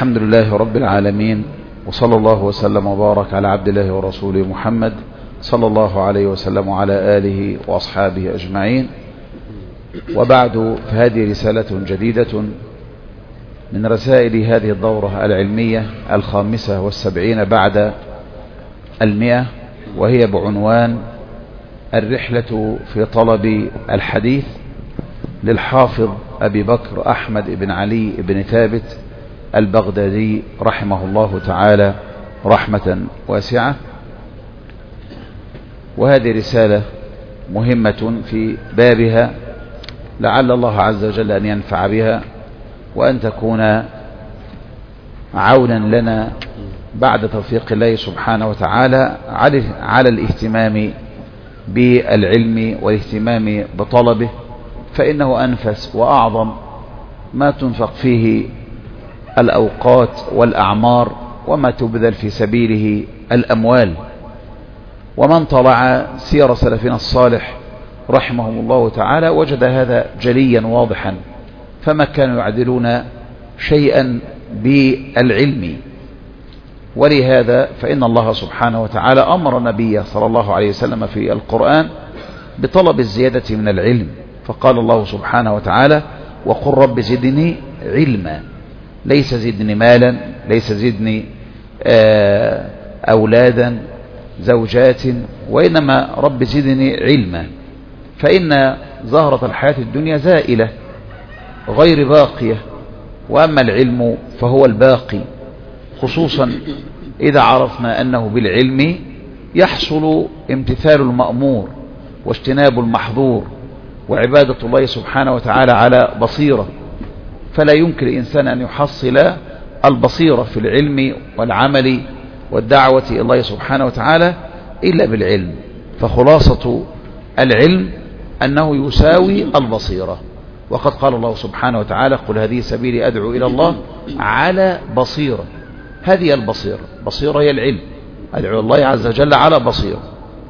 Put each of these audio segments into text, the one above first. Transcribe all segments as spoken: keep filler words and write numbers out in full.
الحمد لله رب العالمين، وصلى الله وسلم وبارك على عبد الله ورسوله محمد صلى الله عليه وسلم وعلى آله وأصحابه أجمعين. وبعد، فهذه رسالة جديدة من رسائل هذه الدورة العلمية الخامسة والسبعين بعد المئة، وهي بعنوان الرحلة في طلب الحديث للحافظ أبي بكر أحمد بن علي بن ثابت البغدادي رحمه الله تعالى رحمة واسعة. وهذه رسالة مهمة في بابها، لعل الله عز وجل أن ينفع بها وأن تكون عونا لنا بعد توفيق الله سبحانه وتعالى على الاهتمام بالعلم والاهتمام بطلبه، فإنه أنفس وأعظم ما تنفق فيه الأوقات والأعمار وما تبذل في سبيله الأموال. ومن طلع سير سلفنا الصالح رحمهم الله تعالى وجد هذا جليا واضحا، فما كانوا يعدلون شيئا بالعلم. ولهذا فإن الله سبحانه وتعالى أمر نبيه صلى الله عليه وسلم في القرآن بطلب الزيادة من العلم، فقال الله سبحانه وتعالى: وقل رب زدني علما. ليس زدني مالا، ليس زدني أولادا زوجات، وإنما رب زدني علما، فإن زهرة الحياة الدنيا زائلة غير باقية، وأما العلم فهو الباقي، خصوصا إذا عرفنا أنه بالعلم يحصل امتثال المأمور واجتناب المحظور وعبادة الله سبحانه وتعالى على بصيرة. فلا يمكن الإنسان أن يحصل البصيرة في العلم والعمل والدعوة إلى الله سبحانه وتعالى إلا بالعلم. فخلاصة العلم أنه يساوي البصيرة، وقد قال الله سبحانه وتعالى: قل هذه سبيلي أدعو إلى الله على بصيرة. هذه البصيرة، بصيرة هي العلم، أدعو الله عز وجل على بصيرة.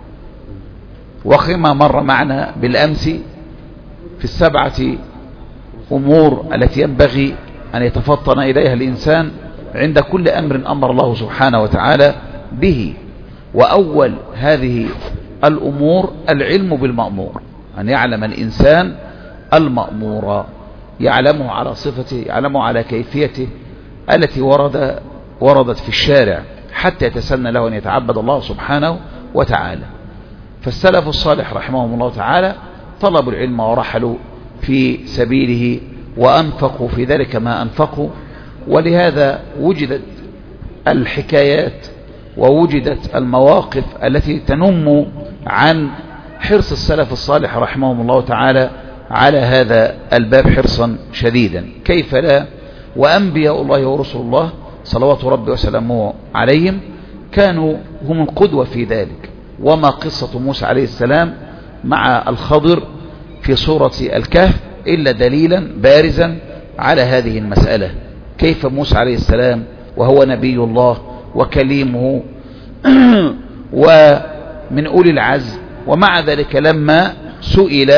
وكما مر معنا بالأمس في السبعة أمور التي ينبغي أن يتفطن إليها الإنسان عند كل أمر أمر الله سبحانه وتعالى به، وأول هذه الأمور العلم بالمأمور، أن يعلم الإنسان المأمور، يعلمه على صفته، يعلمه على كيفيته التي ورد وردت في الشارع، حتى يتسنى له أن يتعبد الله سبحانه وتعالى. فالسلف الصالح رحمهم الله تعالى طلبوا العلم ورحلوا في سبيله وأنفقوا في ذلك ما أنفقوا. ولهذا وجدت الحكايات ووجدت المواقف التي تنم عن حرص السلف الصالح رحمهم الله تعالى على هذا الباب حرصا شديدا. كيف لا، وأنبياء الله ورسل الله صلوات ربي وسلامه عليهم كانوا هم القدوة في ذلك. وما قصة موسى عليه السلام مع الخضر في سورة الكهف إلا دليلا بارزا على هذه المسألة. كيف موسى عليه السلام وهو نبي الله وكليمه ومن أولي العزم، ومع ذلك لما سئل،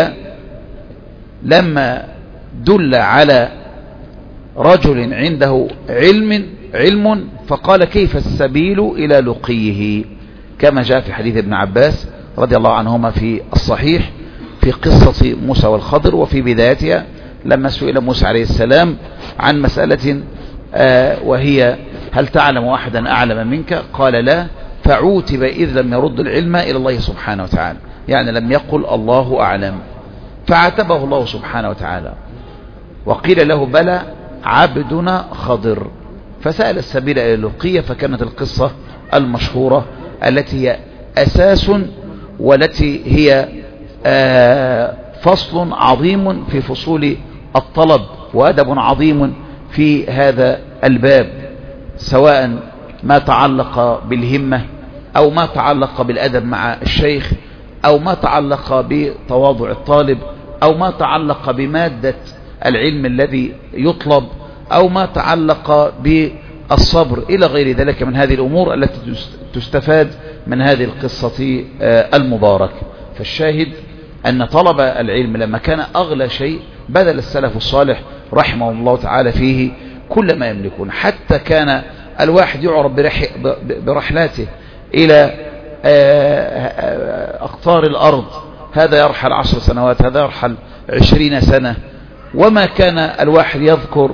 لما دل على رجل عنده علم علم فقال: كيف السبيل إلى لقيه، كما جاء في حديث ابن عباس رضي الله عنهما في الصحيح في قصة موسى والخضر. وفي بدايتها لما سئل موسى عليه السلام عن مسألة آه وهي: هل تعلم أحدا أعلم منك؟ قال: لا. فعوتب إذ لم يرد العلم إلى الله سبحانه وتعالى، يعني لم يقل الله أعلم، فعاتبه الله سبحانه وتعالى وقيل له: بلى عبدنا خضر. فسأل السبيل إلى اللقية، فكانت القصة المشهورة التي هي أساس والتي هي آه فصل عظيم في فصول الطلب وأدب عظيم في هذا الباب، سواء ما تعلق بالهمة أو ما تعلق بالأدب مع الشيخ أو ما تعلق بتواضع الطالب أو ما تعلق بمادة العلم الذي يطلب أو ما تعلق بالصبر إلى غير ذلك من هذه الأمور التي تستفاد من هذه القصة المباركة. فالشاهد أن طلب العلم لما كان أغلى شيء بذل السلف الصالح رحمه الله تعالى فيه كل ما يملكون. حتى كان الواحد يعرب برح برحلاته إلى أقطار الأرض، هذا يرحل عشر سنوات، هذا يرحل عشرين سنة، وما كان الواحد يذكر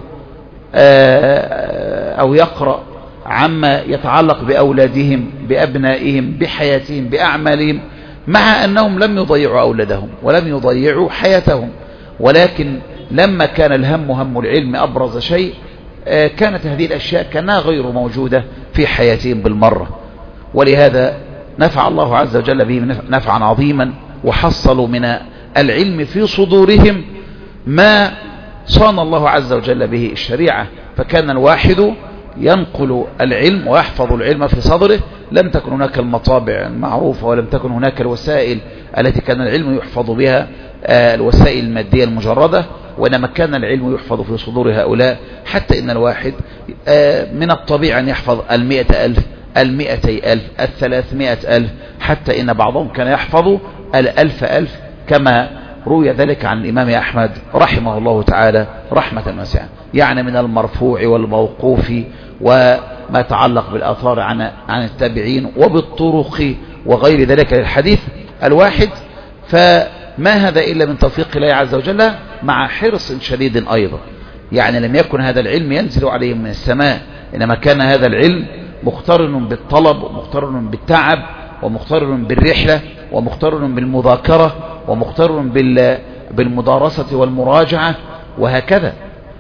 أو يقرأ عما يتعلق بأولادهم، بأبنائهم، بحياتهم، بأعمالهم، مع أنهم لم يضيعوا أولادهم ولم يضيعوا حياتهم، ولكن لما كان الهم هم العلم أبرز شيء، كانت هذه الأشياء كانها غير موجودة في حياتهم بالمرة. ولهذا نفع الله عز وجل بهم نفعا عظيما، وحصلوا من العلم في صدورهم ما صان الله عز وجل به الشريعة. فكان الواحد ينقل العلم ويحفظ العلم في صدره، لم تكن هناك المطابع المعروفة، ولم تكن هناك الوسائل التي كان العلم يحفظ بها، الوسائل المادية المجردة، وإنما كان العلم يحفظ في صدور هؤلاء، حتى إن الواحد من الطبيعي أن يحفظ المئة ألف، المئتي ألف، الثلاثمائة ألف، حتى إن بعضهم كان يحفظ الألف ألف، كما روي ذلك عن الإمام أحمد رحمه الله تعالى رحمة واسعة. يعني من المرفوع والموقوف وما تعلق بالآثار عن عن التابعين وبالطرق وغير ذلك للحديث الواحد. فما هذا إلا من توفيق الله عز وجل، مع حرص شديد أيضا. يعني لم يكن هذا العلم ينزل عليهم من السماء، إنما كان هذا العلم مقترن بالطلب، ومقترن بالتعب، ومقترن بالرحلة، ومقترن بالمذاكرة، ومقترن بالمدارسة والمراجعة، وهكذا.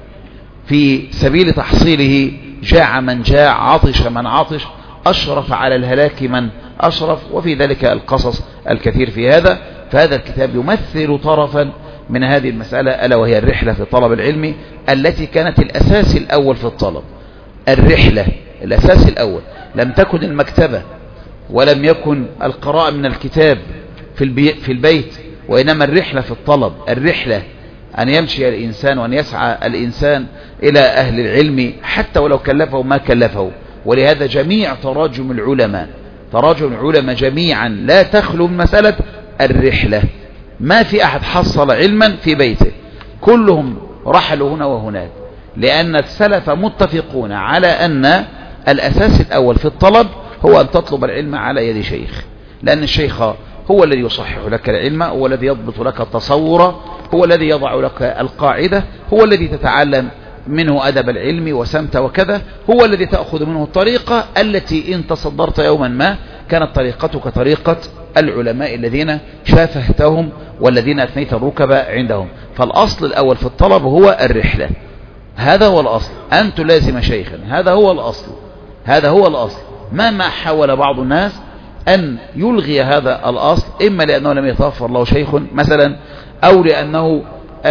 في سبيل تحصيله جاع من جاع، عطش من عطش، أشرف على الهلاك من أشرف، وفي ذلك القصص الكثير في هذا. فهذا الكتاب يمثل طرفا من هذه المسألة، ألا وهي الرحلة في طلب العلم، التي كانت الأساس الأول في الطلب. الرحلة الأساس الأول، لم تكن المكتبة، ولم يكن القراءة من الكتاب في, البي في البيت، وإنما الرحلة في الطلب. الرحلة أن يمشي الإنسان وأن يسعى الإنسان إلى أهل العلم، حتى ولو كلفه ما كلفه. ولهذا جميع تراجم العلماء، تراجم العلماء جميعا لا تخلو من مسألة الرحلة. ما في أحد حصل علما في بيته، كلهم رحلوا هنا وهناك، لأن السلف متفقون على أن الأساس الأول في الطلب هو أن تطلب العلم على يد شيخ، لأن الشيخ هو الذي يصحح لك العلم، هو الذي يضبط لك التصور، هو الذي يضع لك القاعدة، هو الذي تتعلم منه أدب العلم وسمت وكذا، هو الذي تأخذ منه الطريقة التي إن تصدرت يوما ما كانت طريقتك طريقة العلماء الذين شافهتهم والذين أثنيت الركب عندهم. فالأصل الأول في الطلب هو الرحلة، هذا هو الأصل، أن تلازم شيخا، هذا هو الأصل، هذا هو الأصل. مهما حاول بعض الناس أن يلغي هذا الأصل، إما لأنه لم يتوفر له شيخ مثلا، أو لأنه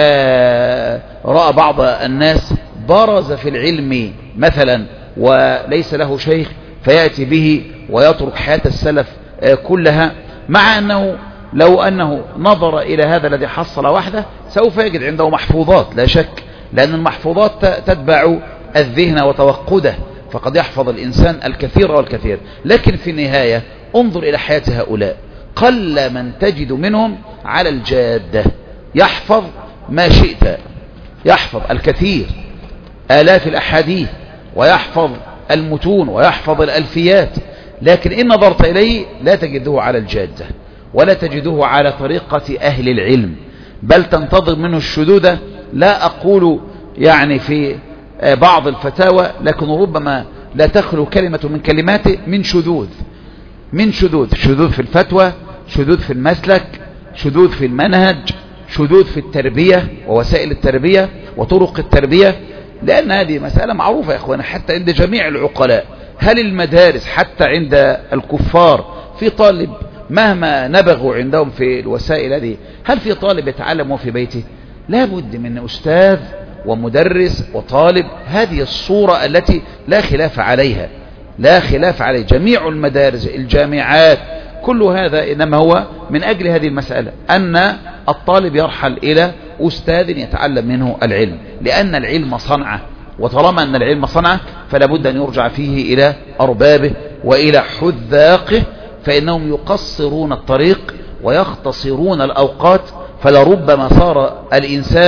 آه رأى بعض الناس برز في العلم مثلا وليس له شيخ، فيأتي به ويترك حياة السلف آه كلها، مع أنه لو أنه نظر إلى هذا الذي حصل وحده سوف يجد عنده محفوظات لا شك، لأن المحفوظات تتبع الذهن وتوقده، فقد يحفظ الإنسان الكثير والكثير. لكن في النهاية انظر إلى حياة هؤلاء، قل من تجد منهم على الجادة يحفظ ما شئت، يحفظ الكثير، آلاف الأحاديث، ويحفظ المتون، ويحفظ الألفيات، لكن إن نظرت إليه لا تجده على الجادة، ولا تجده على طريقة أهل العلم، بل تنتظر منه الشذوذ. لا أقول يعني في بعض الفتاوى، لكن ربما لا تخلو كلمة من كلماته من شذوذ، من شذوذ، شذوذ في الفتوى، شذوذ في المسلك، شذوذ في المنهج، شذوذ في التربية ووسائل التربية وطرق التربية. لأن هذه مسألة معروفة يا أخوانا حتى عند جميع العقلاء. هل المدارس حتى عند الكفار في طالب مهما نبغوا عندهم في الوسائل هذه، هل في طالب يتعلم في بيته؟ لا بد من أستاذ ومدرس وطالب. هذه الصورة التي لا خلاف عليها، لا خلاف عليه. جميع المدارس، الجامعات، كل هذا إنما هو من أجل هذه المسألة، أن الطالب يرحل إلى أستاذ يتعلم منه العلم، لأن العلم صنعة، وطالما أن العلم صنعة فلا بد أن يرجع فيه إلى أربابه وإلى حذاقه، فإنهم يقصرون الطريق ويختصرون الأوقات. فلربما صار الإنسان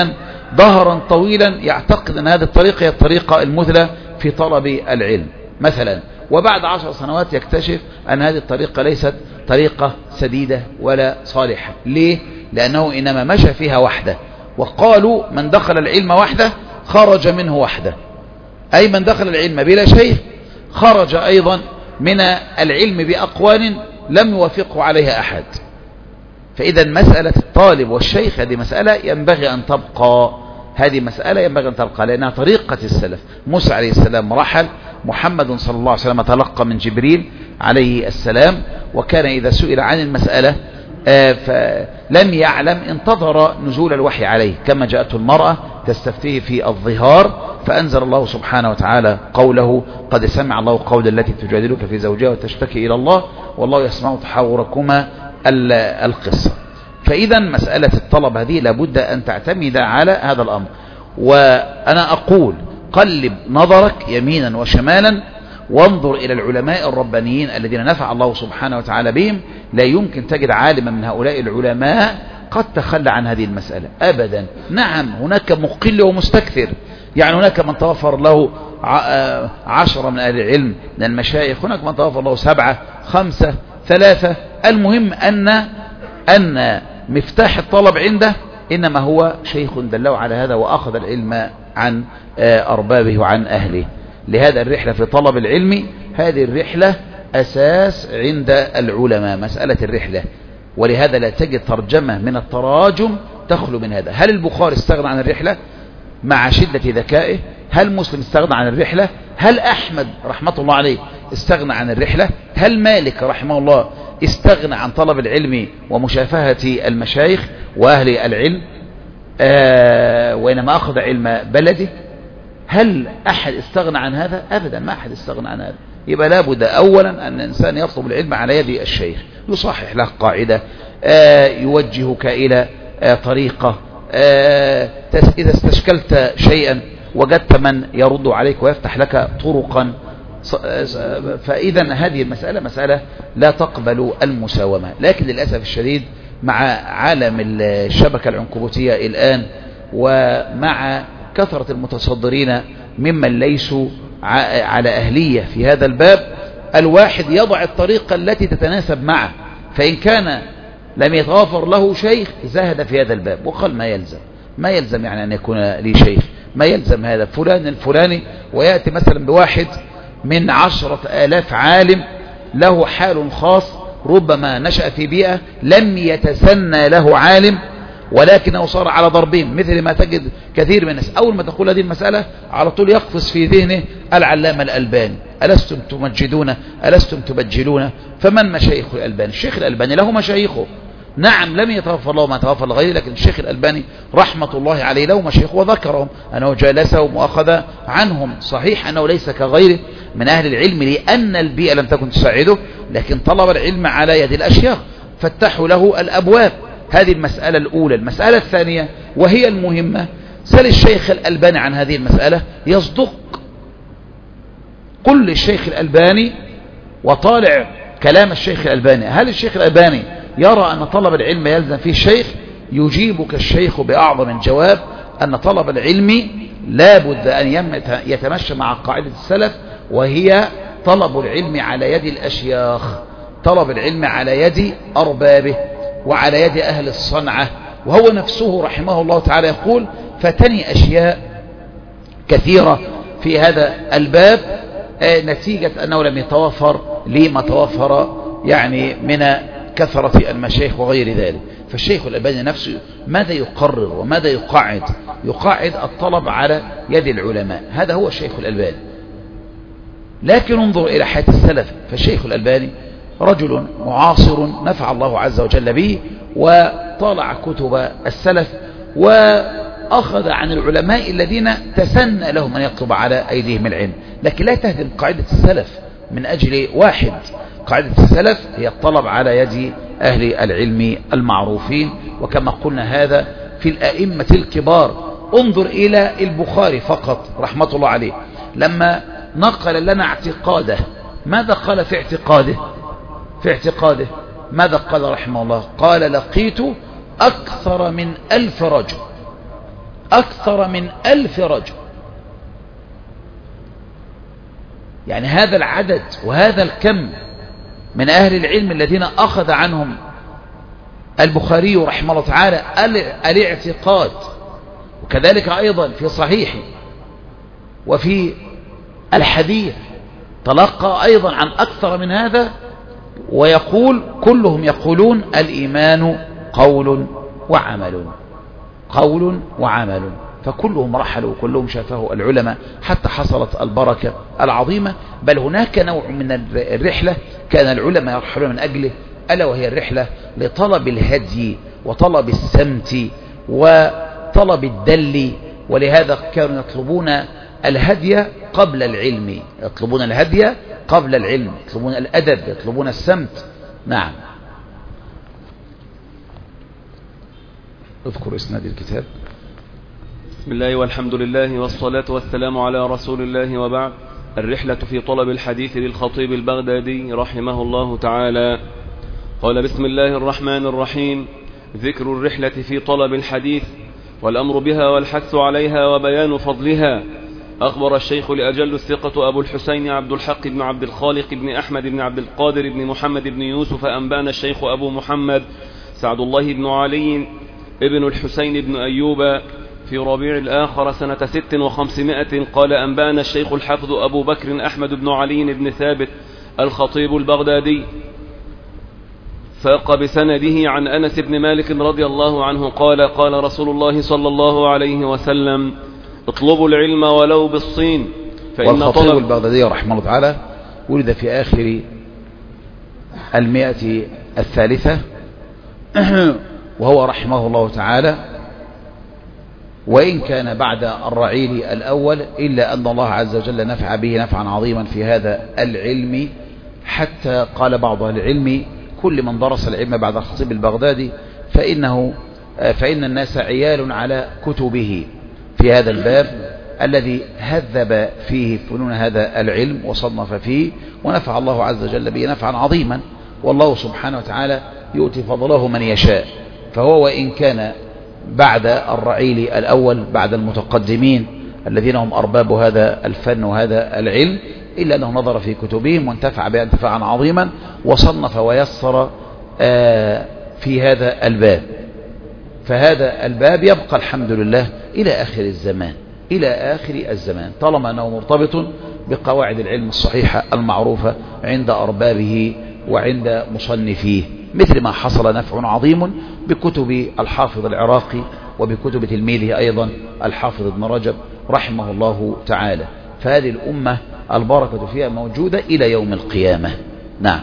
ظهرا طويلا يعتقد أن هذه الطريقة هي الطريقة المثلى في طلب العلم مثلا، وبعد عشر سنوات يكتشف أن هذه الطريقة ليست طريقة سديدة ولا صالحة. ليه؟ لأنه إنما مشى فيها وحده، وقالوا من دخل العلم وحده خرج منه وحده، أي من دخل العلم بلا شيخ خرج أيضا من العلم بأقوال لم يوافقه عليها أحد. فإذا مسألة الطالب والشيخ هذه مسألة ينبغي أن تبقى، هذه مسألة ينبغي أن تبقى لأنها طريقة السلف. موسى عليه السلام رحل، محمد صلى الله عليه وسلم تلقى من جبريل عليه السلام، وكان إذا سئل عن المسألة فلم يعلم انتظر نزول الوحي عليه، كما جاءته المرأة تستفتيه في الظهار فأنزل الله سبحانه وتعالى قوله قد سمع الله قول التي تجادلك في زوجها وتشتكي إلى الله والله يسمع تحاوركما القصة. فإذا مسألة الطلب هذه لابد أن تعتمد على هذا الأمر. وأنا أقول قلب نظرك يمينا وشمالا وانظر إلى العلماء الربانيين الذين نفع الله سبحانه وتعالى بهم. لا يمكن تجد عالما من هؤلاء العلماء قد تخلى عن هذه المسألة أبدا. نعم هناك مقل ومستكثر، يعني هناك من توفر له عشرة من أهل العلم من المشايخ، هناك من توفر له سبعة خمسة ثلاثة. المهم أن أن مفتاح الطلب عنده إنما هو شيخ دله على هذا وأخذ العلم عن أربابه وعن أهله. لهذا الرحلة في طلب العلم هذه الرحلة أساس عند العلماء، مسألة الرحلة. ولهذا لا تجد ترجمة من التراجم تخلو من هذا. هل البخاري استغنى عن الرحلة مع شدة ذكائه؟ هل مسلم استغنى عن الرحلة؟ هل أحمد رحمة الله عليه استغنى عن الرحلة؟ هل مالك رحمه الله استغنى عن طلب العلم ومشافهة المشايخ وأهل العلم آه وإنما أخذ علم بلده؟ هل أحد استغنى عن هذا؟ أبدا، ما أحد استغنى عن هذا. يبقى لابد أولا أن الإنسان يطلب العلم على يد الشيخ، يصحح له قاعدة، آه يوجهك إلى آه طريقة، آه إذا استشكلت شيئا وجدت من يرد عليك ويفتح لك طرقا. فإذا هذه المسألة مسألة لا تقبل المساومة. لكن للأسف الشديد مع عالم الشبكة العنكبوتية الآن ومع كثرة المتصدرين ممن ليسوا على أهلية في هذا الباب، الواحد يضع الطريقة التي تتناسب معه. فإن كان لم يتوافر له شيخ زهد في هذا الباب وقال ما يلزم ما يلزم يعني أن يكون لي شيخ، ما يلزم هذا فلان الفلاني. ويأتي مثلا بواحد من عشرة آلاف عالم له حال خاص، ربما نشأ في بيئة لم يتسنى له عالم ولكنه صار على ضربين، مثل ما تجد كثير من الناس أول ما تقول هذه المسألة على طول يقفز في ذهنه العلامة الألباني، ألستم تمجدون ألستم تبجلون. فمن مشايخ الألباني؟ الشيخ الألباني له مشايخه، نعم لم يتوفر له ما توفر لغيره، لكن الشيخ الألباني رحمة الله عليه له مشايخ وذكرهم أنه جالسهم وأخذ عنهم. صحيح أنه ليس كغيره من أهل العلم لأن البيئة لم تكن تساعده، لكن طلب العلم على يد الأشياخ فتحوا له الأبواب. هذه المسألة الأولى. المسألة الثانية وهي المهمة، سأل الشيخ الألباني عن هذه المسألة يصدق كل الشيخ الألباني وطالع كلام الشيخ الألباني. هل الشيخ الألباني يرى أن طلب العلم يلزم فيه الشيخ؟ يجيبك الشيخ بأعظم الجواب أن طلب العلم لا بد أن يتمشى مع قاعدة السلف، وهي طلب العلم على يد الأشياخ، طلب العلم على يد أربابه وعلى يد أهل الصنعة. وهو نفسه رحمه الله تعالى يقول فتني أشياء كثيرة في هذا الباب نتيجة أنه لم يتوفر لما توفر يعني من كثرة المشايخ وغير ذلك. فالشيخ الألباني نفسه ماذا يقرر وماذا يقعد؟ يقعد الطلب على يد العلماء، هذا هو الشيخ الألباني. لكن انظر إلى حياة السلف، فالشيخ الألباني رجل معاصر نفع الله عز وجل به، وطالع كتب السلف وأخذ عن العلماء الذين تسنى لهم أن يطلب على أيديهم العلم. لكن لا تهدم قاعدة السلف من أجل واحد. قاعدة السلف هي الطلب على يد أهل العلم المعروفين، وكما قلنا هذا في الأئمة الكبار. انظر إلى البخاري فقط رحمة الله عليه لما نقل لنا اعتقاده، ماذا قال في اعتقاده؟ في اعتقاده ماذا قال رحمه الله؟ قال لقيت أكثر من ألف رجل، أكثر من ألف رجل. يعني هذا العدد وهذا الكم من أهل العلم الذين أخذ عنهم البخاري رحمه الله تعالى الاعتقاد، وكذلك أيضا في صحيح وفي الحديث تلقى أيضا عن أكثر من هذا، ويقول كلهم يقولون الإيمان قول وعمل، قول وعمل. فكلهم رحلوا وكلهم شافه العلماء حتى حصلت البركة العظيمة. بل هناك نوع من الرحلة كان العلماء يرحلون من أجله، ألا وهي الرحلة لطلب الهدي وطلب السمت وطلب الدل. ولهذا كانوا يطلبون الهدي قبل العلم، يطلبون الهدي قبل العلم، يطلبون الأدب، يطلبون السمت. نعم. اذكر اسناد الكتاب. بسم الله والحمد لله والصلاة والسلام على رسول الله، وبعد. الرحلة في طلب الحديث للخطيب البغدادي رحمه الله تعالى. قال: بسم الله الرحمن الرحيم. ذكر الرحلة في طلب الحديث والأمر بها والحث عليها وبيان فضلها. أخبر الشيخ لأجل الثقة أبو الحسين عبد الحق بن عبد الخالق بن أحمد بن عبد القادر بن محمد بن يوسف أنبانا الشيخ أبو محمد سعد الله بن علي ابن الحسين بن أيوب في ربيع الآخر سنة ست وخمسمائة قال: أنبانا الشيخ الحافظ أبو بكر أحمد بن علي بن ثابت الخطيب البغدادي، فاق بسنده عن أنس بن مالك رضي الله عنه قال: قال رسول الله صلى الله عليه وسلم: اطلبوا العلم ولو بالصين فإن والخطيب طلب البغدادي رحمه الله تعالى ولد في آخر المئة الثالثة وهو رحمه الله تعالى، وإن كان بعد الرعيل الأول، إلا أن الله عز وجل نفع به نفعا عظيما في هذا العلم، حتى قال بعض أهل العلم: كل من درس العلم بعد الخطيب البغدادي فإنه فإن الناس عيال على كتبه في هذا الباب الذي هذب فيه فنون هذا العلم وصنف فيه، ونفع الله عز وجل به نفعا عظيما. والله سبحانه وتعالى يؤتي فضله من يشاء. فهو وإن كان بعد الرعيل الأول، بعد المتقدمين الذين هم أرباب هذا الفن وهذا العلم، إلا أنه نظر في كتبهم وانتفع بها انتفاعا عظيما، وصنف ويسر في هذا الباب. فهذا الباب يبقى الحمد لله إلى آخر الزمان، إلى آخر الزمان، طالما أنه مرتبط بقواعد العلم الصحيحة المعروفة عند أربابه وعند مصنفيه، مثل ما حصل نفع عظيم بكتب الحافظ العراقي وبكتب تلميذه أيضا الحافظ ابن رجب رحمه الله تعالى. فهذه الأمة البركة فيها موجودة إلى يوم القيامة. نعم.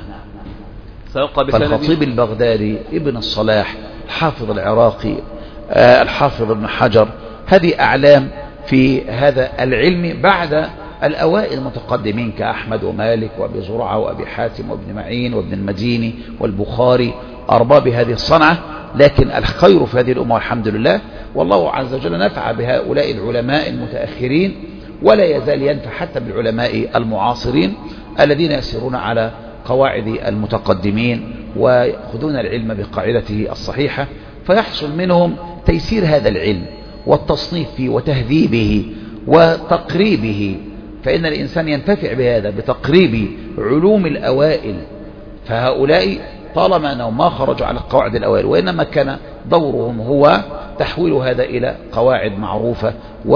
فالخطيب البغدادي ابن الصلاح الحافظ العراقي آه الحافظ ابن حجر، هذه أعلام في هذا العلم بعد الأوائل المتقدمين كأحمد ومالك وأبي زرعة وأبي حاتم وابن معين وابن المديني والبخاري، أرباب هذه الصنعة. لكن الخير في هذه الأمة والحمد لله، والله عز وجل نفع بهؤلاء العلماء المتأخرين، ولا يزال ينفع حتى بالعلماء المعاصرين الذين يسيرون على قواعد المتقدمين ويأخذون العلم بقاعدته الصحيحة، فيحصل منهم تيسير هذا العلم والتصنيف فيه وتهذيبه وتقريبه. فإن الإنسان ينتفع بهذا بتقريب علوم الأوائل. فهؤلاء طالما أنهم ما خرجوا على قواعد الأوائل، وإنما كان دورهم هو تحويل هذا إلى قواعد معروفة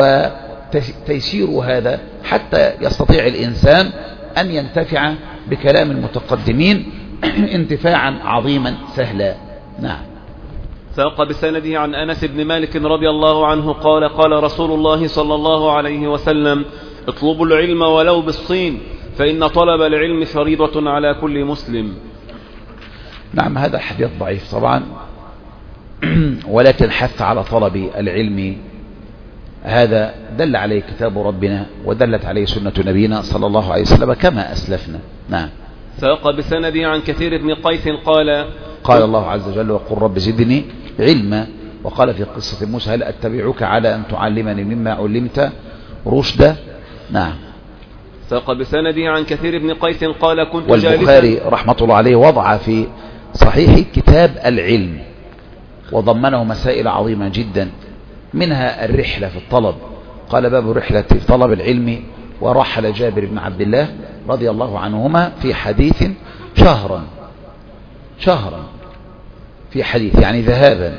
وتيسير هذا، حتى يستطيع الإنسان أن ينتفع بكلام المتقدمين انتفاعا عظيما سهلا. نعم. ساق بسنده عن أنس بن مالك رضي الله عنه قال: قال رسول الله صلى الله عليه وسلم: اطلبوا العلم ولو بالصين فإن طلب العلم فريضة على كل مسلم. نعم، هذا حديث ضعيف طبعا، ولكن حث على طلب العلم هذا دل عليه كتاب ربنا ودلت عليه سنة نبينا صلى الله عليه وسلم كما أسلفنا. نعم. ساق بسنده عن كثير بن قيس قال: قال الله عز وجل: وقل رب زدني علما. وقال في قصة موسى: هل أتبعك على أن تعلمني مما علمت رشدا. نعم. ساق بسنده عن كثير بن قيس قال: كنت جالسا. والبخاري رحمة الله عليه وضع في صحيح كتاب العلم وضمنه مسائل عظيمة جدا منها الرحلة في الطلب. قال باب الرحلة في طلب العلم. ورحل جابر بن عبد الله رضي الله عنهما في حديث شهرا شهرا في حديث يعني ذهابا.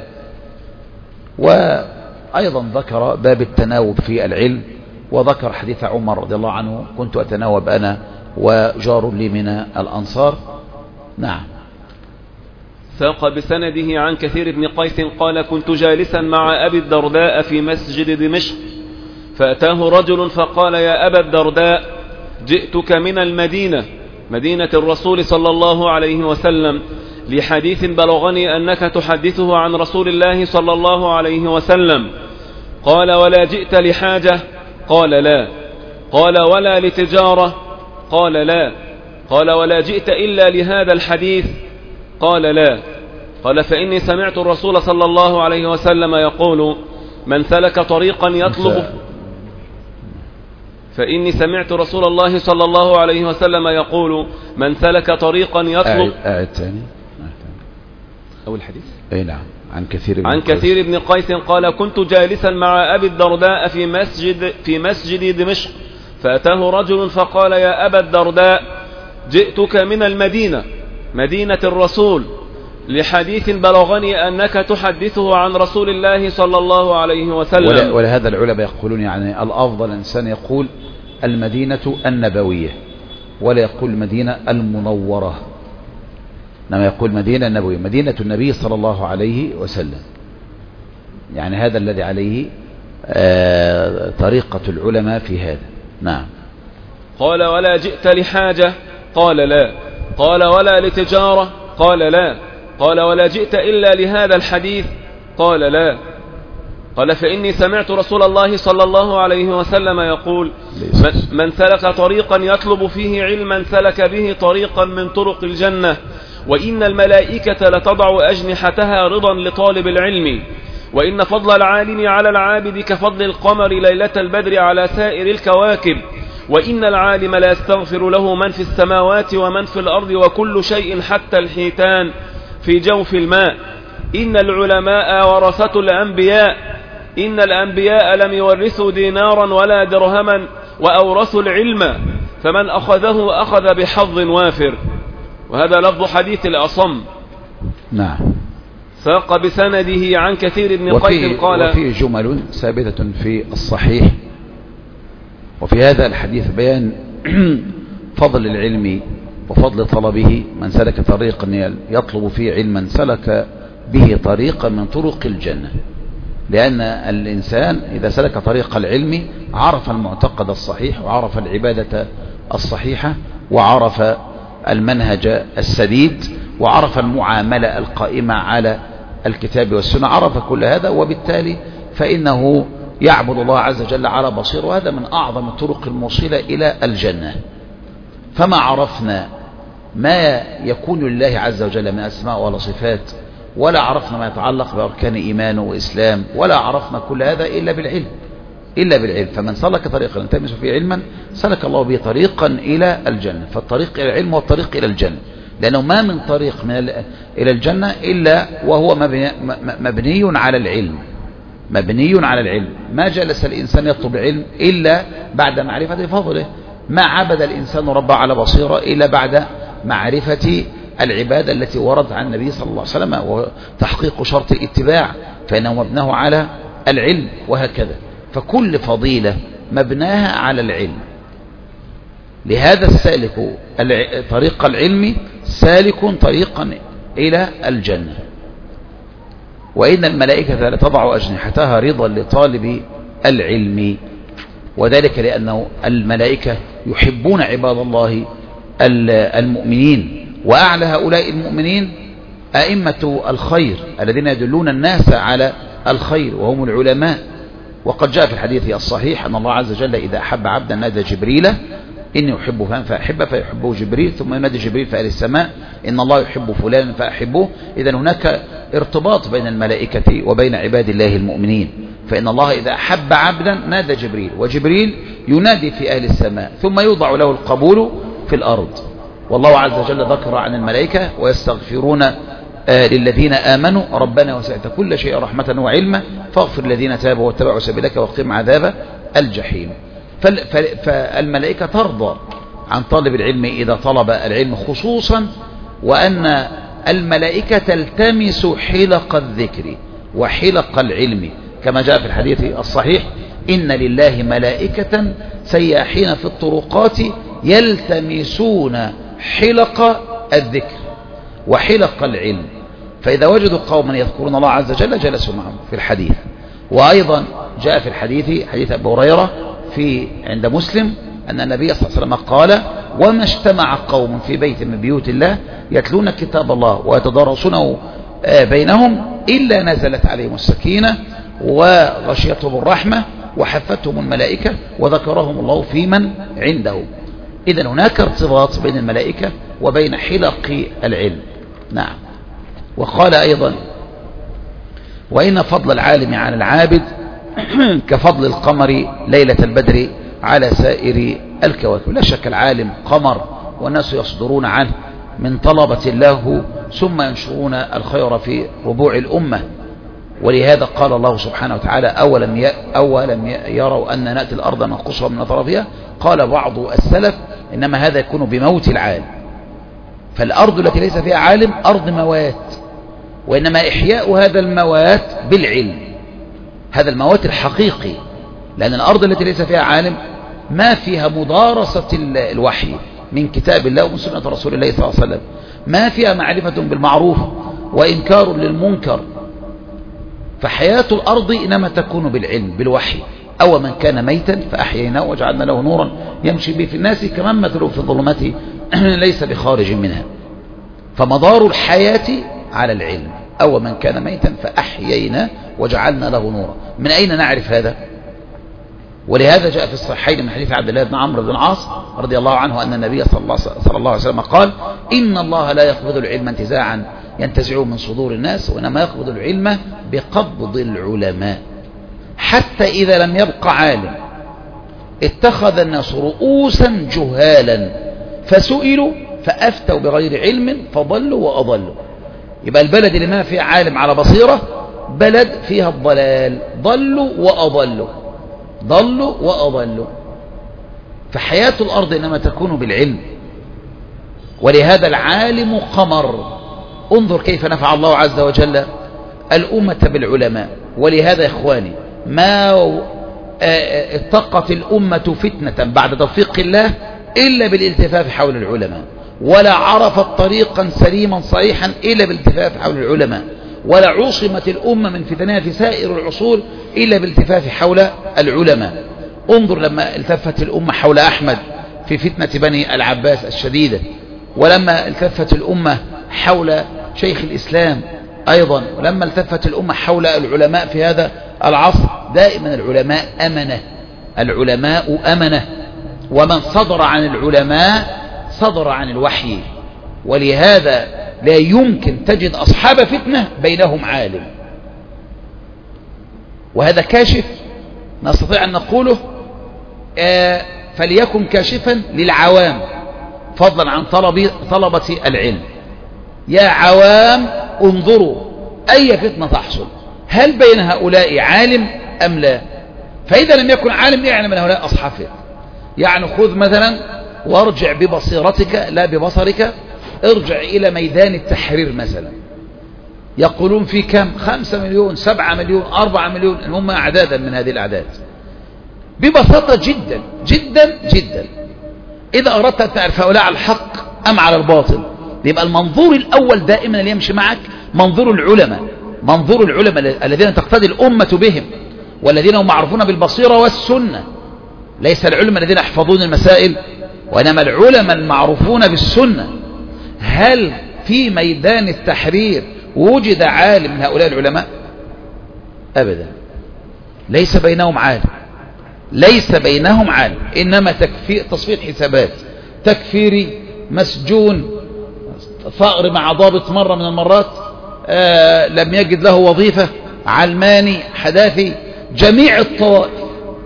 وأيضا ذكر باب التناوب في العلم، وذكر حديث عمر رضي الله عنه كنت أتناوب أنا وجار لي من الأنصار. نعم. ساق بسنده عن كثير بن قيس قال كنت جالسا مع أبي الدرداء في مسجد دمشق فأتاه رجل فقال يا أبا الدرداء جئتك من المدينة مدينة الرسول صلى الله عليه وسلم لحديث بلغني أنك تحدثه عن رسول الله صلى الله عليه وسلم. قال ولا جئت لحاجة؟ قال لا. قال ولا لتجارة؟ قال لا. قال ولا جئت إلا لهذا الحديث؟ قال لا. قال فإني سمعت الرسول صلى الله عليه وسلم يقول من سلك طريقا يطلب فإني سمعت رسول الله صلى الله عليه وسلم يقول من سلك طريقا يطلب أعد ثاني أول حديث. أي نعم. عن كثير بن عن قيس. كثير بن قيس قال كنت جالسا مع أبي الدرداء في مسجد في مسجد دمشق فأتاه رجل فقال يا أبا الدرداء جئتك من المدينة مدينة الرسول لحديث بلغني أنك تحدثه عن رسول الله صلى الله عليه وسلم. ولهذا العلماء يقولون يعني الأفضل الإنسان يقول المدينة النبوية ولا يقول المدينة المنورة، إنما يقول مدينة النبوية مدينة النبي صلى الله عليه وسلم. يعني هذا الذي عليه آه طريقة العلماء في هذا. نعم. قال ولا جئت لحاجة؟ قال لا. قال ولا لتجارة؟ قال لا. قال ولا جئت إلا لهذا الحديث؟ قال لا. قال فإني سمعت رسول الله صلى الله عليه وسلم يقول من سلك طريقا يطلب فيه علما سلك به طريقا من طرق الجنة وإن الملائكة لتضع أجنحتها رضا لطالب العلم وإن فضل العالم على العابد كفضل القمر ليلة البدر على سائر الكواكب وإن العالم لا يستغفر له من في السماوات ومن في الأرض وكل شيء حتى الحيتان في جوف الماء إن العلماء ورثة الأنبياء إن الأنبياء لم يورثوا دينارا ولا درهما وأورثوا العلم فمن أخذه أخذ بحظ وافر. وهذا لفظ حديث الأصم. نعم. ساق بسنده عن كثير بن قيس قال وفي جمل ثابتة في الصحيح وفي هذا الحديث بيان فضل العلم وفضل طلبه. من سلك طريقا يطلب فيه علما سلك به طريقا من طرق الجنة، لأن الإنسان إذا سلك طريق العلم عرف المعتقد الصحيح وعرف العبادة الصحيحة وعرف المنهج السديد وعرف المعاملة القائمة على الكتاب والسنة، عرف كل هذا وبالتالي فإنه يعبد الله عز وجل على بصير، وهذا من أعظم الطرق الموصلة إلى الجنة. فما عرفنا ما يكون لله عز وجل من أسماء ولا صفات، ولا عرفنا ما يتعلق بأركان إيمان وإسلام، ولا عرفنا كل هذا إلا بالعلم إلا بالعلم. فمن سلك طريقا يلتمس فيه علما سلك الله به طريقا إلى الجنة. فالطريق إلى العلم هو الطريق إلى الجنة، لأنه ما من طريق من إلى الجنة إلا وهو مبني, مبني على العلم مبني على العلم. ما جلس الإنسان يطلب العلم إلا بعد معرفة فضله، ما عبد الإنسان ربه على بصيرة إلا بعد معرفة العبادة التي وردت عن النبي صلى الله عليه وسلم وتحقيق شرط الاتباع، فإنه مبناه على العلم، وهكذا. فكل فضيلة مبناها على العلم. لهذا السالك طريق العلم سالك طريقا إلى الجنة. وإن الملائكة لتضع أجنحتها رضا لطالب العلم، وذلك لأنه الملائكة يحبون عباد الله المؤمنين، وأعلى هؤلاء المؤمنين أئمة الخير الذين يدلون الناس على الخير وهم العلماء. وقد جاء في الحديث الصحيح أن الله عز وجل إذا أحب عبدا نادى جبريل إني أحب فلان فأحبه فيحبه جبريل، ثم ينادي جبريل فأهل السماء إن الله يحب فلانا فأحبه. إذا هناك ارتباط بين الملائكة وبين عباد الله المؤمنين، فإن الله إذا أحب عبدا نادى جبريل، وجبريل ينادي في أهل السماء، ثم يوضع له القبول في الأرض. والله عز وجل ذكر عن الملائكة ويستغفرون آه للذين آمنوا ربنا وسعت كل شيء رحمة وعلما فاغفر الذين تابوا واتبعوا سبيلك وقهم عذاب الجحيم. فالملائكة ترضى عن طالب العلم إذا طلب العلم، خصوصا وأن الملائكة تلتمس حلق الذكر وحلق العلم كما جاء في الحديث الصحيح: إن لله ملائكة سياحين في الطرقات يلتمسون حلق الذكر وحلق العلم، فإذا وجدوا قوما يذكرون الله عز وجل جلسوا معهم في الحديث. وأيضا جاء في الحديث حديث أبي هريرة في عند مسلم أن النبي صلى الله عليه وسلم قال: وما اجتمع قوم في بيت من بيوت الله يتلون كتاب الله ويتدارسونه بينهم إلا نزلت عليهم السكينة وغشيتهم الرحمة وحفتهم الملائكة وذكرهم الله في من عنده. إذن هناك ارتباط بين الملائكة وبين حلق العلم. نعم. وقال أيضا: وإن فضل العالم على العابد كفضل القمر ليلة البدر على سائر الكواكب. لا شك العالم قمر والناس يصدرون عنه من طلبة الله ثم ينشرون الخير في ربوع الأمة. ولهذا قال الله سبحانه وتعالى: أولم, أولم يروا أن نأتي الأرض ننقصها من أطرافها. قال بعض السلف: إنما هذا يكون بموت العالم. فالأرض التي ليس فيها عالم أرض موات، وإنما إحياء هذا الموات بالعلم، هذا الموات الحقيقي، لأن الأرض التي ليس فيها عالم ما فيها مدارسة الوحي من كتاب الله ومن سنة رسول الله صلى الله عليه وسلم، ما فيها معرفة بالمعروف وإنكار للمنكر. فحياة الأرض إنما تكون بالعلم بالوحي. أو من كان ميتا فأحييناه وجعلنا له نورا يمشي به في الناس كمن مثله في الظلمات ليس بخارج منها. فمدار الحياة على العلم. أو من كان ميتا فأحييناه وجعلنا له نورا. من أين نعرف هذا؟ ولهذا جاء في الصحيحين من حديث عبد الله بن عمرو بن العاص رضي الله عنه أن النبي صلى الله, صلى الله عليه وسلم قال: إن الله لا يقبض العلم انتزاعا ينتزعه من صدور الناس، وإنما يقبض العلم بقبض العلماء، حتى إذا لم يبق عالم اتخذ الناس رؤوسا جهالا فسئلوا فأفتوا بغير علم فضلوا وأضلوا. يبقى البلد اللي ما فيها عالم على بصيرة بلد فيها الضلال، ضلوا وأضلوا ضلوا وأضلوا. فحياة الأرض إنما تكون بالعلم. ولهذا العالم قمر. انظر كيف نفع الله عز وجل الأمة بالعلماء. ولهذا يا إخواني ما اتقت الأمة فتنة بعد توفيق الله إلا بالالتفاف حول العلماء، ولا عرفت طريقا سليما صحيحا إلا بالالتفاف حول العلماء، ولا عصمت الأمة من فتنها في سائر العصور إلا بالالتفاف حول العلماء. انظر لما التفت الأمة حول أحمد في فتنة بني العباس الشديدة، ولما التفت الأمة حول شيخ الإسلام أيضا، ولما التفت الأمة حول العلماء في هذا العصر. دائما العلماء أمنة، العلماء أمنة، ومن صدر عن العلماء صدر عن الوحي. ولهذا لا يمكن تجد أصحاب فتنة بينهم عالم، وهذا كاشف نستطيع أن نقوله آه فليكن كاشفا للعوام فضلا عن طلب طلبة العلم. يا عوام انظروا أي فتنة تحصل، هل بين هؤلاء عالم أم لا؟ فإذا لم يكن عالم يعلم من هؤلاء أصحاب فتنة. يعني خذ مثلا وارجع ببصيرتك لا ببصرك، ارجع إلى ميدان التحرير مثلا، يقولون في كم؟ خمسة مليون، سبعة مليون، أربعة مليون، هم أعدادا من هذه الأعداد. ببساطة جدا جدا جدا إذا أردت أن تعرف هؤلاء على الحق أم على الباطل، يبقى المنظور الأول دائما اللي يمشي معك منظور العلماء، منظور العلماء الذين تقتدي الأمة بهم، والذين هم معروفون بالبصيرة والسنة. ليس العلماء الذين يحفظون المسائل، وإنما العلماء المعروفون بالسنة. هل في ميدان التحرير وجد عالم من هؤلاء العلماء؟ أبدا، ليس بينهم عالم، ليس بينهم عالم، إنما تكفير تصفية حسابات، تكفيري، مسجون، فقر مع ضابط مرة من المرات، آه لم يجد له وظيفة، علماني، حداثي، جميع الطوائف.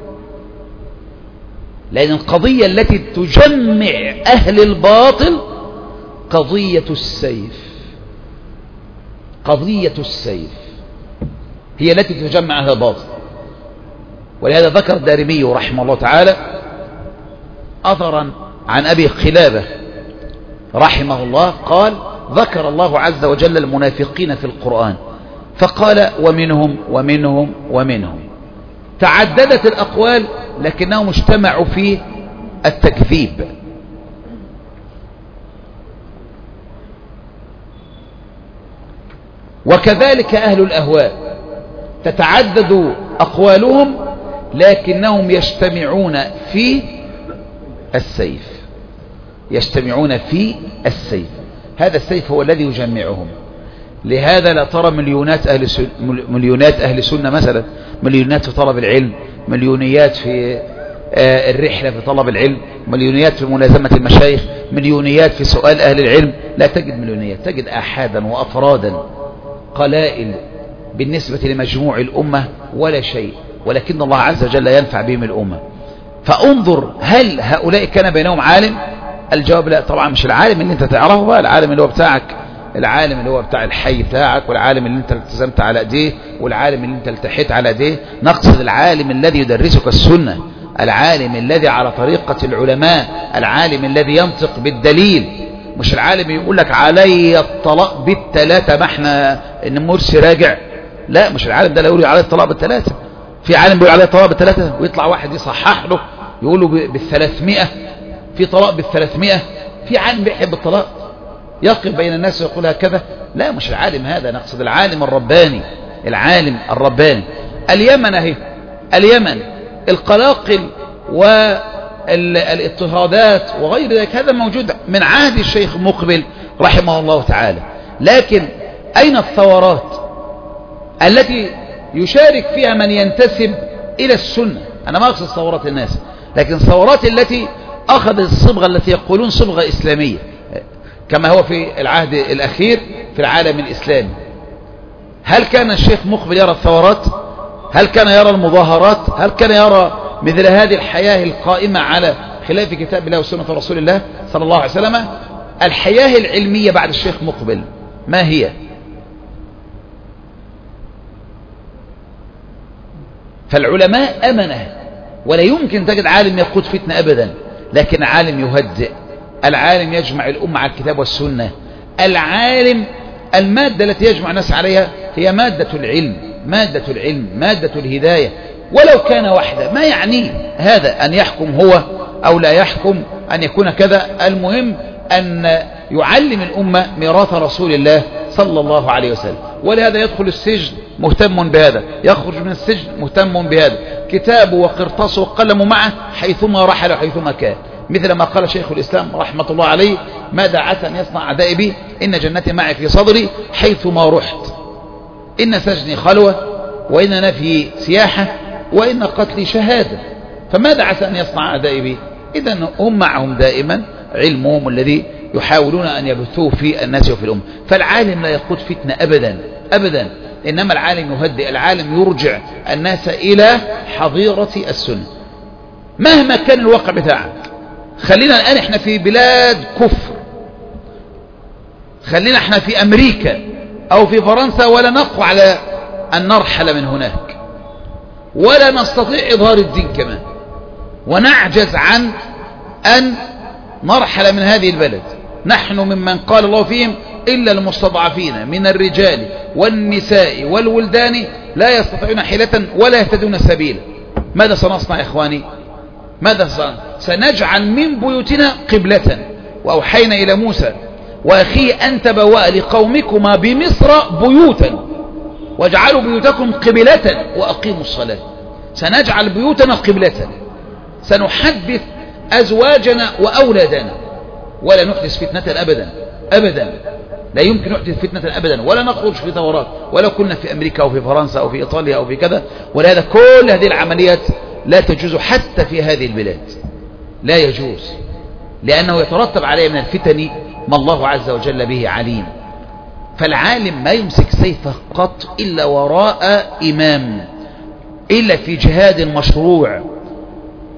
لأن القضية التي تجمع أهل الباطل قضية السيف. قضية السيف هي التي تجمع هذا الباطل. ولهذا ذكر الدارمي رحمه الله تعالى أثرا عن أبي قلابة رحمه الله قال: ذكر الله عز وجل المنافقين في القرآن فقال: ومنهم ومنهم ومنهم. تعددت الأقوال لكنهم اجتمعوا في التكذيب. وكذلك أهل الأهواء تتعدد أقوالهم لكنهم يجتمعون في السيف، يجتمعون في السيف. هذا السيف هو الذي يجمعهم. لهذا لا ترى مليونات أهل سنة، مليونات أهل سنة مثلا، مليونات في طلب العلم، مليونيات في الرحلة في طلب العلم، مليونيات في ملازمة المشايخ، مليونيات في سؤال أهل العلم. لا تجد مليونيات، تجد أحادا وأفرادا قلائل بالنسبة لمجموع الأمة ولا شيء، ولكن الله عز وجل ينفع بهم الأمة. فانظر هل هؤلاء كان بينهم عالم؟ الجواب لا طبعا. مش العالم اللي انت تعرفه بقى، العالم اللي هو بتاعك، العالم اللي هو بتاع الحي بتاعك، والعالم اللي انت التزمت على ايديه، والعالم اللي انت التحيت على ايديه. نقصد العالم الذي يدرسك السنة، العالم الذي على طريقة العلماء، العالم الذي ينطق بالدليل. مش العالم يقول لك علي الطلاق بالثلاثة، ما احنا ان مرسي راجع. لا، مش العالم ده لا يقول علي الطلاق بالثلاثة. في عالم بيقول علي الطلاق بالثلاثة ويطلع واحد يصحح له يقول له بالثلاثمائة، في طلاق بالثلاثمائة. في عالم بيحب الطلاق يقف بين الناس ويقول هكذا. لا، مش العالم هذا. نقصد العالم الرباني، العالم الرباني. اليمن اهي، اليمن القلاقل والاضطهادات وغير ذلك هذا موجود من عهد الشيخ مقبل رحمه الله تعالى. لكن أين الثورات التي يشارك فيها من ينتسب إلى السنة؟ أنا ما أقصد ثورات الناس، لكن الثورات التي أخذت الصبغة التي يقولون صبغة إسلامية، كما هو في العهد الأخير في العالم الإسلامي. هل كان الشيخ مقبل يرى الثورات؟ هل كان يرى المظاهرات؟ هل كان يرى مثل هذه الحياة القائمة على خلاف كتاب الله وسنة رسول الله صلى الله عليه وسلم؟ الحياة العلمية بعد الشيخ مقبل ما هي؟ فالعلماء أمنة، ولا يمكن تجد عالم يقود فتنة أبدا، لكن عالم يهدئ، العالم يجمع الأمة على الكتاب والسنة. العالم المادة التي يجمع الناس عليها هي مادة العلم، مادة العلم، مادة الهداية. ولو كان وحده ما يعنيه هذا أن يحكم هو أو لا يحكم، أن يكون كذا. المهم أن يعلم الأمة ميراث رسول الله صلى الله عليه وسلم. ولهذا يدخل السجن مهتم بهذا، يخرج من السجن مهتم بهذا، كتابه وقرطاسه وقلمه معه حيثما رحل وحيثما كان. مثل ما قال شيخ الإسلام رحمة الله عليه: ماذا عسى أن يصنع أعدائي بي؟ إن جنتي معي في صدري حيثما رحت، إن سجني خلوة، وإن نفي سياحة، وإن قتلي شهادة. فماذا عسى أن يصنع أعدائي بي؟ إذن هم معهم دائما علمهم الذي يحاولون أن يبثوه في الناس وفي الأمة. فالعالم لا يقود فتنة أبدا أبدا، إنما العالم يهدئ، العالم يرجع الناس إلى حظيرة السنة مهما كان الواقع بتاعك. خلينا الآن احنا في بلاد كفر، خلينا احنا في أمريكا أو في فرنسا، ولا نقوى على أن نرحل من هناك، ولا نستطيع إظهار الدين كمان، ونعجز عن أن نرحل من هذه البلد. نحن ممن قال الله فيهم: إلا المستضعفين من الرجال والنساء والولدان لا يستطيعون حيلة ولا يهتدون سبيلا. ماذا سنصنع يا إخواني؟ ماذا سنصنع؟ سنجعل من بيوتنا قبلة، وأوحينا إلى موسى وأخيه أن تبوأ لقومكما بمصر بيوتا واجعلوا بيوتكم قبلة وأقيموا الصلاة. سنجعل بيوتنا قبلة، سنحدث أزواجنا وأولادنا، ولا نحدث فتنة أبدا أبدا. لا يمكن نحدث فتنة أبدا، ولا نخرج في ثورات، ولو كنا في أمريكا أو في فرنسا أو في إيطاليا أو في كذا. ولهذا كل هذه العمليات لا تجوز حتى في هذه البلاد، لا يجوز، لأنه يترتب عليه من الفتن ما الله عز وجل به عليم. فالعالم ما يمسك سيفه قط إلا وراء إمام، إلا في جهاد مشروع.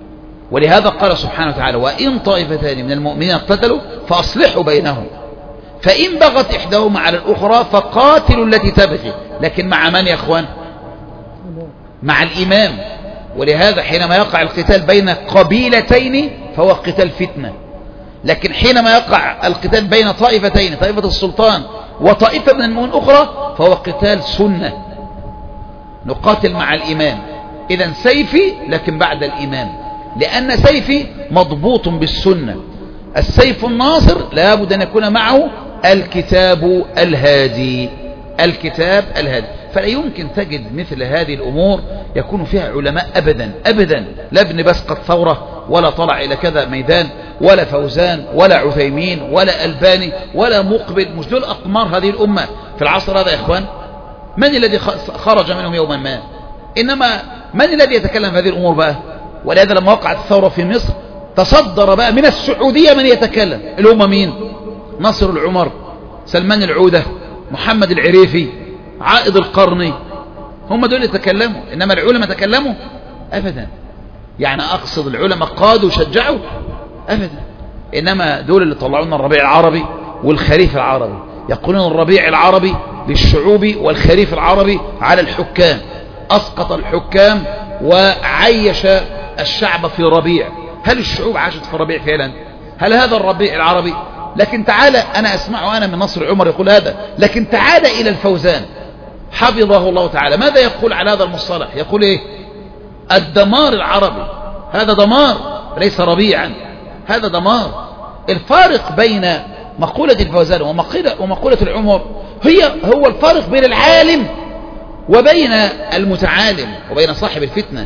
ولهذا قال سبحانه وتعالى: وإن طائفتان من المؤمنين اقتتلوا فأصلحوا بينهم فإن بغت إحداهما على الأخرى فقاتلوا التي تبغي، لكن مع من يا أخوان؟ مع الإمام. ولهذا حينما يقع القتال بين قبيلتين فهو قتال فتنة، لكن حينما يقع القتال بين طائفتين، طائفة السلطان وطائفة من المؤمنين أخرى، فهو قتال سنة، نقاتل مع الإمام. إذن سيفي لكن بعد الإمام، لأن سيفي مضبوط بالسنة. السيف الناصر لابد أن يكون معه الكتاب الهادي، الكتاب الهادي. فلا يمكن تجد مثل هذه الأمور يكون فيها علماء أبدا أبدا، لا ابن بسقط ثورة ولا طلع إلى كذا ميدان ولا فوزان ولا عثيمين ولا ألباني ولا مقبل، مش دول أقمار هذه الأمة في العصر هذا يا إخوان. من الذي خرج منهم يوما ما؟ إنما من الذي يتكلم في هذه الأمور بقى؟ ولهذا لما وقعت الثورة في مصر تصدر بقى من السعودية من يتكلم، اللي هم مين؟ نصر العمر، سلمان العودة، محمد العريفي، عائد القرني، هم دول يتكلموا. إنما العلماء تكلموا أبدا، يعني أقصد العلماء قادوا وشجعوا أبدا. إنما دول اللي طلعونا الربيع العربي والخريف العربي، يقولون الربيع العربي للشعوب والخريف العربي على الحكام، أسقط الحكام وعيش الشعب في ربيع. هل الشعوب عاشت في ربيع فعلا؟ هل هذا الربيع العربي؟ لكن تعالى، أنا أسمعه أنا من نصر عمر يقول هذا، لكن تعالى إلى الفوزان حفظه الله تعالى، ماذا يقول على هذا المصطلح؟ يقول إيه؟ الدمار العربي. هذا دمار ليس ربيعا، هذا دمار. الفارق بين مقولة الفوزان ومقولة, ومقولة العمر هي هو الفارق بين العالم وبين المتعالم وبين صاحب الفتنة.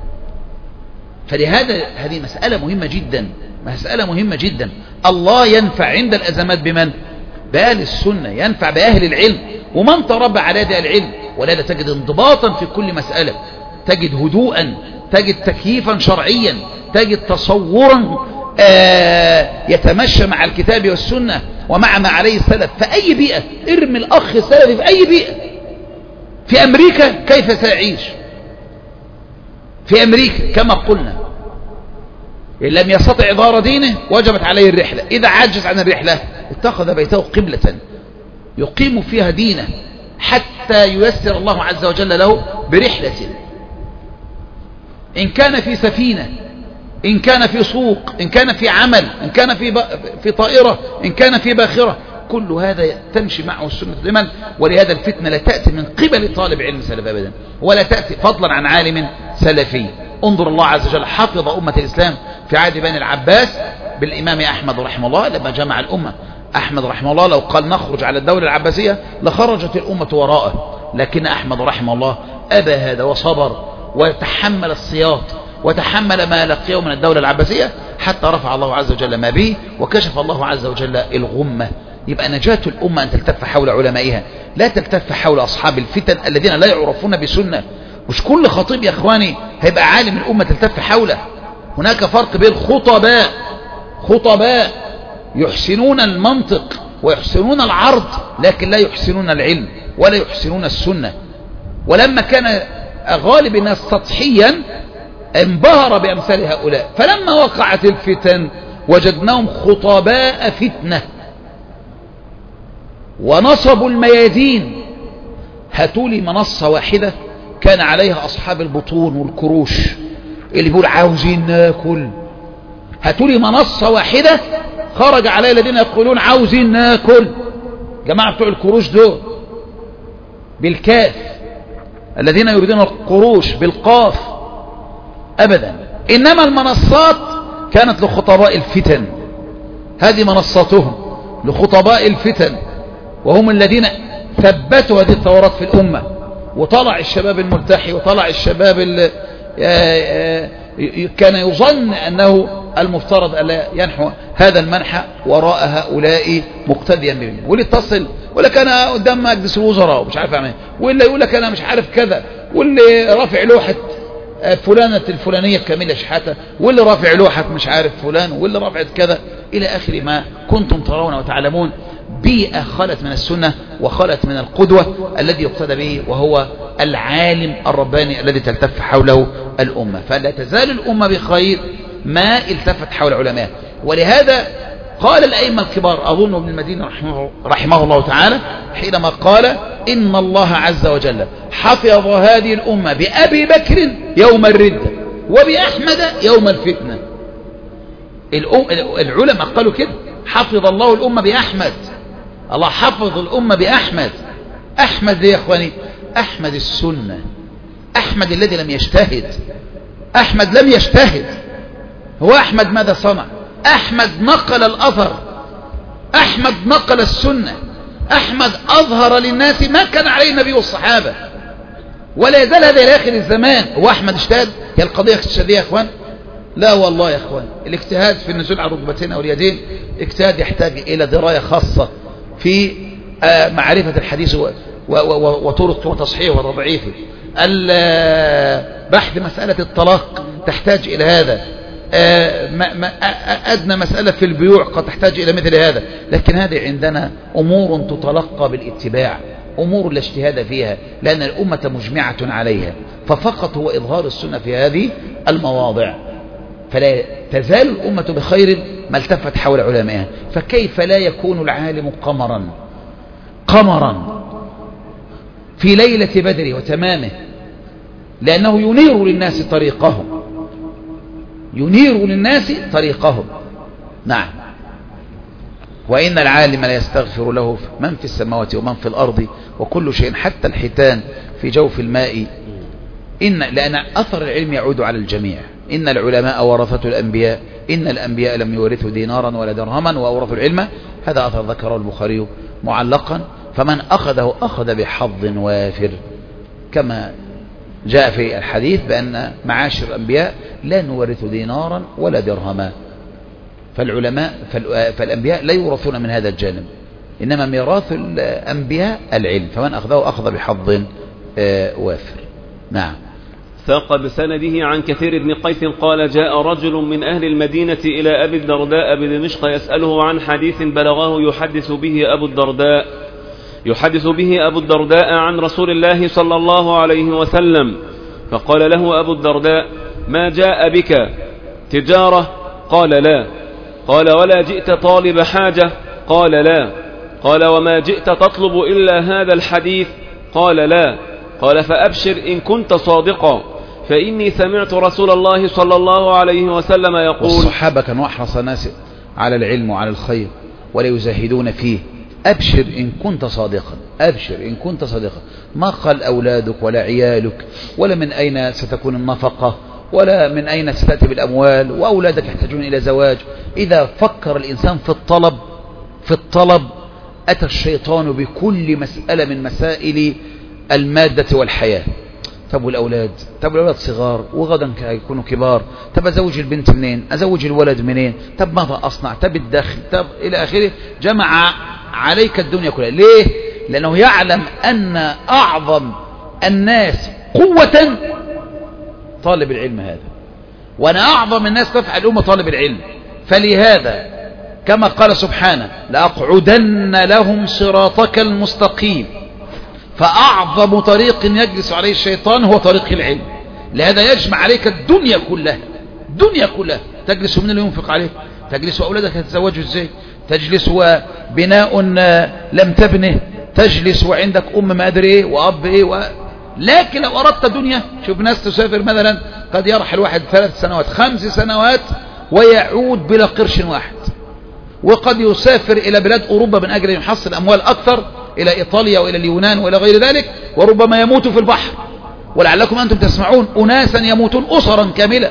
فلهذا هذه مسألة مهمة جدا، مسألة مهمة جدا. الله ينفع عند الأزمات بمن؟ بأهل السنة، ينفع بأهل العلم ومن تربى على هذا العلم. ولهذا تجد انضباطا في كل مسألة، تجد هدوءا، تجد تكييفا شرعيا، تجد تصورا آه يتمشى مع الكتاب والسنة ومع ما عليه السلف. فأي بيئة، ارمي الأخ السلفي في أي بيئة. في أمريكا كيف سيعيش؟ في أمريكا كما قلنا إن لم يستطع إظهار دينه وجبت عليه الرحلة، إذا عجز عن الرحلة اتخذ بيته قبلة يقيم فيها دينه حتى ييسر الله عز وجل له برحلة، إن كان في سفينة، إن كان في سوق، إن كان في عمل، إن كان في ب... في طائرة، إن كان في باخرة، كل هذا تمشي معه السنة لمن. ولهذا الفتنة لا تأتي من قبل طالب علم سلف أبدا، ولا تأتي فضلا عن عالم سلفي. انظر الله عز وجل حفظ أمة الإسلام في عهد بني العباس بالإمام أحمد رحمه الله لما جمع الأمة. أحمد رحمه الله لو قال نخرج على الدولة العباسية لخرجت الأمة وراءه، لكن أحمد رحمه الله أبى هذا وصبر وتحمل السياط وتحمل ما لقيه من الدولة العباسية حتى رفع الله عز وجل ما به وكشف الله عز وجل الغمة. يبقى نجاة الأمة أن تلتف حول علمائها، لا تلتف حول أصحاب الفتن الذين لا يعرفون بسنة. مش كل خطيب يا إخواني هيبقى عالم الأمة تلتف حوله. هناك فرق بين خطباء خطباء يحسنون المنطق ويحسنون العرض لكن لا يحسنون العلم ولا يحسنون السنة. ولما كان غالب الناس سطحيا انبهر بأمثال هؤلاء، فلما وقعت الفتن وجدناهم خطباء فتنة ونصبوا الميادين. هاتوا لي منصة واحدة كان عليها أصحاب البطون والكروش اللي بيقول عاوزين ناكل. هاتوا لي منصة واحدة خرج عليها الذين يقولون عاوزين ناكل، جماعة بتوع الكروش دول بالكاف، الذين يريدون القروش بالقاف أبدا. إنما المنصات كانت لخطباء الفتن، هذه منصاتهم لخطباء الفتن، وهم الذين ثبتوا هذه الثورات في الأمة. وطلع الشباب الملتحي وطلع الشباب اللي كان يظن أنه المفترض ألا ينحو هذا المنحى وراء هؤلاء مقتديا بهم، واللي اتصل ولا كان قدام مجلس الوزراء ومش عارف اعمل، واللي يقول لك انا مش عارف كذا، واللي رافع لوحة فلانة الفلانية كاملة شحاتة، واللي رافع لوحة مش عارف فلان، واللي رافعت كذا إلى آخر ما كنتم ترون وتعلمون. بيئة خلت من السنة وخلت من القدوة الذي يقتدى به، وهو العالم الرباني الذي تلتف حوله الأمة. فلا تزال الأمة بخير ما التفت حول علماء. ولهذا قال الأئمة الكبار أظن ابن المدينة رحمه, رحمه الله تعالى حينما قال إن الله عز وجل حفظ هذه الأمة بأبي بكر يوم الردة وبأحمد يوم الفتنة. العلماء قالوا كده، حفظ الله الأمة بأحمد، الله حفظ الأمة بأحمد. أحمد يا إخواني، أحمد السنة، أحمد الذي لم يجتهد، أحمد لم يجتهد. هو أحمد ماذا صنع؟ أحمد نقل الأثر، أحمد نقل السنة، أحمد أظهر للناس ما كان عليه النبي والصحابة، ولا يزال هذا إلى آخر الزمان. هو أحمد اجتهد؟ هي القضية اجتهادية يا إخوان؟ لا والله يا إخوان، الاجتهاد في النزول على الركبتين أو اليدين اجتهاد يحتاج إلى دراية خاصة في معرفة الحديث وطرق وتصحيحه وتضعيفه. بحث مسألة الطلاق تحتاج إلى هذا، أدنى مسألة في البيوع قد تحتاج إلى مثل هذا. لكن هذه عندنا أمور تتلقى بالاتباع، أمور لا اجتهاد فيها، لأن الأمة مجمعة عليها، ففقط هو إظهار السنة في هذه المواضع. فلا تزال الأمة بخير ما التفت حول علمائها. فكيف لا يكون العالم قمرا قمرا في ليلة بدر وتمامه، لأنه ينير للناس طريقهم، ينير للناس طريقهم. نعم. وإن العالم لا يستغفر له من في السماوات ومن في الأرض وكل شيء حتى الحيتان في جوف الماء. إن لأن أثر العلم يعود على الجميع. إن العلماء ورثة الأنبياء، إن الأنبياء لم يورثوا دينارا ولا درهما وأورثوا العلم. هذا أثر ذكره البخاري معلقا، فمن أخذه أخذ بحظ وافر، كما جاء في الحديث بأن معاشر الأنبياء لا نورث دينارا ولا درهما. فالعلماء فالأنبياء لا يورثون من هذا الجانب، إنما ميراث الأنبياء العلم، فمن أخذه أخذ بحظ وافر. نعم. ساق بسنده عن كثير بن قيس قال جاء رجل من أهل المدينة إلى أبي الدرداء بدمشق يسأله عن حديث بلغه يحدث به أبو الدرداء يحدث به أبو الدرداء عن رسول الله صلى الله عليه وسلم. فقال له أبو الدرداء ما جاء بك تجارة؟ قال لا. قال ولا جئت طالب حاجة؟ قال لا. قال وما جئت تطلب إلا هذا الحديث؟ قال لا. قال فأبشر إن كنت صادقا، فإني سمعت رسول الله صلى الله عليه وسلم يقول. والصحابة كانوا أحرص الناس على العلم وعلى الخير ولا يزهدون فيه. أبشر إن كنت صادقا، أبشر إن كنت صادقا. ما قال أولادك ولا عيالك ولا من أين ستكون النفقة ولا من أين ستأتي بالأموال، وأولادك يحتاجون إلى زواج. إذا فكر الإنسان في الطلب في الطلب أتى الشيطان بكل مسألة من مسائل المادة والحياة. طب والأولاد، طب الأولاد صغار وغدا يكونوا كبار، طب أزوج البنت منين، أزوج الولد منين، طب ماذا أصنع، طب الدخل، طب إلى آخره. جمع عليك الدنيا كلها. ليه؟ لأنه يعلم أن أعظم الناس قوة طالب العلم هذا، وأنا أعظم الناس تفعل الأمة طالب العلم. فلهذا كما قال سبحانه لأقعدن لهم صراطك المستقيم. فأعظم طريق يجلس عليه الشيطان هو طريق العلم. لهذا يجمع عليك الدنيا كلها، الدنيا كلها. تجلس من اللي ينفق عليك، تجلس وأولادك يتزوجوا ازاي، تجلس وبناء لم تبنه، تجلس وعندك أم ما أدري إيه وأب إيه و... لكن لو أردت دنيا، شوف ناس تسافر مثلا قد يرحل واحد ثلاث سنوات خمس سنوات ويعود بلا قرش واحد، وقد يسافر إلى بلاد أوروبا من أجل يحصل أموال أكثر، إلى إيطاليا وإلى اليونان وإلى غير ذلك، وربما يموت في البحر. ولعلكم أنتم تسمعون أناسا يموتون أسرا كاملة.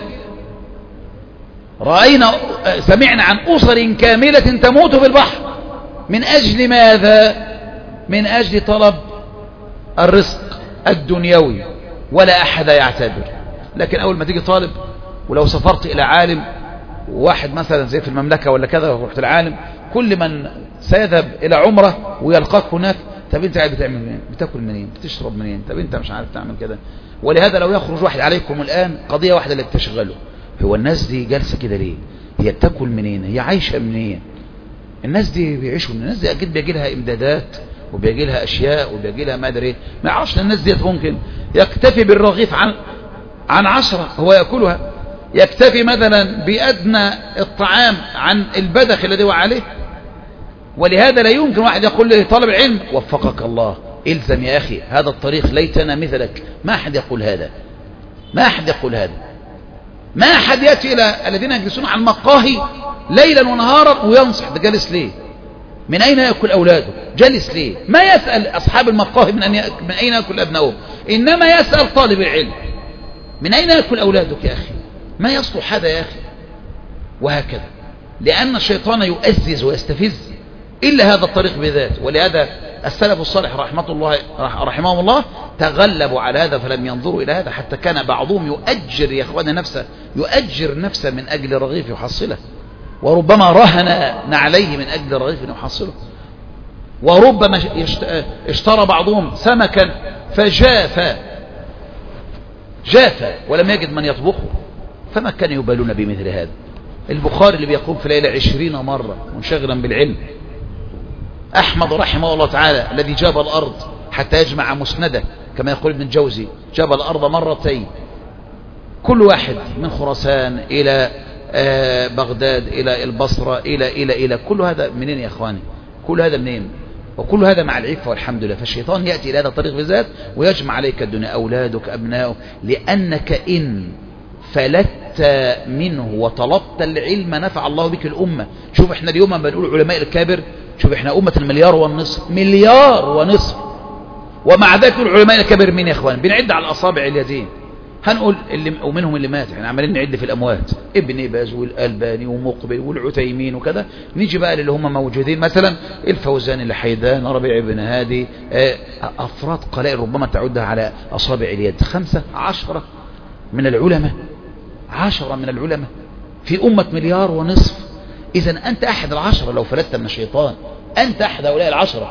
رأينا سمعنا عن أسر كاملة تموت في البحر. من أجل ماذا؟ من أجل طلب الرزق الدنيوي، ولا أحد يعتبر. لكن أول ما تيجي طالب، ولو سافرت إلى عالم واحد مثلا زي في المملكة ولا كذا ورحت العالم، كل من سيذهب إلى عمره ويلقاك هناك، طب انت قاعد بتعمل منين، بتاكل منين، بتشرب منين، طب انت مش عارف تعمل كده. ولهذا لو يخرج واحد عليكم الآن قضية واحدة اللي بتشغله، هو الناس دي جالسة كده ليه، هي بتاكل منين، هي عايشة منين، الناس دي بيعيشوا من الناس دي أكيد بيجي لها إمدادات وبيجي لها أشياء وبيجي لها ما أدري، ما يعرفش الناس دي ممكن يكتفي بالرغيف عن عن عشرة هو يأكلها، يكتفي مثلا بأدنى الطعام عن البدخ الذي هو عليه. ولهذا لا يمكن واحد يقول لطالب العلم وفقك الله الزم يا أخي هذا الطريق ليتنا مثلك. ما أحد يقول هذا، ما أحد يقول هذا. ما أحد يأتي إلى الذين يجلسون على المقاهي ليلا ونهارا وينصح. ده جالس ليه؟ من أين يأكل أولاده؟ جالس ليه؟ ما يسأل أصحاب المقاهي من, أن يأكل من أين يأكل أبنائهم، إنما يسأل طالب العلم من أين يأكل أولادك يا أخي. ما يصلح هذا يا أخي. وهكذا، لأن الشيطان يؤزز ويستفز إلا هذا الطريق بذات. ولهذا السلف الصالح رحمة الله رحمهم الله تغلبوا على هذا فلم ينظروا إلى هذا، حتى كان بعضهم يؤجر يا إخواننا نفسه، يؤجر نفسه من أجل رغيف يحصله، وربما رهن نعليه من أجل رغيف يحصله، وربما اشترى بعضهم سمكا فجاف جاف ولم يجد من يطبخه. فما كان يبالون بمثل هذا. البخاري اللي بيقوم في ليلة عشرين مرة منشغلا بالعلم، أحمد رحمه الله تعالى الذي جاب الأرض حتى يجمع مسنده كما يقول ابن الجوزي، جاب الأرض مرتين، كل واحد من خراسان إلى بغداد إلى البصرة إلى إلى إلى كل هذا منين يا أخواني؟ كل هذا منين؟ وكل هذا مع العفة والحمد لله. فالشيطان يأتي إلى هذا الطريق بالذات ويجمع عليك الدنيا، أولادك أبناؤك، لأنك إن فلت منه وطلبت العلم نفع الله بك الأمة. شوف احنا اليوم بنقول علماء الكابر، شوف احنا أمة المليار والنصف، مليار ونصف، ومع ذلك العلماء الكابر مين يا اخوان؟ بنعد على الأصابع اليدين. هنقول اللي ومنهم اللي مات، احنا عمالين نعد في الأموات، ابن باز والألباني ومقبل والعتيمين وكذا. نيجي بقى اللي هم موجودين مثلا الفوزان الحيدان ربيع بن هادي، أفراد قلائل ربما تعدها على أصابع اليد، خمسة عشرة من العلماء، عشرة من العلماء في أمة مليار ونصف. إذن أنت أحد العشرة لو فلتت من الشيطان، أنت أحد هؤلاء العشرة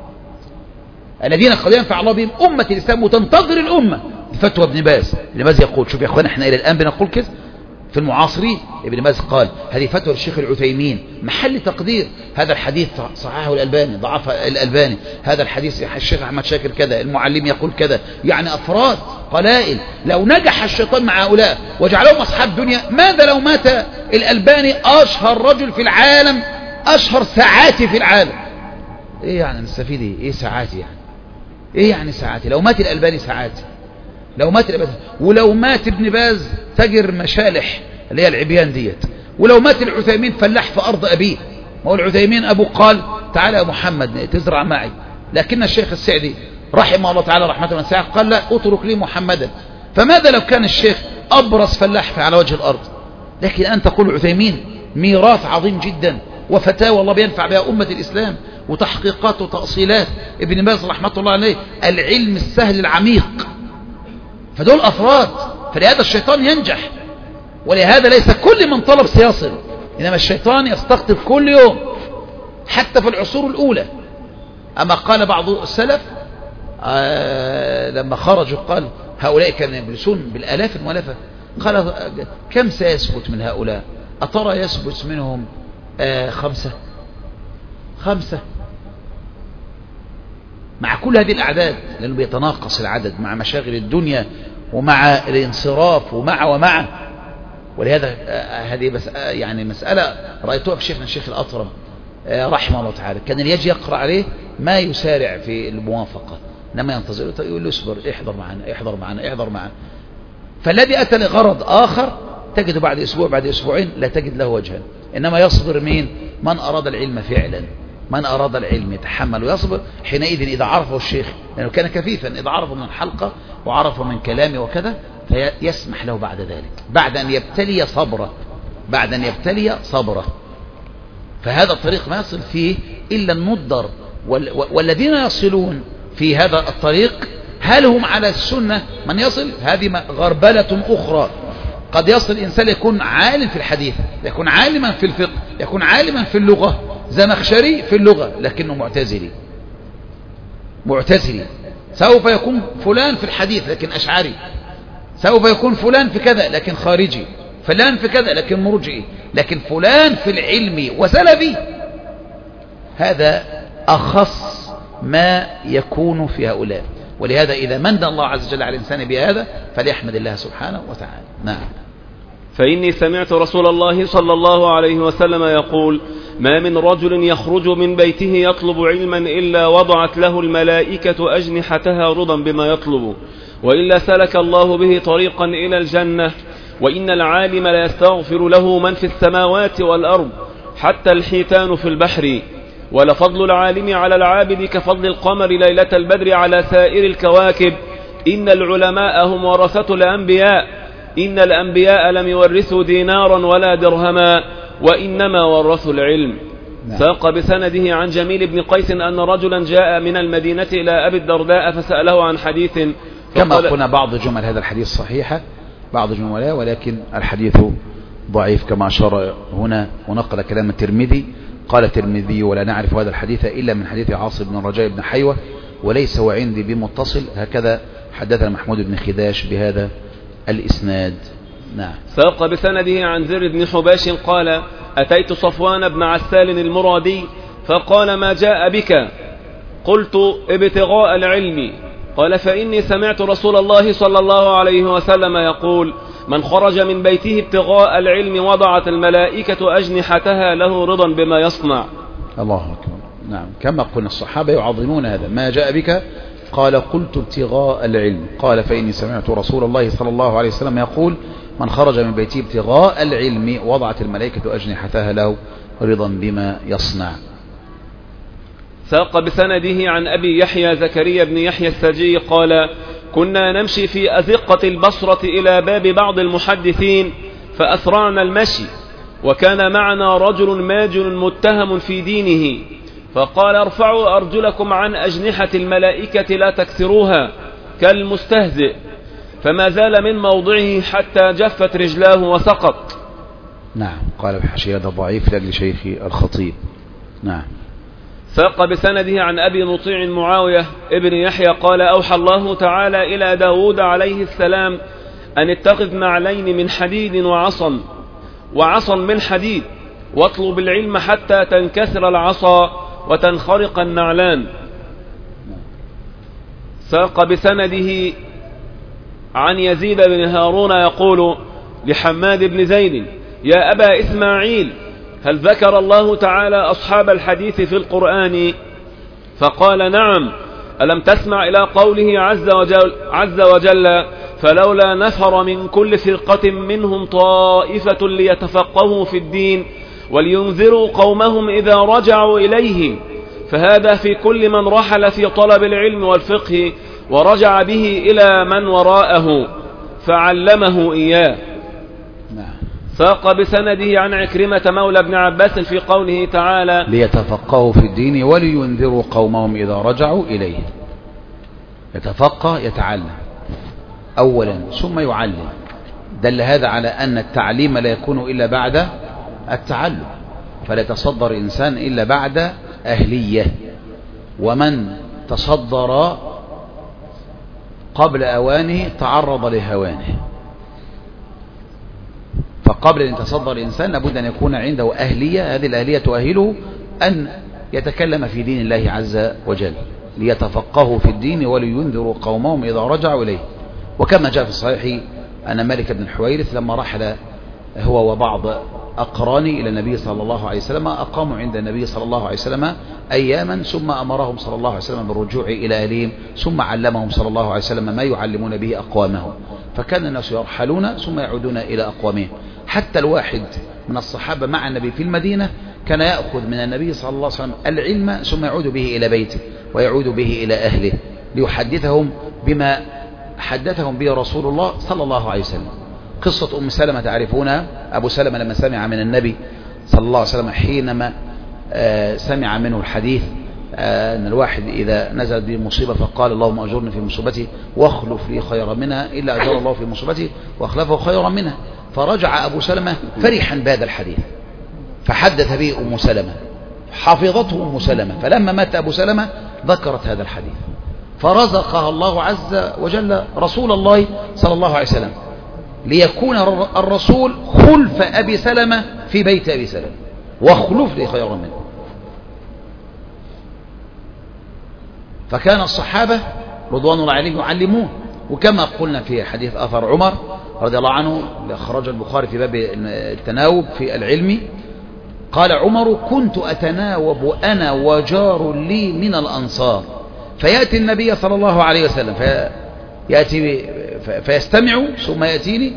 الذين قد ينفع الله بهم أمة الإسلام وتنتظر الأمة. فتوى ابن باز، ابن باز يقول، شوف يا أخوان احنا إلى الآن بنقول كذا في المعاصرين. ابن باز قال هذه فتوى الشيخ العثيمين محل تقدير، هذا الحديث صححه الألباني ضعف الألباني، هذا الحديث الشيخ أحمد شاكر كذا، المعلم يقول كذا. يعني أفراد قلائل. لو نجح الشيطان مع هؤلاء وجعلهم أصحاب دنيا، ماذا لو مات الألباني أشهر رجل في العالم، أشهر ساعاتي في العالم؟ إيه يعني نستفيد إيه؟ إيه ساعاتي يعني؟ إيه يعني ساعاتي؟ لو مات الألباني ساعاتي، لو مات الألباني، ولو مات ابن باز تجر مشالح اللي هي العبيان ديت، ولو مات العثيمين فلاح في أرض أبيه. ما هو العثيمين أبو قال تعالى يا محمد تزرع معي، لكن الشيخ السعدي رحمه الله تعالى رحمة واسعة قال لا اترك لي محمدا. فماذا لو كان الشيخ أبرز فلاح على وجه الأرض؟ لكن أن تقول العثيمين ميراث عظيم جدا وفتاوى الله بينفع بها أمة الإسلام وتحقيقات وتأصيلات. ابن باز رحمة الله عليه العلم السهل العميق. فدول أفراد، فلهذا الشيطان ينجح. ولهذا ليس كل من طلب سيصل، إنما الشيطان يستقطب كل يوم حتى في العصور الأولى. أما قال بعض السلف آه لما خرجوا قال هؤلاء كانوا يجلسون بالآلاف المؤلفة، قال كم سيثبت من هؤلاء؟ أترى يثبت منهم آه خمسة خمسة مع كل هذه الأعداد، لأنه بيتناقص العدد مع مشاغل الدنيا ومع الانصراف ومع ومع ولهذا آه هذه بس آه يعني مسألة رأيتها في شيخنا الشيخ الأطرم آه رحمه الله تعالى، كان يجي يقرأ عليه ما يسارع في الموافقة، إنما ينتظر يقول له اصبر، احضر معنا احضر معنا احضر معنا. فالذي أتى لغرض آخر تجد بعد أسبوع بعد أسبوعين لا تجد له وجها. إنما يصبر مين؟ من أراد العلم فعلا، من أراد العلم يتحمل ويصبر. حينئذ إذا عرفه الشيخ، لأنه كان كفيفا، إذا عرفه من الحلقة وعرفه من كلامه وكذا فيسمح له بعد ذلك، بعد أن يبتلي صبره، بعد أن يبتلي صبره. فهذا الطريق ما يصل فيه إلا الندر. والذين يصلون في هذا الطريق هل هم على السنة؟ من يصل هذه غربلة أخرى. قد يصل الإنسان يكون عالم في الحديث، يكون عالما في الفقه، يكون عالما في اللغة، زمخشري في اللغة لكنه معتزلي معتزلي. سوف يكون فلان في الحديث لكن أشعري، سوف يكون فلان في كذا لكن خارجي، فلان في كذا لكن مرجئي، لكن فلان في العلم وسلفي. هذا أخص ما يكون في هؤلاء. ولهذا إذا من الله عز وجل على الإنسان بهذا فليحمد الله سبحانه وتعالى. نعم. فإني سمعت رسول الله صلى الله عليه وسلم يقول: ما من رجل يخرج من بيته يطلب علما إلا وضعت له الملائكة أجنحتها رضا بما يطلب، وإلا سلك الله به طريقا إلى الجنة. وإن العالم لا يستغفر له من في السماوات والأرض حتى الحيتان في البحر، ولفضل العالم على العابد كفضل القمر ليلة البدر على سائر الكواكب. إن العلماء هم ورثة الأنبياء، إن الأنبياء لم يورثوا دينارا ولا درهما، وإنما ورثوا العلم. ساق بسنده عن جميل بن قيس أن رجلا جاء من المدينة إلى أبي الدرداء فسأله عن حديث، كما قلنا بعض جمل هذا الحديث صحيحة، بعض جمله، ولكن الحديث ضعيف كما أشار هنا ونقل كلام الترمذي. قال الترمذي: ولا نعرف هذا الحديث إلا من حديث عاصم بن رجاء بن حيوة وليس هو عندي بمتصل. هكذا حدثنا محمود بن خداش بهذا الإسناد. نعم. ساق بسنده عن زر بن حباش قال: أتيت صفوان بن عسال المرادي فقال: ما جاء بك؟ قلت: ابتغاء العلم. قال: فإني سمعت رسول الله صلى الله عليه وسلم يقول: من خرج من بيته ابتغاء العلم وضعت الملائكة أجنحتها له رضا بما يصنع. الله أكبر. نعم. كما قلنا الصحابة يعظمون هذا. ما جاء بك؟ قال: قلت ابتغاء العلم. قال: فإني سمعت رسول الله صلى الله عليه وسلم يقول: من خرج من بيته ابتغاء العلم وضعت الملائكة أجنحتها له رضا بما يصنع. ساق بسنده عن أبي يحيى زكريا بن يحيى السجي قال: كنا نمشي في أزقة البصرة إلى باب بعض المحدثين فأسرعنا المشي، وكان معنا رجل ماجن متهم في دينه، فقال: ارفعوا أرجلكم عن أجنحة الملائكة لا تكسروها كالمستهزئ، فما زال من موضعه حتى جفت رجلاه وسقط. نعم. قال بحاشية هذا ضعيف لأجل شيخي الخطيب. نعم. ساق بسنده عن أبي مطيع معاوية ابن يحيى قال: أوحى الله تعالى إلى داود عليه السلام أن اتخذ نعلين من حديد وعصا وعصا من حديد، واطلب العلم حتى تنكسر العصا وتنخرق النعلان. ساق بسنده عن يزيد بن هارون يقول لحماد بن زيد: يا أبا إسماعيل، هل ذكر الله تعالى أصحاب الحديث في القرآن؟ فقال: نعم. ألم تسمع إلى قوله عز وجل, عز وجل فلولا نفر من كل فرقة منهم طائفة ليتفقهوا في الدين ولينذروا قومهم إذا رجعوا إليهم. فهذا في كل من رحل في طلب العلم والفقه ورجع به إلى من وراءه فعلمه إياه. ساق بسنده عن عكرمة مولى ابن عباس في قوله تعالى: ليتفقهوا في الدين ولينذروا قومهم إذا رجعوا إليه. يتفقه يتعلم أولا ثم يعلم. دل هذا على أن التعليم لا يكون إلا بعد التعلم، فلا يتصدر إنسان إلا بعد أهلية، ومن تصدر قبل أوانه تعرض لهوانه. فقبل أن يتصدر الإنسان لابد أن يكون عنده أهلية، هذه الأهلية تؤهله أن يتكلم في دين الله عز وجل. ليتفقهوا في الدين ولينذروا قومهم إذا رجعوا إليه. وكما جاء في الصحيح أن مالك بن الحويرث لما رحل هو وبعض أقرانه إلى النبي صلى الله عليه وسلم أقاموا عند النبي صلى الله عليه وسلم أياما، ثم أمرهم صلى الله عليه وسلم بالرجوع إلى أهلهم، ثم علمهم صلى الله عليه وسلم ما يعلمون به أقوامهم. فكان الناس يرحلون ثم يعودون إلى أقوامهم. حتى الواحد من الصحابة مع النبي في المدينة كان يأخذ من النبي صلى الله عليه وسلم العلم ثم يعود به إلى بيته ويعود به إلى أهله ليحدثهم بما حدثهم به رسول الله صلى الله عليه وسلم. قصة أم سلمة تعرفونها. أبو سلمة لما سمع من النبي صلى الله عليه وسلم حينما سمع منه الحديث أن الواحد إذا نزلت به مصيبة فقال: اللهم أجرني في مصيبتي واخلف لي خيرا منها، إلا أجر الله في مصيبتي واخلفه خيرا منها. فرجع أبو سلمة فرحا بهذا الحديث فحدث به أم سلمة، حفظته أم سلمة، فلما مات أبو سلمة ذكرت هذا الحديث، فرزقها الله عز وجل رسول الله صلى الله عليه وسلم ليكون الرسول خلف أبي سلمة في بيت أبي سلمة، واخلف لي خيرا منه. فكان الصحابة رضوان الله عليهم يعلمون. وكما قلنا في حديث أثر عمر رضي الله عنه أخرج البخاري في باب التناوب في العلم، قال عمر: كنت أتناوب أنا وجار لي من الأنصار، فيأتي النبي صلى الله عليه وسلم فيأتي فيستمع ثم يأتيني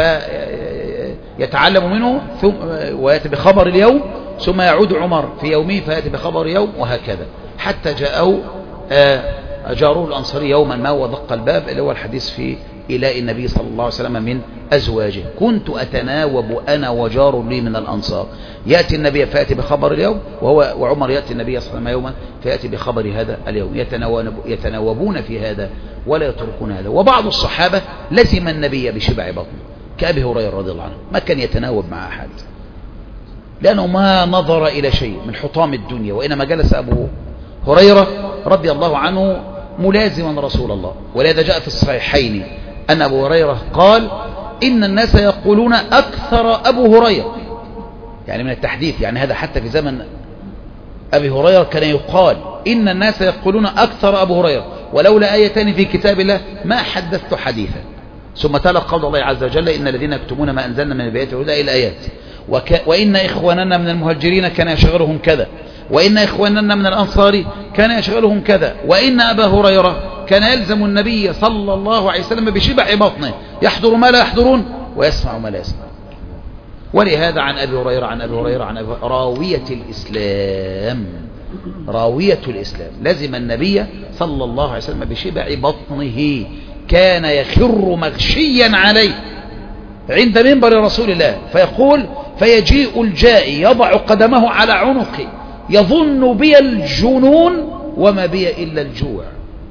فيتعلم منه ثم ويأتي بخبر اليوم، ثم يعود عمر في يومه فيأتي بخبر يوم، وهكذا حتى جاءه جاره الأنصاري يوما ما ودق الباب، اللي هو الحديث في إلاء النبي صلى الله عليه وسلم من أزواجه: كنت أتناوب أنا وجار لي من الأنصار. يأتي النبي فيأتي بخبر اليوم، وهو وعمر يأتي النبي صلى الله عليه وسلم يوما فيأتي بخبر هذا اليوم، يتناوبون في هذا ولا يتركون هذا. وبعض الصحابة لزم النبي بشبع بطن كأبي هريرة رضي الله عنه، ما كان يتناوب مع أحد لأنه ما نظر إلى شيء من حطام الدنيا، وإنما جلس أبو هريرة رضي الله عنه ملازما رسول الله. ولذا جاء في الصحيحين أن أبو هريرة قال: إن الناس يقولون أكثر أبو هريرة، يعني من التحديث، يعني هذا حتى في زمن أبي هريرة كان يقال إن الناس يقولون أكثر أبو هريرة، ولولا آيتان في كتاب الله ما حدثت حديثا. ثم تلا قول الله عز وجل: إن الذين يكتمون ما أنزلنا من البينات والهدى إلى آيات، وك... وإن إخواننا من المهاجرين كان يشغلهم كذا، وإن إخواننا من الأنصار كان يشغلهم كذا، وإن أبا هريرة كان يلزم النبي صلى الله عليه وسلم بشبع بطنه، يحضر ما لا يحضرون ويسمع ما لا يسمع. ولهذا عن أبي هريرة عن أبي هريرة عن أبي راوية الإسلام، راوية الإسلام لزم النبي صلى الله عليه وسلم بشبع بطنه، كان يخر مغشيا عليه عند منبر رسول الله فيقول: فيجيء الجائي يضع قدمه على عنقي يظن بي الجنون وما بي إلا الجوع.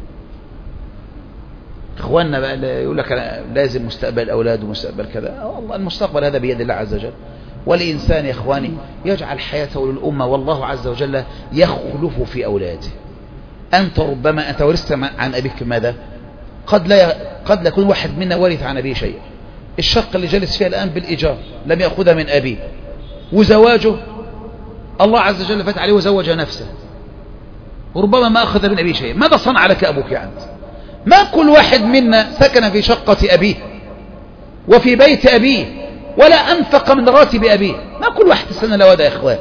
إخواننا بقى يقول لك أنا لازم مستقبل أولاد ومستقبل كذا، والله المستقبل هذا بيد الله عز وجل. والإنسان يا إخواني يجعل حياته للأمة، والله عز وجل يخلف في أولاده. أنت ربما أنت ورثت عن أبيك ماذا؟ قد لا قد لا يكون واحد منا ورث عن أبيه شيء. الشقة اللي جالس فيها الآن بالإيجار لم يأخذها من أبيه، وزواجه الله عز وجل فتح عليه وزوج نفسه، وربما ما أخذ من أبيه شيء. ماذا صنع لك أبوك يعني؟ ما كل واحد منا سكن في شقة أبيه وفي بيت أبيه ولا أنفق من راتب أبيه، ما كل واحد تسنى له هذا يا إخوان.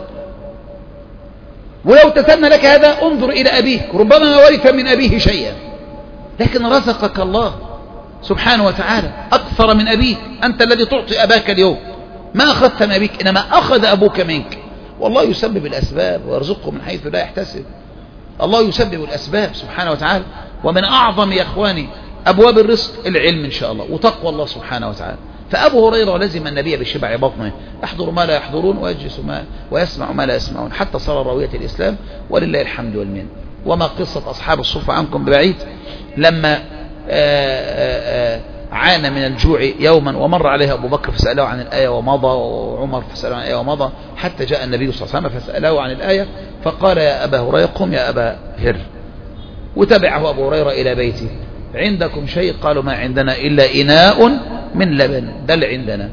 ولو تسنى لك هذا انظر إلى أبيك، ربما ما ورث من أبيه شيئا، لكن رزقك الله سبحانه وتعالى أكثر من أبيك. أنت الذي تعطي أباك اليوم، ما أخذت من أبيك، إنما أخذ أبوك منك. والله يسبب الأسباب ويرزقه من حيث لا يحتسب. الله يسبب الأسباب سبحانه وتعالى. ومن أعظم يا إخواني أبواب الرزق العلم إن شاء الله وتقوى الله سبحانه وتعالى. فأبو هريرة لزم النبي بشبع بطنه، يحضر ما لا يحضرون ويجلس ما ويسمع ما لا يسمعون، حتى صار راوية الإسلام ولله الحمد والمنة. وما قصة أصحاب الصفة عنكم ببعيد، لما آآ آآ عانى من الجوع يوما ومر عليه أبو بكر فسأله عن الآية ومضى، وعمر فسأله عن الآية ومضى، حتى جاء النبي صلى الله عليه وسلم فسأله عن الآية فقال: يا أبا هريرة قم يا أبا هر. وتبعه أبو هريرة إلى بيته: عندكم شيء؟ قالوا: ما عندنا إلا إناء من لبن، دل عندنا.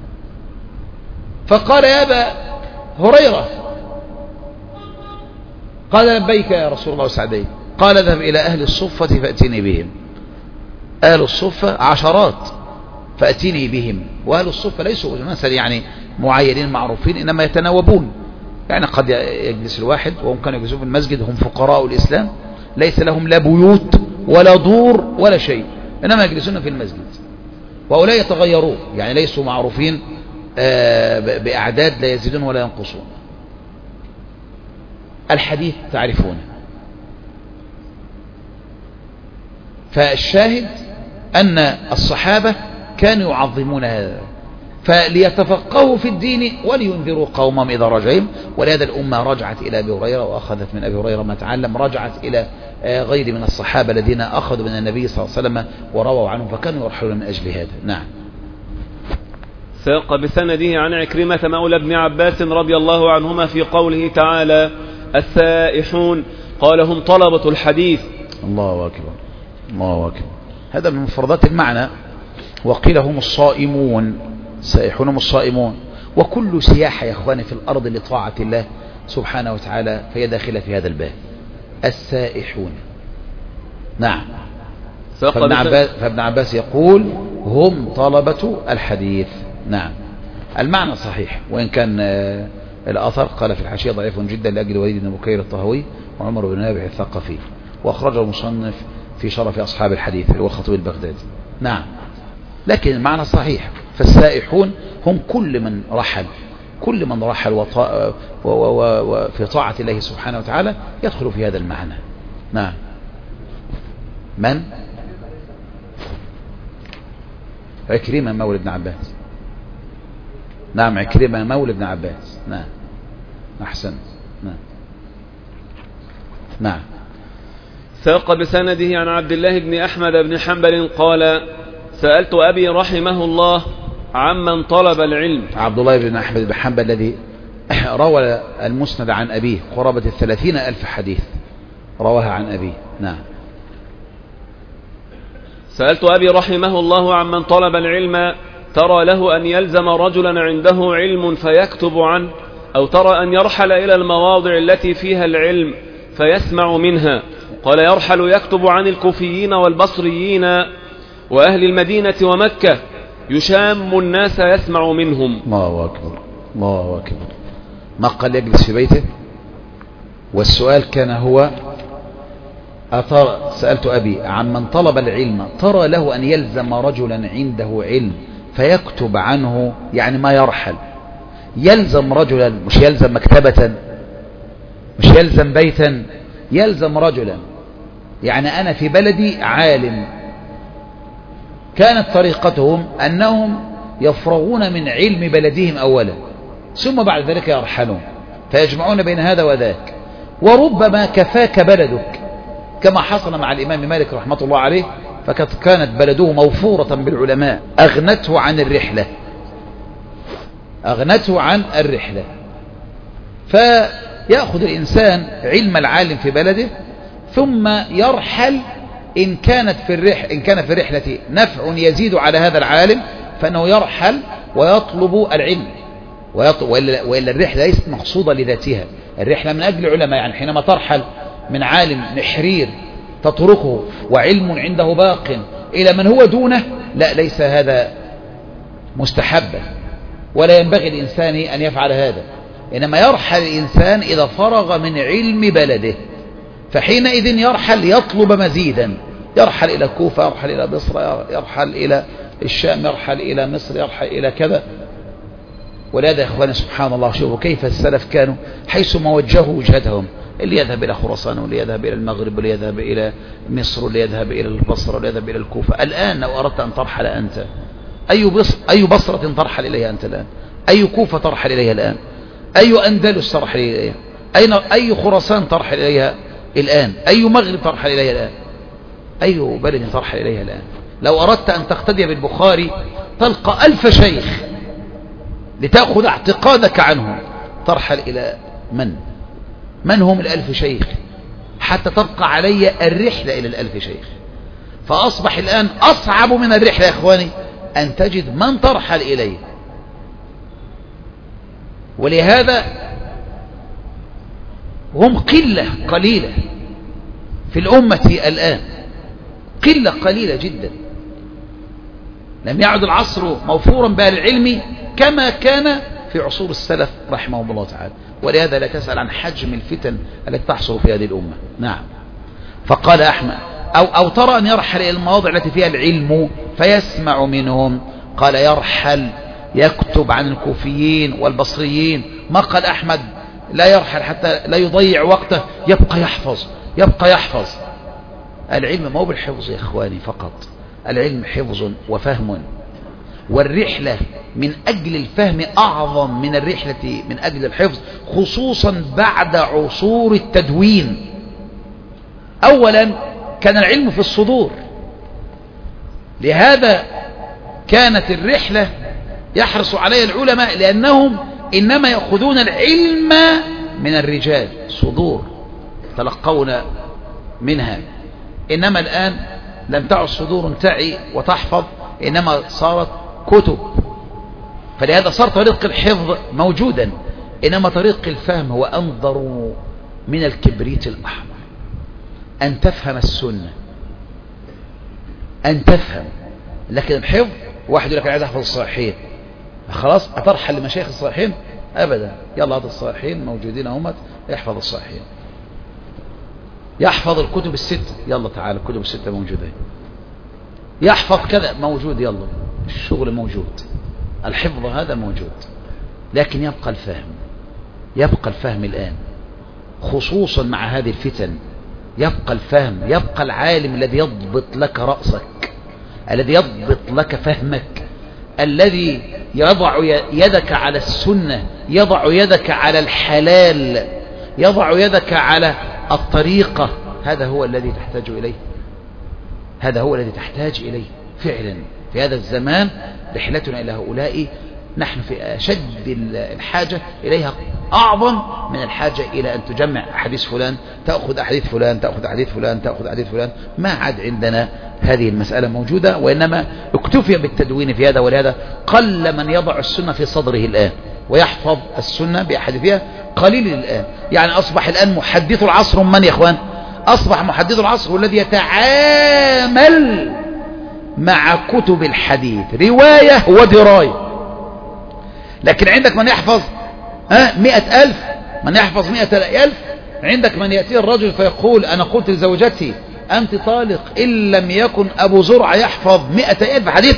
فقال: يا أبا هريرة. قال: لبيك يا رسول الله وسعدي. قال: اذهب إلى أهل الصفة فأتني بهم. أهل الصفة عشرات فأتني بهم. وأهل الصفة ليسوا مثلا يعني معينين معروفين، إنما يتناوبون، يعني قد يجلس الواحد وهم كانوا يجلسون في المسجد، هم فقراء الإسلام ليس لهم لا بيوت ولا دور ولا شيء، إنما يجلسون في المسجد. وأولئك يتغيرون، يعني ليسوا معروفين بأعداد لا يزيدون ولا ينقصون. الحديث تعرفونه. فالشاهد أن الصحابة كانوا يعظمون هذا، فليتفقهوا في الدين ولينذروا قومهم إذا رجعهم. ولهذا الأمة رجعت إلى أبي هريرة وأخذت من أبي هريرة ما تعلم، رجعت إلى غير من الصحابة الذين أخذوا من النبي صلى الله عليه وسلم ورووا عنه، فكانوا يرحلون من أجل هذا. نعم. ساق بسنده عن عكرمة مولى ابن عباس رضي الله عنهما في قوله تعالى: السائحون، قال: هم طلبة الحديث. الله أكبر، الله أكبر. هذا من مفردات المعنى. وقيل هم الصائمون، السائحون هم الصائمون. وكل سياحة يا أخواني في الأرض لطاعة الله سبحانه وتعالى فهي داخلة في هذا الباب، السائحون. نعم. فابن عباس, فابن عباس يقول: هم طلبة الحديث. نعم. المعنى صحيح، وإن كان الأثر قال في الحاشية ضعيف جدا لأجل وليد بن بكير الطهوي وعمر بن نابح الثقفي، وأخرجه المصنف في شرف أصحاب الحديث اللي هو الخطيب البغدادي. نعم. لكن المعنى صحيح، فالسائحون هم كل من رحل، كل من رحل وطا... و... و... و... في طاعة الله سبحانه وتعالى يدخل في هذا المعنى. نعم. من؟ عكرمة مولى ابن عباس. نعم، عكرمة مولى ابن عباس. نعم. أحسن. نعم. نعم. ساق بسنده عن عبد الله بن أحمد بن حنبل قال: سألت أبي رحمه الله عمن طلب العلم. عبد الله بن أحمد بن حنبل الذي روى المسند عن أبيه قرابة الثلاثين ألف حديث رواها عن أبيه. نعم. سألت أبي رحمه الله عمن طلب العلم: ترى له أن يلزم رجلا عنده علم فيكتب عنه، أو ترى أن يرحل إلى المواضع التي فيها العلم فيسمع منها؟ قال: يرحل يكتب عن الكوفيين والبصريين وأهل المدينة ومكة، يشام الناس يسمع منهم. الله أكبر، الله أكبر. ما قال يجلس في بيته؟ والسؤال كان هو: أترى سألت أبي عمن طلب العلم ترى له أن يلزم رجلا عنده علم فيكتب عنه، يعني ما يرحل، يلزم رجلا، مش يلزم مكتبة، مش يلزم بيتا، يلزم رجلا. يعني أنا في بلدي عالم، كانت طريقتهم أنهم يفرغون من علم بلدهم أولا ثم بعد ذلك يرحلون، فيجمعون بين هذا وذاك. وربما كفاك بلدك كما حصل مع الإمام مالك رحمة الله عليه، فكانت بلده موفورة بالعلماء أغنته عن الرحلة، أغنته عن الرحلة. فيأخذ الإنسان علم العالم في بلده ثم يرحل، إن كانت في الرحلة إن كان في الرحلة نفع يزيد على هذا العالم فإنه يرحل ويطلب العلم، وإلا الرحلة ليست مقصودة لذاتها، الرحلة من أجل علماء. يعني حينما ترحل من عالم نحرير تتركه وعلم عنده باق إلى من هو دونه، لا، ليس هذا مستحبا ولا ينبغي الإنسان أن يفعل هذا. إنما يرحل الإنسان إذا فرغ من علم بلده، فحينئذ يرحل يطلب مزيدا، يرحل إلى الكوفة، يرحل إلى مصر، يرحل إلى الشام، يرحل إلى مصر، يرحل إلى كذا. ولهذا يا إخواني سبحان الله، شوفوا كيف السلف كانوا حيث ما وجهوا وجهتهم، اللي يذهب إلى خراسان، واللي يذهب إلى المغرب، واللي يذهب إلى مصر، واللي يذهب إلى البصرة، واللي يذهب إلى الكوفة. الآن لو أردت أن ترحل أنت، أي بصر أي بصرة ترحل إليها أنت الآن؟ أي كوفة ترحل إليها الآن؟ أي أندلس ترحل إليها؟ أين أي خراسان ترحل إليها الآن؟ أي مغرب ترحل إليها الآن؟ أي بلد ترحل إليها الآن؟ لو أردت أن تقتدي بالبخاري تلقى ألف شيخ لتأخذ اعتقادك عنهم، ترحل إلى من؟ من هم الألف شيخ حتى تبقى علي الرحلة إلى الألف شيخ؟ فأصبح الآن أصعب من الرحلة يا إخواني أن تجد من ترحل إليه. ولهذا هم قلة قليلة في الأمة الآن، قلة قليلة جدا. لم يعد العصر موفورا بالعلم كما كان في عصور السلف رحمهم الله تعالى. ولهذا لا تسأل عن حجم الفتن التي تحصل في هذه الأمة. نعم. فقال أحمد: أو, أو ترى أن يرحل إلى المواضع التي فيها العلم فيسمع منهم. قال: يرحل يكتب عن الكوفيين والبصريين. ما قال أحمد لا يرحل حتى لا يضيع وقته، يبقى يحفظ يبقى يحفظ. العلم ما هو بالحفظ يا إخواني فقط، العلم حفظ وفهم، والرحلة من أجل الفهم أعظم من الرحلة من أجل الحفظ، خصوصا بعد عصور التدوين. أولا كان العلم في الصدور، لهذا كانت الرحلة يحرص عليها العلماء، لأنهم إنما يأخذون العلم من الرجال، صدور تلقون منها. إنما الآن لم تعد صدور تعي وتحفظ، إنما صارت كتب. فلهذا صار طريق الحفظ موجودا، إنما طريق الفهم هو أنظر من الكبريت الأحمر. أن تفهم السنة، أن تفهم لكن الحفظ واحد يقول لك أنا عايز أحفظ الصحيحين، خلاص أترحل لمشايخ الصحيحين؟ أبدا. يلا هذا الصحيحين موجودين هم، يحفظ الصحيحين، يحفظ الكتب الست، يلا تعال الكتب الستة موجودة، يحفظ كذا موجود، يلا الشغل موجود، الحفظ هذا موجود. لكن يبقى الفهم، يبقى الفهم الآن خصوصا مع هذه الفتن، يبقى الفهم، يبقى العالم الذي يضبط لك رأسك، الذي يضبط لك فهمك، الذي يضع يدك على السنة، يضع يدك على الحلال، يضع يدك على الطريقة. هذا هو الذي تحتاج إليه، هذا هو الذي تحتاج إليه فعلا في هذا الزمان. رحلتنا إلى هؤلاء نحن في أشد الحاجة إليها، أعظم من الحاجة إلى أن تجمع أحاديث فلان، تأخذ أحاديث فلان، تأخذ أحاديث فلان، تأخذ أحاديث فلان. ما عاد عندنا هذه المسألة موجودة، وإنما اكتفي بالتدوين في هذا ولهذا. قل من يضع السنة في صدره الآن ويحفظ السنة بأحاديثها، قليل الآن. يعني أصبح الآن محدث العصر من يا إخوان؟ أصبح محدث العصر هو الذي يتعامل مع كتب الحديث رواية ودراية. لكن عندك من يحفظ ها مئة ألف، من يحفظ مئة ألف. عندك من يأتي الرجل فيقول أنا قلت لزوجتي أنت طالق إن لم يكن أبو زرع يحفظ مئة ألف حديث.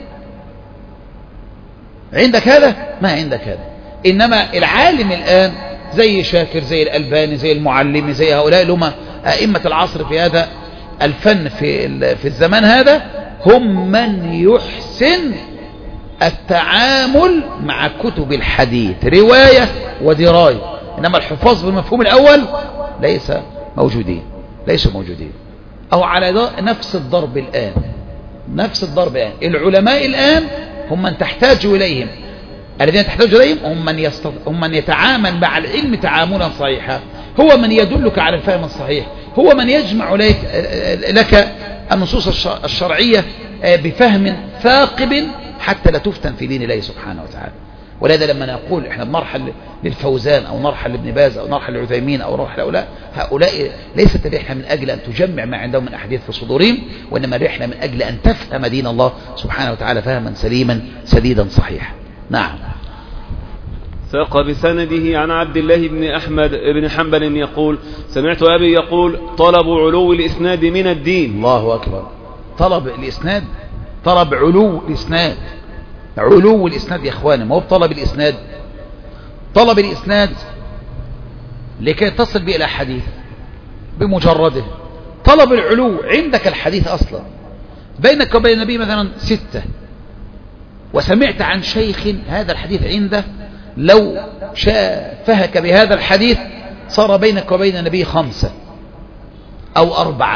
عندك هذا؟ ما عندك هذا. إنما العالم الآن زي شاكر، زي الألباني، زي المعلمي، زي هؤلاء اللي هم أئمة العصر في هذا الفن في في الزمان هذا، هم من يحسن التعامل مع كتب الحديث رواية ودراية. إنما الحفاظ بالمفهوم الأول ليس موجودين، ليسوا موجودين، أو على نفس الضرب الآن، نفس الضرب الآن. العلماء الآن هم من تحتاج إليهم، الذين تحتاج إليهم هم من, يستط... هم من يتعامل مع العلم تعاملا صحيحا، هو من يدلك على الفهم الصحيح، هو من يجمع لك, لك النصوص الشرعية بفهم ثاقب حتى لا تفتن في دين الله سبحانه وتعالى. ولهذا لما نقول احنا بنرحل للفوزان او نرحل لابن باز او نرحل لعثيمين او نرحل لهؤلاء، هؤلاء ليست الرحلة من اجل ان تجمع ما عندهم من احاديث في صدورهم، وانما الرحلة من اجل ان تفهم دين الله سبحانه وتعالى فهما سليما سديدا صحيحا. نعم. ساق بسنده عن عبد الله بن أحمد بن حنبل يقول سمعت أبي يقول طلب علو الإسناد من الدين. الله أكبر. طلب الإسناد، طلب علو الإسناد، علو الإسناد يا إخواني، ما هو طلب الإسناد. طلب الإسناد لكي تصل به إلى حديث بمجرده. طلب العلو عندك الحديث أصلا بينك وبين النبي مثلا ستة، وسمعت عن شيخ هذا الحديث عنده لو شافهك بهذا الحديث صار بينك وبين النبي خمسة أو أربعة،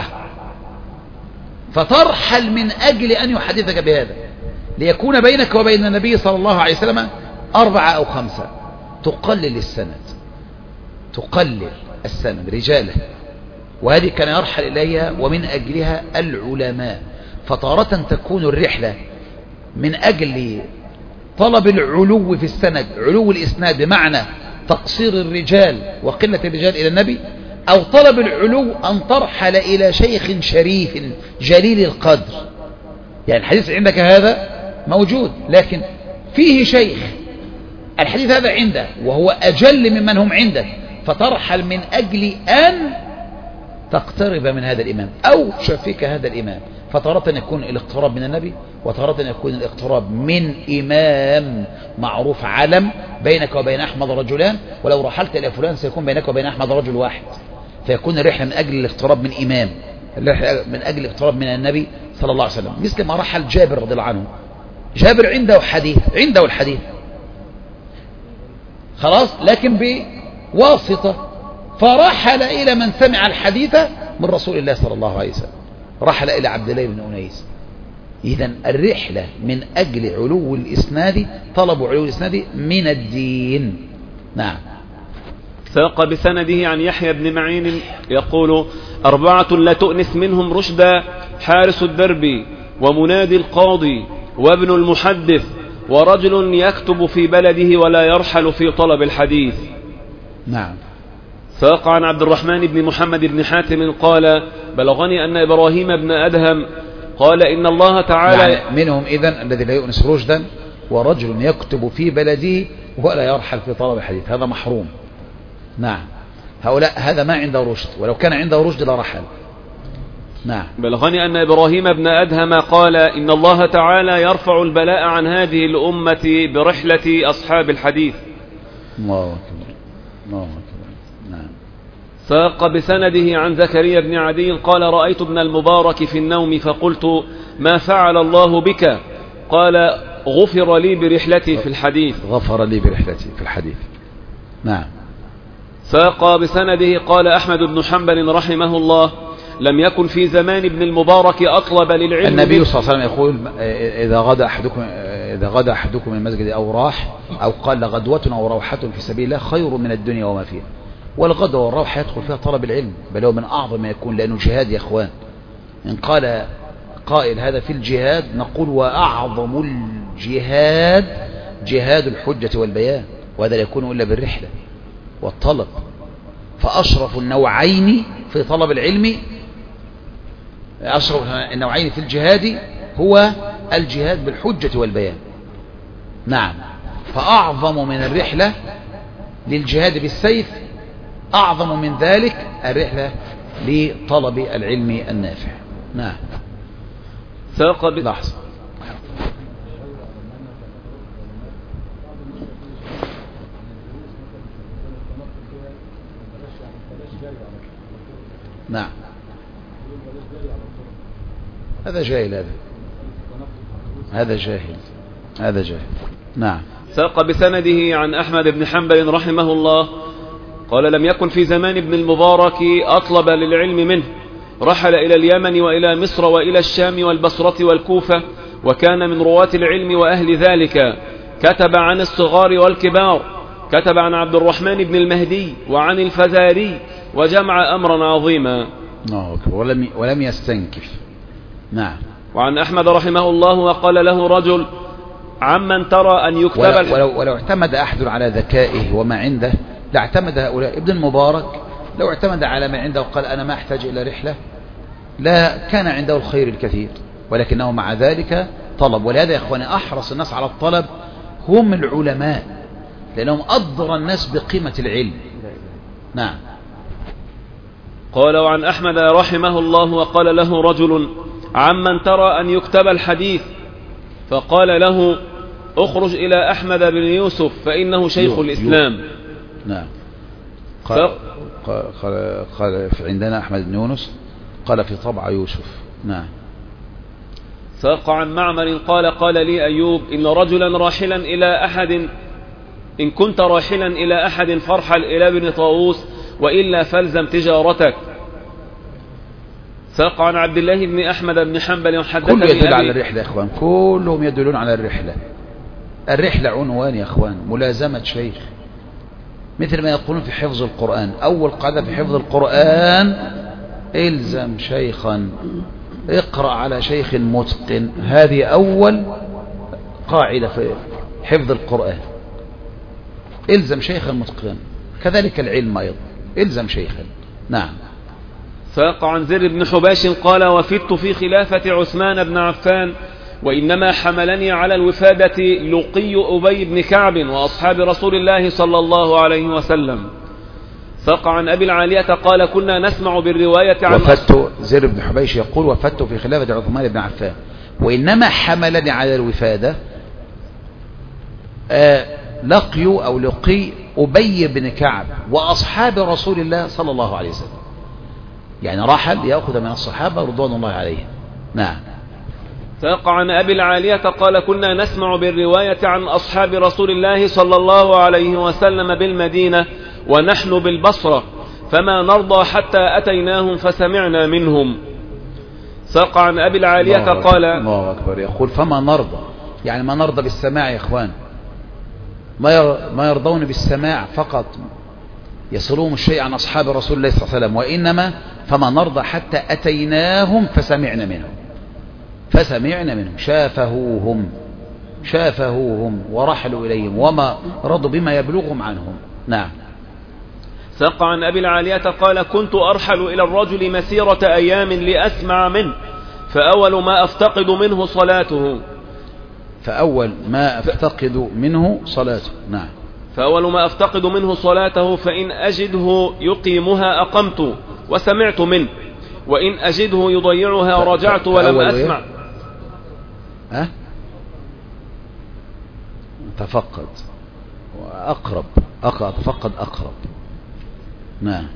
فترحل من أجل أن يحدثك بهذا ليكون بينك وبين النبي صلى الله عليه وسلم أربعة أو خمسة. تقلل السند، تقلل السند رجاله، وهذه كان يرحل إليها ومن أجلها العلماء. فتارة تكون الرحلة من أجل طلب العلو في السند، علو الإسناد بمعنى تقصير الرجال وقلة الرجال إلى النبي، أو طلب العلو أن ترحل إلى شيخ شريف جليل القدر. يعني الحديث عندك هذا موجود لكن فيه شيخ الحديث هذا عنده وهو أجل ممن هم عنده، فترحل من أجل أن تقترب من هذا الإمام أو شفيك هذا الإمام. فتارة يكون الاقتراب من النبي، وتارة يكون الاقتراب من إمام معروف علم بينك وبين أحمد رجلان، ولو رحلت إلى فلان سيكون بينك وبين أحمد رجل واحد. فيكون الرحلة من أجل الاقتراب من إمام، من أجل الاقتراب من النبي صلى الله عليه وسلم. مثل ما رحل جابر رضي الله عنه، جابر عنده حديث، عنده الحديث خلاص لكن بواسطة، فرحل إلى من سمع الحديث من رسول الله صلى الله عليه وسلم، رحل إلى عبد الله بن أنيس. إذن الرحلة من أجل علو الإسناد، طلب علو الإسناد من الدين. نعم. ساق بسنده عن يحيى بن معين يقول أربعة لا تؤنس منهم رشدا: حارس الدرب، ومنادي القاضي، وابن المحدث، ورجل يكتب في بلده ولا يرحل في طلب الحديث. نعم. ساق عن عبد الرحمن بن محمد بن حاتم قال: بلغني أن إبراهيم بن أدهم قال إن الله تعالى يعني منهم إذن الذي لا يؤنس رشدا ورجل يكتب في بلده ولا يرحل في طلب الحديث، هذا محروم. نعم، هؤلاء هذا ما عنده رشد، ولو كان عنده رشد لرحل. نعم. بلغني أن إبراهيم بن أدهم قال إن الله تعالى يرفع البلاء عن هذه الأمة برحلة أصحاب الحديث. الله أكبر، الله أكبر. نعم. ساق بسنده عن زكريا بن عدي قال رأيت ابن المبارك في النوم فقلت ما فعل الله بك؟ قال غفر لي برحلتي في الحديث. غفر لي برحلتي في الحديث. نعم. ساق بسنده قال أحمد بن حنبل رحمه الله لم يكن في زمان ابن المبارك أطلب للعلم. النبي صلى الله عليه وسلم يقول إذا غدا أحدكم إذا غدا أحدكم من المسجد أو راح أو قال غدوة أو روحة في سبيل الله خير من الدنيا وما فيها. والغدوة والروحة يدخل فيها طلب العلم، بل هو من أعظم ما يكون، لأنه جهاد يا إخوان. إن قال قائل هذا في الجهاد نقول وأعظم الجهاد جهاد الحجة والبيان، وهذا لا يكون إلا بالرحلة والطلب. فأشرف النوعين في طلب العلم، أشرف النوعين في الجهاد هو الجهاد بالحجة والبيان. نعم. فأعظم من الرحلة للجهاد بالسيف، أعظم من ذلك الرحلة لطلب العلم النافع. نعم. ساق ب... لحظة. نعم. هذا جاهل، هذا هذا جاهل هذا جاهل. نعم. ساق بسنده عن أحمد بن حنبل رحمه الله قال لم يكن في زمان ابن المبارك أطلب للعلم منه، رحل إلى اليمن وإلى مصر وإلى الشام والبصرة والكوفة، وكان من رواة العلم وأهل ذلك. كتب عن الصغار والكبار، كتب عن عبد الرحمن بن المهدي وعن الفزاري، وجمع أمرا عظيما. ولم ولم يستنكف. نعم. وعن أحمد رحمه الله وقال له رجل عمن ترى أن يكتب ولو, ولو, ولو اعتمد أحد على ذكائه وما عنده لاعتمد هؤلاء. ابن المبارك لو اعتمد على ما عنده وقال أنا ما أحتاج إلى رحلة لا كان عنده الخير الكثير، ولكنه مع ذلك طلب. ولهذا يا أخواني أحرص الناس على الطلب هم العلماء، لأنهم أضر الناس بقيمة العلم. نعم. قال وعن أحمد رحمه الله وقال له رجل عمن ترى أن يكتب الحديث؟ فقال له اخرج إلى أحمد بن يوسف فإنه شيخ الإسلام. نعم. قال, قال, قال عندنا أحمد بن يونس قال في طبع يوسف. نعم. ساق عن معمر قال قال لي أيوب إن رجلا راحلا إلى أحد إن كنت راحلا إلى أحد فارحل إلى ابن طاووس وإلا فالزم تجارتك. ساق عن عبد الله بن أحمد بن حنبل وحدثني كله يدل على الرحلة يا إخوان، كلهم يدلون على الرحلة. الرحلة عنوان يا إخوان، ملازمة شيخ، مثل ما يقولون في حفظ القرآن. أول قاعدة في حفظ القرآن الزم شيخا، اقرأ على شيخ متقن. هذه أول قاعدة في حفظ القرآن، الزم شيخا متقنا. كذلك العلم أيضا الزم شيخا. نعم. ساق عن زر بن حباش قال وفدت في خلافة عثمان بن عفان وإنما حملني على الوفادة لقي أبي بن كعب وأصحاب رسول الله صلى الله عليه وسلم. ساق عن أبي العالية قال كنا نسمع بالرواية عن وفدت زر بن حبيش يقول وفدت في خلافة عثمان بن عفان وإنما حملني على الوفادة آه لقي أو لقي أبي بن كعب وأصحاب رسول الله صلى الله عليه وسلم، يعني رحل يأخذ من الصحابة رضوان الله عليهم. نعم. ساق عن أبي العالية قال كنا نسمع بالرواية عن أصحاب رسول الله صلى الله عليه وسلم بالمدينة ونحن بالبصرة فما نرضى حتى أتيناهم فسمعنا منهم. ساق عن أبي العالية الله قال الله أكبر، يقول فما نرضى، يعني ما نرضى بالسماع يا إخوان، ما يرضون بالسماع فقط، يصلون الشيء عن أصحاب رسول الله صلى الله عليه وسلم، وإنما فما نرضى حتى أتيناهم فسمعنا منهم فسمعنا منهم شافهوهم شافهوهم ورحلوا إليهم وما رضوا بما يبلغهم عنهم. نعم. ساق عن أبي العالية قال كنت أرحل إلى الرجل مسيرة أيام لأسمع منه فأول ما أفتقد منه صلاته فأول ما أفتقد منه صلاته. نعم. فأول ما أفتقد منه صلاته فإن أجده يقيمها أقمت وسمعت منه، وإن أجده يضيعها رجعت ولم أسمع. أه؟ تفقد وأقرب أقرب تفقد أقرب. نعم.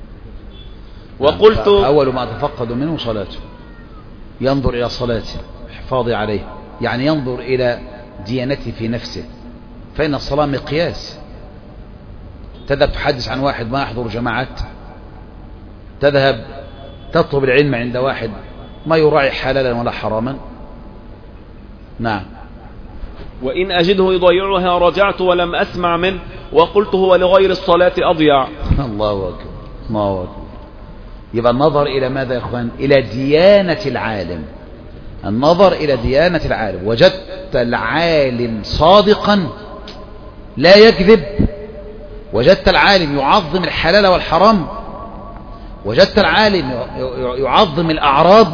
وقلت أول ما أتفقد منه صلاته، ينظر إلى صلاته حفاظي عليه، يعني ينظر إلى ديانته في نفسه، فإن الصلاة مقياس. تذهب تحدث عن واحد ما يحضر جماعات، تذهب تطلب العلم عند واحد ما يراعي حلالا ولا حراما. نعم. وإن أجده يضيعها رجعت ولم أسمع منه، وقلت هو لغير الصلاة أضيع. الله أكبر الله أكبر. يبقى النظر إلى ماذا يا أخوان؟ إلى ديانة العالم، النظر إلى ديانة العالم. وجدت العالم صادقا لا يكذب، وجدت العالم يعظم الحلال والحرام، وجدت العالم يعظم الأعراض.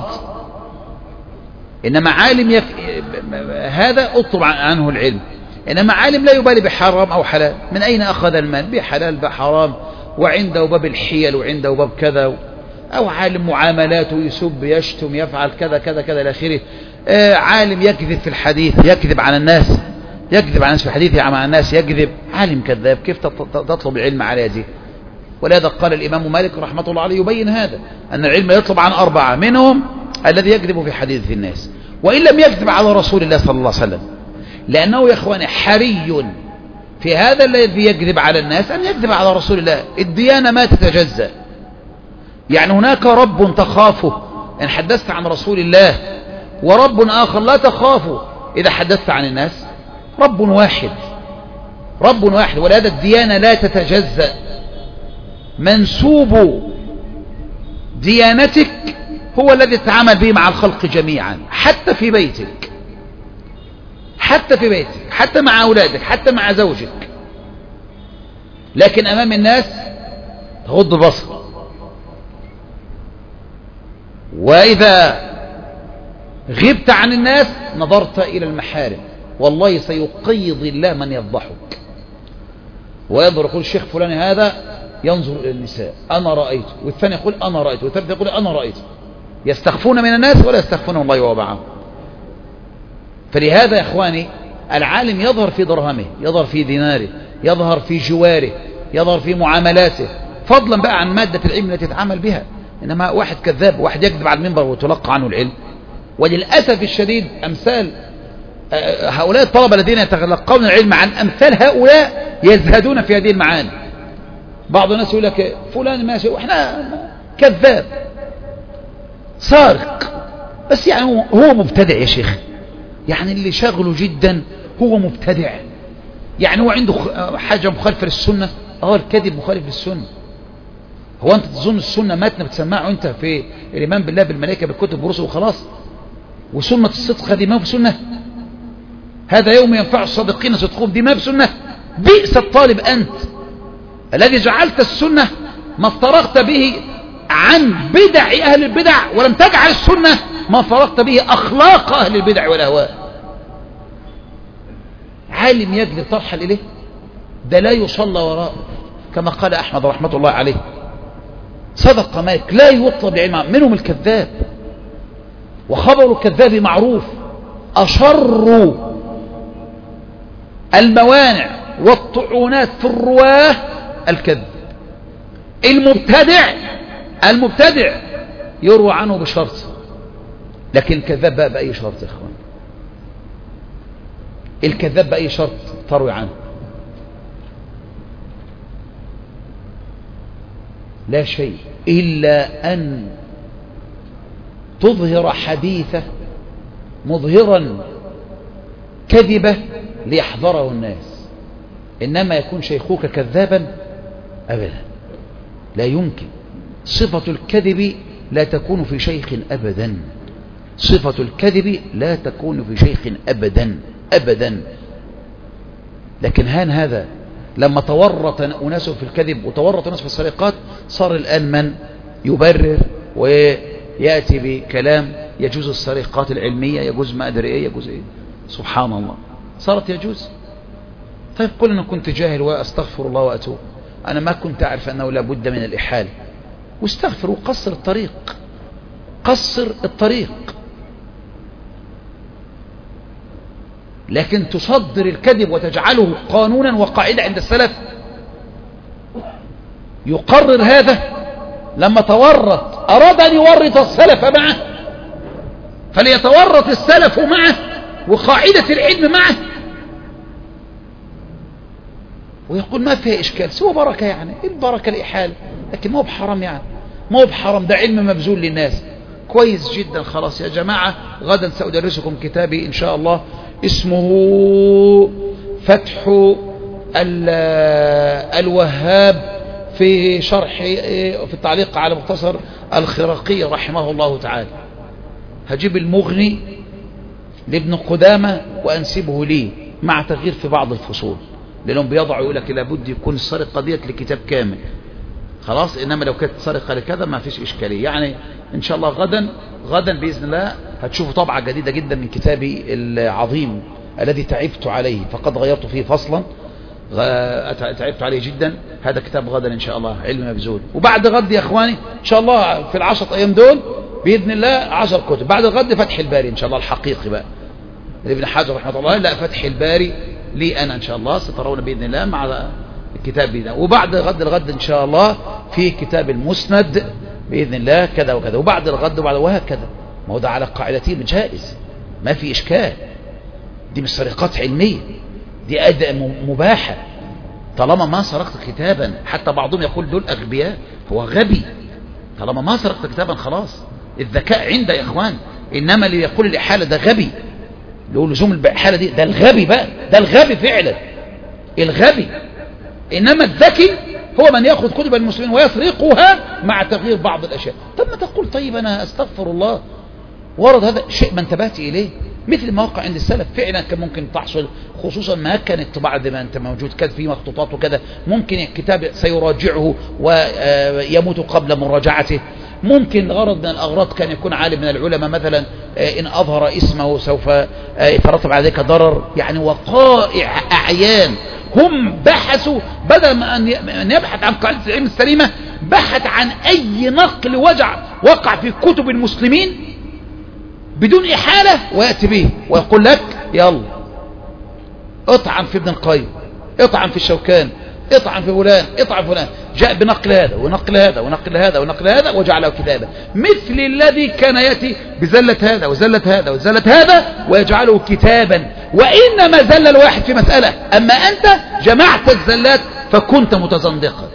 إنما عالم يف... هذا اطلب عنه العلم. إنما عالم لا يبالي بحرام أو حلال، من أين أخذ المال؟ بحلال بحرام، وعنده باب الحيل وعنده باب كذا، أو عالم معاملاته يسب يشتم يفعل كذا كذا كذا إلى آخره. آه عالم يكذب في الحديث، يكذب على الناس، يكذب على الناس في حديثه مع الناس، يكذب، عالم كذاب. كيف تطلب العلم على يده؟ ولهذا قال الإمام مالك رحمة الله عليه يبين هذا، أن العلم يطلب عن أربعة، منهم الذي يكذب في حديث الناس، وإن لم يكذب على رسول الله صلى الله عليه وسلم. لأنه يا إخواني حري في هذا الذي يكذب على الناس أن يكذب على رسول الله. الديانة ما تتجزأ، يعني هناك رب تخافه إن حدثت عن رسول الله، ورب آخر لا تخافه إذا حدثت عن الناس. رب واحد، رب واحد. ولهذا الديانة لا تتجزأ. منسوب ديانتك هو الذي تتعامل به مع الخلق جميعا، حتى في بيتك، حتى في بيتك، حتى مع أولادك، حتى مع زوجك. لكن أمام الناس تغض البصر. وإذا غبت عن الناس نظرت إلى المحارم، والله سيقيض الله من يفضحك. وينظر يقول الشيخ فلان هذا ينظر إلى النساء أنا رأيته، والثاني يقول أنا رأيته، والثالث يقول أنا رأيته. يستخفون من الناس ولا يستخفون الله وبعهم. فلهذا يا إخواني العالم يظهر في درهمه، يظهر في ديناره، يظهر في جواره، يظهر في معاملاته، فضلا بقى عن مادة العلم التي يتعامل بها. إنما واحد كذاب، واحد يكذب على المنبر وتلقى عنه العلم. وللأسف الشديد أمثال هؤلاء الطلبة الذين يتلقون العلم عن أمثال هؤلاء يزهدون في هذه المعاني. بعض الناس يقول لك فلان ماشي وإحنا كذاب سارق، بس يعني هو مبتدع يا شيخ. يعني اللي شغله جدا هو مبتدع، يعني هو عنده حاجة مخالفة للسنة. اه الكذب مخالف للسنة. هو أنت تظن السنة ماتنا بتسمعه أنت في الإيمان بالله بالملائكة بالكتب والرسل وخلاص؟ وسنة الصدق هذه ما بسنة؟ هذا يوم ينفع الصادقين صدقهم، دي ما بسنة؟ بئس الطالب أنت الذي جعلت السنة ما فرغت به عن بدع أهل البدع، ولم تجعل السنة ما فرغت به أخلاق أهل البدع والأهواء. عالم يكذب ترحل إليه، ده لا يصلى وراءه، كما قال أحمد رحمة الله عليه صدق مالك لا يطلب العلم منهم الكذاب. وخبر الكذاب معروف. أشر الموانع والطعونات في الرواه الكذب. المبتدع المبتدع يروى عنه بشرط، لكن الكذاب بقى بأي شرط يا إخوان؟ الكذاب بأي شرط تروي عنه؟ لا شيء إلا أن تظهر حديثه مظهرا كذبة ليحذره الناس. إنما يكون شيخوك كذابا أبدا، لا يمكن. صفة الكذب لا تكون في شيخ أبدا، صفة الكذب لا تكون في شيخ أبدا أبدا. لكن هان هذا لما تورط أناس في الكذب وتورط أناس في السرقات، صار الآن من يبرر ويأتي بكلام يجوز السرقات العلمية، يجوز ما أدري إيه، يجوز إيه، سبحان الله صارت يجوز. طيب قل أنا كنت جاهل وأستغفر الله وأتوب، أنا ما كنت أعرف أنه لا بد من الإحالة، واستغفر وقصر الطريق، قصر الطريق. لكن تصدر الكذب وتجعله قانونا وقاعدة عند السلف. يقرر هذا لما تورط، أراد أن يورط السلف معه فليتورط السلف معه وقاعدة العلم معه، ويقول ما فيها إشكال، سوى بركة يعني، البركة الإحالة، لكن ما هو بحرام يعني، ما هو بحرام، ده علم مبذول للناس. كويس جدا، خلاص يا جماعة، غدا سأدرسكم كتابي إن شاء الله اسمه فتح الوهاب في شرح في التعليق على مختصر الخراقي رحمه الله تعالى. هجيب المغني لابن قدامة وأنسبه لي مع تغيير في بعض الفصول، لأنهم بيضعوا يقول لك لابد يكون السرقة ديت لكتاب كامل، خلاص، إنما لو كانت سرقة لكذا ما فيش إشكالية. يعني إن شاء الله غدا غدا بإذن الله هتشوفوا طبعة جديدة جدا من كتابي العظيم الذي تعبت عليه، فقد غيرت فيه فصلا تعبت عليه جدا. هذا كتاب غدا إن شاء الله، علم مبذول. وبعد غد يا إخواني إن شاء الله في العشرة أيام دول بإذن الله عشر كتب. بعد الغد فتح الباري إن شاء الله الحقيقي بقى لابن حجر رحمه الله، لا فتح الباري لي أنا إن شاء الله، سترون بإذن الله مع الكتاب بإذن. وبعد غد الغد إن شاء الله في كتاب المسند بإذن الله كذا وكذا، وبعد الغد وبعد وهكذا. ما هو ده على قاعدتين جائز، ما في إشكال، دي مش سرقات علمية، دي أداء مباحة طالما ما سرقت كتابا. حتى بعضهم يقول دول أغبياء، هو غبي طالما ما سرقت كتابا، خلاص الذكاء عنده يا إخوان. إنما اللي يقول الإحالة ده غبي، له لزوم الإحالة دي، ده الغبي بقى، ده الغبي فعلا، الغبي. إنما الذكي هو من يأخذ كتب المسلمين ويسرقها مع تغيير بعض الأشياء. طب ما تقول طيب أنا أستغفر الله، ورد هذا شيء ما انتبهت إليه، مثل المواقع عند السلف فعلا كان ممكن تحصل، خصوصا ما كان الطباعة زي ما أنت موجود كان في مخطوطات وكذا، ممكن الكتاب سيراجعه ويموت قبل مراجعته. ممكن غرض من الأغراض كان يكون عالم من العلماء مثلا إن أظهر اسمه سوف يترتب على ذلك ضرر، يعني وقائع أعيان هم بحثوا بدل ما أن يبحث عن قاعدة العلم السليمة، بحث عن أي نقل وجع وقع في كتب المسلمين بدون إحالة ويأتي به ويقول لك يلا اطعن في ابن القيم، اطعن في الشوكان، اطعن في فلان، اطعن في فلان، جاء بنقل هذا ونقل هذا ونقل هذا ونقل هذا وجعله كتابا، مثل الذي كان يأتي بزلة هذا وزلة هذا وزلة هذا ويجعله كتابا. وإنما زل الواحد في مسألة، أما أنت جمعت الزلات فكنت متزندقا.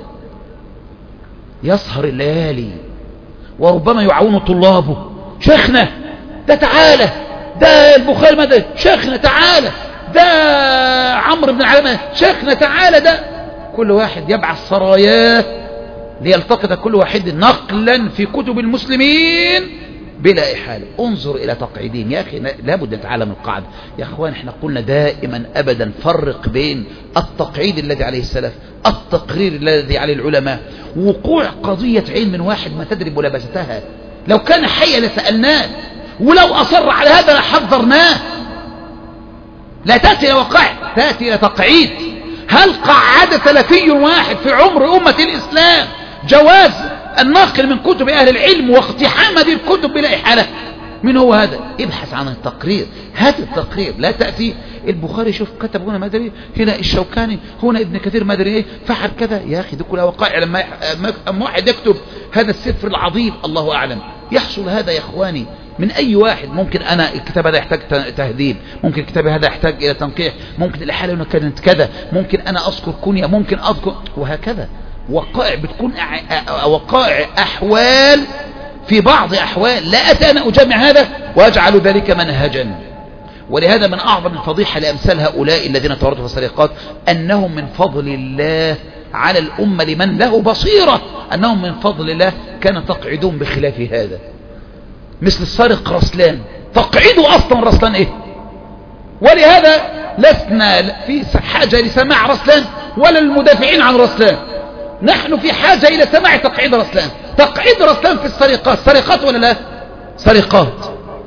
يسهر الليالي وربما يعاون طلابه، شيخنا ده تعالى، ده البخاري ماذا، شيخنا تعالى، ده عمرو بن العلامة، شيخنا تعالى، ده كل واحد يبعث سراياه ليلتقط كل واحد نقلا في كتب المسلمين بلا إحالة. انظر إلى تقعيدين يا أخي، لابد نتعلم القاعدة يا أخوان. احنا قلنا دائما أبدا فرق بين التقعيد الذي عليه السلف، التقرير الذي عليه العلماء، وقوع قضية علم واحد ما تدري ملابستها. لو كان حيا لسألناه، ولو أصر على هذا لحذرناه. لا تأتي إلى وقائع، تأتي إلى تقعيد. هل قعد سلفي واحد في عمر أمة الإسلام جواز النقل من كتب أهل العلم واقتحام هذه الكتب بلا إحالة؟ من هو هذا؟ ابحث عن التقرير، هذا التقرير. لا تأتي البخاري شوف كتب هنا ما أدري، هنا الشوكاني، هنا ابن كثير ما أدري إيه فعل كذا. يا أخي دي كلها وقائع. لما واحد يكتب هذا السفر العظيم الله أعلم يحصل هذا يا إخواني من أي واحد. ممكن أنا الكتاب هذا يحتاج تهذيب، ممكن الكتاب هذا يحتاج إلى تنقيح، ممكن الإحالة هنا كانت كذا، ممكن أنا أذكر كنية، ممكن أذكر، وهكذا. وقائع بتكون أع... وقائع أحوال في بعض أحوال. لا أتى أنا أجمع هذا وأجعل ذلك منهجا. ولهذا من أعظم الفضيحة لأمثال هؤلاء الذين تورطوا في السرقات أنهم من فضل الله على الأمة لمن له بصيرة، أنهم من فضل الله كان تقعدون بخلاف هذا. مثل السارق رسلان، تقعدوا أصلا رسلان إيه؟ ولهذا لسنا في حاجة لسماع رسلان ولا المدافعين عن رسلان. نحن في حاجة إلى سماع تقعيد رسلان. تقعيد رسلان في السرقات، سرقات ولا لا؟ سرقات.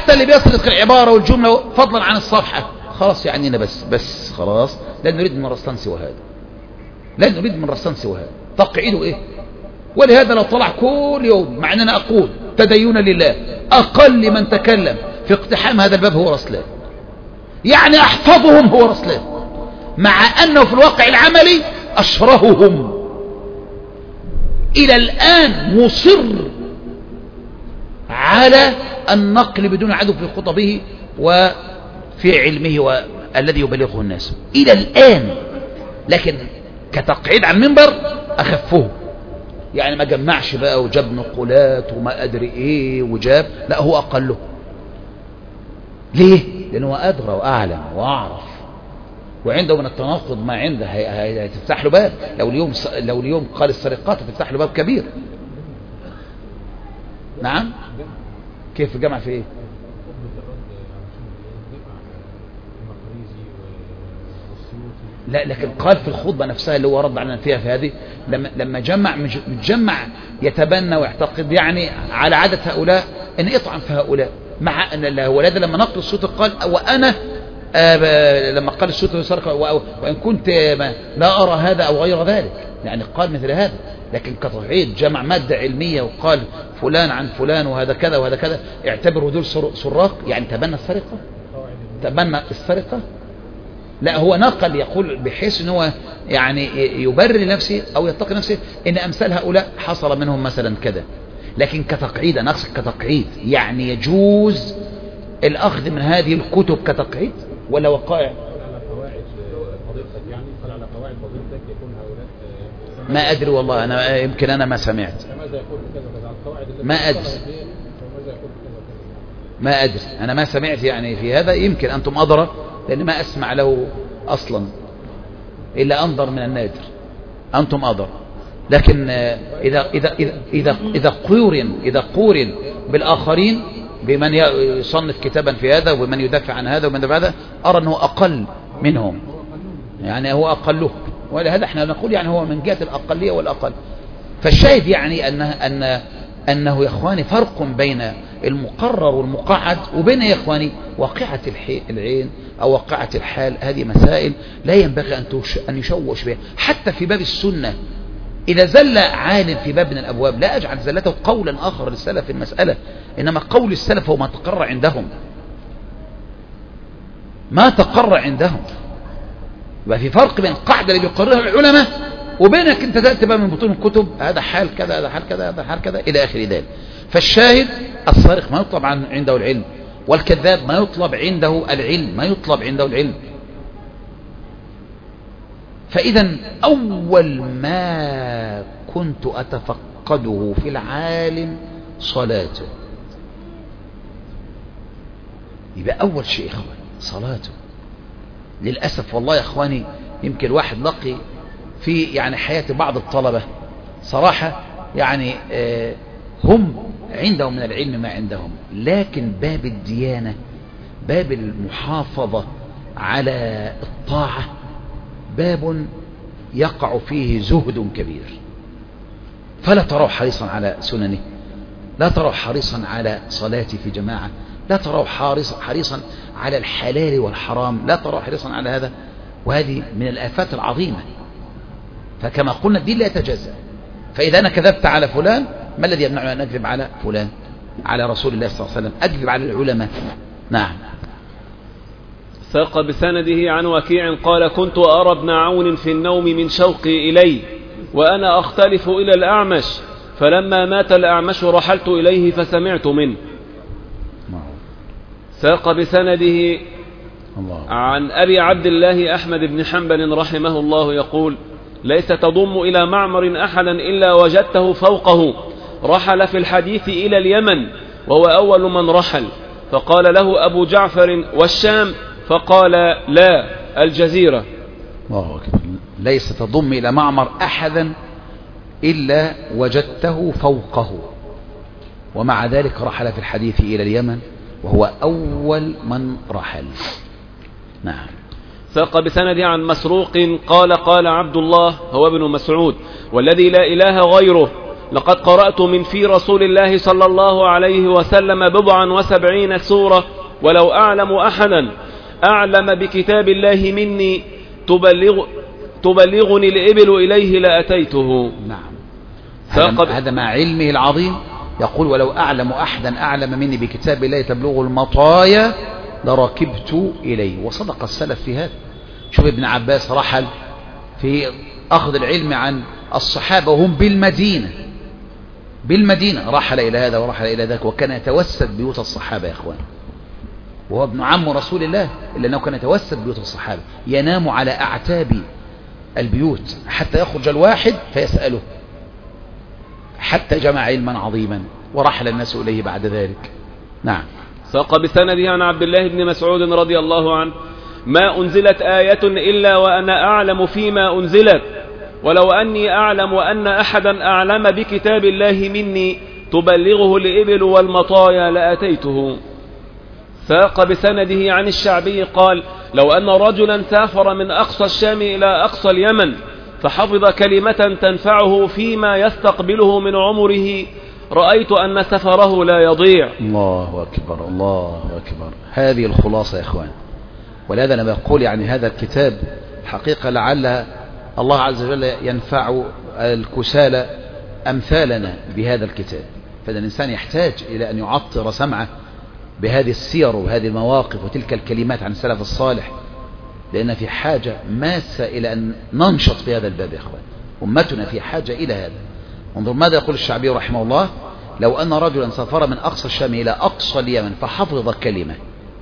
حتى اللي بيسرق العبارة والجملة فضلا عن الصفحة خلاص يعنينا بس بس خلاص، لا نريد من رسلان سوى هذا، لا نريد من رسلان سوى هذا. تقعيده ايه؟ ولهذا لو طلع كل يوم، مع اننا اقول تدينا لله، اقل من تكلم في اقتحام هذا الباب هو رسلان، يعني احفظهم هو رسلان، مع انه في الواقع العملي اشرههم. الى الان مصر على النقل بدون عدو في خطبه وفي علمه والذي يبلغه الناس الى الان، لكن كتقعيد على المنبر اخفه، يعني ما جمعش بقى وجاب نقولات وما ادري ايه وجاب، لا هو اقله. ليه؟ لانه هو ادرى واعلم واعرف، وعنده من التناقض ما عنده هتفتح له باب. لو اليوم لو اليوم قال السرقات هتفتح له باب كبير. نعم. كيف الجمع في ايه؟ لا لكن قال في الخطبة نفسها اللي هو رد علينا فيها في هذه، لما لما جمع متجمع يتبنى ويعتقد يعني على عادة هؤلاء ان اطعن في هؤلاء، مع ان ولاد لما نقل الصوت قال وانا آه لما قال الصوت سرقة وان كنت لا ارى هذا او غير ذلك، يعني قال مثل هذا. لكن كتوحيد جمع مادة علمية وقال فلان عن فلان وهذا كذا وهذا كذا، اعتبروا دول سراق، يعني تبنى السرقة، تبنى السرقة. لا هو نقل يقول بحيث ان هو يعني يبرر لنفسه او يتقي نفسه ان امثال هؤلاء حصل منهم مثلا كذا. لكن كتقعيد، انا اقصد كتقعيد، يعني يجوز الاخذ من هذه الكتب كتقعيد ولا وقائع؟ ما ادري والله، انا يمكن انا ما سمعت، ما ادري ما ادري انا ما سمعت يعني في هذا، يمكن انتم ادرى لان ما اسمع له اصلا الا انظر من النادر، انتم ادرى. لكن اذا اذا اذا اذا, إذا قورن اذا قورن بالاخرين بمن يصنف كتابا في هذا ومن يدافع عن هذا ومن يدافع عن هذا، ارى انه اقل منهم، يعني هو اقله، ولهذا احنا نقول يعني هو من جهة الأقلية والأقل. فالشاهد يعني أنه, أن أنه يا إخواني فرق بين المقرر والمقعد، وبين يا إخواني واقعة العين أو واقعة الحال. هذه مسائل لا ينبغي أن يشوش بها. حتى في باب السنة إذا زل عالم في باب من الأبواب لا أجعل زلته قولا آخر للسلف في المسألة، إنما قول السلف هو ما تقرر عندهم، ما تقرر عندهم. يبقى في فرق بين القاعدة اللي بيقررها العلماء وبينك انت تأتي بقى من بطون الكتب هذا حال كذا هذا حال كذا هذا حال كذا إلى آخر ذلك. فالشاهد السارق ما يطلب عنده العلم، والكذاب ما يطلب عنده العلم، ما يطلب عنده العلم. فإذا أول ما كنت أتفقده في العالم صلاته، يبقى أول شيء إخوان صلاته. للأسف والله يا إخواني يمكن الواحد لقي في يعني حياة بعض الطلبة صراحة يعني آه هم عندهم من العلم ما عندهم، لكن باب الديانة، باب المحافظة على الطاعة، باب يقع فيه زهد كبير. فلا تروا حريصا على سننه، لا تروا حريصا على صلاتي في جماعة، لا تروا حريصا على الحلال والحرام، لا تروا حريصا على هذا. وهذه من الآفات العظيمة. فكما قلنا الدين لا يتجزأ. فإذا أنا كذبت على فلان ما الذي يمنعني أن أكذب على فلان؟ على رسول الله صلى الله عليه وسلم، أكذب على العلماء. نعم. ساق بسنده عن وكيع قال كنت أرى ابن عون في النوم من شوقي إليه وأنا أختلف إلى الأعمش، فلما مات الأعمش رحلت إليه فسمعت منه. ساق بسنده عن أبي عبد الله أحمد بن حنبل رحمه الله يقول ليس تضم إلى معمر أحدا إلا وجدته فوقه، رحل في الحديث إلى اليمن وهو أول من رحل، فقال له أبو جعفر والشام، فقال لا الجزيرة. الله أكبر. ليس تضم إلى معمر أحدا إلا وجدته فوقه، ومع ذلك رحل في الحديث إلى اليمن وهو أول من رحل. نعم. ساق بسند عن مسروق قال قال عبد الله هو ابن مسعود والذي لا إله غيره لقد قرأت من في رسول الله صلى الله عليه وسلم بضعا وسبعين سورة، ولو أعلم أحدا أعلم بكتاب الله مني تبلغ تبلغني الإبل إليه لأتيته. نعم، هذا, هذا مع علمه العظيم يقول ولو أعلم أحدا أعلم مني بكتاب الله تبلغ المطايا لركبت إليه. وصدق السلف في هذا. شوف ابن عباس رحل في أخذ العلم عن الصحابة وهم بالمدينة بالمدينة رحل إلى هذا ورحل إلى ذاك، وكان يتوسد بيوت الصحابة يا إخوان، وهو ابن عم رسول الله، إلا أنه كان يتوسد بيوت الصحابة، ينام على أعتاب البيوت حتى يخرج الواحد فيسأله، حتى جمع علما عظيما ورحل الناس إليه بعد ذلك. نعم. ساق بسنده عن عبد الله بن مسعود رضي الله عنه: ما أنزلت آية إلا وأنا أعلم فيما أنزلت، ولو أني أعلم أن أحدا أعلم بكتاب الله مني تبلغه الإبل والمطايا لأتيته. ساق بسنده عن الشعبي قال: لو أن رجلا سافر من أقصى الشام إلى أقصى اليمن فحفظ كلمة تنفعه فيما يستقبله من عمره رأيت أن سفره لا يضيع. الله أكبر الله أكبر. هذه الخلاصة يا إخوان. ولهذا أنا بقول يعني هذا الكتاب حقيقة لعل الله عز وجل ينفع الكسالى أمثالنا بهذا الكتاب. فإذا الإنسان يحتاج إلى أن يعطر سمعه بهذه السير وهذه المواقف وتلك الكلمات عن السلف الصالح، لأن في حاجة ماسة إلى أن ننشط في هذا الباب يا إخوان. أمتنا في حاجة إلى هذا. انظر ماذا يقول الشعبي رحمه الله: لو أن رجلا سافر من أقصى الشام إلى أقصى اليمن فحفظ كلمة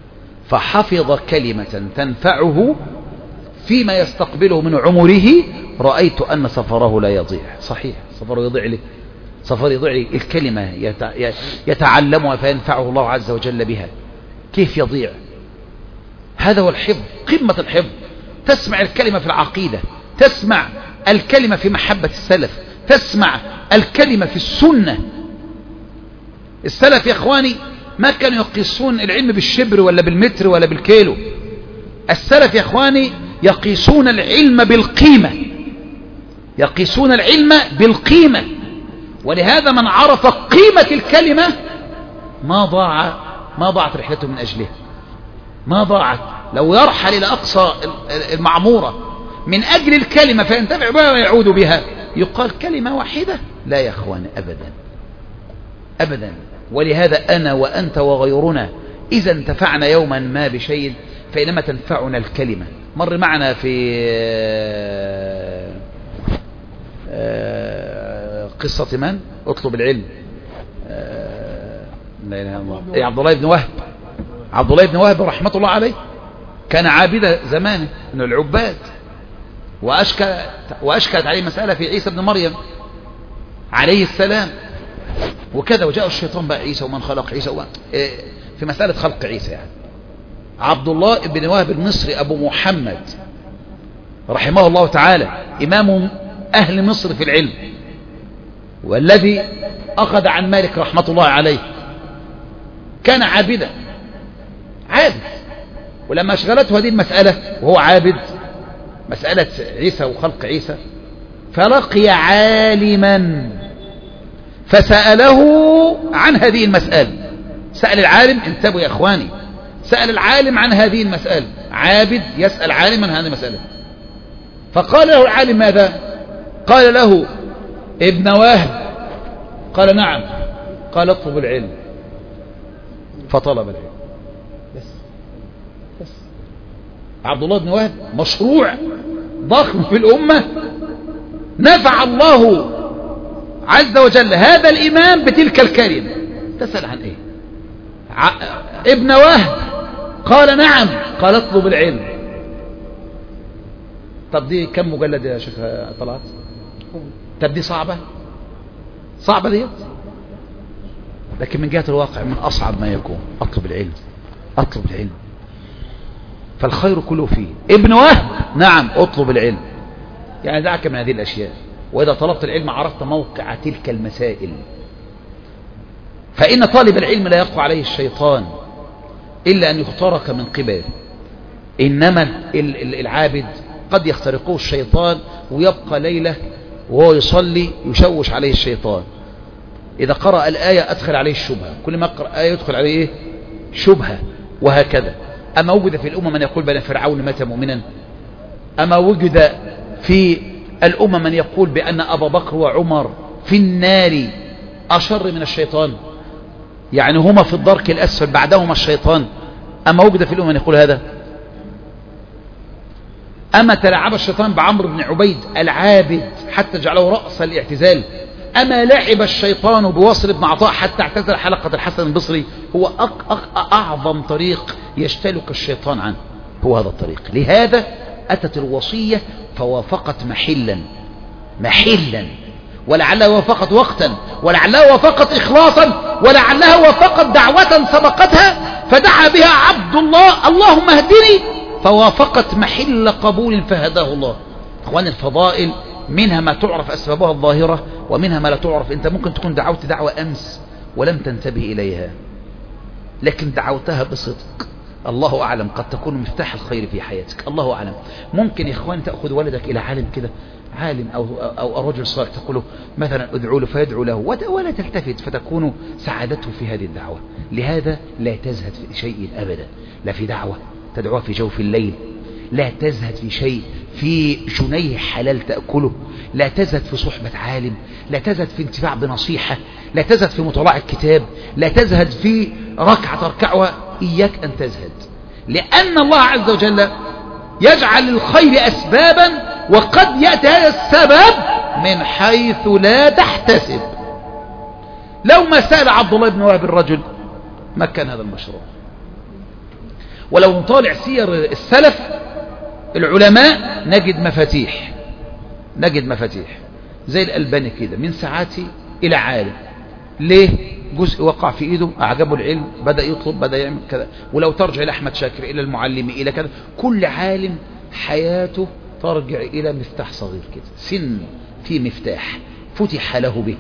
فحفظ كلمة تنفعه فيما يستقبله من عمره رأيت أن سفره لا يضيع. صحيح، سفره يضيع لي سفر يضيع لي الكلمة يتعلمها فينفعه الله عز وجل بها. كيف يضيع؟ هذا هو الحفظ، قمة الحفظ. تسمع الكلمة في العقيدة، تسمع الكلمة في محبة السلف، تسمع الكلمة في السنة. السلف يا إخواني ما كانوا يقيسون العلم بالشبر ولا بالمتر ولا بالكيلو. السلف يا إخواني يقيسون العلم بالقيمة، يقيسون العلم بالقيمة. ولهذا من عرف قيمة الكلمة ما ضاع ما ضاعت رحلته من أجلها، ما ضاعت. لو يرحل إلى أقصى المعمورة من أجل الكلمة فينتفع بها ويعود بها يقال كلمة واحدة؟ لا يا أخوان، أبدا أبدا. ولهذا أنا وأنت وغيرنا إذا انتفعنا يوما ما بشيء فإنما تنفعنا الكلمة. مر معنا في قصة من؟ اطلب العلم. لا إله إلا الله. إيه، عبد الله بن وهب. عبد الله بن وهب رحمة الله عليه كان عابدا زمانه من العباد، وأشكلت وأشكلت عليه مسألة في عيسى بن مريم عليه السلام وكذا، وجاء الشيطان بقى عيسى ومن خلق عيسى ومن في مسألة خلق عيسى. يعني عبد الله بن وهب المصري أبو محمد رحمه الله تعالى إمام أهل مصر في العلم، والذي أخذ عن مالك رحمة الله عليه، كان عابدا عابد. ولما أشغلته هذه المسألة وهو عابد، مسألة عيسى وخلق عيسى، فلقي عالما فسأله عن هذه المسألة. سأل العالم، انتبهوا يا إخواني، سأل العالم عن هذه المسألة، عابد يسأل عالم عن هذه المسألة. فقال له العالم ماذا؟ قال له: ابن وهب. قال: نعم. قال: اطلب العلم. فطلب العلم. بس بس عبد الله بن وهب مشروع ضخم في الأمة، نفع الله عز وجل هذا الإمام بتلك الكلمة. تسأل عن إيه؟ ع... ابن وهب قال: نعم. قال: اطلب العلم. طب دي كم مجلد يا شيخ طلعت؟ طب دي صعبة صعبة دي، لكن من جهة الواقع من أصعب ما يكون. أطلب العلم، أطلب العلم، فالخير كله فيه. ابن وهب: نعم اطلب العلم. يعني دعك من هذه الأشياء، وإذا طلبت العلم عرفت موقع تلك المسائل. فإن طالب العلم لا يقع عليه الشيطان إلا أن يخترق من قبله، إنما العابد قد يخترقه الشيطان ويبقى ليلة وهو يصلي يشوش عليه الشيطان، إذا قرأ الآية أدخل عليه الشبهة، كل ما أقرأ آية يدخل عليه إيه؟ شبهة، وهكذا. أما وجد في الأمة من يقول بأن فرعون مات مؤمنا، أما وجد في الأمة من يقول بأن أبا بكر وعمر في النار أشر من الشيطان، يعني هما في الدرك الأسفل بعدهما الشيطان، أما وجد في الأمة من يقول هذا؟ أما تلعب الشيطان بعمرو بن عبيد العابد حتى جعله رأس الاعتزال، أما لعب الشيطان بواصل بن عطاء حتى اعتزل حلقة الحسن البصري، هو أق أق أعظم طريق يشتلك الشيطان عنه هو هذا الطريق. لهذا أتت الوصية فوافقت محلا محلا، ولعلها وافقت وقتا، ولعلها وافقت إخلاصا، ولعلها وافقت دعوة سبقتها فدعا بها عبد الله اللهم اهدني، فوافقت محل قبول فهداه الله. اخوان الفضائل منها ما تعرف أسبابها الظاهرة، ومنها ما لا تعرف. انت ممكن تكون دعوت دعوة أمس ولم تنتبه إليها، لكن دعوتها بصدق، الله أعلم قد تكون مفتاح الخير في حياتك، الله أعلم. ممكن يا إخوان تأخذ ولدك إلى عالم كده، عالم أو, أو, أو رجل صالح، تقول له مثلا ادعو له فيدعو له، ولا تلتفت، فتكون سعادته في هذه الدعوة. لهذا لا تزهد في شيء أبدا، لا في دعوة تدعوها في جوف الليل، لا تزهد في شيء، في جنيه حلال تأكله، لا تزهد في صحبة عالم، لا تزهد في انتفاع بنصيحة، لا تزهد في مطالعة كتاب، لا تزهد في ركعة تركعها. إياك أن تزهد، لأن الله عز وجل يجعل الخير أسبابا، وقد يأتي هذا السبب من حيث لا تحتسب. لو ما سأل عبد الله بن وهب الرجل ما كان هذا المشروع. ولو نطالع سير السلف العلماء نجد مفاتيح، نجد مفاتيح زي الألباني كده، من ساعاتي إلى عالم. ليه؟ جزء وقع في إيده أعجبه العلم، بدأ يطلب، بدأ يعمل كذا. ولو ترجع إلى أحمد شاكر، إلى المعلم، إلى كذا، كل عالم حياته ترجع إلى مفتاح صغير كده، سن في مفتاح فتح له به،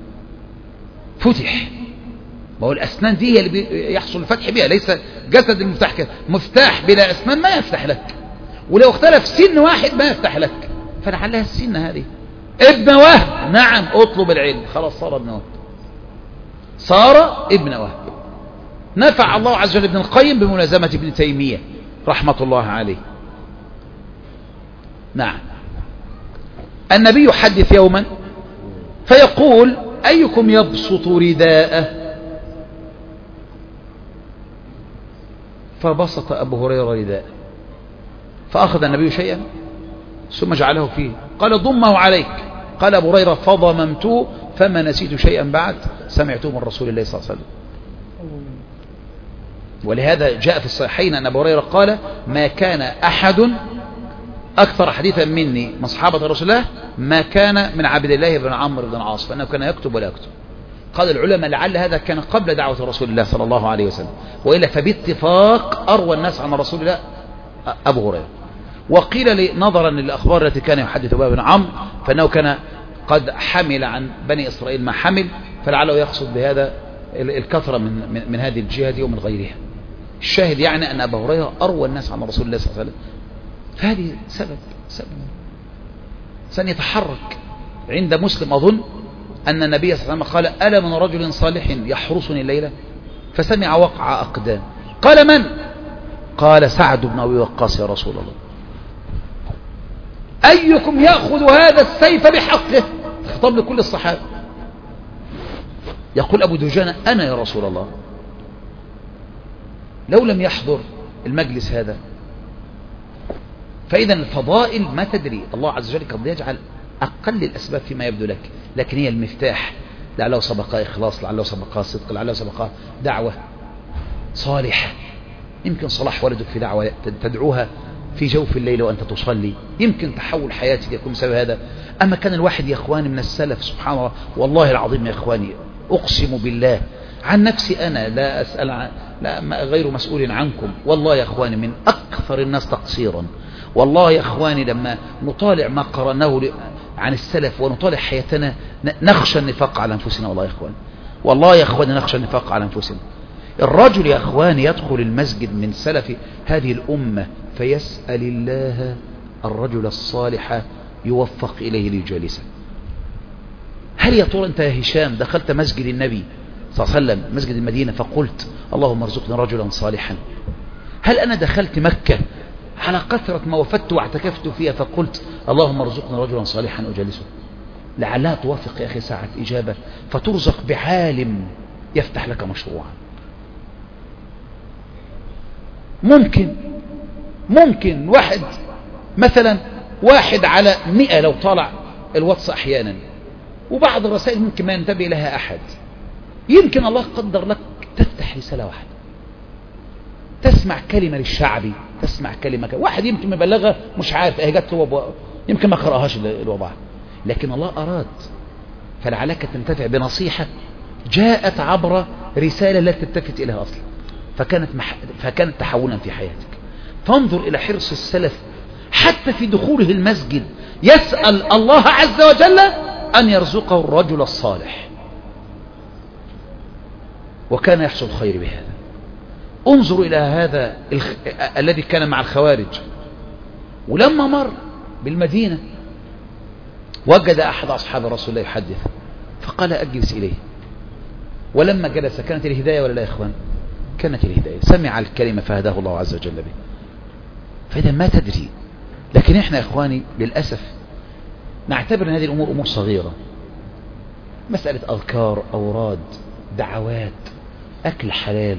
فتح. ما هو الأسنان دي هي اللي يحصل الفتح بها، ليس جسد المفتاح كده. مفتاح بلا أسنان ما يفتح لك، ولو اختلف سن واحد ما يفتح لك. فلعلها السن هذه. ابن وهب، نعم اطلب العلم، خلاص صار ابن وهب، صار ابن وهب. نفع الله عز وجل ابن القيم بملازمة ابن تيمية رحمة الله عليه. نعم. النبي يحدث يوما فيقول أيكم يبسط رداءه؟ فبسط أبو هريرة رداءه، فأخذ النبي شيئا ثم جعله فيه، قال ضمه عليك. قال أبو هريرة فضممته فما نسيت شيئا بعد سمعته من رسول الله صلى الله عليه وسلم. ولهذا جاء في الصحيحين أن أبو هريرة قال ما كان أحد أكثر حديثا مني من صحابة رسول الله ما كان من عبد الله بن عمرو بن العاص، فإنه كان يكتب ولا يكتب. قال العلماء لعل هذا كان قبل دعوة رسول الله صلى الله عليه وسلم، وإلا فباتفاق أروى الناس عن رسول الله أبو هريرة. وقيل لي نظرا للأخبار التي كان يحدث بها بن عمرو فإنه كان قد حمل عن بني إسرائيل ما حمل، فلعله يقصد بهذا الكثرة من, من, من هذه الجهة ومن غيرها. الشاهد يعني أن أبا هريرة أروى الناس عن رسول الله صلى الله عليه وسلم. فهذه سبب سبب سنتحرك. عند مسلم أظن أن النبي صلى الله عليه وسلم قال ألا من رجل صالح يحرسني الليلة؟ فسمع وقع أقدام. قال من؟ قال سعد بن أبي وقاص يا رسول الله. أيكم يأخذ هذا السيف بحقه؟ خطاب لكل الصحابة. يقول أبو دجانة أنا يا رسول الله. لو لم يحضر المجلس هذا. فإذا الفضائل ما تدري، الله عز وجل قد يجعل أقل الأسباب فيما يبدو لك، لكن هي المفتاح. لعله سبقها إخلاص، لعله سبقها صدق، لعله سبقها دعوة صالحة. يمكن صلاح ولدك في دعوة تدعوها في جوف الليل وأنت تصلي، يمكن تحول حياتك يكون بسبب هذا. أما كان الواحد يا إخواني من السلف سبحان الله، والله العظيم يا إخواني أقسم بالله عن نفسي أنا لا أسأل عن لا غير مسؤول عنكم، والله يا إخواني من أكثر الناس تقصيرا. والله يا إخواني لما نطالع ما قرأناه عن السلف ونطالع حياتنا نخشى النفاق على أنفسنا. والله يا إخواني، والله يا إخواني نخشى النفاق على أنفسنا. الرجل يا إخواني يدخل المسجد من سلف هذه الأمة فيسأل الله الرجل الصالح يوفق إليه لجالسه. هل يا ترى أنت يا هشام دخلت مسجد النبي صلى الله عليه وسلم مسجد المدينة فقلت اللهم ارزقنا رجلا صالحا؟ هل أنا دخلت مكة على كثرة ما وفدت واعتكفت فيها فقلت اللهم ارزقنا رجلا صالحا أجلسه؟ لعلها توافق يا أخي ساعة إجابة فترزق بعالم يفتح لك مشروعا. ممكن ممكن واحد مثلا واحد على مئة لو طالع الواتس أحيانا، وبعض الرسائل ممكن ما ينتبه لها أحد، يمكن الله قدر لك تفتح رسالة واحدة، تسمع كلمة للشعبي، تسمع كلمة كلمة. واحد يمكن مبلغها مش عارف ايه جت له، يمكن ما قرأهاش الوضع، لكن الله أراد، فلعلك تنتفع بنصيحة جاءت عبر رسالة لا تلتفت إليها أصلا، فكانت, مح... فكانت تحولا في حياتك. فانظر إلى حرص السلف حتى في دخوله المسجد يسأل الله عز وجل أن يرزقه الرجل الصالح، وكان يحصل خير بهذا. انظروا إلى هذا الخ... الذي كان مع الخوارج، ولما مر بالمدينة وجد أحد أصحاب الرسول الله يحدث فقال أجلس إليه، ولما جلس كانت الهداية ولا لا يا إخوان؟ كانت الهداية، سمع الكلمة فهداه الله عز وجل به. فإذا ما تدري، لكن إحنا يا إخواني للأسف نعتبر أن هذه الأمور أمور صغيرة، مسألة أذكار، أوراد، دعوات، أكل حلال،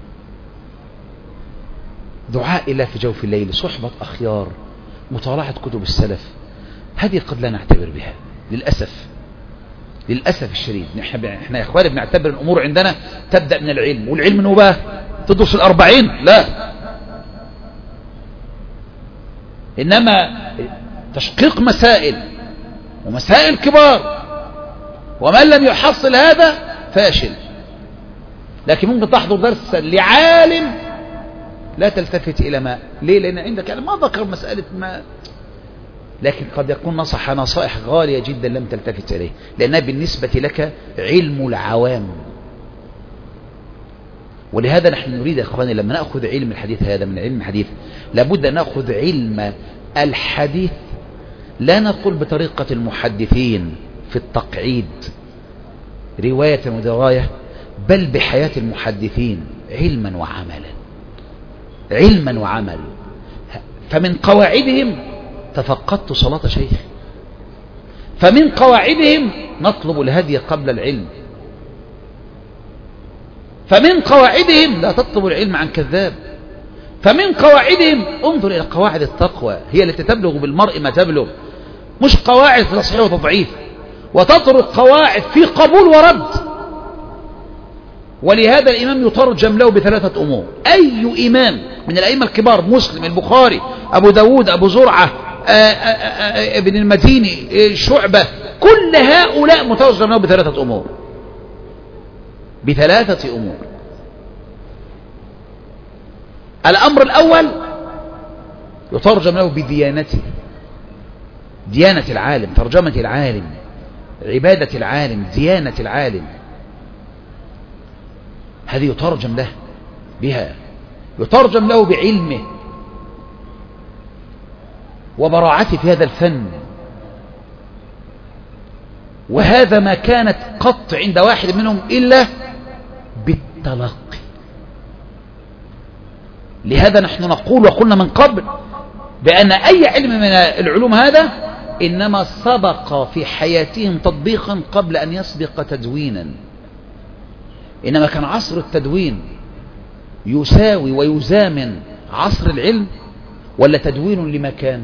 دعاء الله في جوف الليل، صحبة أخيار، مطالعة كتب السلف، هذه قد لا نعتبر بها للأسف للأسف الشديد. احنا احنا يا اخواني بنعتبر الأمور عندنا تبدأ من العلم، والعلم من بقى تدرس الأربعين، لا، إنما تشقيق مسائل ومسائل كبار، ومن لم يحصل هذا فاشل. لكن ممكن تحضر درس لعالم لا تلتفت إلى ما، ليه؟ لأن عندك يعني ما ذكر مسألة ما، لكن قد يكون نصح نصائح غالية جدا لم تلتفت إليه، لأنها بالنسبة لك علم العوام. ولهذا نحن نريد يا أخواني لما نأخذ علم الحديث هذا من علم الحديث لابد أن نأخذ علم الحديث، لا نقول بطريقة المحدثين في التقعيد رواية ودراية، بل بحياة المحدثين علما وعملا، علما وعمل. فمن قواعدهم تفقدت صلاة شيخ، فمن قواعدهم نطلب الهدي قبل العلم، فمن قواعدهم لا تطلب العلم عن كذاب، فمن قواعدهم انظر إلى قواعد التقوى، هي التي تبلغ بالمرء ما تبلغ، مش قواعد في تصحيح وتضعيف، وتطرق قواعد في قبول ورد. ولهذا الإمام يترجم له بثلاثة أمور. أي إمام من الأئمة الكبار، مسلم، البخاري، أبو داود، أبو زرعة، ابن المديني، شعبة، كل هؤلاء مترجم له بثلاثة أمور، بثلاثة أمور. الأمر الأول يترجم له بديانته، ديانة العالم، ترجمة العالم، عبادة العالم، ديانة العالم، هذه يترجم له بها، يترجم له بعلمه وبراعته في هذا الفن. وهذا ما كانت قط عند واحد منهم إلا بالتلقي. لهذا نحن نقول وقلنا من قبل بأن أي علم من العلوم هذا إنما سبق في حياتهم تطبيقا قبل أن يسبق تدوينا. إنما كان عصر التدوين يساوي ويزامن عصر العلم، ولا تدوين لمكان؟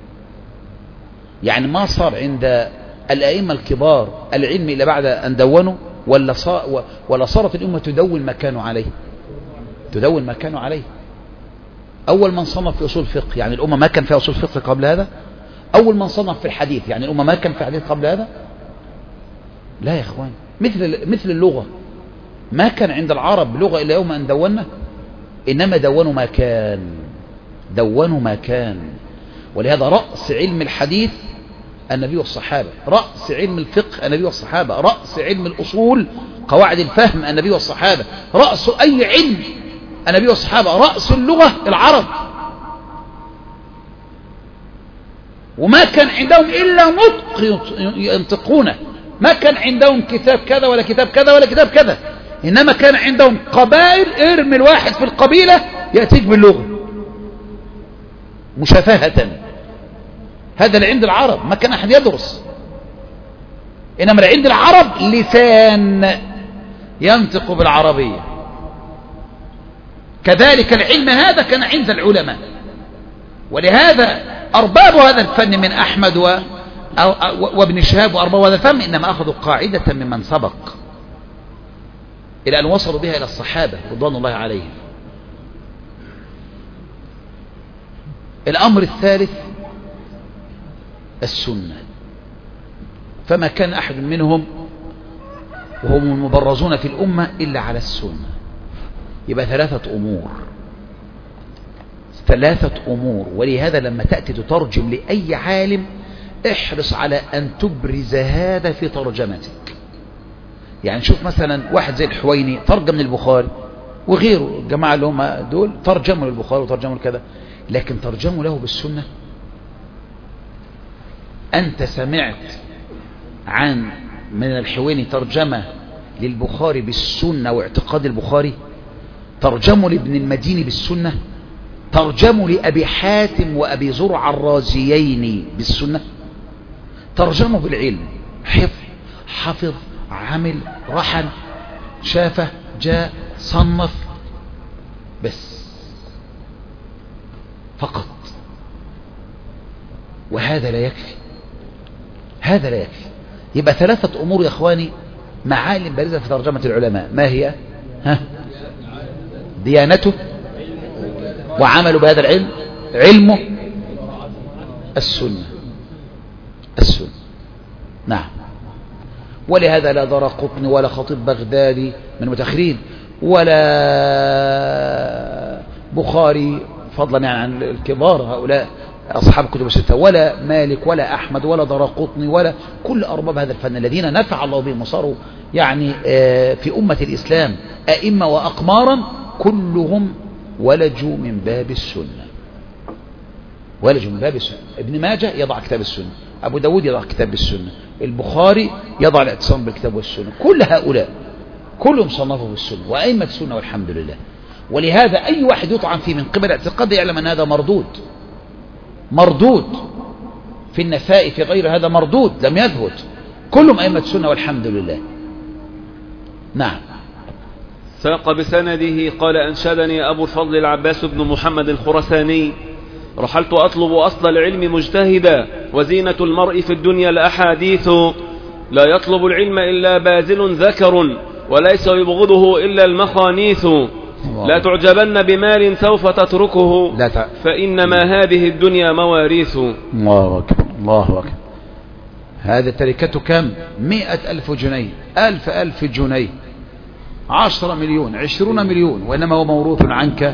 يعني ما صار عند الأئمة الكبار العلم إلا بعد أن دونوا، ولا صار ولا صارت الأمة تدون ما كانوا عليه، تدون ما كانوا عليه. أول من صنف في أصول فقه، يعني الأمة ما كان فيها أصول فقه قبل هذا. أول من صنف في الحديث، يعني الأمة ما كان في حديث قبل هذا. لا يا إخوان، مثل مثل اللغة، ما كان عند العرب لغة إلا يوم أن دوننا، إنما دونوا ما كان، دونوا ما كان. ولهذا رأس علم الحديث النبي والصحابة، رأس علم الفقه النبي والصحابة، رأس علم الأصول قواعد الفهم النبي والصحابة، رأس أي علم النبي والصحابة، رأس اللغة العرب. وما كان عندهم إلا نطق ينطقونه، ما كان عندهم كتاب كذا ولا كتاب كذا ولا كتاب كذا، إنما كان عندهم قبائل، ارمي الواحد في القبيلة يأتيك باللغة مشافهة. هذا اللي عند العرب، ما كان أحد يدرس، إنما اللي عند العرب لسان ينطق بالعربية. كذلك العلم هذا كان عند العلماء، ولهذا أرباب هذا الفن من أحمد و وابن شهاب وأرباب هذا الفن إنما أخذوا قاعدة ممن سبق إلى أن وصلوا بها إلى الصحابة رضوان الله عليهم. الأمر الثالث السنة، فما كان أحد منهم وهم المبرزون في الأمة إلا على السنة. يبقى ثلاثة أمور، ثلاثة أمور. ولهذا لما تأتي تترجم لأي عالم احرص على أن تبرز هذا في ترجمتك. يعني شوف مثلا واحد زي الحويني ترجم من البخاري وغيره، الجماعة اللي هم دول ترجموا للبخاري وترجموا لكذا، لكن ترجموا له بالسنة. أنت سمعت عن من الحويني ترجمة للبخاري بالسنة واعتقاد البخاري؟ ترجموا لابن المديني بالسنة؟ ترجموا لأبي حاتم وأبي زرع الرازيين بالسنة؟ ترجموا بالعلم، حفظ، حفظ، عمل، رحل، شافه، جاء، صنف، بس فقط. وهذا لا يكفي، هذا لا يكفي. يبقى ثلاثة أمور يا أخواني معالم بارزة في ترجمة العلماء. ما هي؟ ها؟ ديانته، وعمله بهذا العلم، علمه، السنة، السنة. نعم. ولهذا لا دارقطني ولا خطيب بغدادي من المتأخرين ولا بخاري فضلا يعني عن الكبار هؤلاء أصحاب الكتب الستة، ولا مالك ولا أحمد ولا دارقطني ولا كل أرباب هذا الفن الذين نفع الله بهم وصاروا يعني في أمة الإسلام أئمة وأقمارا، كلهم ولجوا من باب السنة، ولجوا من باب السنة. ابن ماجه يضع كتاب السنة، أبو داود يضع كتاب السنة، البخاري يضع الاعتصام بالكتاب والسنة. كل هؤلاء كلهم صنفوا بالسنة وأئمة السنة والحمد لله. ولهذا أي واحد يطعن فيه من قبل اعتقاد يعلم أن هذا مردود، مردود في النفاء في غير هذا مردود، لم يثبت. كلهم أئمة السنة والحمد لله. نعم. ساق بسنده قال أنشدني أبو الفضل العباس بن محمد الخرساني: رحلت أطلب أصل العلم مجتهدا، وزينة المرء في الدنيا الأحاديث. لا يطلب العلم إلا بازل ذكر، وليس يبغضه إلا المخانيث. لا تعجبن بمال سوف تتركه، لا تع... فإنما هذه الدنيا مواريث. الله أكبر، الله أكبر. هذا تركته كم؟ مئة ألف جنيه، ألف ألف جنيه، عشرة مليون، عشرون مليون، وإنما هو موروث عنك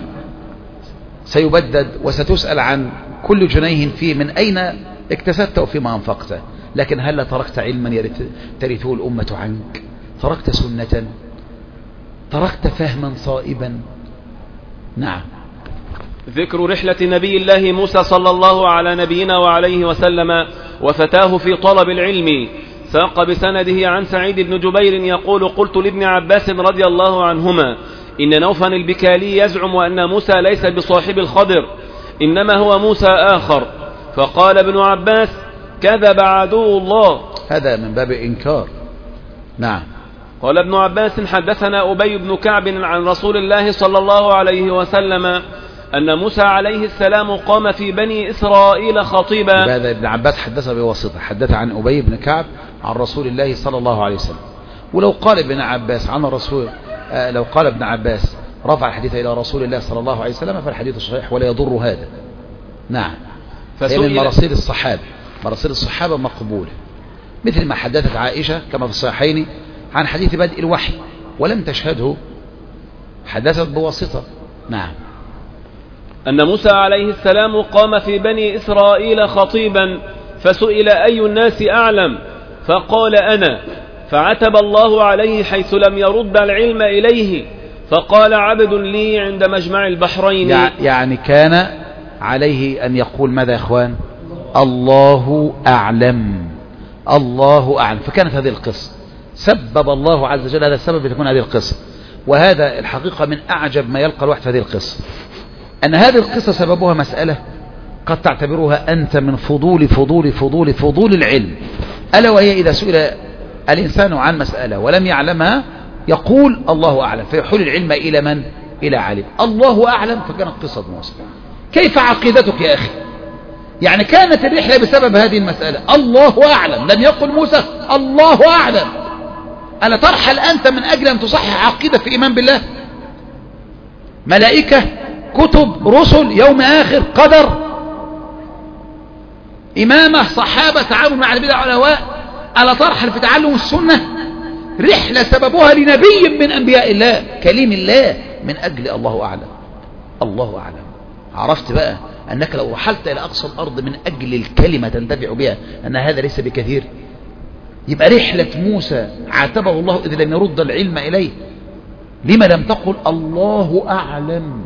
سيبدد، وستسأل عن كل جنيه فيه من أين اكتسبته وفيما أنفقته. لكن هل تركت علما ترثه الأمة عنك؟ تركت سنة؟ تركت فهما صائبا؟ نعم. ذكر رحلة نبي الله موسى صلى الله على نبينا وعليه وسلم وفتاه في طلب العلم. ساق بسنده عن سعيد بن جبير يقول: قلت لابن عباس رضي الله عنهما: إن نوفا البكالي يزعم أن موسى ليس بصاحب الخضر، إنما هو موسى آخر. فقال ابن عباس: كذب عدو الله. هذا من باب إنكار. نعم. قال ابن عباس: حدثنا أبي بن كعب عن رسول الله صلى الله عليه وسلم أن موسى عليه السلام قام في بني إسرائيل خطيبا. هذا ابن عباس حدث بواسطة، حدث عن أبي بن كعب عن رسول الله صلى الله عليه وسلم. ولو قال ابن عباس عن الرسول آه لو قال ابن عباس رفع الحديث إلى رسول الله صلى الله عليه وسلم فالحديث صحيح ولا يضر هذا. نعم. هي من مراسيل الصحابة، مراسيل الصحابة مقبولة، مثل ما حدثت عائشة كما في الصحيحين عن حديث بدء الوحي ولم تشهده، حدثت بواسطة. نعم. أن موسى عليه السلام قام في بني إسرائيل خطيبا، فسئل أي الناس أعلم، فقال أنا، فعتب الله عليه حيث لم يرد العلم إليه، فقال: عبد لي عند مجمع البحرين. يعني كان عليه أن يقول ماذا يا إخوان؟ الله أعلم، الله أعلم. فكانت هذه القصة، سبب الله عز وجل هذا السبب لتكون هذه القصة. وهذا الحقيقة من أعجب ما يلقى الواحد في هذه القصة، أن هذه القصة سببها مسألة قد تعتبرها أنت من فضول فضول فضول فضول العلم، ألا وهي إذا سئل الإنسان عن مسألة ولم يعلمها يقول الله أعلم، فيحول العلم إلى من؟ إلى عالم. الله أعلم. فكانت قصة موسى. كيف عقيدتك يا أخي؟ يعني كانت الرحلة بسبب هذه المسألة. الله أعلم، لم يقل موسى الله أعلم. ألا ترحل أنت من أجل أن تصحح عقيدة في إيمان بالله؟ ملائكة، كتب، رسل، يوم آخر، قدر، إمامة، صحابة، تعامل مع البدع والأهواء. ألا ترحل في تعلم السنة؟ رحلة سببها لنبي من أنبياء الله، كليم الله، من أجل الله أعلم. الله أعلم. عرفت بقى أنك لو رحلت إلى أقصى الأرض من أجل الكلمة تنتفع بها أن هذا ليس بكثير. يبقى رحلة موسى عاتبه الله إذ لم يرد العلم إليه. لما لم تقل الله أعلم؟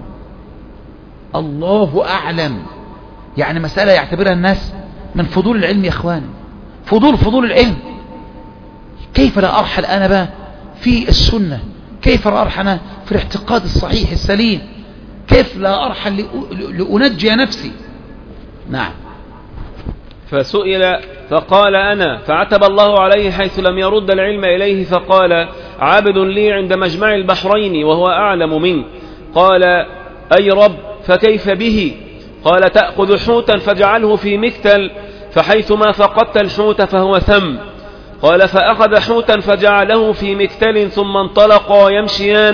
الله أعلم يعني مسألة يعتبرها الناس من فضول العلم يا إخواني، فضول فضول العلم. كيف لا أرحل أنا بقى في السنة؟ كيف لا أرحل أنا في الاعتقاد الصحيح السليم؟ كيف لا أرحل لأنجي نفسي؟ نعم. فسئل فقال أنا، فعتب الله عليه حيث لم يرد العلم إليه، فقال عابد لي عند مجمع البحرين وهو أعلم منك. قال أي رب فكيف به؟ قال تأخذ حوتا فاجعله في مكتل، فحيثما فقدت الحوت فهو ثم. قال فأخذ حوتا فجعله في مكتل، ثم انطلقا يمشيان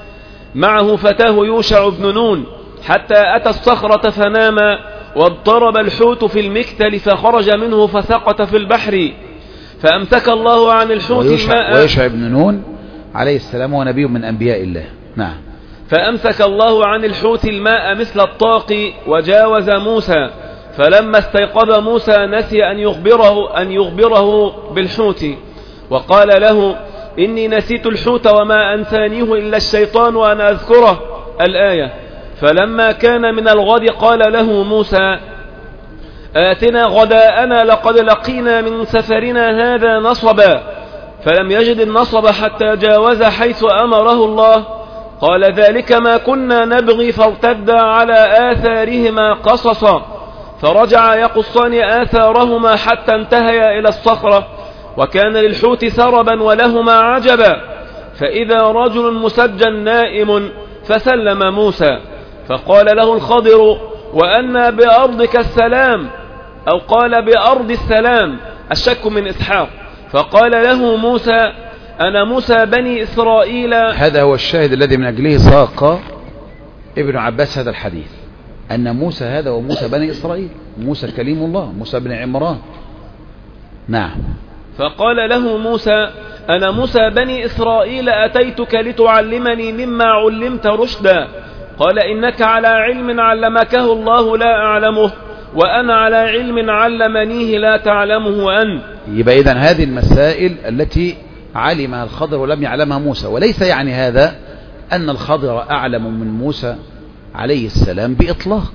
معه فتاه يوشع بن نون حتى أتى الصخرة فناما، واضطرب الحوت في المكتل فخرج منه فسقط في البحر، فأمسك الله عن الحوت الماء. ويوشع بن نون عليه السلام هو نبي من أنبياء الله. نعم. فأمسك الله عن الحوت الماء مثل الطاق وجاوز موسى، فلما استيقظ موسى نسي أن يخبره, أن يخبره بالحوت، وقال له إني نسيت الحوت وما أنسانيه إلا الشيطان وأنا أذكره الآية. فلما كان من الغد قال له موسى آتنا غداءنا لقد لقينا من سفرنا هذا نصبا، فلم يجد النصب حتى جاوز حيث أمره الله. قال ذلك ما كنا نبغي، فارتدا على آثارهما قصصا، فرجع يقصان آثارهما حتى انتهيا إلى الصخرة، وكان للحوت سربا ولهما عجبا، فإذا رجل مسجن نائم فسلم موسى، فقال له الخضر وأنا بأرضك السلام، أو قال بأرض السلام، الشك من إسحاق. فقال له موسى أنا موسى بني إسرائيل. هذا هو الشاهد الذي من أجله ساق ابن عباس هذا الحديث، أن موسى هذا هو موسى بني إسرائيل، موسى كليم الله، موسى بن عمران. نعم. فقال له موسى أنا موسى بني إسرائيل أتيتك لتعلمني مما علمت رشدا. قال إنك على علم علمكه الله لا أعلمه، وأنا على علم علمنيه لا تعلمه أنت. يبقى إذن هذه المسائل التي علمها الخضر ولم يعلمها موسى، وليس يعني هذا أن الخضر أعلم من موسى عليه السلام بإطلاق،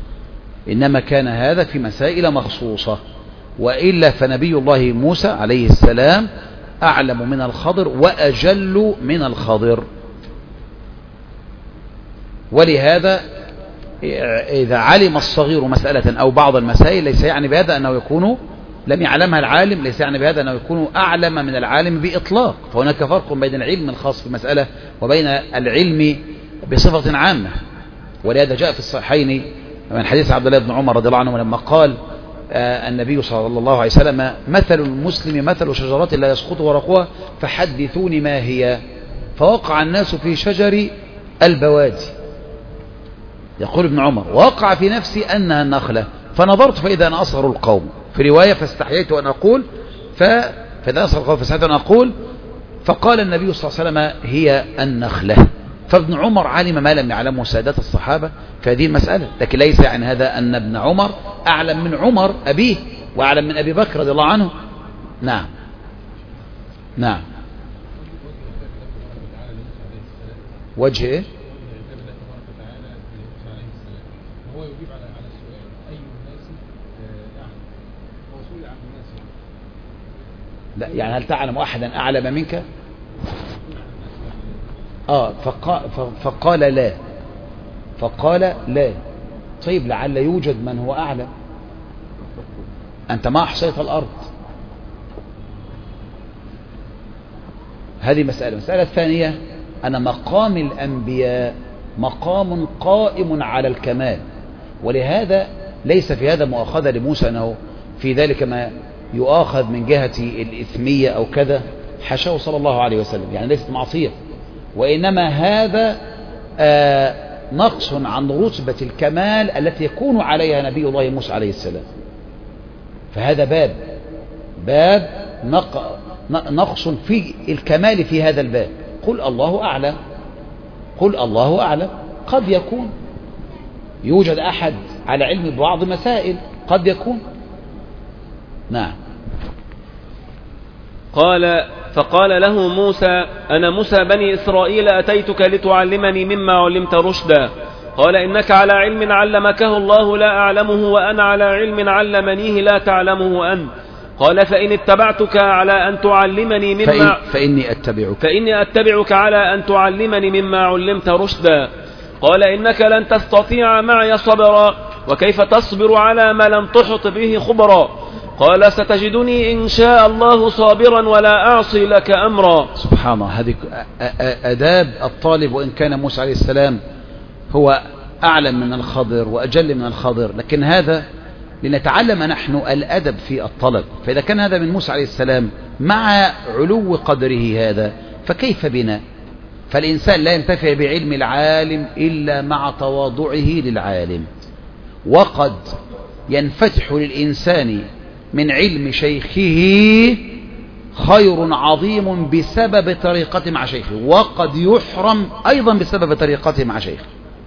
إنما كان هذا في مسائل مخصوصة، وإلا فنبي الله موسى عليه السلام أعلم من الخضر وأجل من الخضر. ولهذا إذا علم الصغير مسألة أو بعض المسائل ليس يعني بهذا أنه يكون لم يعلمها العالم، ليس يعني بهذا أنه يكون أعلم من العالم بإطلاق. فهناك فرق بين العلم الخاص في المسألة وبين العلم بصفة عامة. ولهذا جاء في الصحيحين من حديث عبد الله بن عمر رضي الله عنه لما قال آه النبي صلى الله عليه وسلم مثل المسلم مثل شجرة لا يسقط ورقها فحدثوني ما هي، فوقع الناس في شجر البوادي. يقول ابن عمر ووقع في نفسي أنها النخلة، فنظرت فإذا أنا أصغر القوم، في رواية فاستحييت أن أقول ف... فإذا أصغر القوم فاستحييت أن أقول، فقال النبي صلى الله عليه وسلم هي النخلة. فابن عمر علم ما لم يعلمه سادات الصحابة في هذه المسألة، لكن ليس يعني هذا أن ابن عمر أعلم من عمر أبيه وأعلم من أبي بكر رضي الله عنه. نعم. نعم. وجه إيه؟ يعني هل تعلم أحدا أعلم منك؟ آه فقال, فقال لا فقال لا. طيب لعل يوجد من هو أعلم. أنت ما أحصيت الأرض. هذه مسألة. المسألة الثانية أن مقام الأنبياء مقام قائم على الكمال، ولهذا ليس في هذا مؤاخذة لموسى أنه في ذلك ما يؤاخذ من جهة الإثمية أو كذا، حاشاه صلى الله عليه وسلم، يعني ليست معصية، وإنما هذا آه نقص عن رتبة الكمال التي يكون عليها نبي الله موسى عليه السلام. فهذا باب باب نقص في الكمال في هذا الباب. قل الله أعلم، قل الله أعلم. قد يكون يوجد أحد على علم ببعض مسائل، قد يكون. نعم. قال فقال له موسى أنا موسى بني إسرائيل أتيتك لتعلمني مما علمت رشدا. قال إنك على علم علمكه الله لا أعلمه، وأنا على علم علمنيه لا تعلمه أنت. قال فإن اتبعتك على أن تعلمني مما فإن فإني أتبعك فإني أتبعك على أن تعلمني مما علمت رشدا. قال إنك لن تستطيع معي صبرا، وكيف تصبر على ما لم تحط به خبرا. قال ستجدني إن شاء الله صابرا ولا أعصي لك أمرا. سبحان الله. هذه أداب الطالب، وإن كان موسى عليه السلام هو أعلم من الخضر وأجل من الخضر، لكن هذا لنتعلم نحن الأدب في الطلب. فإذا كان هذا من موسى عليه السلام مع علو قدره هذا، فكيف بنا؟ فالإنسان لا ينتفع بعلم العالم إلا مع تواضعه للعالم. وقد ينفتح للإنسان من علم شيخه خير عظيم بسبب طريقته مع شيخه، وقد يحرم أيضا بسبب طريقته مع شيخه.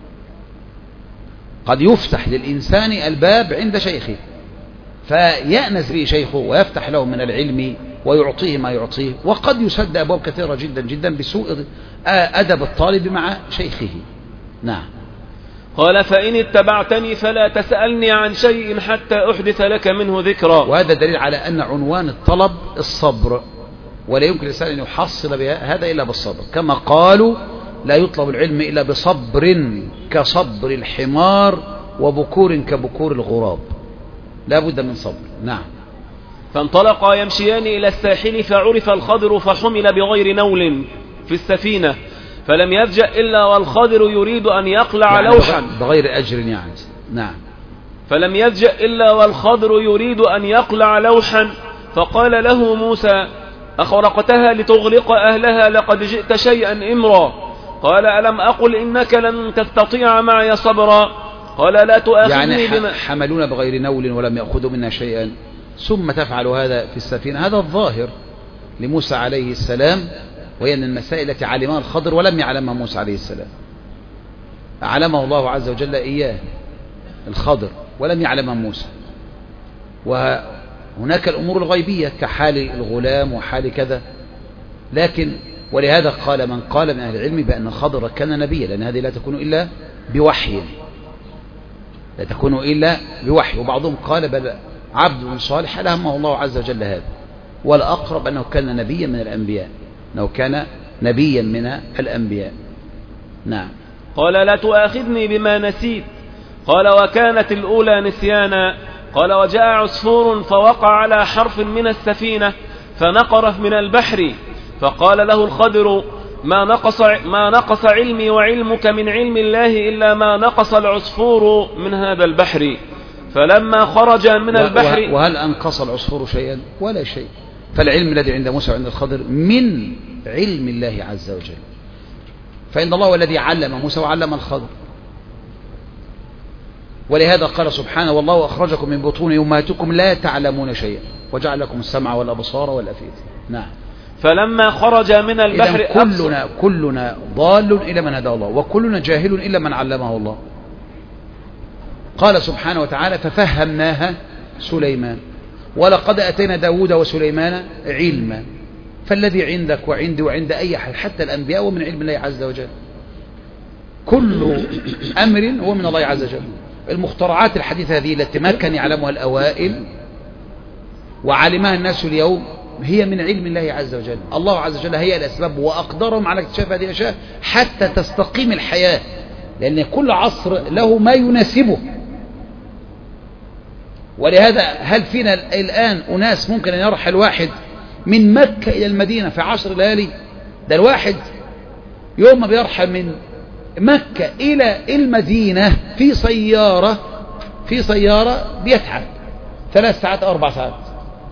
قد يفتح للإنسان الباب عند شيخه فيأنس به شيخه ويفتح له من العلم ويعطيه ما يعطيه، وقد يسد أبواب كثيرة جدا جدا بسوء أدب الطالب مع شيخه. نعم. قال فإن اتبعتني فلا تسألني عن شيء حتى أحدث لك منه ذكرا. وهذا دليل على أن عنوان الطلب الصبر، ولا يمكن الإنسان أن يحصل هذا إلا بالصبر، كما قالوا لا يطلب العلم إلا بصبر كصبر الحمار وبكور كبكور الغراب. لا بد من صبر. نعم. فانطلقا يمشيان إلى الساحل فعرف الخضر فحمل بغير نول في السفينة، فلم يفجأ إلا والخضر يريد أن يقلع يعني لوحا بغير أجر يعني. نعم. فلم يفجأ إلا والخضر يريد أن يقلع لوحا، فقال له موسى أخرقتها لتغرق أهلها لقد جئت شيئا إمرا. قال ألم أقل إنك لن تستطيع معي صبرا. قال لا تؤاخذني يعني بما حملونا بغير نول ولم يأخذوا منا شيئا، ثم تفعل هذا في السفينة. هذا الظاهر لموسى عليه السلام، وهي من المسائل التي علمها الخضر ولم يعلمها موسى عليه السلام. علمه الله عز وجل إياه الخضر ولم يعلمها موسى. وهناك الأمور الغيبية كحال الغلام وحال كذا، لكن ولهذا قال من قال من أهل العلم بأن الخضر كان نبيا، لأن هذه لا تكون إلا بوحي، لا تكون إلا بوحي. وبعضهم قال بل عبد صالح ألهمه الله عز وجل هذا، والأقرب أنه كان نبيا من الأنبياء، أنه كان نبيا من الأنبياء. نعم. قال لا تؤاخذني بما نسيت. قال وكانت الأولى نسيانا. قال وجاء عصفور فوقع على حرف من السفينة فنقر من البحر، فقال له الخضر ما نقص, ما نقص علمي وعلمك من علم الله إلا ما نقص العصفور من هذا البحر. فلما خرج من البحر وهل أنقص العصفور شيئا؟ ولا شيء. فالعلم الذي عند موسى وعند الخضر من علم الله عز وجل، فإن الله هو الذي علم موسى وعلم الخضر. ولهذا قال سبحانه والله أخرجكم من بطون أمهاتكم لا تعلمون شيئا وجعل لكم السمع والأبصار والأفئدة. نعم. فلما خرج من البحر كلنا كلنا ضال إلا من هداه الله، وكلنا جاهل إلا من علمه الله. قال سبحانه وتعالى ففهمناها سليمان ولقد أتينا داود وسليمان علما. فالذي عندك وعندي وعند أي أحد حتى الأنبياء ومن علم الله عز وجل. كل أمر هو من الله عز وجل. المخترعات الحديثة هذه التي ما كان يعلمها الأوائل وعلمها الناس اليوم هي من علم الله عز وجل. الله عز وجل هي الأسباب وأقدرهم على اكتشاف هذه الأشياء حتى تستقيم الحياة، لأن كل عصر له ما يناسبه. ولهذا هل فينا الآن أناس ممكن أن يرحل واحد من مكة إلى المدينة في عشر ليالي؟ ده الواحد يوم ما بيرحل من مكة إلى المدينة في سيارة في سيارة بيتعب ثلاث ساعات أو أربع ساعات.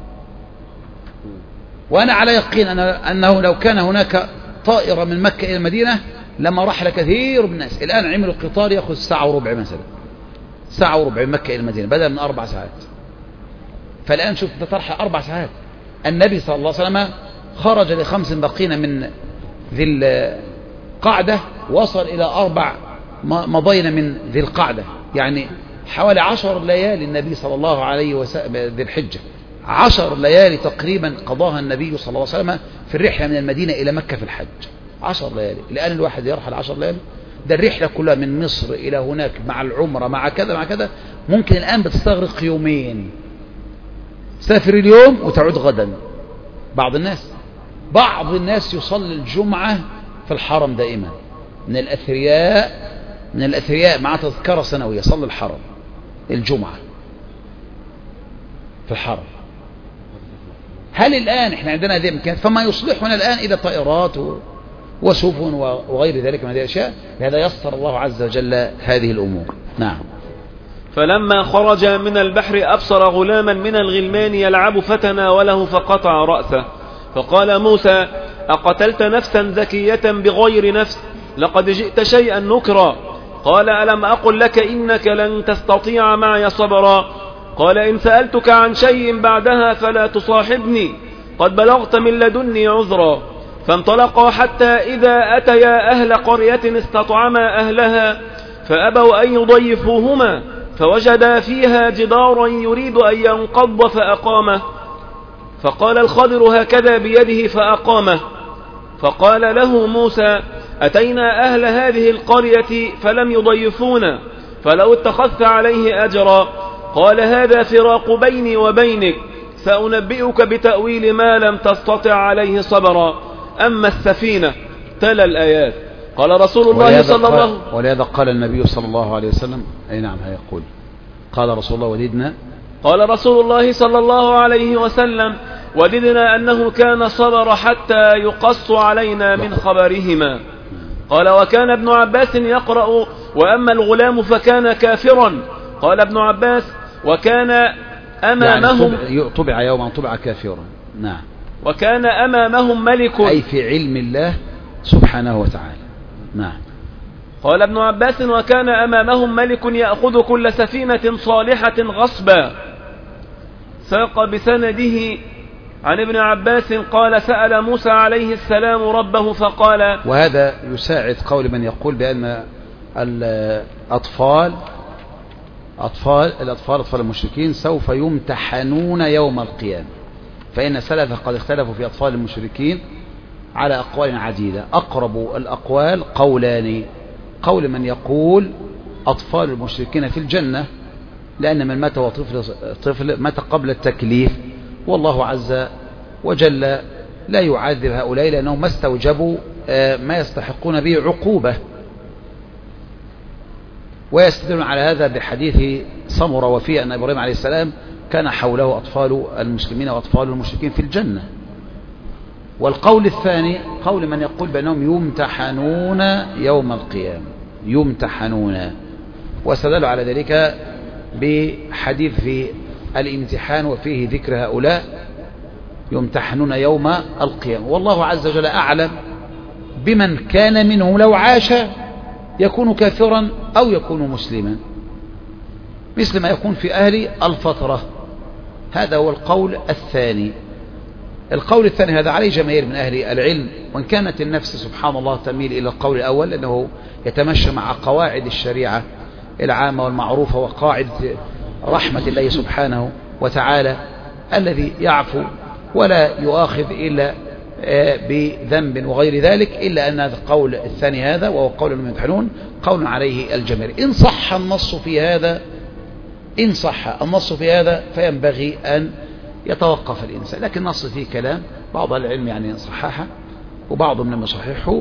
وأنا على يقين أنه لو كان هناك طائرة من مكة إلى المدينة لما رحل كثير من الناس. الآن عملوا قطار يأخذ ساعة وربع مثلا، ساعة وربع من مكة إلى المدينة بدل من أربع ساعات. فالآن شوف ترحل أربع ساعات. النبي صلى الله عليه وسلم خرج لخمس بقين من ذي القعدة وصل إلى أربع مضين من ذي القعدة، يعني حوالي عشر ليالي النبي صلى الله عليه وسلم ذي الحجة، عشر ليالي تقريبا قضاها النبي صلى الله عليه وسلم في الرحلة من المدينة إلى مكة في الحج. عشر ليالي. الآن الواحد يرحل عشر ليالي؟ ده الرحلة كلها من مصر إلى هناك مع العمرة مع كذا مع كذا ممكن الآن بتستغرق يومين. سافر اليوم وتعود غدا. بعض الناس بعض الناس يصلي الجمعة في الحرم دائما، من الأثرياء من الأثرياء مع تذكرة سنوية صلي الحرم الجمعة في الحرم. هل الآن احنا عندنا هذه الإمكانيات؟ فما يصلحنا الآن إذا طائرات وسفن وغير ذلك من هذه الأشياء. لهذا يسر الله عز وجل هذه الأمور. نعم. فلما خرج من البحر أبصر غلاما من الغلمان يلعب فتناوله فقطع رأسه، فقال موسى: أقتلت نفسا زكية بغير نفس؟ لقد جئت شيئا نكرا. قال: ألم أقل لك إنك لن تستطيع معي صبرا؟ قال: إن سألتك عن شيء بعدها فلا تصاحبني، قد بلغت من لدني عذرا. فانطلقا حتى إذا أتيا أهل قرية استطعما أهلها فأبوا أن يضيفوهما، فوجدا فيها جدارا يريد أن ينقض فأقامه. فقال الخضر هكذا بيده فأقامه. فقال له موسى: أتينا أهل هذه القرية فلم يضيفونا، فلو اتخذت عليه أجرا. قال: هذا فراق بيني وبينك، سأنبئك بتأويل ما لم تستطع عليه صبرا. أما السفينة تلا الآيات. قال رسول الله صلى الله عليه وسلم، ولهذا قال النبي صلى الله عليه وسلم، أي نعم هيقول قال رسول الله: وددنا قال رسول الله صلى الله عليه وسلم: وددنا أنه كان صبر حتى يقص علينا من خبرهما. قال: وكان ابن عباس يقرأ: وأما الغلام فكان كافرا. قال ابن عباس: وكان أمامهم يعني طبع يوما طبع كافرا. نعم. وكان أمامهم ملك، أي في علم الله سبحانه وتعالى. نعم. قال ابن عباس: وكان أمامهم ملك يأخذ كل سفينة صالحة غصبا. ساق بسنده عن ابن عباس قال: سأل موسى عليه السلام ربه فقال. وهذا يساعد قول من يقول بأن الأطفال أطفال الأطفال أطفال المشركين سوف يمتحنون يوم القيامة. فإن سلف قد اختلفوا في أطفال المشركين على أقوال عديدة. أقرب الأقوال قولان: قول من يقول أطفال المشركين في الجنة، لأن من مات وطفل طفل مات قبل التكليف، والله عز وجل لا يعذب هؤلاء لأنهم ما استوجبوا ما يستحقون به عقوبة. ويستدلون على هذا بحديث سمرة وفيه أن إبراهيم عليه السلام كان حوله أطفال المسلمين وأطفال المشركين في الجنة. والقول الثاني قول من يقول بأنهم يمتحنون يوم القيامة، يمتحنون، واستدلوا على ذلك بحديث في الامتحان وفيه ذكر هؤلاء يمتحنون يوم القيامة. والله عز وجل أعلم بمن كان منهم لو عاش يكون كافرا أو يكون مسلما، مثل ما يكون في أهل الفترة. هذا هو القول الثاني. القول الثاني هذا عليه جماهير من أهل العلم، وإن كانت النفس سبحان الله تميل إلى القول الأول لأنه يتمشى مع قواعد الشريعة العامة والمعروفة وقاعدة رحمة الله سبحانه وتعالى الذي يعفو ولا يؤاخذ إلا بذنب وغير ذلك، إلا أن هذا القول الثاني هذا وهو قول الممتحنون قول عليه الجماهير. إن صح النص في هذا إن صح النص في هذا فينبغي أن يتوقف الإنسان. لكن النص فيه كلام، بعض العلم يعني صححه وبعضهم لم يصححه،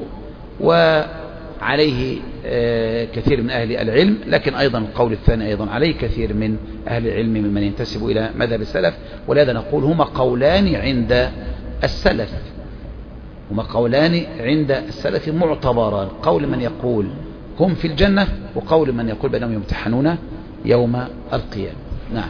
وعليه كثير من أهل العلم. لكن أيضا القول الثاني أيضا عليه كثير من أهل العلم ممن ينتسب إلى مذهب السلف، ولهذا نقول هما قولان عند السلف، هما قولان عند السلف معتبران، قول من يقول هم في الجنة وقول من يقول بأنهم يمتحنون يوم القيامة. نعم.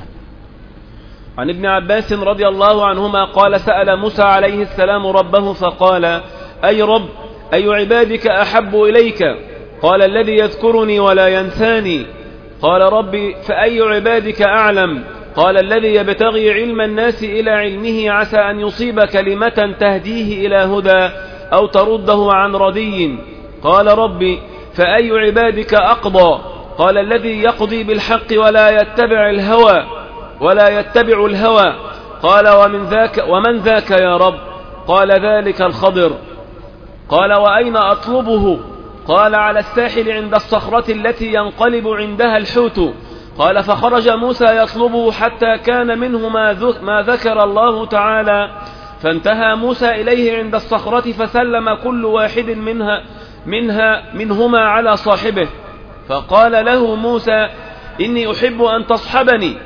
عن ابن عباس رضي الله عنهما قال سأل موسى عليه السلام ربه فقال أي رب أي عبادك أحب إليك؟ قال الذي يذكرني ولا ينساني. قال ربي فأي عبادك أعلم؟ قال الذي يبتغي علم الناس إلى علمه عسى أن يصيب كلمة تهديه إلى هدى أو ترده عن ردي. قال ربي فأي عبادك أقضى؟ قال الذي يقضي بالحق ولا يتبع الهوى ولا يتبع الهوى. قال ومن ذاك ومن ذاك يا رب؟ قال ذلك الخضر. قال وأين أطلبه؟ قال على الساحل عند الصخرة التي ينقلب عندها الحوت. قال فخرج موسى يطلبه حتى كان منه ما ذكر الله تعالى، فانتهى موسى إليه عند الصخرة فسلم كل واحد منها منها منهما على صاحبه، فقال له موسى إني أحب أن تصحبني.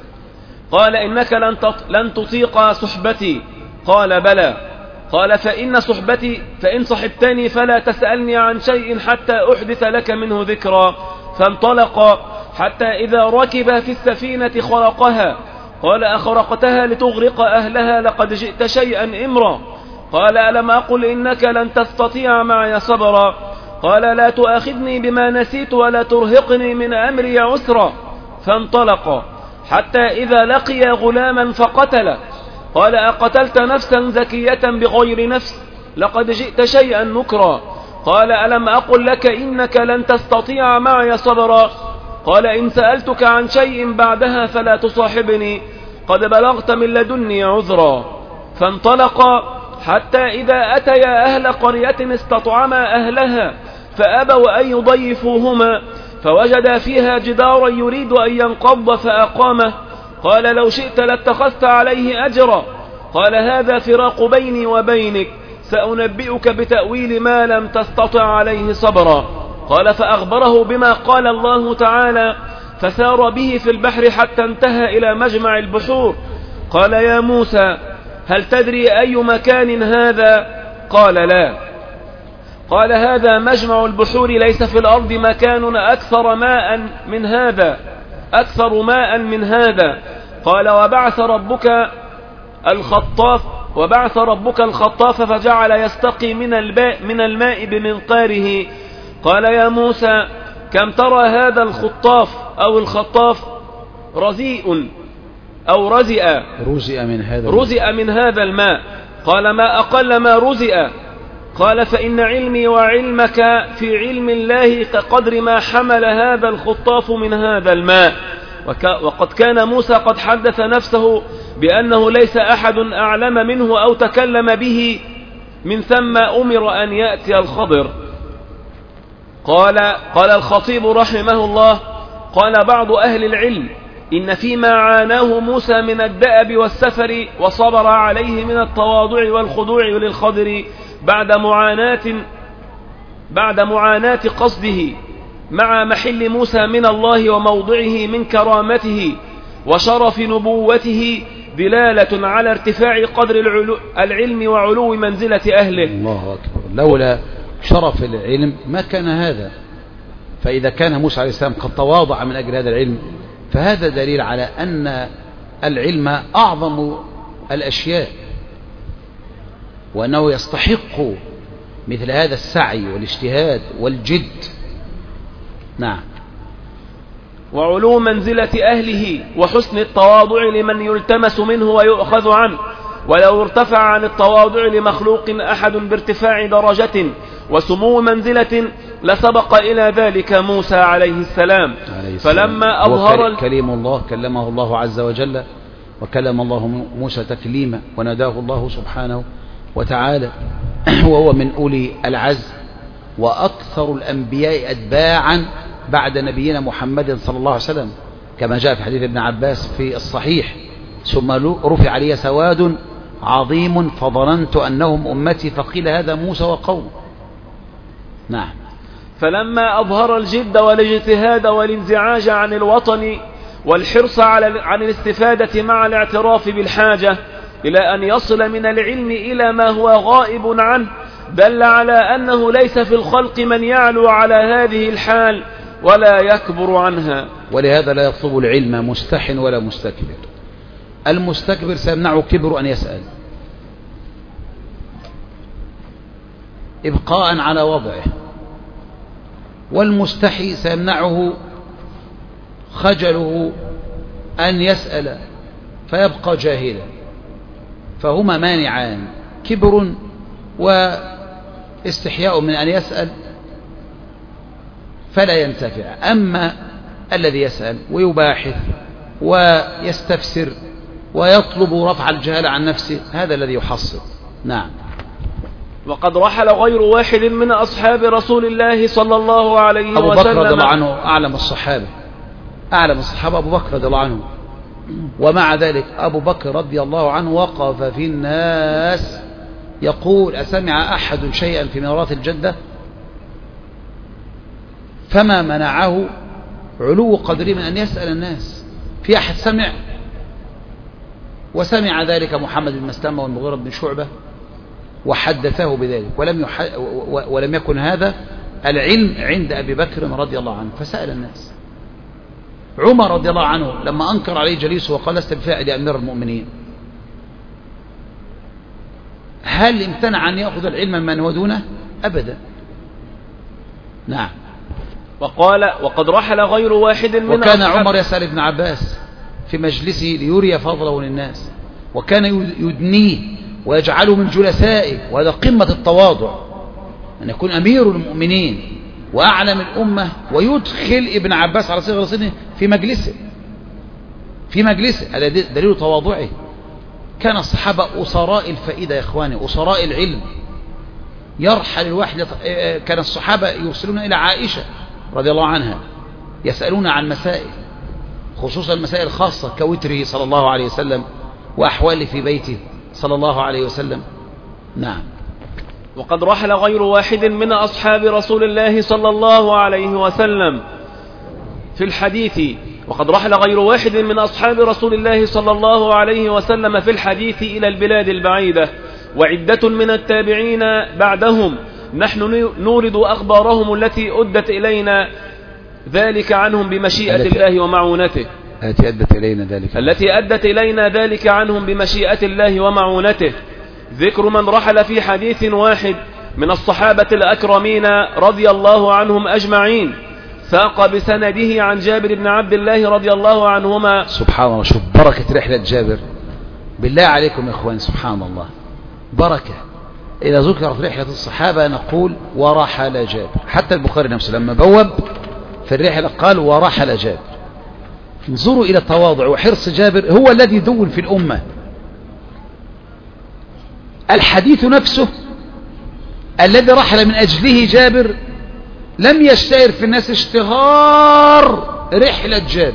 قال إنك لن تطيق صحبتي. قال بلى. قال فإن صحبتي فإن صحبتني فلا تسألني عن شيء حتى أحدث لك منه ذكرا. فانطلق حتى إذا ركب في السفينة خرقها. قال أخرقتها لتغرق أهلها؟ لقد جئت شيئا إمرا. قال ألم أقل إنك لن تستطيع معي صبرا. قال لا تؤاخذني بما نسيت ولا ترهقني من أمري عسرا. فانطلق حتى إذا لقي غلاما فقتله. قال أقتلت نفسا زكية بغير نفس؟ لقد جئت شيئا نكرا. قال ألم أقل لك إنك لن تستطيع معي صبرا. قال إن سألتك عن شيء بعدها فلا تصاحبني، قد بلغت من لدني عذرا. فانطلق حتى إذا أتيا أهل قرية استطعما أهلها فأبوا أن يضيفوهما، فوجدا فيها جدارا يريد أن ينقض فأقامه. قال لو شئت لاتخذت عليه أجرا. قال هذا فراق بيني وبينك، سأنبئك بتأويل ما لم تستطع عليه صبرا. قال فأخبره بما قال الله تعالى، فسار به في البحر حتى انتهى إلى مجمع البحور. قال يا موسى هل تدري أي مكان هذا؟ قال لا. قال هذا مجمع البحور، ليس في الأرض مكان أكثر ماء من هذا أكثر ماء من هذا. قال وبعث ربك الخطاف وبعث ربك الخطاف فجعل يستقي من الماء من الماء بمنقاره. قال يا موسى كم ترى هذا الخطاف أو الخطاف؟ رزيء أو رزئ رزئ من هذا رزئ من هذا الماء. قال ما أقل ما رزئ. قال فإن علمي وعلمك في علم الله كقدر ما حمل هذا الخطاف من هذا الماء. وقد كان موسى قد حدث نفسه بأنه ليس أحد أعلم منه أو تكلم به، من ثم أمر أن يأتي الخضر. قال قال الخطيب رحمه الله قال بعض أهل العلم إن فيما عاناه موسى من الدأب والسفر وصبر عليه من التواضع والخضوع للخضر بعد معاناة بعد معاناة قصده مع محل موسى من الله وموضعه من كرامته وشرف نبوته دلالة على ارتفاع قدر العلم وعلو منزلة أهله. الله أكبر. لولا شرف العلم ما كان هذا. فإذا كان موسى عليه السلام قد تواضع من أجل هذا العلم فهذا دليل على أن العلم أعظم الأشياء، وأنه يستحق مثل هذا السعي والاجتهاد والجد. نعم. وعلو منزلة أهله وحسن التواضع لمن يلتمس منه ويؤخذ عنه، ولو ارتفع عن التواضع لمخلوق أحد بارتفاع درجة وسمو منزلة لسبق إلى ذلك موسى عليه السلام. عليه السلام. فلما أظهر كليم الله كلمه الله عز وجل، وكلم الله موسى تكليما، وناداه الله سبحانه وتعالى، وهو من أولي العزم وأكثر الأنبياء أتباعا بعد نبينا محمد صلى الله عليه وسلم، كما جاء في حديث ابن عباس في الصحيح ثم رفع لي سواد عظيم فظننت أنهم أمتي فقيل هذا موسى وقوم. نعم. فلما أظهر الجد والاجتهاد والانزعاج عن الوطن والحرص على عن الاستفادة مع الاعتراف بالحاجة إلى أن يصل من العلم إلى ما هو غائب عنه، دل على أنه ليس في الخلق من يعلو على هذه الحال ولا يكبر عنها. ولهذا لا يطلب العلم مستح ولا مستكبر. المستكبر سيمنعه كبر أن يسأل إبقاء على وضعه، والمستحي سيمنعه خجله أن يسأل فيبقى جاهلا. فهما مانعان، كبر واستحياء من أن يسأل فلا ينتفع. أما الذي يسأل ويباحث ويستفسر ويطلب رفع الجهل عن نفسه هذا الذي يحصل. نعم. وقد رحل غير واحد من أصحاب رسول الله صلى الله عليه وسلم. أبو بكر رضي الله عنه أعلم الصحابة، أعلم الصحابة أبو بكر رضي الله عنه، ومع ذلك أبو بكر رضي الله عنه وقف في الناس يقول أسمع أحد شيئا في منارات الجدة؟ فما منعه علو قدره من أن يسأل الناس. في أحد سمع؟ وسمع ذلك محمد بن مسلمة والمغيرة بن شعبة وحدثه بذلك، ولم, يح... ولم يكن هذا العلم عند أبي بكر رضي الله عنه فسأل الناس. عمر رضي الله عنه لما أنكر عليه جليسه وقال لست بفاعل يا أمير المؤمنين، هل امتنع أن يأخذ العلم من هو دونه؟ أبدا. نعم. وقال وقد رحل غير واحد من وكان عمر يسأل ابن عباس في مجلسه ليري فضله للناس، وكان يدنيه ويجعله من جلسائه، وهذا قمة التواضع أن يكون أمير المؤمنين وأعلم الأمة ويدخل ابن عباس على صغر سنه في مجلسه في مجلسه هذا دليل تواضعه. كان الصحابة أسراء الفائدة يا إخواني، أسراء العلم. يرحل الواحد، كان الصحابة يرسلون إلى عائشة رضي الله عنها يسألون عن مسائل، خصوصا المسائل الخاصة كوتره صلى الله عليه وسلم وأحواله في بيته صلى الله عليه وسلم. نعم. وقد رحل غير واحد من أصحاب رسول الله صلى الله عليه وسلم في الحديث وقد رحل غير واحد من أصحاب رسول الله صلى الله عليه وسلم في الحديث إلى البلاد البعيدة، وعدة من التابعين بعدهم نحن نورد أخبارهم التي أدت إلينا ذلك عنهم بمشيئة الله ومعونته التي أدت إلينا ذلك التي أدت إلينا ذلك عنهم بمشيئة الله ومعونته. ذكر من رحل في حديث واحد من الصحابة الأكرمين رضي الله عنهم أجمعين ساق بسنده عن جابر بن عبد الله رضي الله عنهما. سبحان الله، شوف بركة رحلة جابر بالله عليكم يا إخوان، سبحان الله بركة. إذا ذكرت رحلة الصحابة نقول ورحل جابر. حتى البخاري نفسه لما بوب في الرحلة قال ورحل جابر. انظروا إلى التواضع وحرص جابر، هو الذي يدون في الأمة. الحديث نفسه الذي رحل من أجله جابر لم يشتهر في الناس اشتهار رحلة جابر،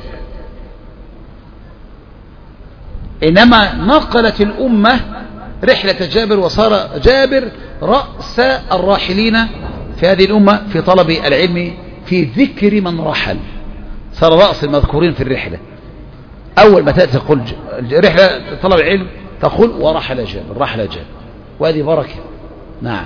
إنما نقلت الأمة رحلة جابر، وصار جابر رأس الراحلين في هذه الأمة في طلب العلم، في ذكر من رحل صار رأس المذكورين في الرحلة. أول ما تأتي تقول رحلة طلب العلم تقول ورحل جابر، رحل جابر، وهذه بركة. نعم.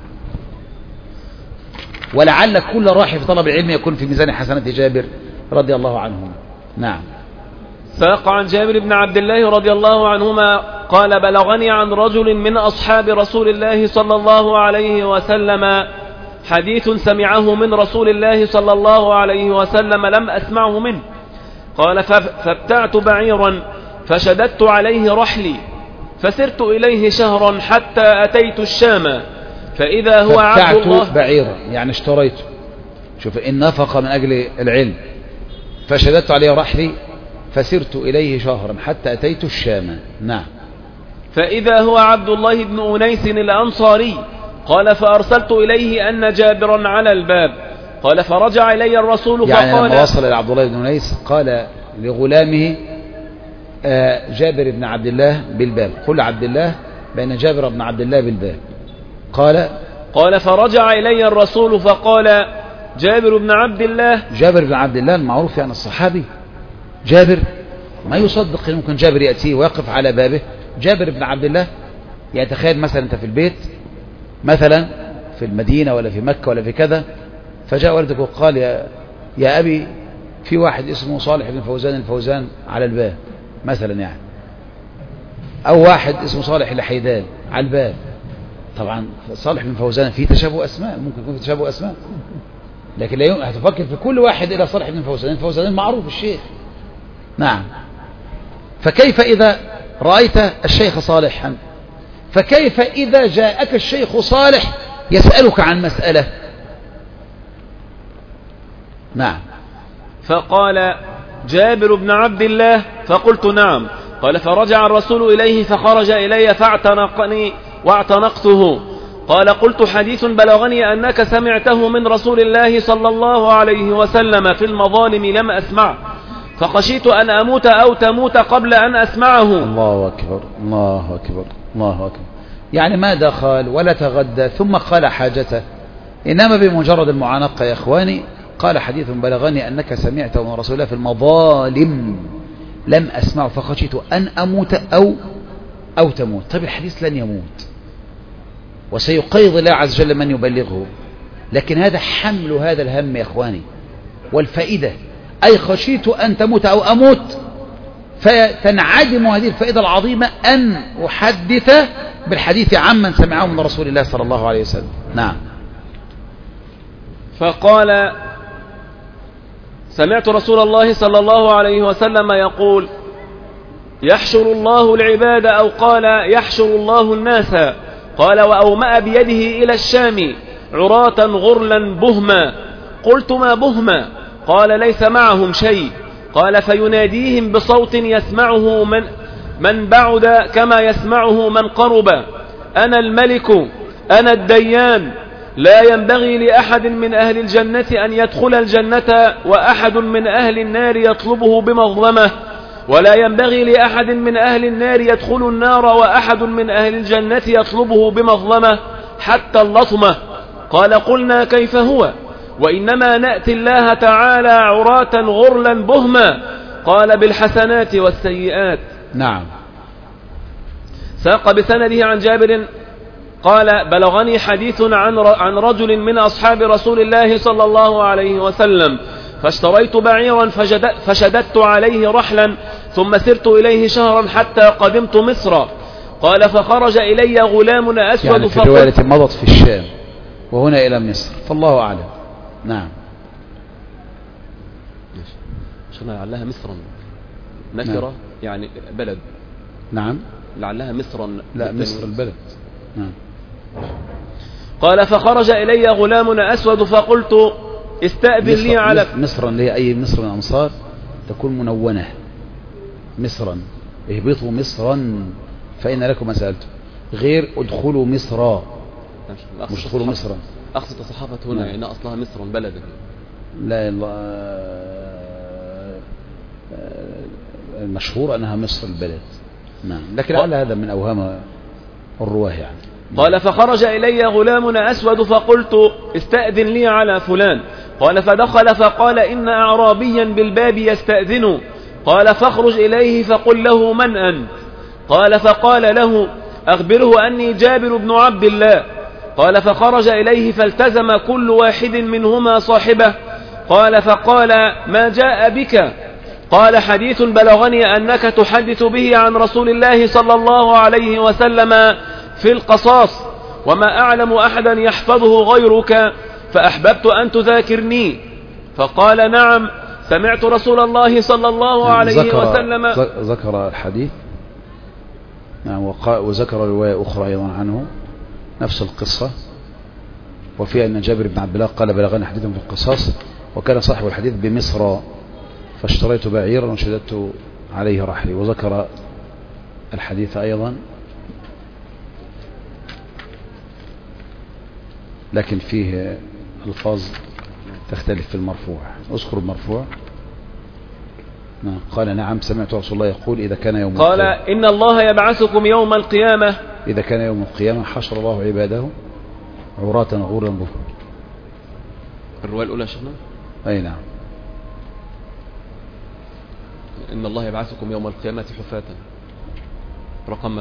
ولعل كل راحل في طلب العلم يكون في ميزان حسنات جابر رضي الله عنهم. نعم. ساق عن جابر بن عبد الله رضي الله عنهما قال بلغني عن رجل من أصحاب رسول الله صلى الله عليه وسلم حديث سمعه من رسول الله صلى الله عليه وسلم لم أسمعه منه. قال فابتعت بعيرا فشددت عليه رحلي فسرت إليه شهرا حتى أتيت الشام فإذا هو عبد الله. بعيرا يعني اشتريته، شوف إن نفق من أجل العلم. فشددت عليه رحلي فسرت إليه شهرا حتى أتيت الشام. نعم. فإذا هو عبد الله بن أنيس الأنصاري. قال فأرسلت إليه أن جابرا على الباب. قال فرجع إلي الرسول يعني فقال لما وصل إلى عبد الله بن أنيس قال لغلامه جابر بن عبد الله بالباب، قل عبد الله بين جابر بن عبد الله بالباب. قال قال فرجع إلي الرسول فقال جابر بن عبد الله. جابر بن عبد الله المعروف يعني الصحابي جابر، ما يصدق ان ممكن جابر يأتيه ويقف على بابه. جابر بن عبد الله، يعني تخيل مثلا انت في البيت مثلا في المدينة ولا في مكة ولا في كذا، فجاء والدك وقال يا, يا أبي في واحد اسمه صالح بن فوزان الفوزان على الباب مثلا يعني، أو واحد اسمه صالح الحيدان على الباب. طبعا صالح بن فوزان فيه تشابه أسماء، ممكن يكون فيه تشابه أسماء، لكن لا يمكن هتفكر في كل واحد إلى صالح بن فوزان الفوزان معروف الشيخ. نعم. فكيف إذا رأيت الشيخ صالحا، فكيف إذا جاءك الشيخ صالح يسألك عن مسألة؟ نعم. فقال جابر بن عبد الله فقلت نعم. قال فرجع الرسول إليه فخرج إلي فاعتنقني واعتنقته. قال قلت حديث بلغني أنك سمعته من رسول الله صلى الله عليه وسلم في المظالم لم أسمع، فخشيت أن أموت أو تموت قبل أن أسمعه. الله أكبر الله أكبر الله أكبر. يعني ما دخل ولا تغدى ثم قال حاجته، إنما بمجرد المعانقة يا إخواني قال حديث بلغني أنك سمعته من رسول الله في المظالم لم أسمعه فخشيت أن أموت أو أو تموت. طيب الحديث لن يموت وسيقيض الله عز وجل من يبلغه، لكن هذا حمل هذا الهم يا إخواني والفائدة، أي خشيت أن تموت أو أموت، فتنعدم هذه الفائدة العظيمة أن أحدث بالحديث عمن سمعه من رسول الله صلى الله عليه وسلم. نعم. فقال سمعت رسول الله صلى الله عليه وسلم يقول يحشر الله العباد، أو قال يحشر الله الناس. قال وأومأ بيده إلى الشام عراة غرلا بهما. قلت ما بهما؟ قال ليس معهم شيء. قال فيناديهم بصوت يسمعه من, من بعد كما يسمعه من قرب، أنا الملك أنا الديان، لا ينبغي لأحد من أهل الجنة أن يدخل الجنة وأحد من أهل النار يطلبه بمظلمة، ولا ينبغي لأحد من أهل النار يدخل النار وأحد من أهل الجنة يطلبه بمظلمة حتى اللطمة. قال قلنا كيف هو؟ وإنما نأتي الله تعالى عراة غرلا بهما. قال بالحسنات والسيئات. نعم. ساق بسنده عن جابر قال بلغني حديث عن عن رجل من أصحاب رسول الله صلى الله عليه وسلم، فاشتريت بعيرا فشددت عليه رحلا ثم سرت إليه شهرا حتى قدمت مصر. قال فخرج إلي غلام أسود، يعني في رواية مضت في الشام وهنا إلى مصر، فالله أعلم. نعم. عشان لعلها مصرا نكرة. نعم. يعني بلد. نعم. لعلها مصرا. لا مصر البلد. نعم. قال فخرج إلي غلام أسود فقلت استأذن لي على مصرا اللي هي أي مصر من الأمصار تكون منونة. مصرا اهبطوا مصرا فإن لكم ما سألتم، غير ادخلوا مصرا مش ادخلوا مصرا. أقصد الصحافة هنا يعني أصلها مصر بلد. لا المشهور أنها مصر البلد. نعم. لكن على هذا من أوهام الرواه يعني. قال فخرج إلي غلام أسود فقلت استأذن لي على فلان. قال فدخل فقال إن أعرابيا بالباب يستأذن. قال فاخرج إليه فقل له من أنت؟ قال فقال له أخبره أني جابر بن عبد الله. قال فخرج إليه فالتزم كل واحد منهما صاحبه. قال فقال ما جاء بك؟ قال حديث بلغني أنك تحدث به عن رسول الله صلى الله عليه وسلم في القصاص، وما أعلم أحدا يحفظه غيرك، فأحببت أن تذاكرني. فقال نعم سمعت رسول الله صلى الله نعم. عليه ذكر وسلم ذكر الحديث. نعم. وذكر رواية أخرى أيضا عنه نفس القصة، وفيها أن جابر بن عبد الله قال بلغني حديث في القصاص، وكان صاحب الحديث بمصر فاشتريت بعيرا وشددت عليه رحلي. وذكر الحديث أيضا لكن فيه الفاظ تختلف في المرفوع. اذكر المرفوع. نعم. قال نعم سمعت رسول الله يقول إذا كان يوم قال القيامة إن الله يبعثكم يوم القيامة إذا كان يوم القيامة حشر الله عباده عراة غورا بهم. الرواية الأولى شيخنا. أي نعم. إن الله يبعثكم يوم القيامة حفاة. رقم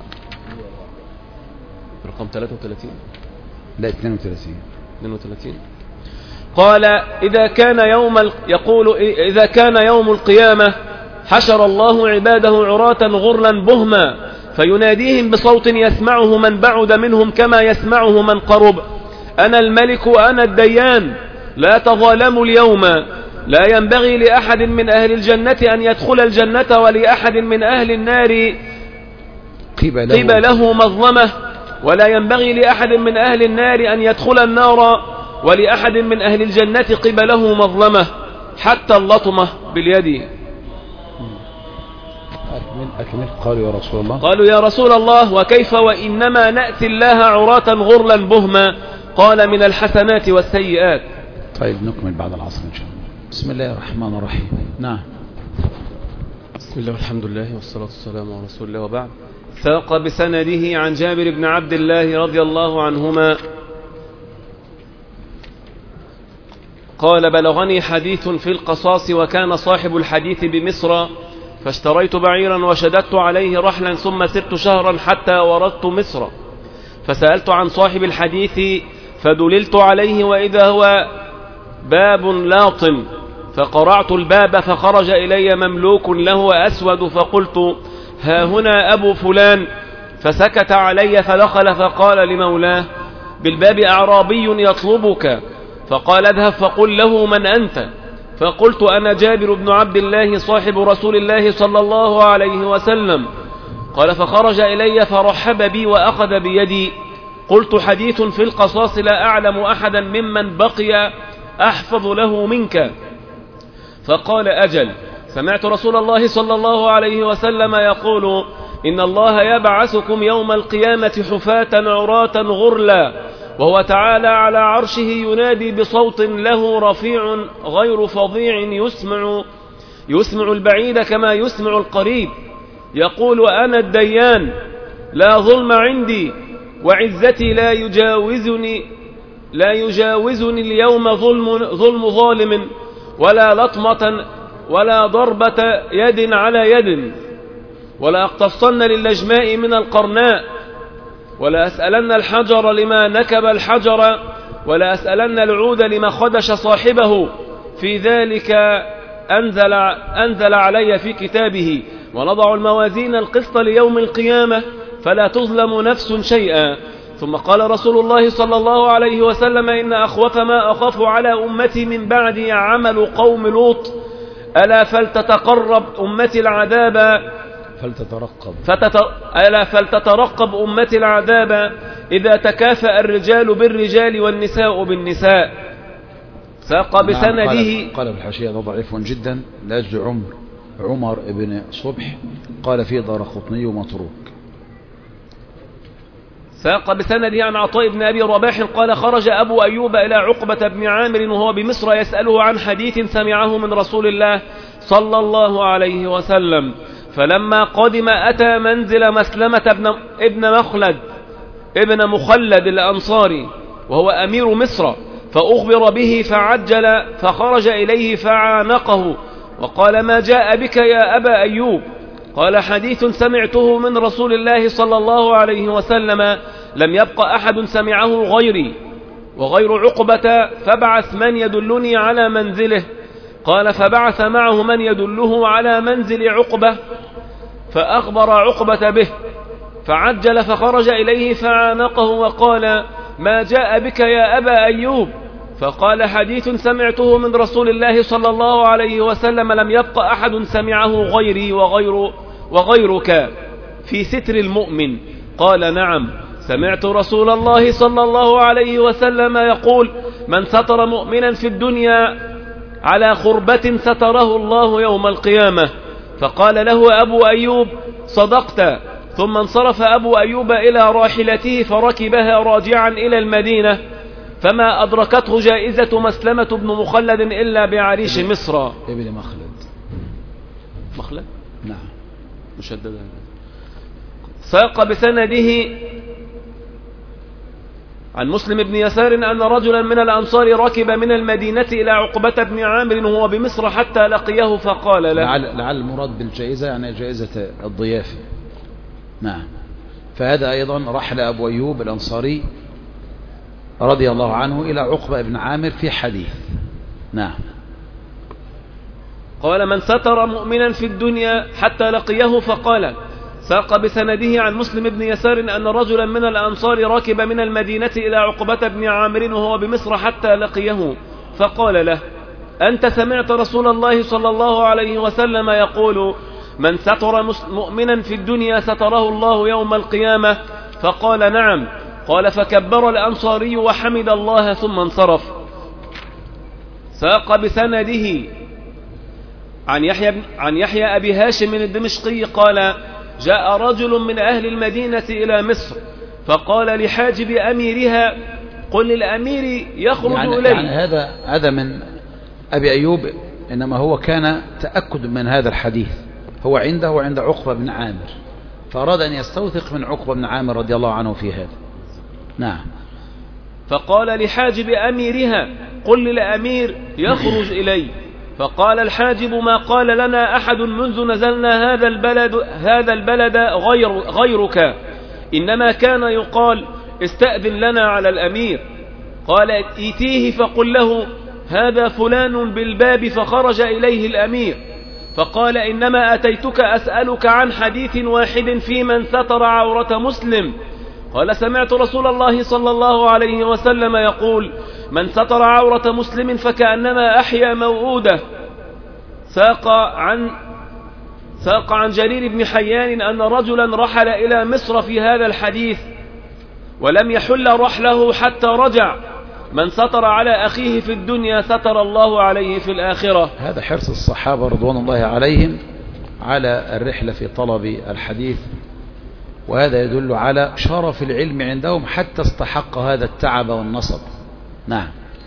رقم ثلاثة وثلاثين. لا اثنين وثلاثين. اثنين وثلاثين. قال إذا كان يوم ال... يقول إذا كان يوم القيامة حشر الله عباده عراة غرلا بهما فيناديهم بصوت يسمعه من بعد منهم كما يسمعه من قرب أنا الملك وأنا الديان لا تظالموا اليوم لا ينبغي لأحد من أهل الجنة أن يدخل الجنة ولأحد من أهل النار قبله, قبله مظلمة ولا ينبغي لأحد من أهل النار أن يدخل النار ولأحد من أهل الجنة قبله مظلمة حتى اللطمة باليد. أكمل أكمل. قالوا يا رسول الله قالوا يا رسول الله وكيف وإنما نأتي الله عراة غرلا بهما قال من الحسنات والسيئات. طيب نكمل بعد العصر إن شاء الله. بسم الله الرحمن الرحيم. نعم. بسم الله والحمد لله والصلاة والسلام على رسول الله وبعد. ساق بسنده عن جابر بن عبد الله رضي الله عنهما قال بلغني حديث في القصاص وكان صاحب الحديث بمصر فاشتريت بعيرا وشددت عليه رحلا ثم سرت شهرا حتى وردت مصر فسألت عن صاحب الحديث فدللت عليه وإذا هو باب لاطم فقرعت الباب فخرج إلي مملوك له أسود فقلت ها هنا أبو فلان فسكت علي فدخل فقال لمولاه بالباب أعرابي يطلبك فقال اذهب فقل له من أنت فقلت أنا جابر بن عبد الله صاحب رسول الله صلى الله عليه وسلم قال فخرج إلي فرحب بي وأخذ بيدي قلت حديث في القصاص لا أعلم أحدا ممن بقي أحفظ له منك فقال أجل سمعت رسول الله صلى الله عليه وسلم يقول إن الله يبعثكم يوم القيامة حفاة عراة غرلا وهو تعالى على عرشه ينادي بصوت له رفيع غير فظيع يسمع يسمع البعيد كما يسمع القريب يقول أنا الديان لا ظلم عندي وعزتي لا يجاوزني لا يجاوزني اليوم ظلم ظلم ظالم ولا لطمة ولا ضربة يد على يد ولا أقتصن للجماء من القرناء ولا أسألن الحجر لما نكب الحجر ولا أسألن العود لما خدش صاحبه في ذلك أنزل, أنزل علي في كتابه ونضع الموازين القسط ليوم القيامة فلا تظلم نفس شيئا ثم قال رسول الله صلى الله عليه وسلم إن أخوف ما أخاف على أمتي من بعدي عمل قوم لوط ألا فلتتقرب أمتي العذاب فلتترقب فتت... ألا فلتترقب أمتي العذاب إذا تكافأ الرجال بالرجال والنساء بالنساء ساق بسنده. قال, قال بالحاشية ضعيف جدا لأجل عمر عمر بن صبح قال فيه دارقطني متروك. ساق بسنده عن عطاء بن أبي رباح قال خرج أبو أيوب إلى عقبة بن عامر وهو بمصر يسأله عن حديث سمعه من رسول الله صلى الله عليه وسلم فلما قدم أتى منزل مسلمة ابن, ابن مخلد ابن مخلد الأنصاري وهو أمير مصر فأخبر به فعجل فخرج إليه فعانقه وقال ما جاء بك يا أبا أيوب قال حديث سمعته من رسول الله صلى الله عليه وسلم لم يبق أحد سمعه غيري وغير عقبة فبعث من يدلني على منزله قال فبعث معه من يدله على منزل عقبة فأخبر عقبة به فعجل فخرج إليه فعانقه وقال ما جاء بك يا أبا أيوب فقال حديث سمعته من رسول الله صلى الله عليه وسلم لم يبق أحد سمعه غيري وغير وغيرك في ستر المؤمن قال نعم سمعت رسول الله صلى الله عليه وسلم يقول من ستر مؤمنا في الدنيا على خربة ستره الله يوم القيامة فقال له أبو أيوب صدقت ثم انصرف أبو أيوب إلى راحلته فركبها راجعا إلى المدينة فما أدركته جائزة مسلمة بن مخلد إلا بعريش مصر ابن مخلد مخلد نعم مشددة. ساق بسنده عن مسلم بن يسار أن رجلا من الأنصار ركب من المدينة إلى عقبة بن عامر وهو بمصر حتى لقيه فقال له. لعل, لعل المراد بالجائزة يعني جائزة الضيافة. نعم. فهذا أيضا رحل أبو أيوب الأنصاري رضي الله عنه إلى عقبة بن عامر في حديث. نعم. قال من ستر مؤمنا في الدنيا حتى لقيه فقال. ساق بسنده عن مسلم بن يسار أن رجلا من الأنصار ركب من المدينة إلى عقبة بن عامر وهو بمصر حتى لقيه فقال له أنت سمعت رسول الله صلى الله عليه وسلم يقول من ستر مؤمنا في الدنيا ستره الله يوم القيامة؟ فقال نعم. قال فكبر الأنصاري وحمد الله ثم انصرف. ساق بسنده عن يحيى, عن يحيى أبي هاشم الدمشقي قال جاء رجل من أهل المدينة إلى مصر فقال لحاجب أميرها قل للأمير يخرج يعني إليه. يعني هذا هذا من أبي أيوب، إنما هو كان تأكد من هذا الحديث، هو عنده وعند عقبة بن عامر، فأراد أن يستوثق من عقبة بن عامر رضي الله عنه في هذا. نعم. فقال لحاجب أميرها قل للأمير يخرج إليه. فقال الحاجب ما قال لنا أحد منذ نزلنا هذا البلد هذا البلد غير غيرك، إنما كان يقال استأذن لنا على الأمير. قال ائتيه فقل له هذا فلان بالباب، فخرج إليه الأمير فقال إنما أتيتك أسألك عن حديث واحد في من ستر عورة مسلم. قال سمعت رسول الله صلى الله عليه وسلم يقول من ستر عورة مسلم فكأنما أحيا موؤودة. ساق عن ساق عن جرير بن حيان أن رجلا رحل إلى مصر في هذا الحديث ولم يحل رحله حتى رجع. من ستر على أخيه في الدنيا ستر الله عليه في الآخرة. هذا حرص الصحابة رضوان الله عليهم على الرحلة في طلب الحديث، وهذا يدل على شرف العلم عندهم حتى استحق هذا التعب والنصب. نعم.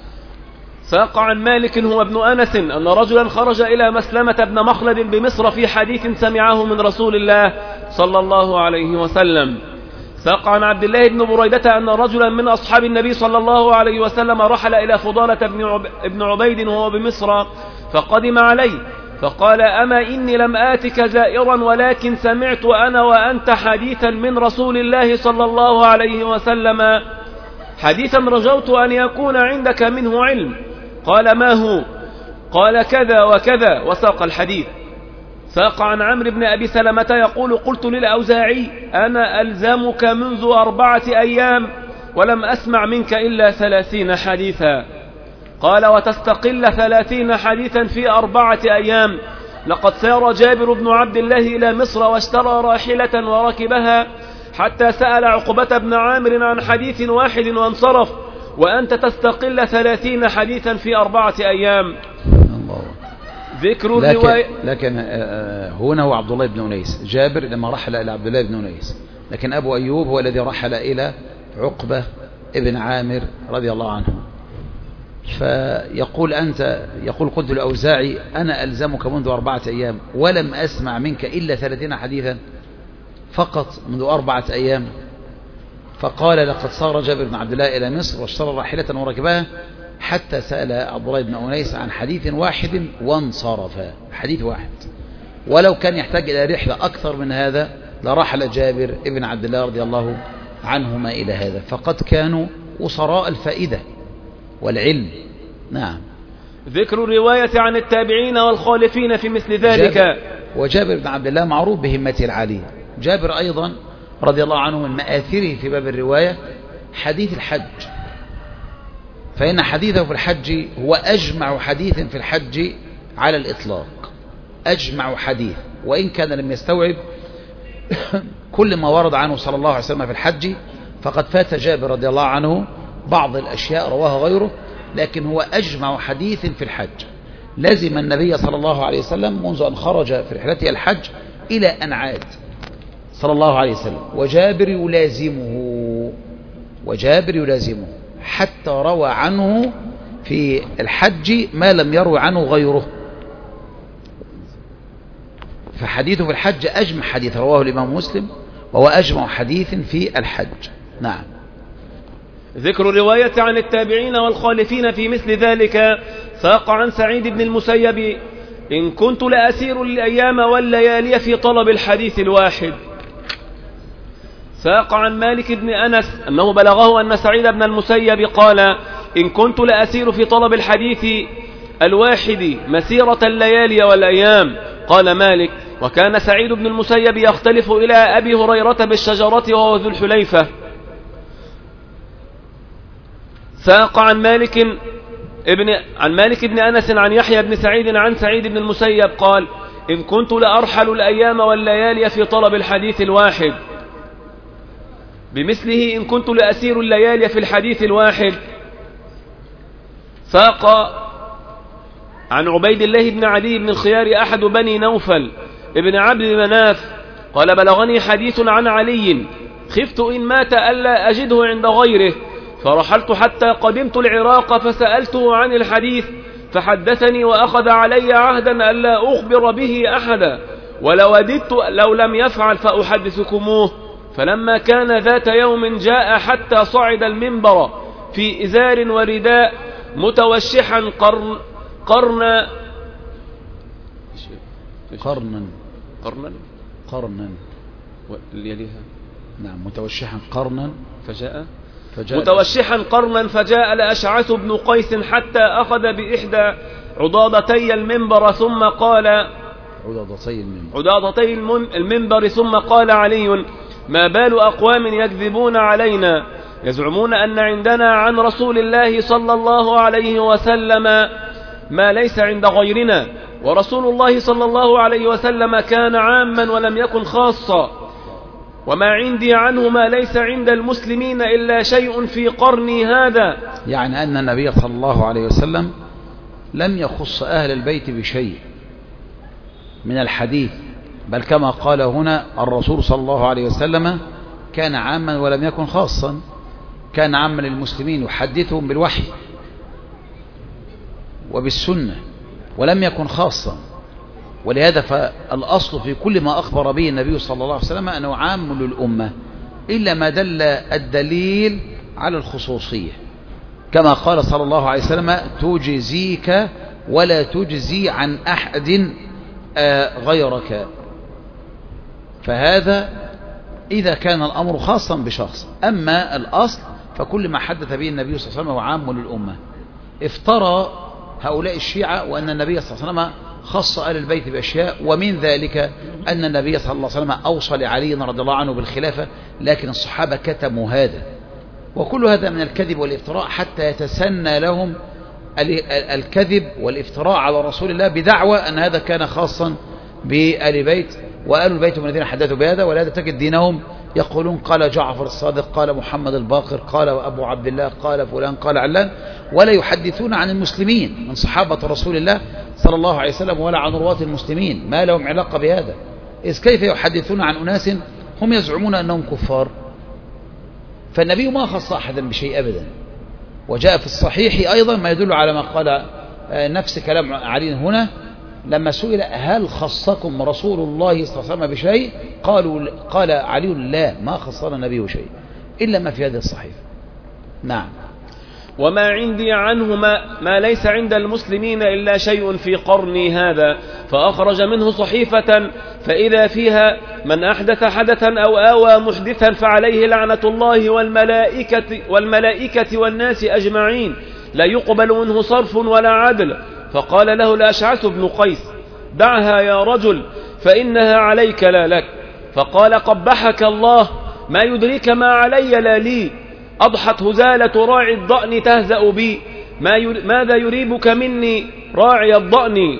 ساق عن مالك هو ابن أنس أن رجلا خرج إلى مسلمة بن مخلد بمصر في حديث سمعه من رسول الله صلى الله عليه وسلم. ساق عن عبد الله بن بريدة أن رجلا من أصحاب النبي صلى الله عليه وسلم رحل إلى فضالة بن عبيد وهو بمصر فقدم عليه فقال أما إني لم آتك زائرا ولكن سمعت أنا وأنت حديثا من رسول الله صلى الله عليه وسلم، حديثا رجوت أن يكون عندك منه علم. قال ما هو؟ قال كذا وكذا وساق الحديث. ساق عن عمرو بن أبي سلمة يقول قلت للأوزاعي أنا ألزمك منذ أربعة أيام ولم أسمع منك إلا ثلاثين حديثا. قال وتستقل ثلاثين حديثا في أربعة أيام؟ لقد سار جابر بن عبد الله إلى مصر واشترى راحلة وركبها حتى سأل عقبة بن عامر عن حديث واحد وانصرف، وأنت تستقل ثلاثين حديثا في أربعة أيام. الله. ذكر الرواية. لكن, لكن هنا هو عبد الله بن أنيس، جابر لما رحل إلى عبد الله بن أنيس، لكن أبو أيوب هو الذي رحل إلى عقبة ابن عامر رضي الله عنه. فيقول أنت يقول قلت الأوزاعي أنا ألزمك منذ أربعة أيام ولم أسمع منك إلا ثلاثين حديثا فقط منذ أربعة أيام. فقال لقد صار جابر بن عبد الله إلى مصر واشترى راحلة وركبها حتى سأل عبد الله بن أنيس عن حديث واحد وانصرف. حديث واحد، ولو كان يحتاج إلى رحلة أكثر من هذا لرحل جابر ابن عبد الله رضي الله عنهما إلى هذا، فقد كانوا أسراء الفائدة والعلم. نعم. ذكر الرواية عن التابعين والخالفين في مثل ذلك. جابر وجابر بن عبد الله معروف بهمته العالية. جابر أيضا رضي الله عنه من مآثره في باب الرواية حديث الحج، فإن حديثه في الحج هو أجمع حديث في الحج على الإطلاق، أجمع حديث، وإن كان لم يستوعب كل ما ورد عنه صلى الله عليه وسلم في الحج، فقد فات جابر رضي الله عنه بعض الأشياء رواها غيره، لكن هو أجمع حديث في الحج. لزم النبي صلى الله عليه وسلم منذ أن خرج في رحلته الحج إلى أن عاد صلى الله عليه وسلم، وجابر يلازمه وجابر يلازمه حتى روى عنه في الحج ما لم يروي عنه غيره. فحديثه في الحج أجمع حديث رواه الإمام مسلم، وهو أجمع حديث في الحج. نعم. ذكر الرواية عن التابعين والخالفين في مثل ذلك. ساق عن سعيد بن المسيب: إن كنت لأسير الأيام والليالي في طلب الحديث الواحد. ساق عن مالك بن أنس أنه بلغه أن سعيد بن المسيب قال: إن كنت لأسير في طلب الحديث الواحد مسيرة الليالي والأيام. قال مالك: وكان سعيد بن المسيب يختلف إلى أبي هريرة بالشجرة وهو ذو الحليفة. ساق عن مالك ابن عن مالك بن أنس عن يحيى بن سعيد عن سعيد بن المسيب قال: إن كنت لأرحل الأيام والليالي في طلب الحديث الواحد. بمثله: إن كنت لأسير الليالي في الحديث الواحد. ساق عن عبيد الله بن عدي بن الخيار أحد بني نوفل ابن عبد مناف قال: بلغني حديث عن علي: خفت إن مات ألا أجده عند غيره، فرحلت حتى قدمت العراق فسألته عن الحديث فحدثني، وأخذ علي عهدا ألا أخبر به أحدا، ولوددت لو لم يفعل فأحدثكموه. فلما كان ذات يوم جاء حتى صعد المنبر في إزار ورداء متوشحا قرن قرن قرنا قرنا قرنا يليها نعم متوشحا قرنا فجاء فجاء متوشحا قرنا فجاء الأشعث بن قيس حتى أخذ بإحدى عضادتي المنبر ثم قال عضادتي المنبر عضادتي المنبر ثم قال علي: ما بال أقوام يكذبون علينا يزعمون أن عندنا عن رسول الله صلى الله عليه وسلم ما ليس عند غيرنا، ورسول الله صلى الله عليه وسلم كان عاما ولم يكن خاصا، وما عندي عنه ما ليس عند المسلمين إلا شيء في قرني هذا. يعني أن النبي صلى الله عليه وسلم لم يخص أهل البيت بشيء من الحديث، بل كما قال هنا الرسول صلى الله عليه وسلم كان عاما ولم يكن خاصا، كان عاما للمسلمين يحدثهم بالوحي وبالسنة ولم يكن خاصا. ولهذا فالأصل في كل ما أخبر به النبي صلى الله عليه وسلم أنه عام للأمة، إلا ما دل الدليل على الخصوصية، كما قال صلى الله عليه وسلم: تجزيك ولا تجزي عن أحد غيرك. فهذا إذا كان الأمر خاصا بشخص. أما الأصل فكل ما حدث به النبي صلى الله عليه وسلم هو عام للأمة. افترى هؤلاء الشيعة وأن النبي صلى الله عليه وسلم خص آل البيت بأشياء، ومن ذلك أن النبي صلى الله عليه وسلم أوصى لعلي رضي الله عنه بالخلافة، لكن الصحابة كتموا هذا. وكل هذا من الكذب والافتراء حتى يتسنى لهم الكذب والافتراء على رسول الله بدعوى أن هذا كان خاصا بآل بيت، وآل البيت من الذين حدثوا بهذا. ولهذا تجد دينهم يقولون قال جعفر الصادق، قال محمد الباقر، قال أبو عبد الله، قال فلان، قال علان، ولا يحدثون عن المسلمين من صحابة رسول الله صلى الله عليه وسلم ولا عن رواة المسلمين، ما لهم علاقة بهذا. إذ كيف يحدثون عن أناس هم يزعمون أنهم كفار؟ فالنبي ما خص أحدا بشيء أبدا. وجاء في الصحيح أيضا ما يدل على ما قال نفس كلام علي هنا لما سئل: هل خصكم رسول الله صلى الله عليه وسلم بشيء؟ قالوا قال علي: لا، ما خصنا النبي شيء إلا ما في هذه الصحيفة. نعم. وما عندي عنه ما, ما ليس عند المسلمين إلا شيء في قرني هذا. فأخرج منه صحيفة فإذا فيها: من أحدث حدثا أو آوى محدثا فعليه لعنة الله والملائكة, والملائكة والناس أجمعين، لا يقبل منه صرف ولا عدل. فقال له الأشعث بن قيس: دعها يا رجل فإنها عليك لا لك. فقال: قبحك الله، ما يدريك ما علي لا لي، أضحت هزالة راعي الضأن تهزأ بي، ما ير... ماذا يريبك مني راعي الضأن.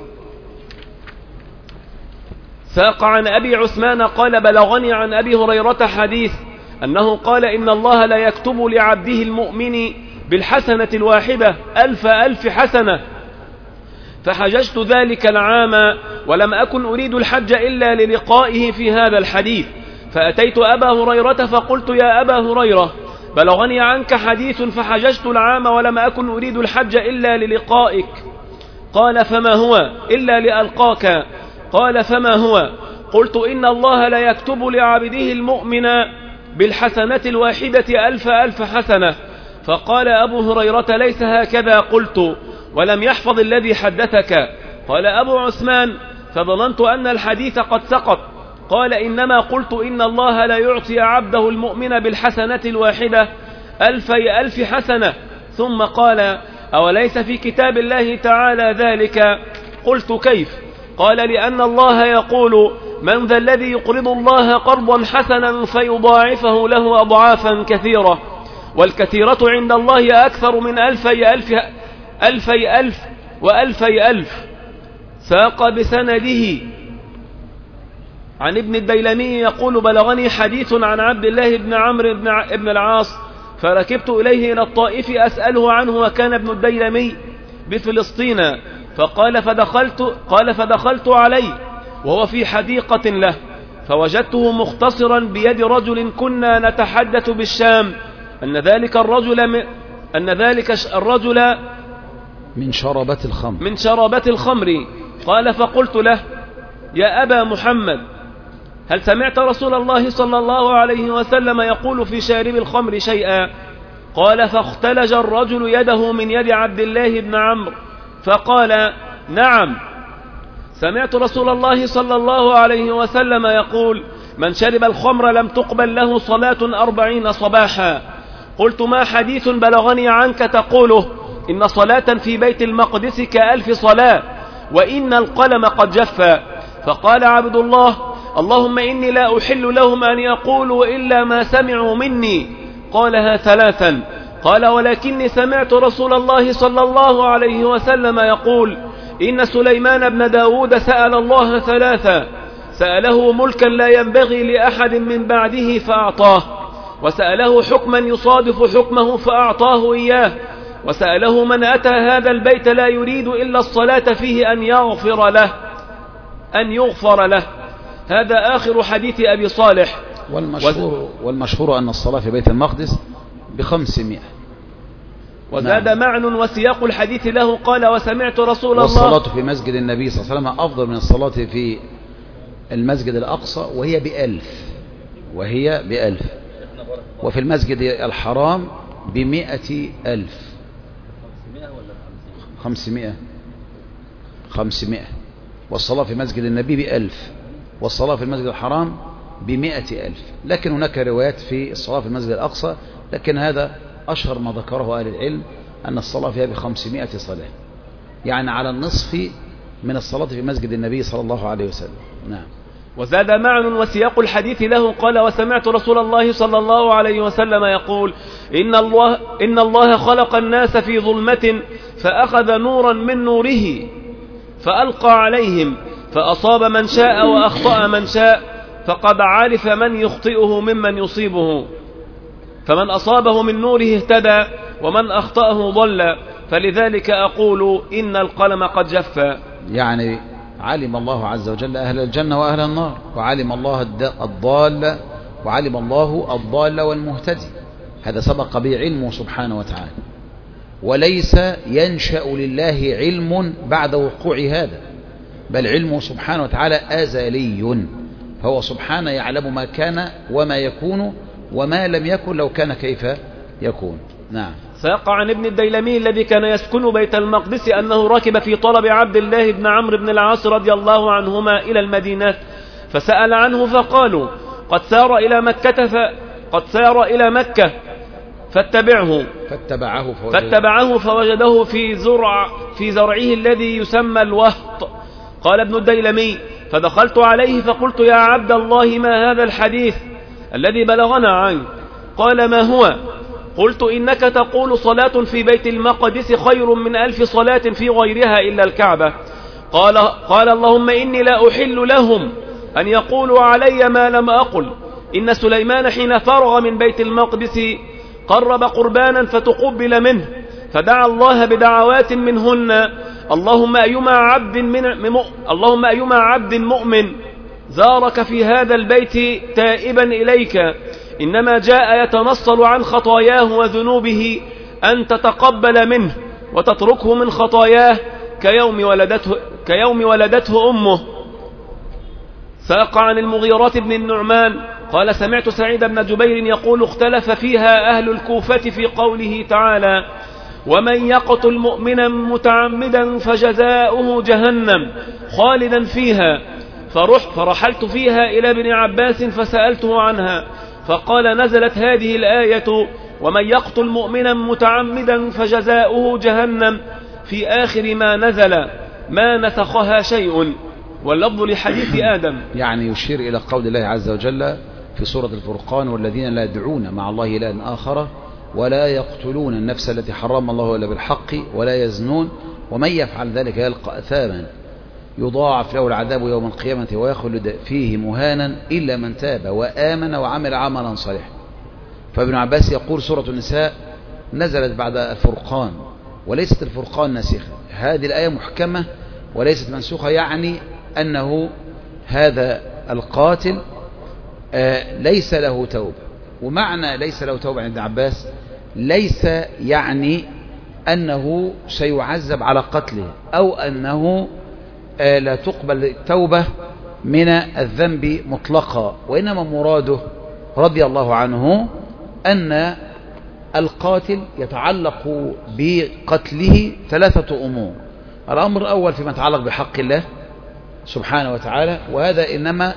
ساق عن أبي عثمان قال: بلغني عن أبي هريرة حديث أنه قال: إن الله لا يكتب لعبده المؤمن بالحسنة الواحدة ألف ألف حسنة. فحججت ذلك العام ولم أكن أريد الحج إلا للقائه في هذا الحديث، فأتيت أبا هريرة فقلت: يا أبا هريرة، بلغني عنك حديث فحججت العام ولم أكن أريد الحج إلا للقائك. قال: فما هو؟ إلا لألقاك. قال فما هو؟ قلت إن الله لا يكتب لعبده المؤمن بالحسنة الواحدة ألف ألف حسنة. فقال أبو هريرة ليس هكذا قلت، ولم يحفظ الذي حدثك. قال أبو عثمان فظننت أن الحديث قد سقط. قال إنما قلت إن الله لا يعطي عبده المؤمن بالحسنة الواحدة ألفي ألف حسنة. ثم قال أوليس في كتاب الله تعالى ذلك؟ قلت كيف؟ قال لأن الله يقول من ذا الذي يقرض الله قرضا حسنا فيضاعفه له أضعافا كثيرة، والكثيرة عند الله أكثر من ألفي ألف ألفي ألف وألفي ألف. ساق بسنده عن ابن الديلمي يقول بلغني حديث عن عبد الله بن عمرو بن العاص فركبت إليه إلى الطائف أسأله عنه، وكان ابن الديلمي بفلسطين، فقال فدخلت, قال فدخلت عليه وهو في حديقة له، فوجدته مختصرا بيد رجل كنا نتحدث بالشام أن ذلك الرجل من أن ذلك الرجل من شربة الخمر من شربة الخمر. قال فقلت له يا أبا محمد هل سمعت رسول الله صلى الله عليه وسلم يقول في شارب الخمر شيئا؟ قال فاختلج الرجل يده من يد عبد الله بن عمرو فقال نعم سمعت رسول الله صلى الله عليه وسلم يقول من شرب الخمر لم تقبل له صلاة أربعين صباحا. قلت ما حديث بلغني عنك تقوله إن صلاة في بيت المقدس كألف صلاة وإن القلم قد جف. فقال عبد الله اللهم إني لا أحل لهم أن يقولوا إلا ما سمعوا مني. قالها ثلاثا. قال ولكني سمعت رسول الله صلى الله عليه وسلم يقول إن سليمان بن داود سأل الله ثلاثا، سأله ملكا لا ينبغي لأحد من بعده فأعطاه، وسأله حكما يصادف حكمه فأعطاه إياه، وسأله من أتى هذا البيت لا يريد إلا الصلاة فيه أن يغفر له أن يغفر له. هذا آخر حديث أبي صالح. والمشهور, والمشهور أن الصلاة في بيت المقدس بخمسمائة. وزاد نعم. معن وسياق الحديث له قال وسمعت رسول الله. والصلاة في مسجد النبي صلى الله عليه وسلم أفضل من الصلاة في المسجد الأقصى وهي بألف وهي بألف وفي المسجد الحرام بمئة ألف. خمسمائة خمسمائة. والصلاة في مسجد النبي بألف والصلاة في المسجد الحرام بمئة ألف. لكن هناك روايات في الصلاة في المسجد الأقصى، لكن هذا أشهر ما ذكره أهل العلم أن الصلاة فيها بخمسمائة صلاة، يعني على النصف من الصلاة في مسجد النبي صلى الله عليه وسلم. نعم. وزاد معن وسياق الحديث له قال وسمعت رسول الله صلى الله عليه وسلم يقول إن الله, إن الله خلق الناس في ظلمة فأخذ نورا من نوره فألقى عليهم فأصاب من شاء وأخطأ من شاء، فقد عرف من يخطئه ممن يصيبه، فمن أصابه من نوره اهتدى ومن أخطأه ضل، فلذلك أقول إن القلم قد جف. يعني علم الله عز وجل أهل الجنة وأهل النار، وعلم الله الضال وعلم الله الضال والمهتدي، هذا سبق به علمه سبحانه وتعالى، وليس ينشأ لله علم بعد وقوع هذا، بل علمه سبحانه وتعالى أزلي، فهو سبحانه يعلم ما كان وما يكون وما لم يكن لو كان كيف يكون. نعم. ساق عن ابن الديلمي الذي كان يسكن بيت المقدس أنه ركب في طلب عبد الله بن عمرو بن العاص رضي الله عنهما إلى المدينة فسأل عنه فقالوا قد سار إلى مكة ف... قد سار إلى مكة فاتبعه فاتبعه فوجده, فاتبعه فوجده في زرع في زرعه الذي يسمى الوهط. قال ابن الديلمي فدخلت عليه فقلت يا عبد الله ما هذا الحديث الذي بلغنا عنك؟ قال ما هو؟ قلت إنك تقول صلاة في بيت المقدس خير من ألف صلاة في غيرها إلا الكعبة. قال, قال اللهم إني لا أحل لهم أن يقولوا علي ما لم أقل. إن سليمان حين فرغ من بيت المقدس قرب قربانا فتقبل منه فدعا الله بدعوات منهن اللهم أيما عبد من اللهم أيما عبد مؤمن زارك في هذا البيت تائبا إليك إنما جاء يتنصل عن خطاياه وذنوبه أن تتقبل منه وتتركه من خطاياه كيوم ولدته, كيوم ولدته أمه. ساق عن المغيرة بن النعمان قال سمعت سعيد بن جبير يقول اختلف فيها أهل الكوفة في قوله تعالى ومن يقتل مؤمنا متعمدا فجزاؤه جهنم خالدا فيها فرح فرحلت فيها إلى ابن عباس فسألته عنها فقال نزلت هذه الآية ومن يقتل مؤمنا متعمدا فجزاؤه جهنم في آخر ما نزل ما نسخها شيء واللفظ لحديث آدم. يعني يشير إلى قول الله عز وجل في سورة الفرقان والذين لا يدعون مع الله إلها آخر ولا يقتلون النفس التي حرم الله إلا بالحق ولا يزنون ومن يفعل ذلك يلقى أثاما يضاعف له العذاب يوم القيامة ويخلد فيه مهانا إلا من تاب وآمن وعمل عملا صالحا. فابن عباس يقول سورة النساء نزلت بعد الفرقان وليست الفرقان ناسخة، هذه الآية محكمة وليست منسوخة، يعني أنه هذا القاتل ليس له توبة. ومعنى ليس له توبة عند ابن عباس ليس يعني أنه سيعذب على قتله أو أنه لا تقبل التوبة من الذنب مطلقا، وإنما مراده رضي الله عنه أن القاتل يتعلق بقتله ثلاثة أمور. الأمر الأول فيما يتعلق بحق الله سبحانه وتعالى، وهذا إنما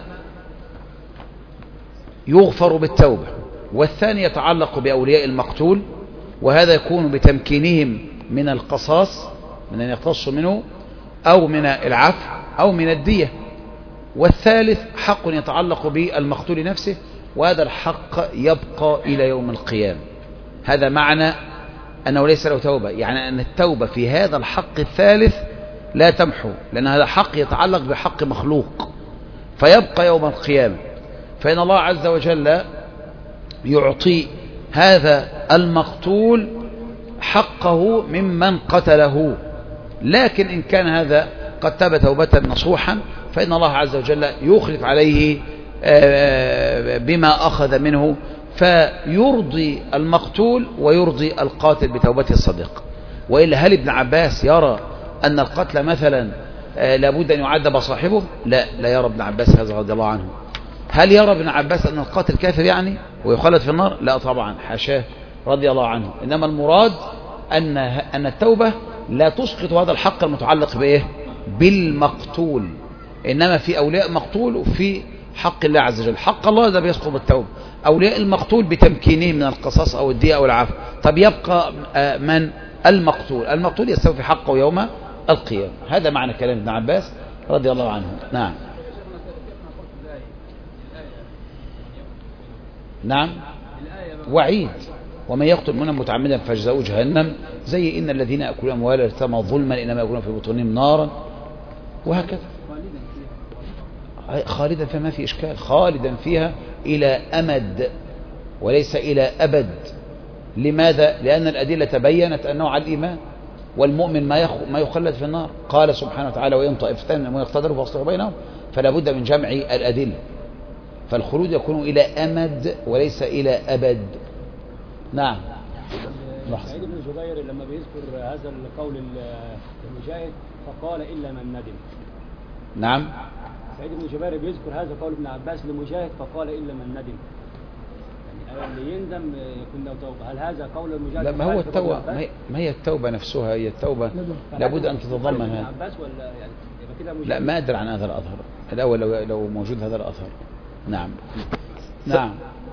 يغفر بالتوبة. والثاني يتعلق بأولياء المقتول، وهذا يكون بتمكينهم من القصاص من أن يقتصوا منه أو من العفو أو من الدية. والثالث حق يتعلق بالمقتول نفسه، وهذا الحق يبقى إلى يوم القيامة. هذا معنى أنه ليس له توبة، يعني أن التوبة في هذا الحق الثالث لا تمحو، لأن هذا حق يتعلق بحق مخلوق فيبقى يوم القيامة. فإن الله عز وجل يعطي هذا المقتول حقه ممن قتله، لكن إن كان هذا قد تاب توبة نصوحا فإن الله عز وجل يخلف عليه بما أخذ منه فيرضي المقتول ويرضي القاتل بتوبته الصديقة. وإلا هل ابن عباس يرى أن القتل مثلا لابد أن يعذب صاحبه؟ لا، لا يرى ابن عباس هذا رضي الله عنه. هل يرى ابن عباس أن القاتل كافر يعني ويخلد في النار؟ لا طبعا، حاشاه رضي الله عنه. إنما المراد أن أن التوبة لا تسقط هذا الحق المتعلق بإيه؟ بالمقتول، إنما في أولياء مقتول وفي حق الله عز وجل. حق الله ده بيسقط بالتوبة، أولياء المقتول بتمكينه من القصاص أو الدية أو العفو. طب يبقى من المقتول؟ المقتول يستوفي حقه يوم القيامة. هذا معنى كلام ابن عباس رضي الله عنه. نعم نعم وعيد ومن يقتل مؤمنا متعمدا فجزاؤه جهنم، زي إن الذين يأكلون أموال اليتامى ظلما إنما يأكلون في بطونهم نارا، وهكذا. خالدا فيها ما في إشكال، خالدا فيها إلى أمد وليس إلى أبد. لماذا؟ لأن الأدلة تبينت أنه على الإيمان، والمؤمن ما ما يخلد في النار. قال سبحانه وتعالى وإن طائفتان منهم يقتتلوا فاصلحوا بينهم، فلا بد من جمع الأدلة. فالخلود يكون إلى أمد وليس إلى أبد. نعم. سعيد بن جبير لما بيذكر هذا القول المجاهد فقال إلا من ندم. نعم. سعيد بن جبير بيذكر هذا قول ابن عباس لمجاهد فقال إلا من ندم، يعني اللي يندم يكون له توبة. هل هذا قول المجاهد؟ لا، ما هو التوبة، ما هي التوبة نفسها، هي التوبة لابد أن تتضمن هذا. يعني لا، ما أدري عن هذا الأثر الأول لو, لو موجود هذا الأثر. نعم نعم.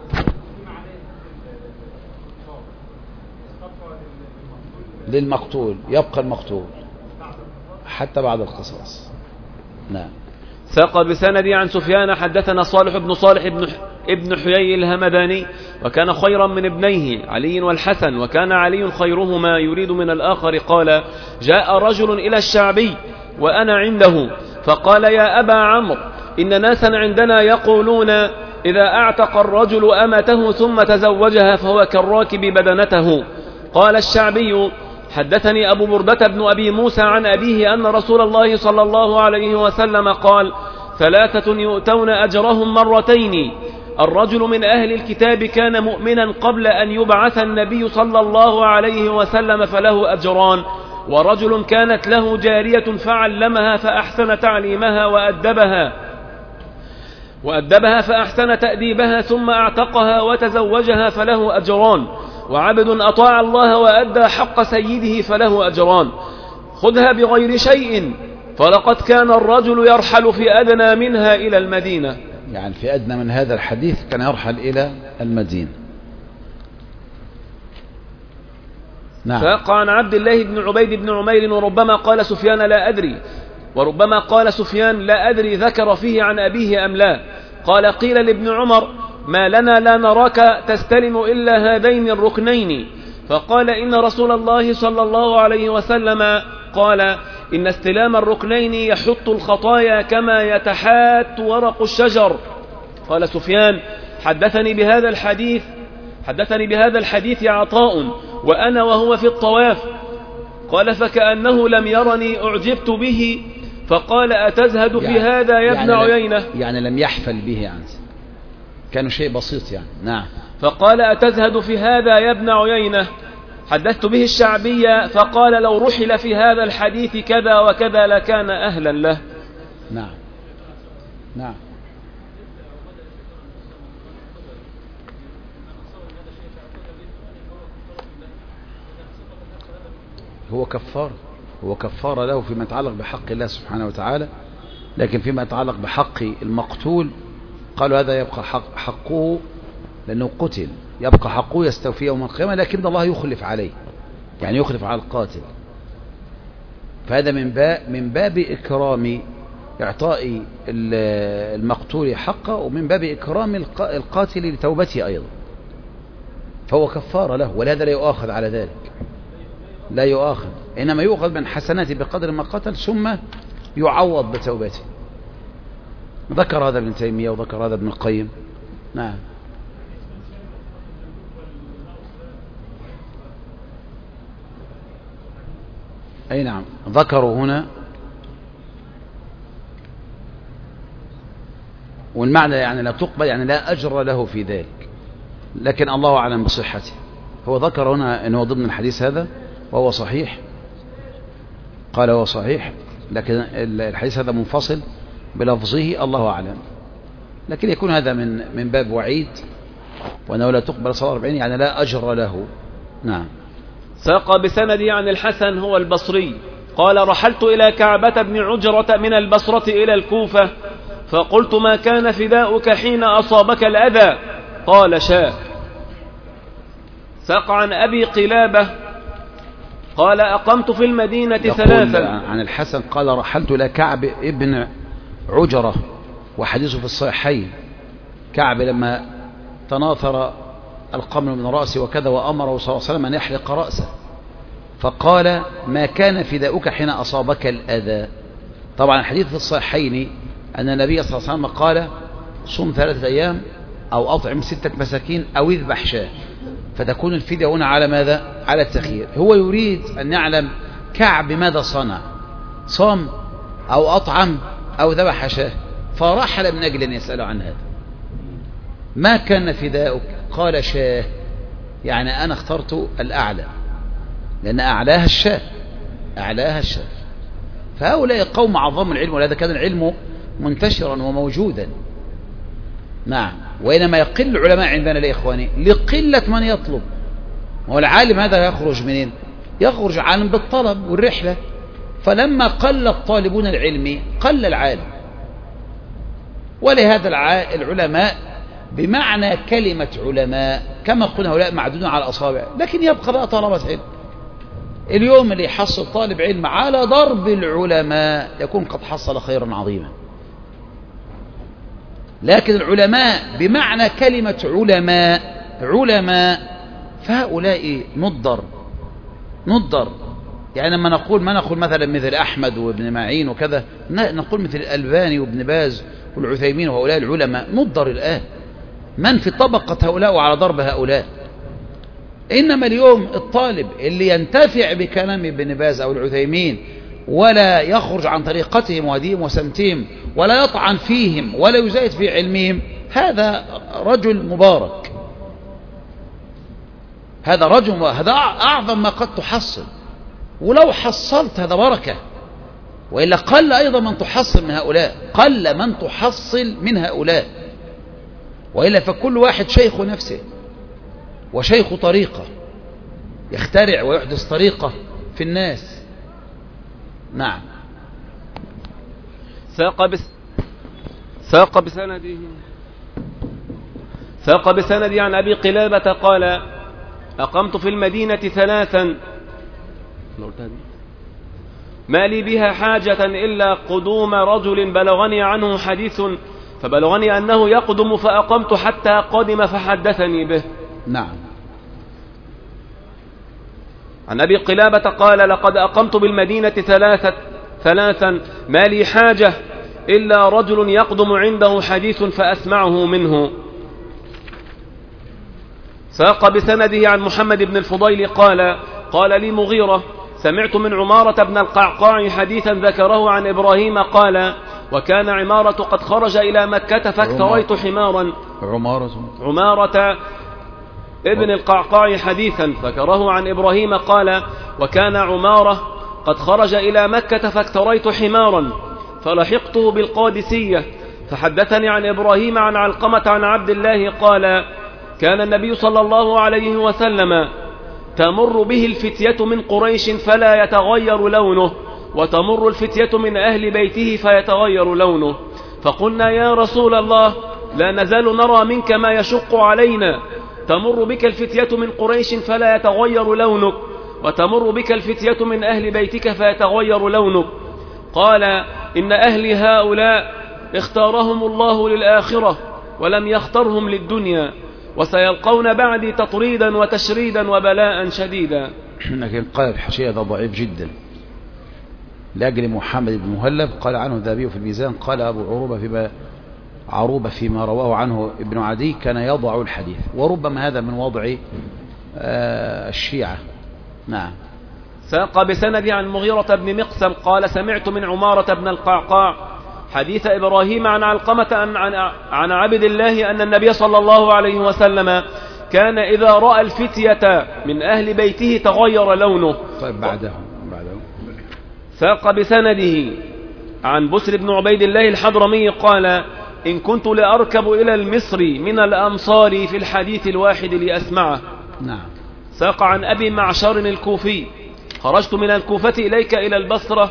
للمقتول يبقى المقتول حتى بعد القصاص. نعم. ساق بسندي عن سفيان حدثنا صالح بن صالح بن ابن حيي الهمداني وكان خيرا من ابنيه علي والحسن، وكان علي خيرهما يريد من الآخر. قال جاء رجل إلى الشعبي وأنا عنده فقال يا أبا عمرو إن ناسا عندنا يقولون إذا أعتق الرجل أمته ثم تزوجها فهو كالراكب بدنته. قال الشعبي حدثني أبو بردة بن أبي موسى عن أبيه أن رسول الله صلى الله عليه وسلم قال ثلاثة يؤتون أجرهم مرتين: الرجل من أهل الكتاب كان مؤمنا قبل أن يبعث النبي صلى الله عليه وسلم فله أجران، ورجل كانت له جارية فعلمها فأحسن تعليمها وأدبها. وأدبها فأحسن تأديبها ثم أعتقها وتزوجها فله أجران، وعبد أطاع الله وأدى حق سيده فله أجران. خذها بغير شيء، فلقد كان الرجل يرحل في أدنى منها إلى المدينة. يعني في أدنى من هذا الحديث كان يرحل إلى المدينة. نعم. فقع عن عبد الله بن عبيد بن عمير وربما قال سفيان لا أدري، وربما قال سفيان لا أدري ذكر فيه عن أبيه أم لا. قال قيل لابن عمر ما لنا لا نراك تستلم إلا هذين الركنين، فقال إن رسول الله صلى الله عليه وسلم قال إن استلام الركنين يحط الخطايا كما يتحات ورق الشجر. قال سفيان حدثني بهذا الحديث حدثني بهذا الحديث عطاء وأنا وهو في الطواف. قال فكأنه لم يرني أعجبت به، فقال أتزهد في يعني هذا يا ابن يعني عيينة؟ يعني لم يحفل به عنه، كانوا شيء بسيط يعني. نعم. فقال أتزهد في هذا يا ابن عيينة؟ حدثت به الشعبية، فقال لو رحل في هذا الحديث كذا وكذا لكان أهلا له. نعم. نعم. هو كفار هو كفار له فيما يتعلق بحق الله سبحانه وتعالى، لكن فيما يتعلق بحق المقتول قالوا هذا يبقى حق حقه لأنه قتل، يبقى حقه يستوفي يوم القيامة، لكن الله يخلف عليه، يعني يخلف على القاتل. فهذا من باب من باب إكرام إعطاء المقتول حقه، ومن باب إكرام القاتل لتوبته أيضا، فهو كفار له، ولهذا لا يؤاخذ على ذلك، لا يؤاخذ، إنما يؤخذ من حسناته بقدر ما قتل ثم يعوض بتوبته. ذكر هذا ابن تيمية وذكر هذا ابن القيم. نعم. أي نعم، ذكروا هنا، والمعنى يعني لا تقبل، يعني لا أجر له في ذلك، لكن الله أعلم بصحته. هو ذكر هنا أنه ضمن الحديث هذا وهو صحيح، قال هو صحيح، لكن الحديث هذا منفصل بلفظه الله أعلم، لكن يكون هذا من من باب وعيد، وأنه لا تقبل صلاة أربعين يعني لا أجر له. نعم. ساق بسندي عن الحسن هو البصري قال رحلت إلى كعبة بن عجرة من البصرة إلى الكوفة، فقلت ما كان فداؤك حين أصابك الأذى؟ قال شاء. ساق عن أبي قلابة قال أقمت في المدينة ثلاثا. عن الحسن قال رحلت إلى كعب ابن عجرة، وحديثه في الصحيحين، كعب لما تناثر القمل من رأسه وكذا، وأمره صلى الله عليه وسلم أن يحلق رأسه، فقال ما كان فداؤك حين أصابك الأذى. طبعا الحديث في الصحيحين أن النبي صلى الله عليه وسلم قال صم ثلاثة أيام أو أطعم ستة مساكين أو اذبح شاة، فتكون الفدية هنا على ماذا؟ على التخيير. هو يريد أن يعلم كعب ماذا صنع، صام أو أطعم أو ذبح شاة، فرحل من أجل أن يسأله عن هذا. ما كان فداؤك؟ قال شاة، يعني أنا اخترت الأعلى، لأن أعلاها الشاة، أعلاها الشاة. فهؤلاء قوم عظم العلم، ولهذا كان العلم منتشرا وموجودا. نعم. وإنما يقل العلماء عندنا لإخواني لقلة من يطلب. هو العالم هذا يخرج منين؟ يخرج عالم بالطلب والرحلة، فلما قل الطالبون العلم قل العالم. ولهذا العلماء بمعنى كلمة علماء كما قلنا هؤلاء معدودون على الأصابع، لكن يبقى بقى طلبة علم. اليوم اللي يحصل طالب علم على ضرب العلماء يكون قد حصل خيرا عظيما، لكن العلماء بمعنى كلمة علماء علماء فهؤلاء نضر نضر يعني لما نقول ما نقول مثلا مثل أحمد وابن معين وكذا، نقول مثل الألباني وابن باز والعثيمين وهؤلاء العلماء نضر الآن. من في طبقة هؤلاء وعلى ضرب هؤلاء؟ إنما اليوم الطالب اللي ينتفع بكلام ابن باز أو العثيمين ولا يخرج عن طريقتهم وهديهم وسمتهم ولا يطعن فيهم ولا يزايد في علمهم، هذا رجل مبارك، هذا رجل هذا أعظم ما قد تحصل. ولو حصلت هذا بركة، وإلا قل أيضا من تحصل من هؤلاء، قل من تحصل من هؤلاء. وإلا فكل واحد شيخ نفسه وشيخ طريقة، يخترع ويحدث طريقة في الناس. نعم. ساق بس ساق بسنده ساق بسنده عن أبي قلابة قال: أقمت في المدينة ثلاثا ما لي بها حاجة إلا قدوم رجل بلغني عنه حديث، فبلغني أنه يقدم فأقمت حتى قدم فحدثني به. نعم. عن أبي قلابة قال: لقد أقمت بالمدينة ثلاثة ثلاثا ما لي حاجة إلا رجل يقدم عنده حديث فأسمعه منه. ساق بسنده عن محمد بن الفضيل قال: قال لي مغيرة: سمعت من عمارة بن القعقاع حديثا ذكره عن إبراهيم قال: وكان عمارة قد خرج إلى مكة فاكتريت حمارا. عمارة عمارة ابن القعقاع حديثا ذكره عن إبراهيم قال: وكان عمارة قد خرج إلى مكة فاكتريت حمارا فلحقته بالقادسية فحدثني عن إبراهيم عن علقمة عن عبد الله قال: كان النبي صلى الله عليه وسلم تمر به الفتية من قريش فلا يتغير لونه، وتمر الفتية من أهل بيته فيتغير لونه، فقلنا: يا رسول الله، لا نزال نرى منك ما يشق علينا، تمر بك الفتية من قريش فلا يتغير لونك، وتمر بك الفتية من أهل بيتك فيتغير لونك. قال: إن أهلي هؤلاء اختارهم الله للآخرة ولم يخترهم للدنيا، وسيلقون بعدي تطريدا وتشريدا وبلاء شديدا. لكن قال الحاشية هذا ضعيف جدا لأجل محمد بن مهلب. قال عنه الذهبي في الميزان قال أبو عروبة فيما عروبة فيما رواه عنه ابن عدي كان يضع الحديث، وربما هذا من وضع آه الشيعة. نعم. ساق بسند عن مغيرة بن مقسم قال: سمعت من عمارة بن القعقاع حديث إبراهيم عن علقمة عن, عن, عن عبد الله أن النبي صلى الله عليه وسلم كان إذا رأى الفتية من أهل بيته تغير لونه. طيب بعده بعده ساق بسنده عن بسر بن عبيد الله الحضرمي قال: إن كنت لأركب إلى المصري من الأمصار في الحديث الواحد لأسمعه. نعم. ساق عن أبي معشر الكوفي: خرجت من الكوفة إليك إلى البصرة.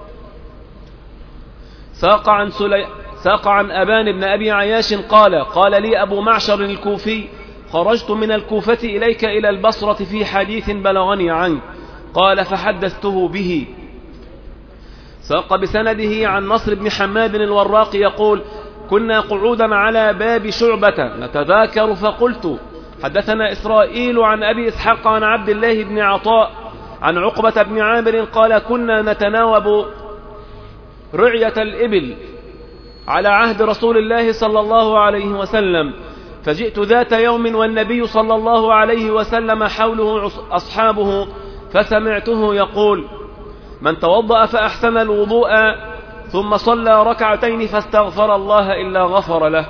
ساق عن, سلي... ساق عن أبان بن أبي عياش قال: قال لي أبو معشر الكوفي: خرجت من الكوفة إليك إلى البصرة في حديث بلغني عنك. قال: فحدثته به. ساق بسنده عن نصر بن حماد الوراق يقول: كنا قعودا على باب شعبة نتذاكر فقلت: حدثنا إسرائيل عن أبي إسحاق عن عبد الله بن عطاء عن عقبة بن عامر قال: كنا نتناوب رعية الإبل على عهد رسول الله صلى الله عليه وسلم، فجئت ذات يوم والنبي صلى الله عليه وسلم حوله أصحابه فسمعته يقول: من توضأ فأحسن الوضوء ثم صلى ركعتين فاستغفر الله إلا غفر له.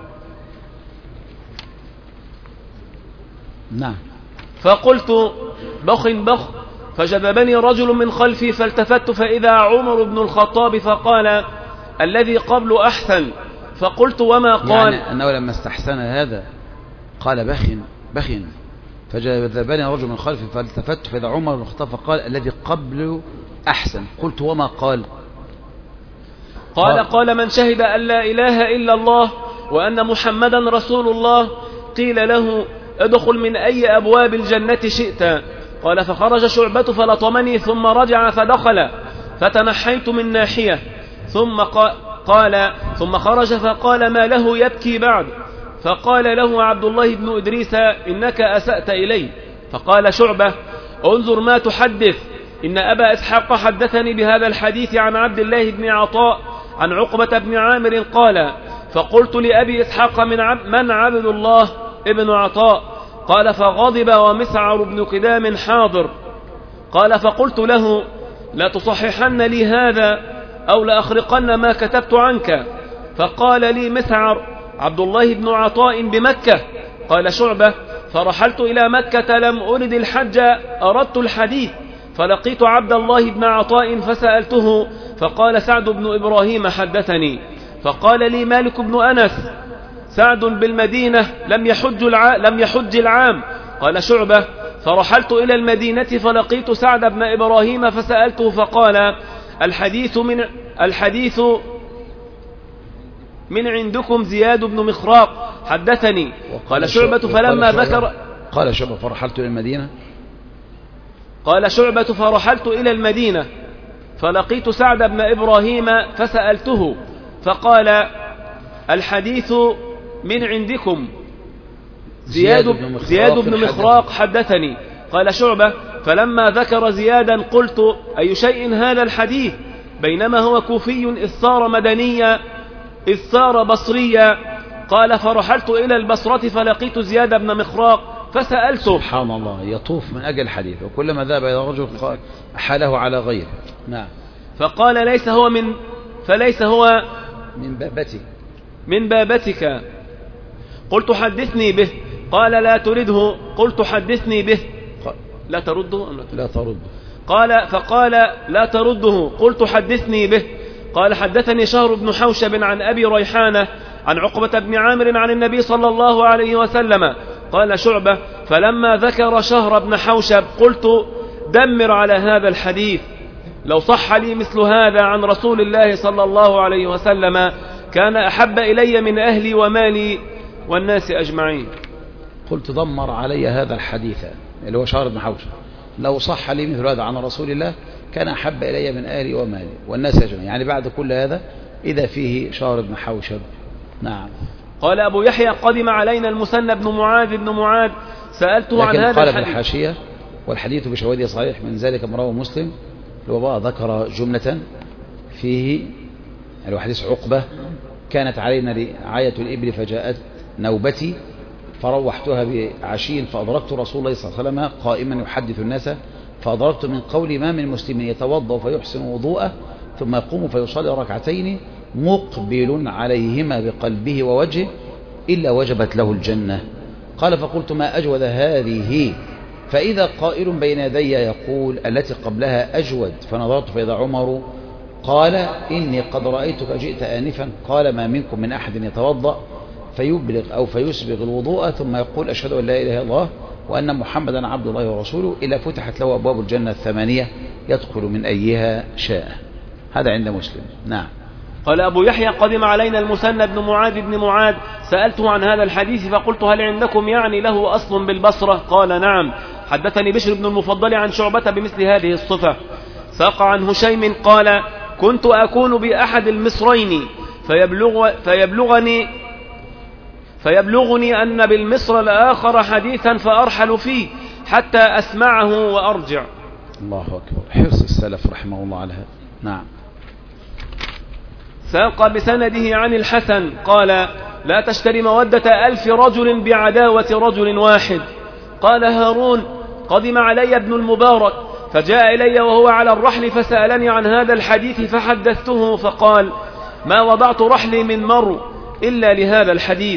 نعم. فقلت: بخ بخ، فجذبني رجل من خلفي فالتفت فإذا عمر بن الخطاب فقال: الذي قبل أحسن. فقلت: وما قال؟ يعني أنه لما استحسن هذا قال: بخ بخ، فجذبني رجل من خلفي فالتفت فإذا عمر بن الخطاب فقال: الذي قبل أحسن. قلت: وما قال؟ قال: قال: من شهد أن لا إله إلا الله وأن محمدا رسول الله قيل له: ادخل من أي أبواب الجنة شئت. قال: فخرج شعبة فلطمني ثم رجع فدخل فتنحيت من ناحية ثم قال ثم خرج فقال: ما له يبكي بعد؟ فقال له عبد الله بن إدريس: إنك أسأت إلي. فقال شعبة: انظر ما تحدث، إن أبا إسحاق حدثني بهذا الحديث عن عبد الله بن عطاء عن عقبة بن عامر قال: فقلت لأبي إسحاق: من, عب من عبد الله ابن عطاء؟ قال: فغضب ومسعر بن قدام حاضر. قال: فقلت له: لا تصححن لي هذا أو لأخرقن ما كتبت عنك. فقال لي مسعر: عبد الله بن عطاء بمكة. قال شعبة: فرحلت إلى مكة لم أرد الحج، أردت الحديث، فلقيت عبد الله بن عطاء فسألته فقال: سعد بن إبراهيم حدثني. فقال لي مالك بن أنس: سعد بالمدينة لم يحج الع... لم يحج العام. قال شعبة: فرحلت إلى المدينة فلقيت سعد بن إبراهيم فسألته فقال: الحديث من الحديث من عندكم زياد بن مخراق حدثني. قال شعبة فلما ذكر قال شعبة فرحلت إلى المدينة قال شعبة فرحلت إلى المدينة فلقيت سعد بن إبراهيم فسألته فقال: الحديث من عندكم زياد, زياد, بن, زياد بن مخراق حدثني. قال شعبة فلما ذكر زيادا قلت: أي شيء هذا الحديث؟ بينما هو كوفي إذ صار مدنيا إذ صار بصريا. قال فرحلت إلى البصرة فلقيت زياد بن مخراق فسألته. سبحان الله، يطوف من أجل الحديث، وكلما ذهب إلى رجل حاله على غيره. نعم. فقال: ليس هو من فليس هو من بابتك من بابتك. قلت: حدثني به. قال: لا ترده. قلت: حدثني به. لا ترده أم لا ترده؟ قال فقال: لا ترده. قلت: حدثني به. قال: حدثني شهر بن حوشب عن أبي ريحانة عن عقبة بن عامر عن النبي صلى الله عليه وسلم. قال شعبة فلما ذكر شهر بن حوشب قلت: دمر على هذا الحديث، لو صح لي مثل هذا عن رسول الله صلى الله عليه وسلم كان أحب إلي من أهلي ومالي والناس أجمعين. قلت: دمر علي هذا الحديث اللي هو شهر بن حوشب، لو صح لي مثل هذا عن رسول الله كان أحب إلي من أهلي ومالي والناس أجمعين. يعني بعد كل هذا إذا فيه شهر بن حوشب. نعم. قال أبو يحيى: قدم علينا المثنى بن معاذ بن معاذ سألته عن هذا قال الحديث. بالحاشية: والحديث بشواهده صحيح، من ذلك ما رواه مسلم الوباء ذكر جملة فيه يعني حديث عقبة: كانت علينا رعاية الإبل فجاءت نوبتي فروحتها بعشي فأدركت رسول الله صلى الله عليه وسلم قائما يحدث الناس، فأدركت من قول ما من مسلم يتوضأ فيحسن وضوءه ثم يقوم فيصلي ركعتين مقبل عليهما بقلبه ووجهه إلا وجبت له الجنة. قال: فقلت: ما أجود هذه؟ فإذا قائل بين يدي يقول: التي قبلها أجود. فنظرت فإذا عمر قال: إني قد رأيتك جئت آنفا. قال: ما منكم من أحد يتوضأ فيبلغ أو فيسبغ الوضوء ثم يقول: أشهد أن لا إله إلا الله وأن محمدا عبد الله ورسوله إلا فتحت له أبواب الجنة الثمانية يدخل من أيها شاء. هذا عند مسلم. نعم. قال أبو يحيى: قدم علينا المثنى بن معاذ بن معاذ سألته عن هذا الحديث فقلت: هل عندكم يعني له أصل بالبصرة؟ قال: نعم. حدثني بشر بن المفضل عن شعبة بمثل هذه الصفة. ساق عن هشيم قال: كنت أكون بأحد المصرين فيبلغ فيبلغني فيبلغني أن بالمصر الآخر حديثا فأرحل فيه حتى أسمعه وأرجع. الله أكبر، حرص السلف رحمه الله على هذا. نعم. ساق بسنده عن الحسن قال: لا تشتري مودة ألف رجل بعداوة رجل واحد. قال هارون: قدم علي ابن المبارك فجاء إلي وهو على الرحل فسألني عن هذا الحديث فحدثته فقال: ما وضعت رحلي من مرو إلا لهذا الحديث.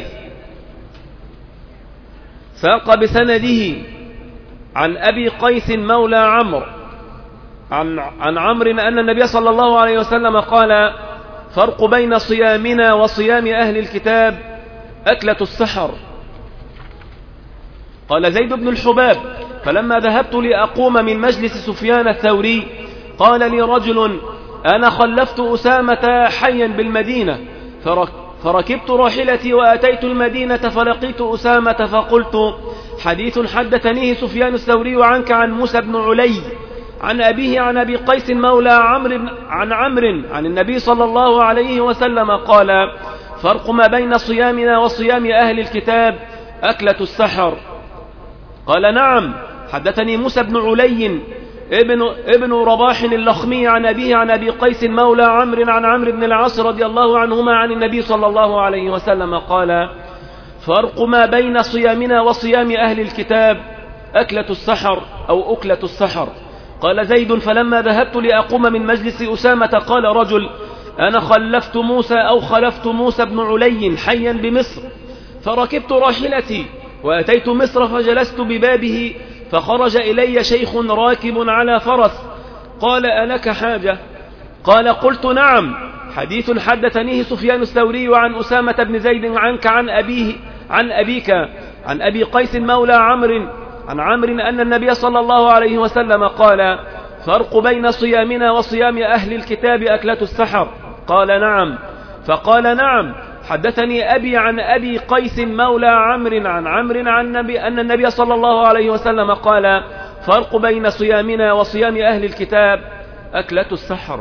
ساق بسنده عن أبي قيس مولى عمرو عن, عن عمرو أن النبي صلى الله عليه وسلم قال: فرق بين صيامنا وصيام أهل الكتاب أكلة السحر. قال زيد بن الحباب: فلما ذهبت لأقوم من مجلس سفيان الثوري قال لي رجل: أنا خلفت أسامة حيا بالمدينة فركبت راحلتي وأتيت المدينة فلقيت أسامة فقلت: حديث حدثنيه سفيان الثوري عنك عن موسى بن علي عن أبيه عن أبي قيس مولى عمرو عن عمرو عن النبي صلى الله عليه وسلم قال: فرق ما بين صيامنا وصيام أهل الكتاب أكلة السحر. قال: نعم. حدثني موسى بن علي ابن, ابن رباح اللخمي عن أبيه عن أبي قيس مولى عمرو عن عمرو بن العاص رضي الله عنهما عن النبي صلى الله عليه وسلم قال: فرق ما بين صيامنا وصيام أهل الكتاب أكلة السحر أو أكلة السحر. قال زيد: فلما ذهبت لأقوم من مجلس أسامة قال رجل: أنا خلفت موسى أو خلفت موسى بن علي حيا بمصر فركبت راحلتي وأتيت مصر فجلست ببابه فخرج إلي شيخ راكب على فرس قال: ألك حاجة؟ قال: قلت: نعم. حديث حدثنيه سفيان الثوري عن أسامة بن زيد عنك عن أبيه عن أبيك عن أبي قيس مولى عمرو عن عمرو أن النبي صلى الله عليه وسلم قال فرق بين صيامنا وصيام أهل الكتاب أكلة السحر. قال نعم. فقال نعم. حدثني أبي عن أبي قيس مولى عمرو عن عمرو عن النبي أن النبي صلى الله عليه وسلم قال فرق بين صيامنا وصيام أهل الكتاب أكلة السحر.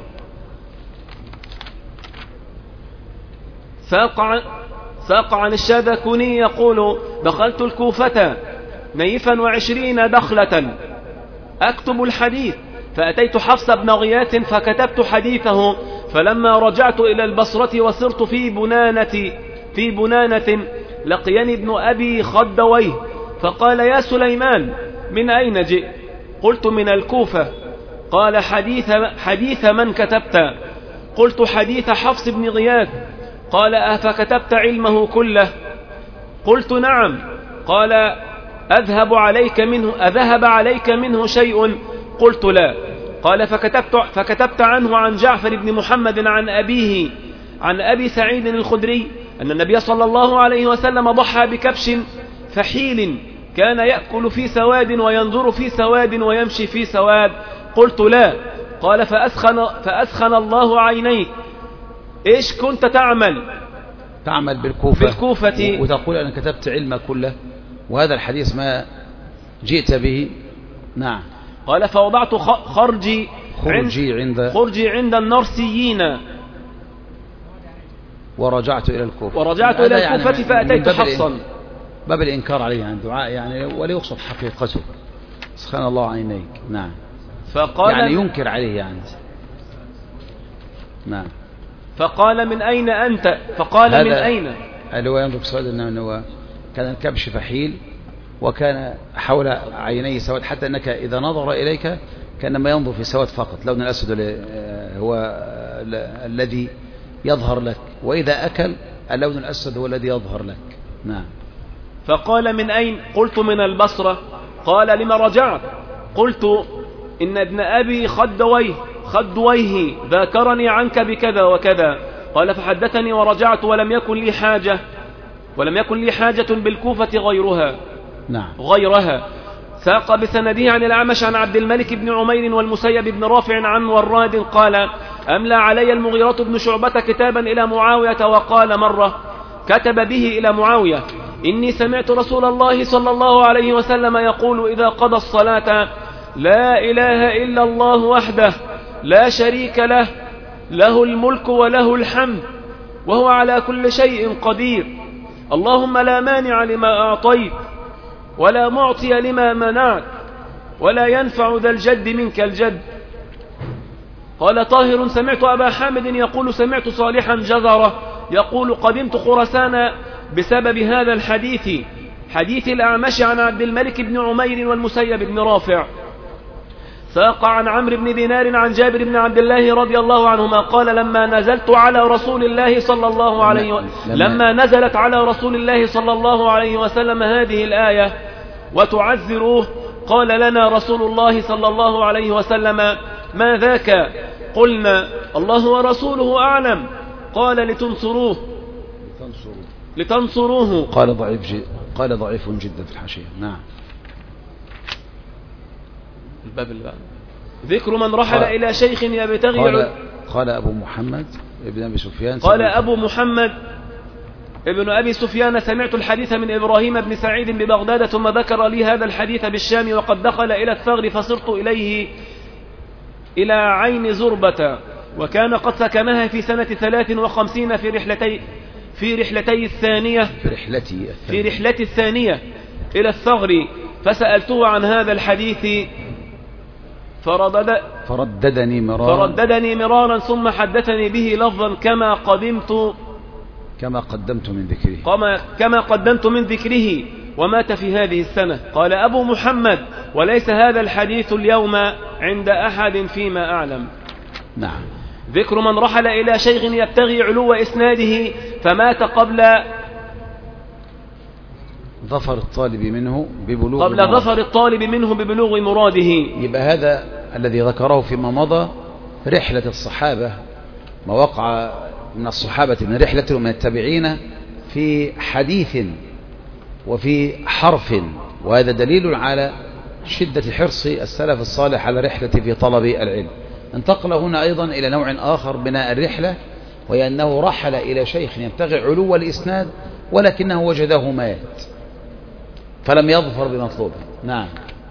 ساق عن, ساق عن الشاذكوني يقول دخلت الكوفة نيفا وعشرين دخلة أكتب الحديث فأتيت حفص بن غياث فكتبت حديثه فلما رجعت إلى البصرة وصرت في بنانة في بنانة لقيني ابن أبي خدويه فقال يا سليمان من أين جئت؟ قلت من الكوفة. قال حديث, حديث من كتبت؟ قلت حديث حفص بن غياث. قال أفكتبت علمه كله؟ قلت نعم. قال أذهب عليك منه أذهب عليك منه شيء؟ قلت لا. قال فكتبت, فكتبت عنه عن جعفر بن محمد عن أبيه عن أبي سعيد الخدري أن النبي صلى الله عليه وسلم ضحى بكبش فحيل كان يأكل في سواد وينظر في سواد ويمشي في سواد. قلت لا. قال فأسخن, فأسخن الله عينيك. إيش كنت تعمل؟ تعمل بالكوفة, بالكوفة وتقول أنا كتبت علم كله وهذا الحديث ما جئت به. نعم. قال فوضعت خرجي خرجي عند خرجي عند النرسيين ورجعت إلى الكوفة ورجعت إلى الكوفة يعني فأتيت حفصا. باب الإنكار عليه عن دعاء يعني ولا يقصد حقيقته. سبحان الله عينيك. نعم. فقال يعني ينكر عليه يعني. نعم. فقال من أين أنت؟ فقال من أين؟ اللي هو ينظر سؤال أنه هو كان الكبش فحيل وكان حول عينيه سواد حتى أنك إذا نظر إليك كأنما ينظر في سواد فقط. لون الأسود هو الذي يظهر لك وإذا أكل اللون الأسود هو الذي يظهر لك. نعم. فقال من أين؟ قلت من البصرة. قال لما رجعت؟ قلت إن ابن أبي خدويه خدويه ذاكرني عنك بكذا وكذا. قال فحدثني ورجعت ولم يكن لي حاجة ولم يكن لي حاجة بالكوفة غيرها. نعم. غيرها. ساق بسنده عن الأعمش عن عبد الملك بن عمير والمسيب بن رافع عن وراد قال أملى علي المغيرة بن شعبة كتابا إلى معاوية وقال مرة كتب به إلى معاوية إني سمعت رسول الله صلى الله عليه وسلم يقول إذا قضى الصلاة لا إله إلا الله وحده لا شريك له له الملك وله الحمد وهو على كل شيء قدير اللهم لا مانع لما أعطيت ولا معطي لما منعت ولا ينفع ذا الجد منك الجد. قال طاهر سمعت أبا حامد يقول سمعت صالحا جزرة يقول قدمت خرسان بسبب هذا الحديث حديث الأعمش عن عبد الملك بن عمير والمسيب بن رافع. ساق عن عمرو بن دينار عن جابر بن عبد الله رضي الله عنهما قال لما نزلت على رسول الله صلى الله عليه و... لما نزلت على رسول الله صلى الله عليه وسلم هذه الآية وتعذروه قال لنا رسول الله صلى الله عليه وسلم ما ذاك؟ قلنا الله ورسوله أعلم. قال لتنصروه لتنصروه قال ضعيف جد قال ضعيف جدا في الحاشية. نعم. الباب اللي بعد ذكر من رحل قال إلى شيخ يبتغي قال, قال أبو محمد ابن أبي سفيان قال أبو محمد ابن أبي سفيان سمعت الحديث من إبراهيم بن سعيد ببغداد ثم ذكر لي هذا الحديث بالشام وقد دخل إلى الثغر فصرت إليه إلى عين زربة وكان قد سكنها في سنة ثلاث وخمسين في رحلتي في رحلتي الثانية في رحلتي في رحلتي الثانية إلى الثغر فسألته عن هذا الحديث فردد فرددني مرارا فرددني مرارا ثم حدثني به لفظا كما قدمت كما قدمت من ذكره كما, كما قدمت من ذكره ومات في هذه السنة. قال أبو محمد وليس هذا الحديث اليوم عند أحد فيما أعلم. نعم. ذكر من رحل إلى شيخ يبتغي علو إسناده فمات قبل ظفر الطالب منه ببلوغ قبل مراد. ظفر الطالب منه ببلوغ مراده. يبقى هذا الذي ذكره فيما مضى رحلة الصحابة ما وقع من الصحابة من رحلة ومن التابعين في حديث وفي حرف، وهذا دليل على شدة حرص السلف الصالح على رحلة في طلب العلم. انتقل هنا أيضا إلى نوع آخر بناء الرحلة، وهي أنه رحل إلى شيخ يبتغي علو الإسناد ولكنه وجده مات فلم يظفر بمطلوبه. نعم.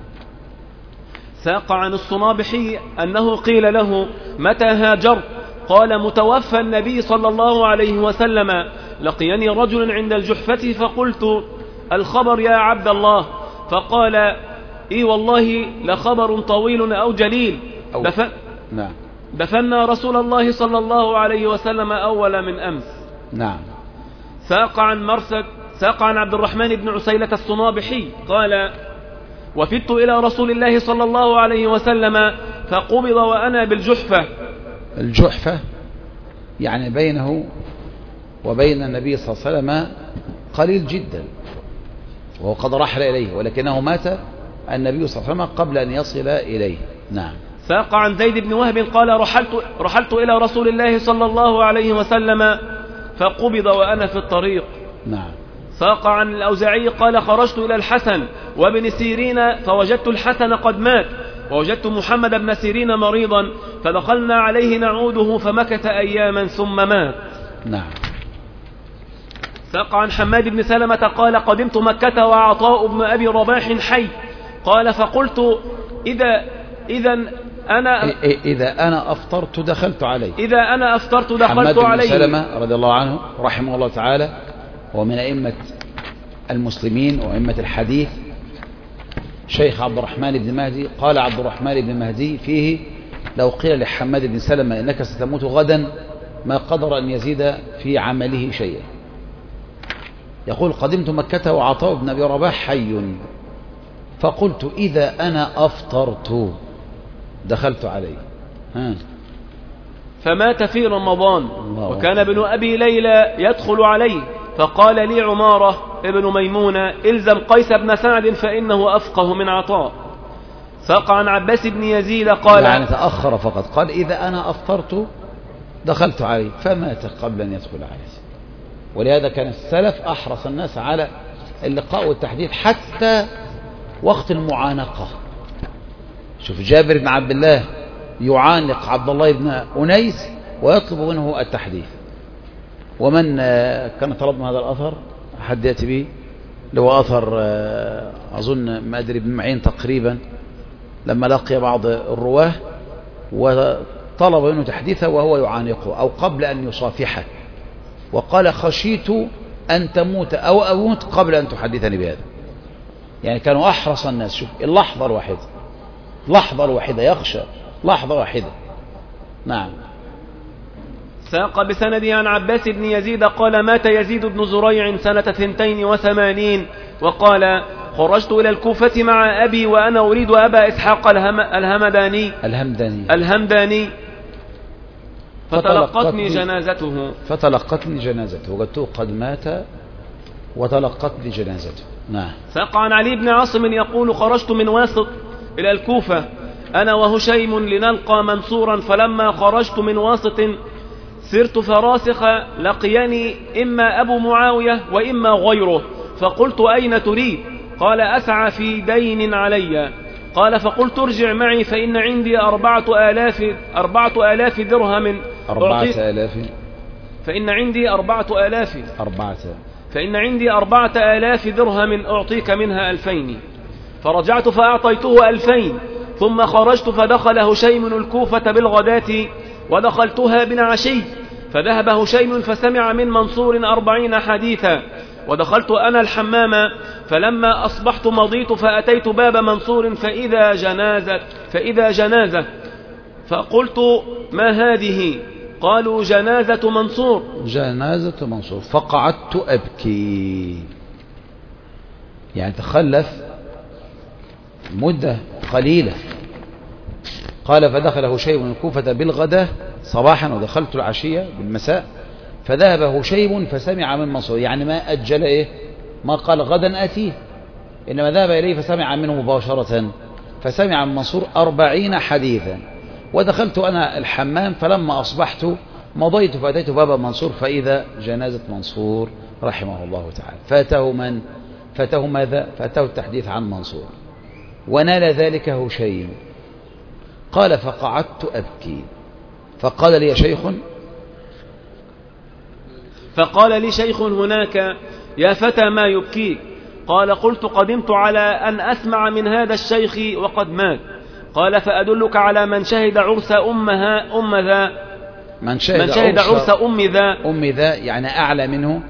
ساق عن الصنابحي أنه قيل له: متى هاجرت؟ قال: متوفى النبي صلى الله عليه وسلم، لقيني رجل عند الجحفة فقلت: الخبر يا عبد الله؟ فقال: إي والله لخبر طويل أو جليل. أو. دفن نعم. دفنا رسول الله صلى الله عليه وسلم أول من أمس. نعم. ساق عن مرثد ساق عن عبد الرحمن بن عسيلة الصنابحي قال: وفدت إلى رسول الله صلى الله عليه وسلم فقبض وأنا بالجحفة. الجحفة يعني بينه وبين النبي صلى الله عليه وسلم قليل جدا، وهو قد رحل إليه، ولكنه مات النبي صلى الله عليه وسلم قبل أن يصل إليه. نعم. ساق عن زيد بن وهب قال: رحلت, رحلت إلى رسول الله صلى الله عليه وسلم فقبض وأنا في الطريق. نعم. ساق عن الأوزاعي قال: خرجت إلى الحسن وابن سيرين فوجدت الحسن قد مات، ووجدت محمد بن سيرين مريضا فدخلنا عليه نعوده فمكث أياما ثم مات. نعم. ساق عن حماد بن سلمة قال: قدمت مكة وعطاء بن أبي رباح حي. قال: فقلت: إذا إذا أنا إذا أنا أفطرت دخلت عليه. إذا أنا أفطرت دخلت حماد عليه. بن سلمة رضي الله عنه رحمه الله تعالى، ومن أئمة المسلمين وأئمة الحديث، شيخ عبد الرحمن بن مهدي. قال عبد الرحمن بن مهدي فيه: لو قيل لحماد بن سلمة إنك ستموت غدا ما قدر أن يزيد في عمله شيئا. يقول: قدمت مكة وعطاء بن أبي رباح حي، فقلت: إذا أنا أفطرت دخلت عليه. ها. فمات في رمضان، وكان ابن أبي ليلى يدخل عليه، فقال لي عمارة ابن ميمونة: إلزم قيس بن سعد فإنه أفقه من عطاء. ساق عن عباس بن يزيد قال: يعني تأخر فقط، قال: إذا أنا أفطرت دخلت عليه، فمات قبل أن يدخل عليه. ولهذا كان السلف أحرص الناس على اللقاء والتحديث حتى وقت المعانقة. شوف جابر بن عبد الله يعانق عبد الله بن أنيس ويطلب منه التحديث. ومن كان طلبنا هذا الأثر حد يأتي به، لو أثر أظن ما أدري بن معين تقريبا، لما لقي بعض الرواه وطلب منه تحديثه وهو يعانقه أو قبل أن يصافحه، وقال: خشيت أن تموت أو أموت قبل أن تحدثني بهذا. يعني كانوا أحرص الناس. شوف اللحظة الواحدة، لحظة الواحدة يخشى، لحظة واحدة. نعم. ساق بسنده عن عباس بن يزيد قال: مات يزيد بن زريع سنة ثنتين وثمانين، وقال: خرجت إلى الكوفة مع أبي وأنا أريد أبا إسحاق الهم الهمداني الهمداني الهمداني فتلقتني جنازته فتلقتني جنازته وجدته قد مات وتلقتني جنازته. نعم. ساق عن علي بن عاصم يقول: خرجت من واسط إلى الكوفة أنا وهشيم لنلقى منصورا، فلما خرجت من واسط سرت فراسخ لقيني إما أبو معاوية وإما غيره، فقلت: أين تريد؟ قال: أسعى في دين علي. قال: فقلت: ارجع معي فإن عندي أربعة آلاف أربعة آلاف درهم أربعة آلاف فإن عندي أربعة آلاف أربعة فإن عندي أربعة آلاف درهم أعطيك منها ألفين. فرجعت فأعطيته ألفين، ثم خرجت فدخل هشيم الكوفة بالغداة ودخلتها بالعشي، فذهب هشيم فسمع من منصور أربعين حديثا، ودخلت أنا الحمام، فلما أصبحت مضيت فأتيت باب منصور فإذا جنازة فإذا جنازة فقلت: ما هذه؟ قالوا: جنازة منصور. جنازة منصور. فقعدت أبكي، يعني تخلف مدة قليلة. قال: فدخل هشيم الكوفة بالغداة صباحا ودخلت العشية بالمساء، فذهب هشيم فسمع من منصور، يعني ما أجل إيه، ما قال غدا أتيه، إنما ذهب إليه فسمع منه مباشرة، فسمع من منصور أربعين حديثا. ودخلت أنا الحمام، فلما أصبحت مضيت فأتيت باب منصور فإذا جنازة منصور رحمه الله تعالى. فاته من؟ فاته ماذا؟ فاته التحديث عن منصور، ونال ذلك هشيم. قال فقعدت أبكي، فقال لي شيخ فقال لي شيخ هناك يا فتى ما يبكيك؟ قال قلت قدمت على أن أسمع من هذا الشيخ وقد مات. قال فأدلك على من شهد عرس أمها أم ذا من شهد, من شهد عرس, عرس أم ذا أم ذا يعني أعلى منه.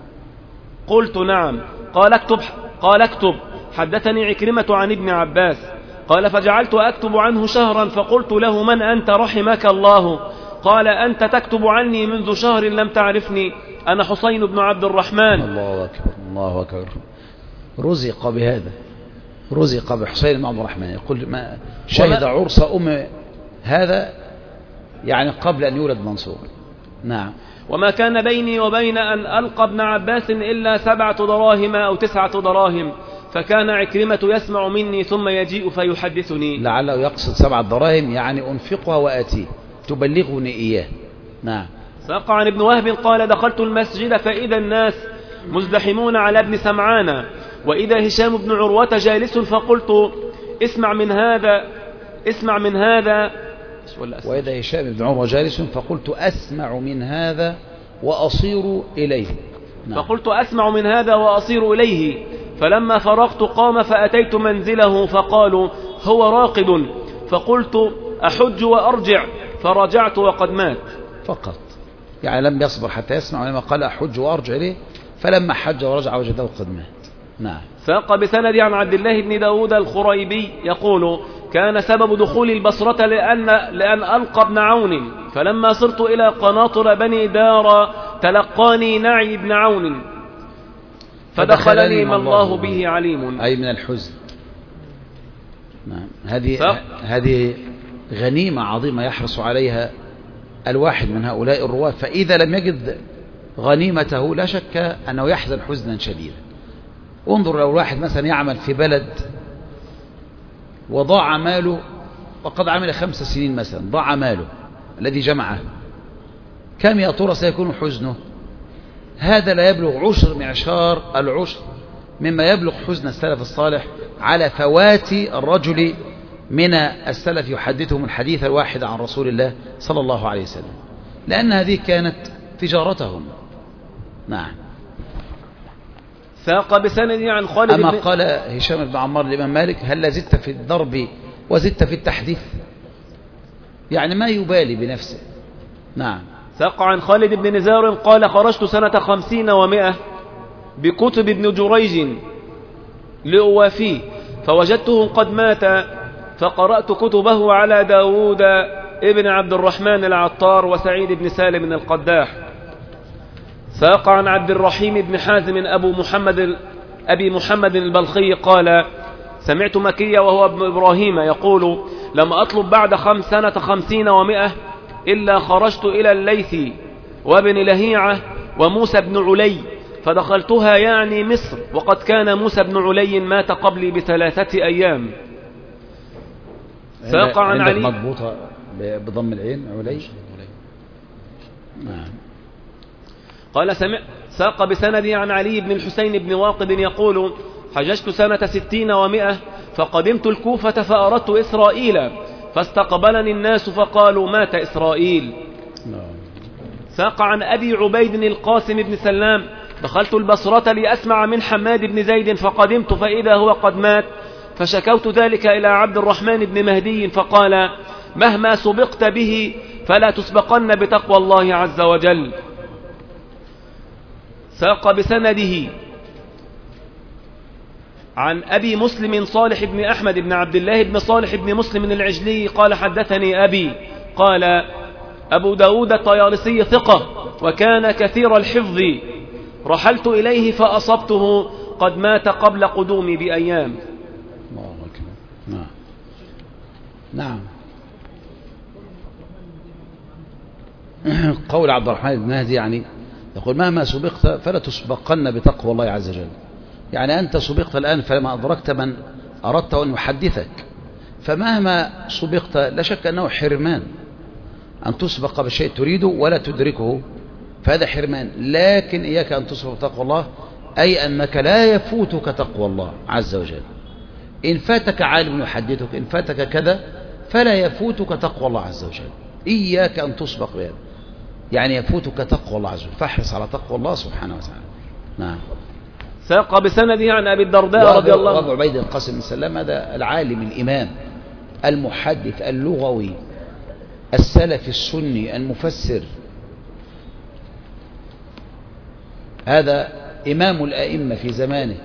قلت نعم. قال اكتب قال اكتب حدثني عكرمة عن ابن عباس. قال فجعلت أكتب عنه شهرا، فقلت له من أنت رحمك الله؟ قال أنت تكتب عني منذ شهر لم تعرفني، أنا حسين بن عبد الرحمن. الله أكبر الله أكبر. رزق بهذا، رزق بحسين بن عبد الرحمن. يقول ما شهد عرس أم هذا يعني قبل أن يولد منصور. نعم. وما كان بيني وبين أن ألقى ابن عباس إلا سبعة دراهم أو تسعة دراهم، فكان عكرمة يسمع مني ثم يجيء فيحدثني. لعله يقصد سبعة دراهم يعني أنفقها وآتيه، تبلغني إياه. نعم. ساق عن ابن وهب قال دخلت المسجد فإذا الناس مزدحمون على ابن سمعان، وإذا هشام بن عروة جالس، فقلت اسمع من هذا اسمع من هذا وإذا هشام بن عروة جالس فقلت أسمع من هذا وأصير إليه. نعم. فقلت أسمع من هذا وأصير إليه، فلما فرغت قام فأتيت منزله فقالوا هو راقد، فقلت أحج وأرجع، فرجعت وقد مات. فقط يعني لم يصبر حتى يسمع، ولما قال أحج وأرجع إليه فلما حج ورجع وجده قد مات. نعم. ساق بسند عن عبد الله بن داود الخريبي يقول كان سبب دخول البصرة لأن, لأن ألقى ابن عون، فلما صرت إلى قناطر بني دار تلقاني نعي بن عون فدخلني ما الله به عليم، أي من الحزن. نعم. هذه هذه غنيمة عظيمة يحرص عليها الواحد من هؤلاء الرواة، فإذا لم يجد غنيمته لا شك أنه يحزن حزنا شديدا. انظر لو الواحد مثلا يعمل في بلد وضاع ماله، وقد عمل خمس سنين مثلا، ضاع ماله الذي جمعه، كم يا ترى سيكون حزنه؟ هذا لا يبلغ عشر معشار العشر مما يبلغ حزن السلف الصالح على فوات الرجل من السلف يحدثهم الحديث الواحد عن رسول الله صلى الله عليه وسلم، لأن هذه كانت تجارتهم. نعم. ساق بسند عن خالد. أما قال هشام بن عمار لإمام مالك هل زدت في الضرب وزدت في التحديث؟ يعني ما يبالي بنفسه. نعم. ساق عن خالد بن نزار قال خرجت سنة خمسين ومائة بكتب ابن جريج لأوافيه، فوجدته قد مات، فقرأت كتبه على داود ابن عبد الرحمن العطار وسعيد بن سالم القداح. ساق عن عبد الرحيم بن حازم أبو محمد أبي محمد البلخي قال سمعت مكية وهو ابن إبراهيم يقول لم أطلب بعد خمس سنة خمسين ومائة إلا خرجت إلى الليث وابن لهيعة وموسى بن علي فدخلتها يعني مصر، وقد كان موسى بن علي مات قبلي بثلاثة أيام. ساق عن علي مضبوطة بضم العين علي. نعم. قال سمع ساق بسندي عن علي بن الحسين بن واقد يقول حججت سنة ستين ومائة فقدمت الكوفة فأردت إسرائيل فاستقبلني الناس فقالوا مات إسرائيل. ساق عن أبي عبيد القاسم بن سلام دخلت البصرة لأسمع من حماد بن زيد فقدمت فإذا هو قد مات، فشكوت ذلك إلى عبد الرحمن بن مهدي فقال مهما سبقت به فلا تسبقن بتقوى الله عز وجل. ساق بسنده عن أبي مسلم صالح بن أحمد بن عبد الله بن صالح بن مسلم العجلي قال حدثني أبي قال أبو داود الطيالسي ثقة وكان كثير الحفظ، رحلت إليه فأصبته قد مات قبل قدومي بأيام. الله أكبر. نعم. نعم. قول عبد الرحمن بن مهدي يعني يقول مهما سبقت فلا تسبقن بتقوى الله عز وجل، يعني أنت سبقت الآن فلما أدركت من أردت أن يحدثك، فمهما سبقت لا شك أنه حرمان. أن تسبق بشيء تريده ولا تدركه فهذا حرمان. لكن إياك أن تسبق بتقوى الله، أي أنك لا يفوتك تقوى الله عز وجل. إن فاتك عالم يحدثك، إن فاتك كذا، فلا يفوتك تقوى الله عز وجل. إياك أن تسبق بهذا، يعني يفوتك تقوى الله عز وجل، فاحرص على تقوى الله سبحانه وتعالى. نعم. ساق بسنده عن أبي الدرداء رضي الله عنه. وأبو عبيد القاسم بن سلام هذا العالم الإمام المحدث اللغوي السلف السني المفسر، هذا إمام الأئمة في زمانه،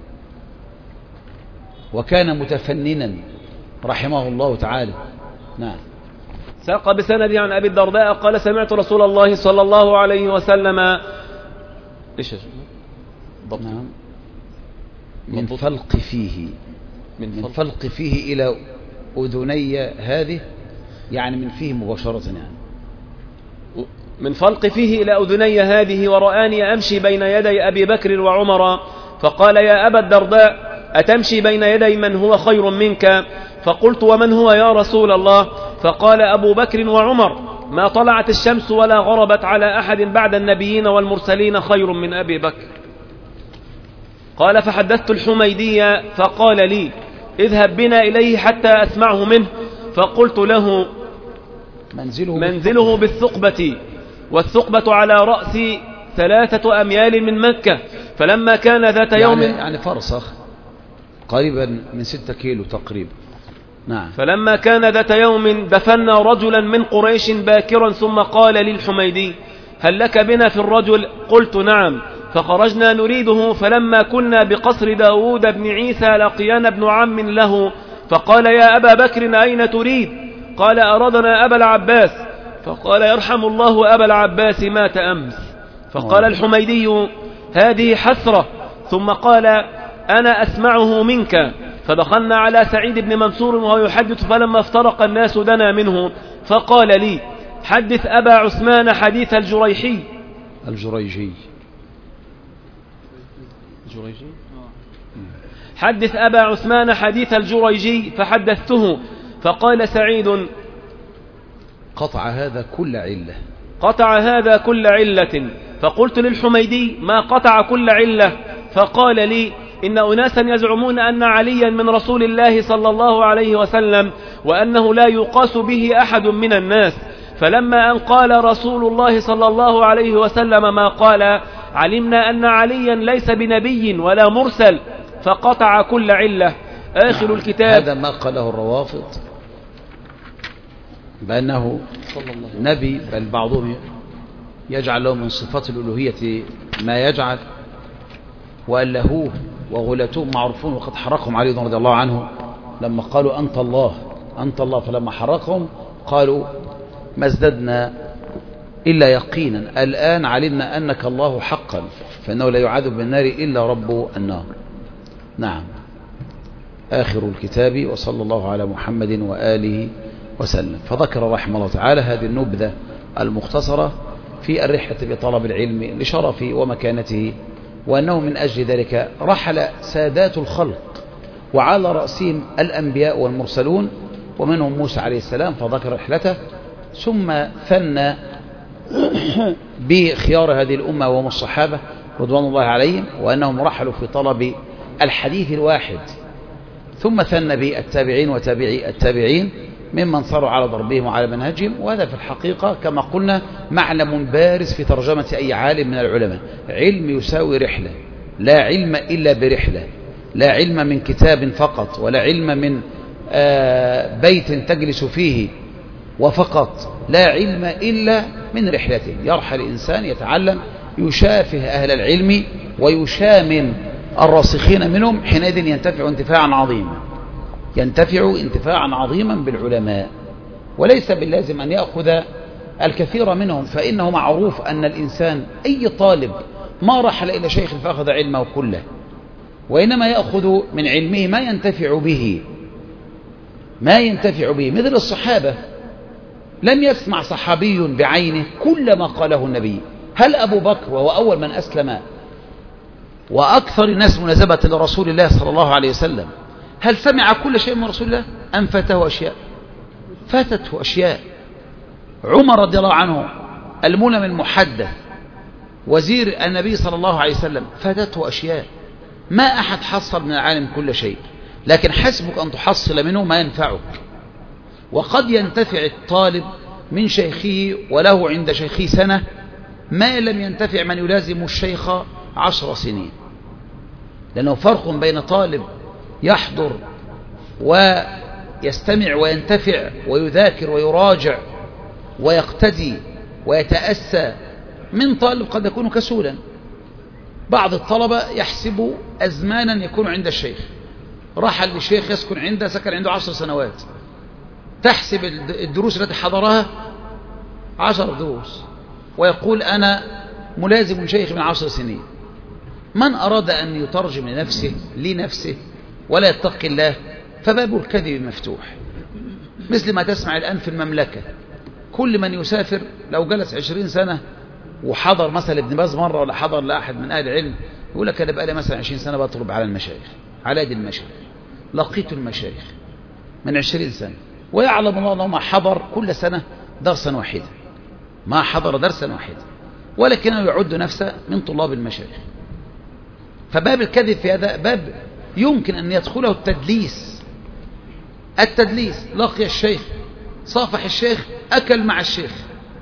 وكان متفننا رحمه الله تعالى. نعم. ساق بسنده عن أبي الدرداء قال سمعت رسول الله صلى الله عليه وسلم إيش نعم. من فلق فيه من فلق فيه إلى أذني هذه، يعني من فيه مباشرة، يعني من فلق فيه إلى أذني هذه، ورآني أمشي بين يدي أبي بكر وعمر، فقال يا أبا الدرداء أتمشي بين يدي من هو خير منك؟ فقلت ومن هو يا رسول الله؟ فقال أبو بكر وعمر، ما طلعت الشمس ولا غربت على أحد بعد النبيين والمرسلين خير من أبي بكر. قال فحدثت الحميدية فقال لي اذهب بنا إليه حتى أسمعه منه. فقلت له منزله, منزله بالثقبة، والثقبة على رأس ثلاثة أميال من مكة. فلما كان ذات يوم يعني, يعني فرسخ قريبا من ستة كيلو تقريبا. نعم. فلما كان ذات يوم دفنا رجلا من قريش باكرا، ثم قال للحميدي هل لك بنا في الرجل؟ قلت نعم. فخرجنا نريده، فلما كنا بقصر داود بن عيسى لقينا ابن عم له، فقال يا أبا بكر أين تريد؟ قال أرادنا أبا العباس. فقال يرحم الله أبا العباس مات أمس. فقال الحميدي هذه حسرة. ثم قال أنا أسمعه منك. فدخلنا على سعيد بن منصور وهو يحدث، فلما افترق الناس دنا منه، فقال لي حدث أبا عثمان حديث الجريحي الجريجي الجريجي حدث أبا عثمان حديث الجريجي. فحدثته، فقال سعيد قطع هذا كل علة قطع هذا كل علة. فقلت للحميدي ما قطع كل علة؟ فقال لي إن أناسا يزعمون أن عليا من رسول الله صلى الله عليه وسلم، وأنه لا يقاس به أحد من الناس. فلما أن قال رسول الله صلى الله عليه وسلم ما قال، علمنا أن عليا ليس بنبي ولا مرسل، فقطع كل علة. آخر نعم. الكتاب. هذا ما قاله الروافض بأنه نبي، بل بعضهم يجعل له من صفات الألوهية ما يجعل، وألهوه وغلتوه معروفون، وقد حرقهم علي رضي الله عنه لما قالوا أنت الله أنت الله، فلما حرقهم قالوا ما ازددنا إلا يقينا، الآن علمنا أنك الله حقا، فإنه لا يعذب بالنار إلا رب النار. نعم. آخر الكتاب، وصلى الله على محمد وآله وسلم. فذكر رحمه الله تعالى هذه النبذة المختصرة في الرحلة بطلب العلم لشرفه ومكانته، وأنه من أجل ذلك رحل سادات الخلق، وعلى رأسهم الأنبياء والمرسلون، ومنهم موسى عليه السلام، فذكر رحلته، ثم ثنى بخيار هذه الأمة وهم الصحابة رضوان الله عليهم، وأنهم رحلوا في طلب الحديث الواحد، ثم ثنى بالتابعين وتابعي التابعين ممن صاروا على ضربهم وعلى منهجهم. وهذا في الحقيقة كما قلنا معلم بارز في ترجمة أي عالم من العلماء. علم يساوي رحلة، لا علم إلا برحلة، لا علم من كتاب فقط، ولا علم من بيت تجلس فيه وفقط، لا علم إلا من رحلة. يرحل الإنسان يتعلم، يشافه أهل العلم ويشامم الراسخين منهم، حينئذ ينتفع انتفاعا عظيما ينتفع انتفاعا عظيما بالعلماء، وليس باللازم أن يأخذ الكثير منهم، فإنه معروف أن الإنسان أي طالب ما رحل إلى شيخ فأخذ علمه كله، وإنما يأخذ من علمه ما ينتفع به ما ينتفع به مثل الصحابة. لم يسمع صحابي بعينه كل ما قاله النبي. هل أبو بكر وهو أول من أسلم وأكثر الناس مناسبة لرسول الله صلى الله عليه وسلم، هل سمع كل شيء من رسول الله أم فاته أشياء؟ فاتته أشياء. عمر رضي الله عنه الملم المحدث وزير النبي صلى الله عليه وسلم فاتته أشياء، ما أحد حصل من العالم كل شيء، لكن حسبك أن تحصل منه ما ينفعك. وقد ينتفع الطالب من شيخه وله عند شيخه سنة ما لم ينتفع من يلازم الشيخ عشر سنين، لأنه فرق بين طالب يحضر ويستمع وينتفع ويذاكر ويراجع ويقتدي ويتأسى من طالب قد يكون كسولا. بعض الطلبة يحسب أزمانا يكون عند الشيخ، رحل للشيخ يسكن عنده سكن عنده عشر سنوات، تحسب الدروس التي حضرها عشر دروس ويقول أنا ملازم شيخ من عشر سنين. من أراد أن يترجم لنفسه لنفسه ولا يتقي الله فباب الكذب مفتوح، مثل ما تسمع الآن في المملكة. كل من يسافر لو جلس عشرين سنة وحضر مثلا ابن باز مرة ولا حضر لأحد من أهل العلم يقول لك أنا بقى لي مثلا عشرين سنة بطلب على المشايخ، على يد المشايخ، لقيت المشايخ من عشرين سنة، ويعلم الله أنه ما حضر كل سنة درسا واحدا، ما حضر درسا واحدا، ولكنه يعد نفسه من طلاب المشايخ. فباب الكذب في هذا باب يمكن أن يدخله التدليس. التدليس لقي الشيخ، صافح الشيخ، أكل مع الشيخ،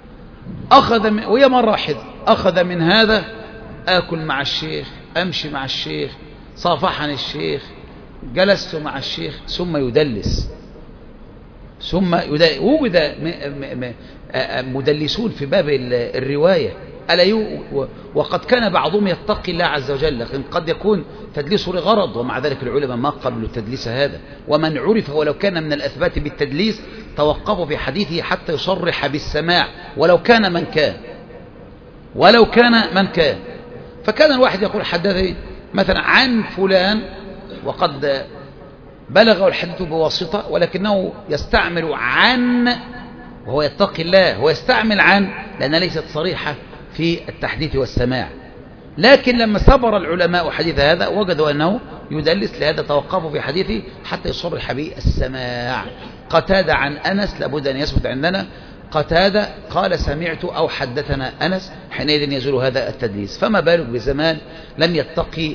أخذ من وهي مرة واحدة أخذ من هذا، آكل مع الشيخ، أمشي مع الشيخ، صافحني الشيخ، جلست مع الشيخ، ثم يدلس ثم يدلس. وجد مدلسون في باب الرواية ألا يو وقد كان بعضهم يتقي الله عز وجل، لكن قد يكون تدليسه لغرض، ومع ذلك العلماء ما قبلوا التدليس هذا. ومن عرف ولو كان من الأثبات بالتدليس توقفوا في حديثه حتى يصرح بالسماع ولو كان من كان ولو كان من كان فكان الواحد يقول حدثني مثلا عن فلان وقد بلغه الحديث بواسطة، ولكنه يستعمل عن وهو يتقي الله، هو يستعمل عن لأن ليست صريحة في التحديث والسماع. لكن لما صبر العلماء حديث هذا وجدوا أنه يدلس، لهذا توقفوا في حديثه حتى يصرح به السماع. قتادة عن أنس لابد أن يثبت عندنا، قتادة قال سمعت أو حدثنا أنس، حينئذ يزول هذا التدليس. فما بالك بزمان لم يتقي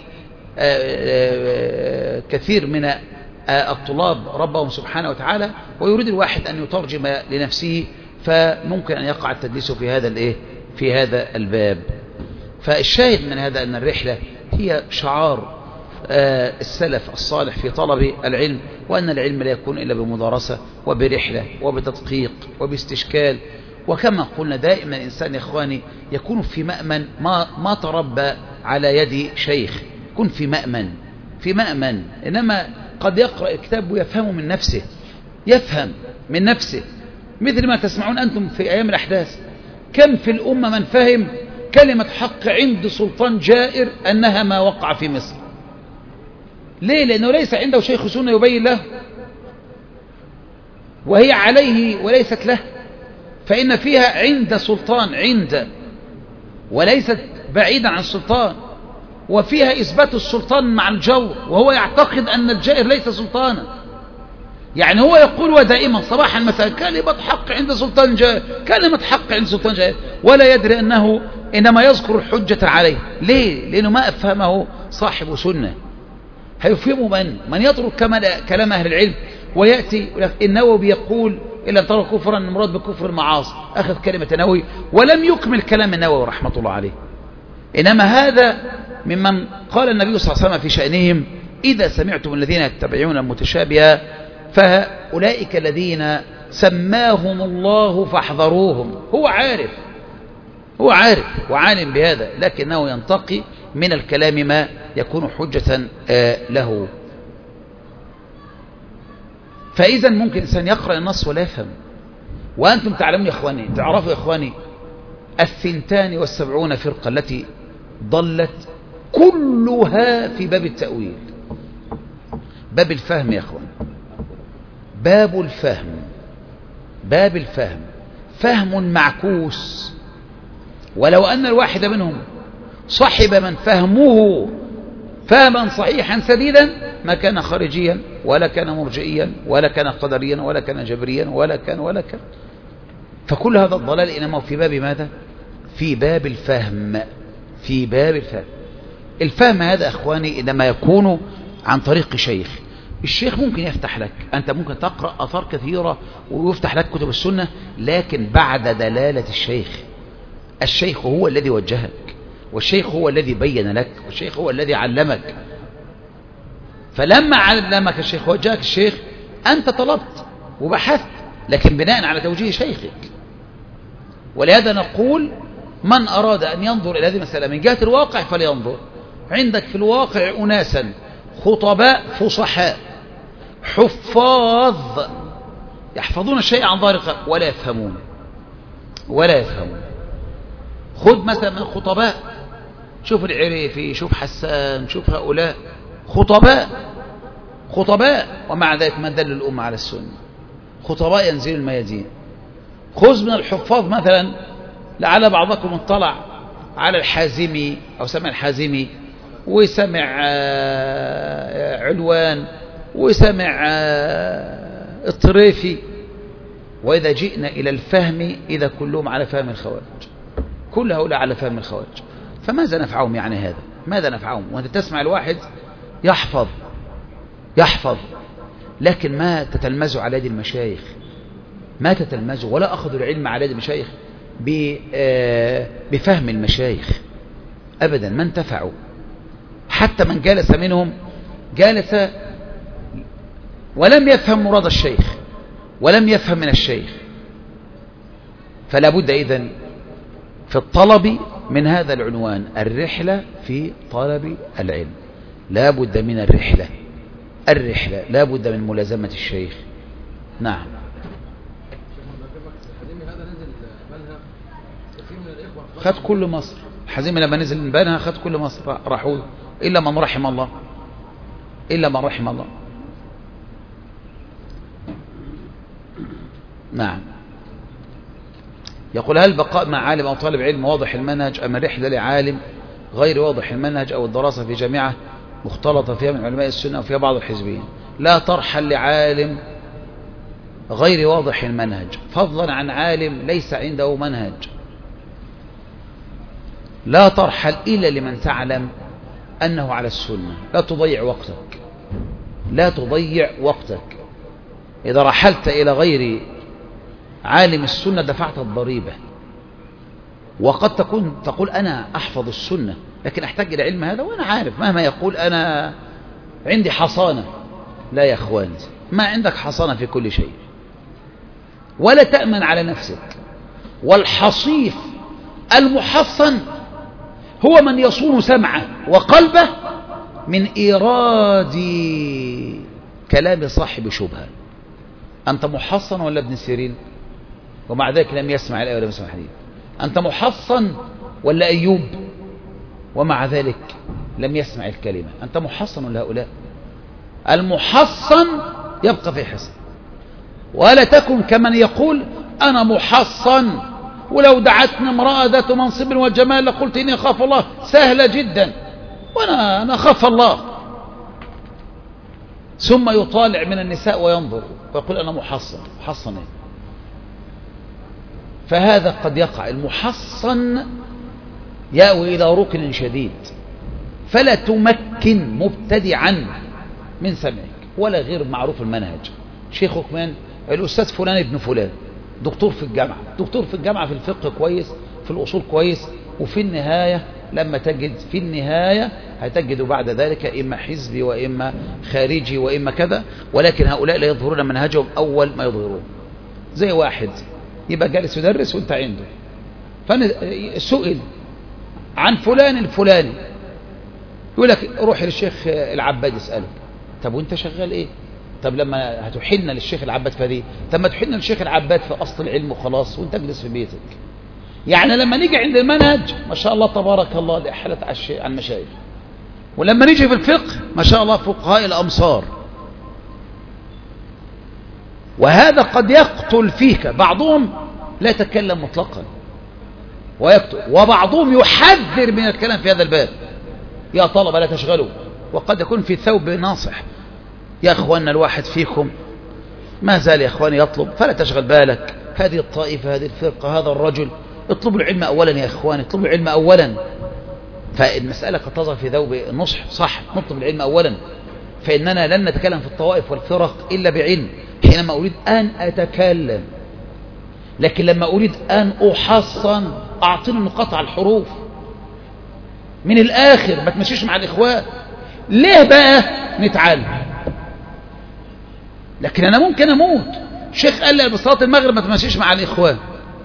كثير من الطلاب ربهم سبحانه وتعالى، ويريد الواحد أن يترجم لنفسه، فممكن أن يقع التدليس في هذا الإيه في هذا الباب. فالشاهد من هذا أن الرحلة هي شعار السلف الصالح في طلب العلم، وأن العلم لا يكون إلا بمدارسة وبرحلة وبتدقيق وباستشكال. وكما قلنا دائما الإنسان يا إخواني يكون في مأمن، ما, ما تربى على يد شيخ، يكون في مأمن في مأمن إنما قد يقرأ الكتاب ويفهمه من نفسه، يفهم من نفسه، مثل ما تسمعون أنتم في أيام الأحداث كم في الأمة من فهم كلمة حق عند سلطان جائر أنها ما وقع في مصر. ليه؟ لأنه ليس عنده شيخ سنة يبين له، وهي عليه وليست له، فإن فيها عند سلطان عند وليست بعيدا عن السلطان، وفيها إثبات السلطان مع الجور، وهو يعتقد أن الجائر ليس سلطانا. يعني هو يقول ودائما صباحا مساء كلمة حق عند سلطان جائر، كلمة حق عند سلطان جائر، ولا يدري أنه إنما يذكر الحجة عليه. ليه؟ لأنه ما أفهمه صاحب سنة. هيفهمه من؟ من يترك كلام أهل العلم ويأتي النووي يقول إلا أن ترى كفرا المراد بكفر المعاصي، أخذ كلمة النووي ولم يكمل كلام النووي رحمة الله عليه. إنما هذا ممن قال النبي صلى الله عليه وسلم في شأنهم إذا سمعتم الذين يتبعون المتشابه فأولئك الذين سماهم الله فاحذروهم. هو عارف هو عارف وعالم بهذا، لكنه ينتقي من الكلام ما يكون حجة له. فإذا ممكن إنسان يقرأ النص ولا يفهم. وأنتم تعلمون يا إخواني، تعرفوا يا إخواني الثنتان والسبعون فرقة التي ضلت كلها في باب التأويل، باب الفهم يا إخواني، باب الفهم باب الفهم فهم معكوس. ولو أن الواحد منهم صحب من فهمه فهما صحيحا سديدا ما كان خارجيا ولا كان مرجئيا ولا كان قدريا ولا كان جبريا ولا كان ولا كان فكل هذا الضلال إنما في باب ماذا؟ في باب الفهم، في باب الفهم. الفهم هذا أخواني إنما يكون عن طريق شيخ. الشيخ ممكن يفتح لك، أنت ممكن تقرأ آثار كثيرة ويفتح لك كتب السنة، لكن بعد دلالة الشيخ. الشيخ هو الذي وجهك، والشيخ هو الذي بين لك، والشيخ هو الذي علمك. فلما علمك الشيخ وجهك الشيخ أنت طلبت وبحثت، لكن بناء على توجيه شيخك. ولهذا نقول من أراد أن ينظر إلى هذه المسألة من جهة الواقع فلينظر. عندك في الواقع أناسا خطباء فصحاء حفاظ يحفظون الشيء عن ظهر قلب ولا يفهمون ولا يفهمون. خذ مثلا من الخطباء، شوف العريفي، شوف حسان، شوف هؤلاء خطباء خطباء ومع ذلك ما دل الأمة على السنة. خطباء ينزل الميادين. خذ من الحفاظ مثلا، لعل بعضكم اطلع على الحازمي أو سمع الحازمي وسمع علوان وسمع الطريفي، وإذا جئنا إلى الفهم إذا كلهم على فهم الخوارج، كل هؤلاء على فهم الخوارج. فماذا نفعهم يعني هذا؟ ماذا نفعهم وأنت تسمع الواحد يحفظ يحفظ لكن ما تتلمذ على يد المشايخ، ما تتلمذ ولا أخذ العلم على يد المشايخ بفهم المشايخ أبدا، ما انتفعوا. حتى من جالس منهم جالس ولم يفهم مراد الشيخ ولم يفهم من الشيخ. فلا بد إذن في الطلب من هذا العنوان، الرحلة في طلب العلم. لا بد من الرحلة الرحلة لا بد من ملازمة الشيخ. نعم. خد كل مصر الحزيمي لما نزل من بنها، خد كل مصر راحوا إلا من رحم الله إلا من رحم الله. نعم. يقول هل البقاء مع عالم أو طالب علم واضح المنهج أم الرحلة لعالم غير واضح المنهج أو الدراسة في جامعة مختلطة فيها من علماء السنة وفيها بعض الحزبيين؟ لا ترحل لعالم غير واضح المنهج فضلا عن عالم ليس عنده منهج. لا ترحل إلا لمن تعلم أنه على السنة. لا تضيع وقتك لا تضيع وقتك. إذا رحلت إلى غير عالم السنة دفعت الضريبة. وقد تكون تقول أنا أحفظ السنة لكن أحتاج إلى علم هذا وأنا عارف مهما يقول أنا عندي حصانة. لا يا أخواني، ما عندك حصانة في كل شيء ولا تأمن على نفسك. والحصيف المحصن هو من يصون سمعه وقلبه من إيراد كلام صاحب شبهة. أنت محصن ولا ابن سيرين ومع ذلك لم يسمع الآية ولا يسمع الحديث؟ أنت محصن ولا أيوب ومع ذلك لم يسمع الكلمة؟ أنت محصن ولا هؤلاء؟ المحصن يبقى في حصن. ولا تكن كمن يقول أنا محصن ولو دعتني امرأة ذات منصب وجمال لقلت إني أخاف الله. سهلة جدا وأنا أنا أخاف الله. ثم يطالع من النساء وينظر ويقول أنا محصن. محصن إيه؟ فهذا قد يقع. المحصن يأوي إلى ركن شديد. فلا تمكن مبتدعا من سمعك ولا غير معروف المنهج. شيخك من الأستاذ فلان ابن فلان، دكتور في الجامعة دكتور في الجامعة في الفقه كويس، في الأصول كويس، وفي النهاية لما تجد في النهاية هتجد بعد ذلك إما حزبي وإما خارجي وإما كذا. ولكن هؤلاء لا يظهرون منهجهم أول ما يظهرون. زي واحد يبقى جالس يدرس وانت عنده، فسئل عن فلان الفلاني يقول لك روح للشيخ العباد يسأله. طب وانت شغال ايه؟ طب لما هتحن للشيخ العباد فدي، طب ما تحن للشيخ العباد في أصل العلم وخلاص وانت اجلس في بيتك. يعني لما نيجي عند المنهج ما شاء الله تبارك الله دي أحلت على المشايخ، ولما نيجي في الفقه ما شاء الله فقهاء الأمصار. وهذا قد يقتل فيك. بعضهم لا يتكلم مطلقا ويقتل، وبعضهم يحذر من الكلام في هذا الباب. يا طلبة لا تشغلوا. وقد يكون في ثوب ناصح. يا أخواننا الواحد فيكم ما زال يا أخواني يطلب، فلا تشغل بالك هذه الطائفة، هذه الفرقة، هذا الرجل. اطلبوا العلم أولا يا إخواني، اطلبوا العلم أولا. فالمسألة قد تظهر في ذوب النصح، صح، نطلب العلم أولا، فإننا لن نتكلم في الطوائف والفرق إلا بعلم. حينما أريد أن أتكلم، لكن لما أريد أن أحصن أعطيني نقاط على الحروف من الآخر، ما تمشيش مع الإخوان. ليه بقى نتعلم؟ لكن أنا ممكن أموت. شيخ قال لي بصلاة المغرب ما تمشيش مع الإخوان،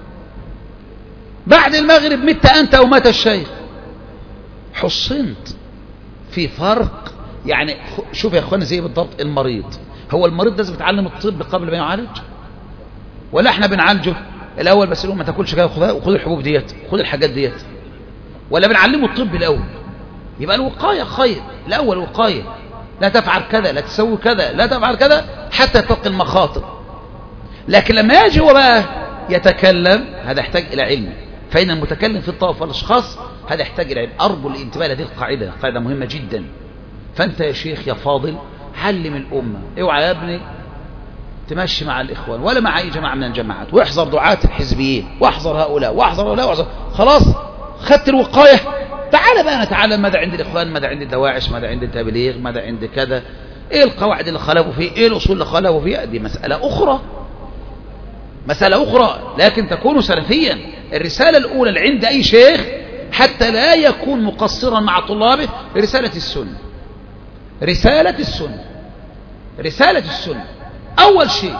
بعد المغرب مت أنت أو مات الشيخ، حصنت. في فرق. يعني شوف يا أخوانا زي بالضبط المريض، هو المريض لازم يتعلم الطب قبل ما يعالج، ولا احنا بنعالجه الأول بس نقول ما تاكلش كده وخذ الحبوب ديت خذ الحاجات ديت، ولا بنعلمه الطب الأول؟ يبقى الوقاية خير. الأول وقاية، لا تفعل كذا، لا تسوي كذا، لا تفعل كذا حتى تلقي المخاطر. لكن لما يجي هو بقى يتكلم هذا يحتاج إلى علم. فإن المتكلم في الطوائف والأشخاص هذا يحتاج إلى علم. أرجو الانتباه لهذه القاعدة، قاعدة مهمة جدا. فأنت يا شيخ يا فاضل علم الأمة، اوعى يا ابني تمشي مع الإخوان ولا مع أي جماعة من الجماعات، واحذر دعاة الحزبيين، واحذر هؤلاء واحذر هؤلاء واحذر. خلاص خدت الوقاية، تعال بقى نتعلم ماذا عند الإخوان، ماذا عند الدواعش، ماذا عند التبليغ، ماذا عند كذا، إيه القواعد اللي خالفوا فيه، إيه الأصول اللي خالفوا فيها. دي مسألة أخرى، مسألة أخرى. لكن تكون سلفيا. الرسالة الأولى اللي عند أي شيخ حتى لا يكون مقصرا مع طلابه رسالة السنة، رسالة السنة، رسالة السنة أول شيء.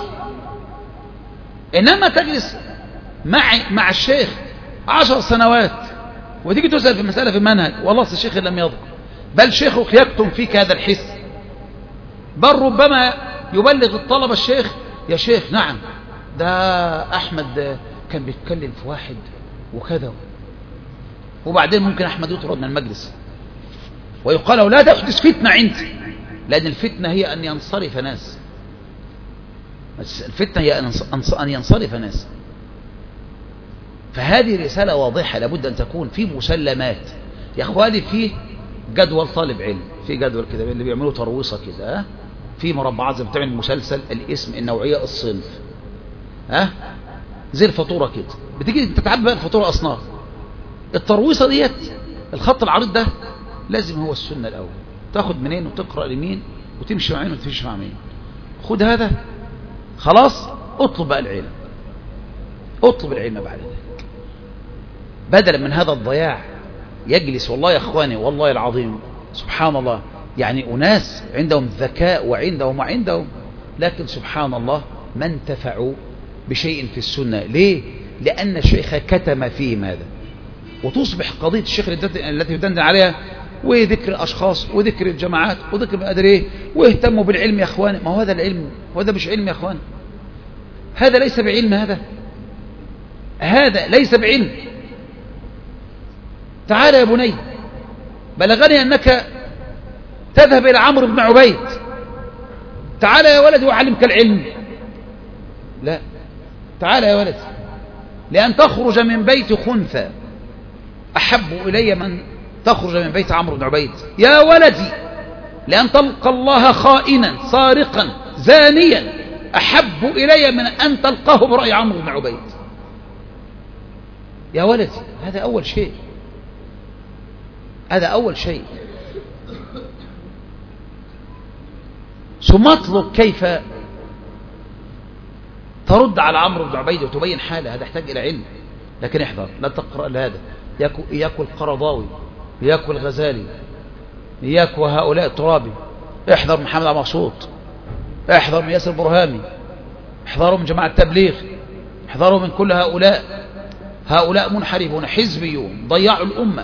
إنما تجلس مع مع الشيخ عشر سنوات وتيجي تسأل في مسألة في المنهج والله الشيخ لم يذكر، بل شيخك يكتم فيك هذا الحس، بل ربما يبلغ الطلبة الشيخ يا شيخ نعم ده أحمد كان بيتكلم في واحد وكذا، وبعدين ممكن أحمد يطرد من المجلس ويقال له لا تحدث فتنة عندي، لأن الفتنة هي أن ينصرف ناس، الفتنة هي أن ينصرف ناس. فهذه رسالة واضحة لابد أن تكون في مسلمات. يا أخواني فيه جدول طالب علم، في جدول كده اللي بيعملوا ترويصة كده، في مربعات زي بتعمل مسلسل، الاسم، النوعية، الصنف، ها زي الفاتورة كده، بتيجي تتعب بقى الفاتورة أصناف. الترويصة ديت الخط العريض ده لازم هو السنة الأول، تاخد منين وتقرأ لمين وتمشي مع مين وتمشي مع مين. خد هذا خلاص، اطلب بقى العلم، اطلب العلم بعد ذلك، بدلا من هذا الضياع. يجلس والله يا اخواني والله العظيم سبحان الله، يعني أناس عندهم ذكاء وعندهم وعندهم، لكن سبحان الله ما انتفعوا بشيء في السنة. ليه؟ لأن الشيخ كتم فيهم هذا، وتصبح قضية الشيخ التي يدندن عليها وذكر الأشخاص وذكر الجماعات وذكر ما أدري إيه، واهتموا بالعلم يا أخواني. ما هو هذا العلم، وهذا مش علم يا أخواني، هذا ليس بعلم، هذا هذا ليس بعلم. تعال يا بني، بلغني أنك تذهب إلى عمرو بن عبيد، تعال يا ولد وأعلمك العلم. لا، تعال يا ولد، لأن تخرج من بيت خنثى أحب إلي من تخرج من بيت عمرو بن عبيد. يا ولدي، لأن تلقى الله خائنا سارقا زانيا أحب إلي من أن تلقاه برأي عمرو بن عبيد. يا ولدي، هذا أول شيء، هذا أول شيء. ثم اطلب كيف ترد على عمرو بن عبيد وتبين حاله، هذا يحتاج إلى علم. لكن احذر، لا تقرأ لهذا، إياك القرضاوي، إياك الغزالي، إياك وهؤلاء الترابي، احذر محمد عبد المقصود، احذر من ياسر برهامي، احذروا من جماعة التبليغ، احذروا من كل هؤلاء. هؤلاء منحرفون حزبيون ضيعوا الأمة.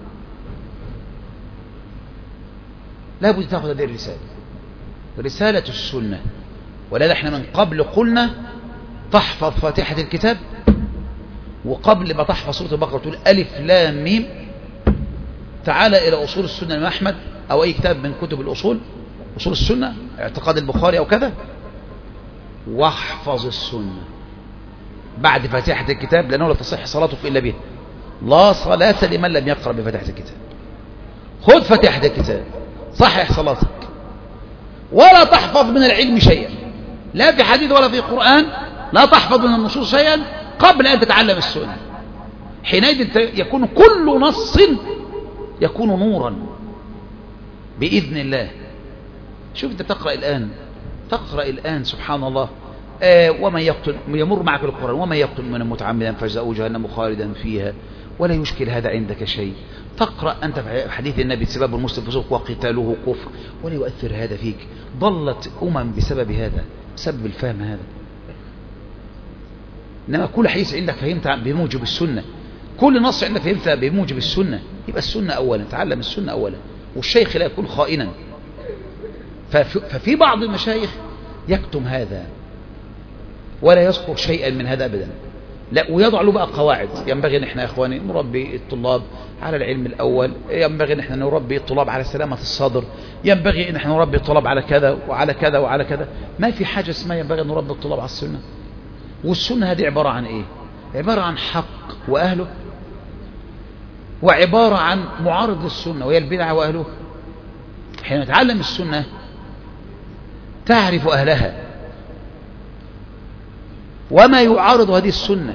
لا بد تأخذ هذه الرسالة، رسالة السنة. ولذا احنا من قبل قلنا تحفظ فاتحة الكتاب، وقبل ما تحفظ سورة البقرة تقول ألف لام ميم، تعال إلى أصول السنة الإمام أحمد أو أي كتاب من كتب الأصول، أصول السنة، اعتقاد البخاري أو كذا، واحفظ السنة بعد فاتحة الكتاب، لأنه لا تصح صلاتك إلا به. لا صلاة لمن لم يقرأ بفاتحة الكتاب. خذ فاتحة الكتاب، صحح صلاتك، ولا تحفظ من العلم شيئا، لا في حديث ولا في قرآن لا تحفظ من النصوص شيئا قبل أن تتعلم السنة. حينئذ يكون كل نص يكون نورا بإذن الله. شوف أنت تقرأ الآن تقرأ الآن سبحان الله آه ومن يقتل يمر معك القرآن ومن يقتل من متعمدا فجزاؤه جهنم خالدا فيها ولا يشكل هذا عندك شيء. تقرأ أنت في حديث النبي سباب المسلم فسوق وقتاله كفر ولا يؤثر هذا فيك. ضلت أمم بسبب هذا، بسبب الفهم هذا. إنما كل حديث عندك فهمت بموجب السنة، كل نص عندك فهمت بموجب السنة، يبقى السنة أولا، تعلم السنة أولا، والشيخ لا يكون خائنا. ففي بعض المشايخ يكتم هذا ولا يذكر شيئا من هذا أبدا، لا، ويضع له بقى قواعد. ينبغي ان احنا يا اخواني نربي الطلاب على العلم الاول، ينبغي ان احنا نربي الطلاب على سلامة الصدر، ينبغي ان احنا نربي الطلاب على كذا وعلى كذا وعلى كذا. ما في حاجة اسمها ينبغي ان نربي الطلاب على السنة. والسنة هذه عبارة عن ايه؟ عبارة عن حق واهله، وعبارة عن معارض للسنة وهي البدعة واهله. حين نتعلم السنة تعرف اهلها وما يعارض هذه السنة.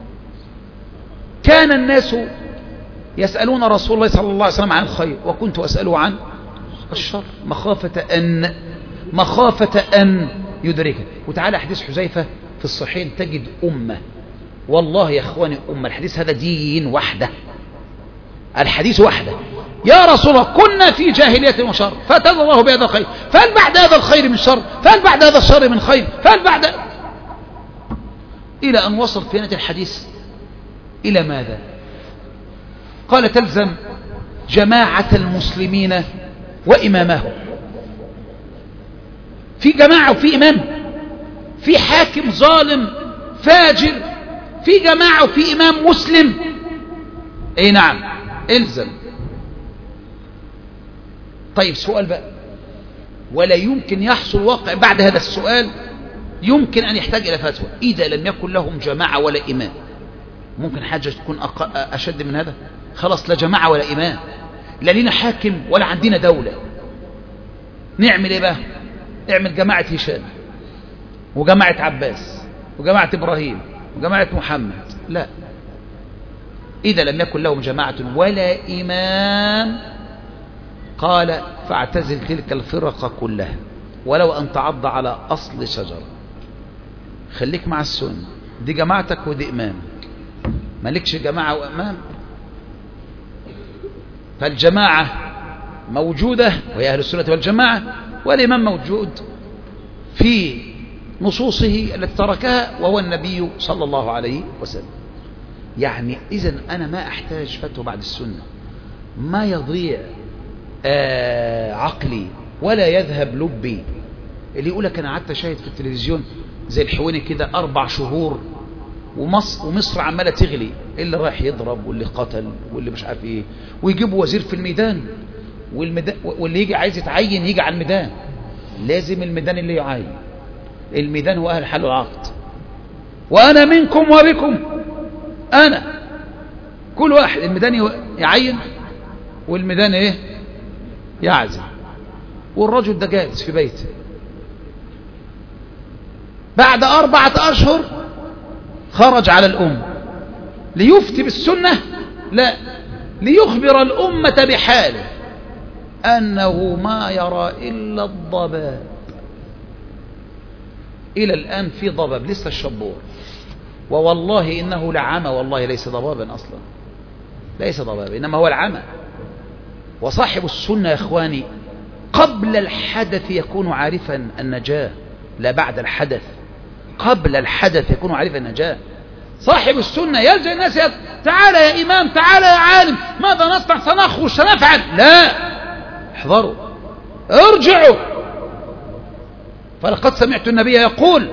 كان الناس يسألون رسول الله صلى الله عليه وسلم عن الخير وكنت أسأله عن الشر مخافة أن مخافة أن يدركه. وتعالى حديث حذيفة في الصحيحين تجد أمة، والله يا أخواني أمة، الحديث هذا دين وحده، الحديث وحده. يا رسول الله كنا في جاهلية وشر فأتانا الله بهذا الخير، فهل بعد هذا الخير من شر؟ فهل بعد هذا الشر من خير؟ فهل بعد، إلى أن وصل في نهاية الحديث إلى ماذا؟ قال تلزم جماعة المسلمين وإمامهم. في جماعة وفي إمام، في حاكم ظالم فاجر، في جماعة وفي إمام مسلم. أي نعم، إلزم. طيب سؤال بقى، ولا يمكن يحصل واقع بعد هذا السؤال يمكن أن يحتاج إلى فتوى. إذا لم يكن لهم جماعة ولا إمام، ممكن حاجة تكون أشد من هذا؟ خلاص، لا جماعة ولا إمام، لا لنا حاكم ولا عندنا دولة. نعمل إيه بقى؟ اعمل جماعة هشام وجماعة عباس وجماعة إبراهيم وجماعة محمد. لا، إذا لم يكن لهم جماعة ولا إمام قال فاعتزل تلك الفرق كلها ولو أن تعض على أصل شجرة. خليك مع السنة، دي جماعتك ودي إمامك، مالكش جماعة وإمام. فالجماعة موجودة وهي أهل السنة والجماعة، والإمام موجود في نصوصه التي تركها وهو النبي صلى الله عليه وسلم. يعني إذن أنا ما أحتاج فتوى بعد السنة، ما يضيع آه عقلي ولا يذهب لبي. اللي يقولك أنا قعدت شاهد في التلفزيون زي الحويني كده أربع شهور ومصر, ومصر عمالة تغلي، اللي رايح يضرب واللي قتل واللي مش عارف ايه، ويجيبوا وزير في الميدان، والميدان واللي يجي عايز يتعين يجي على الميدان. لازم الميدان اللي يعين، الميدان هو أهل الحل والعقد. وأنا منكم وبكم، أنا كل واحد الميدان يعين والميدان ايه يعزل. والرجل ده جالس في بيته بعد أربعة أشهر خرج على الأمة ليفتي بالسنة، لا، ليخبر الأمة بحاله أنه ما يرى إلا الضباب. إلى الآن في ضباب لسه الشبور، ووالله إنه لعمى، والله ليس ضبابا أصلا، ليس ضبابا إنما هو العمى. وصاحب السنة يا إخواني قبل الحدث يكون عارفا النجاة، لا بعد الحدث. قبل الحدث يكون عارفا النجاة. صاحب السنة يلجأ الناس يقول تعالى يا إمام، تعالى يا عالم، ماذا نصنع؟ سنخرج، سنفعل. لا، احذروا، ارجعوا. فلقد سمعت النبي يقول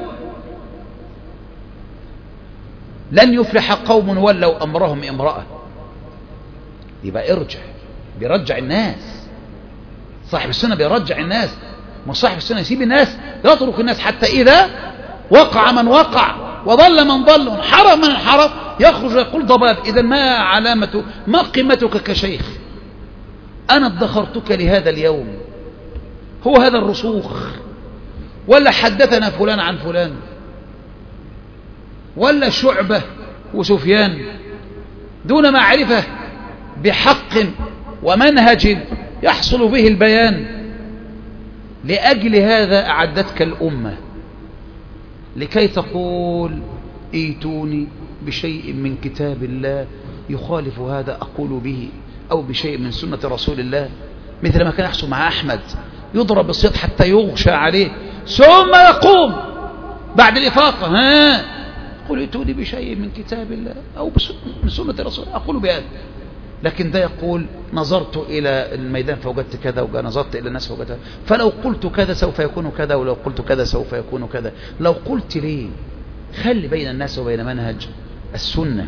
لن يفلح قوم ولوا أمرهم امرأة. يبقى ارجع، بيرجع الناس. صاحب السنة بيرجع الناس، مش صاحب السنة يسيب الناس، يترك الناس حتى إذا وقع من وقع وضل من ضل وانحرف من انحرف يخرج ويقول ضباب. إذا ما علامة، ما قيمتك كشيخ؟ أنا ادخرتك لهذا اليوم، هو هذا الرسوخ؟ ولا حدثنا فلان عن فلان؟ ولا شعبة وسفيان دون معرفة بحق ومنهج يحصل به البيان. لأجل هذا أعدتك الأمة لكي تقول ايتوني بشيء من كتاب الله يخالف هذا أقول به، أو بشيء من سنة رسول الله، مثل ما كان يحصل مع أحمد، يضرب الصيد حتى يغشى عليه ثم يقوم بعد الإفاقة ها قل ائتوني بشيء من كتاب الله أو من سنة رسول الله أقول بهذا. لكن ده يقول نظرت إلى الميدان فوجدت كذا، ونظرت إلى الناس فوجدت، فلو قلت كذا سوف يكون كذا، ولو قلت كذا سوف يكون كذا. لو قلت ليه؟ خلي بين الناس وبين منهج السنة.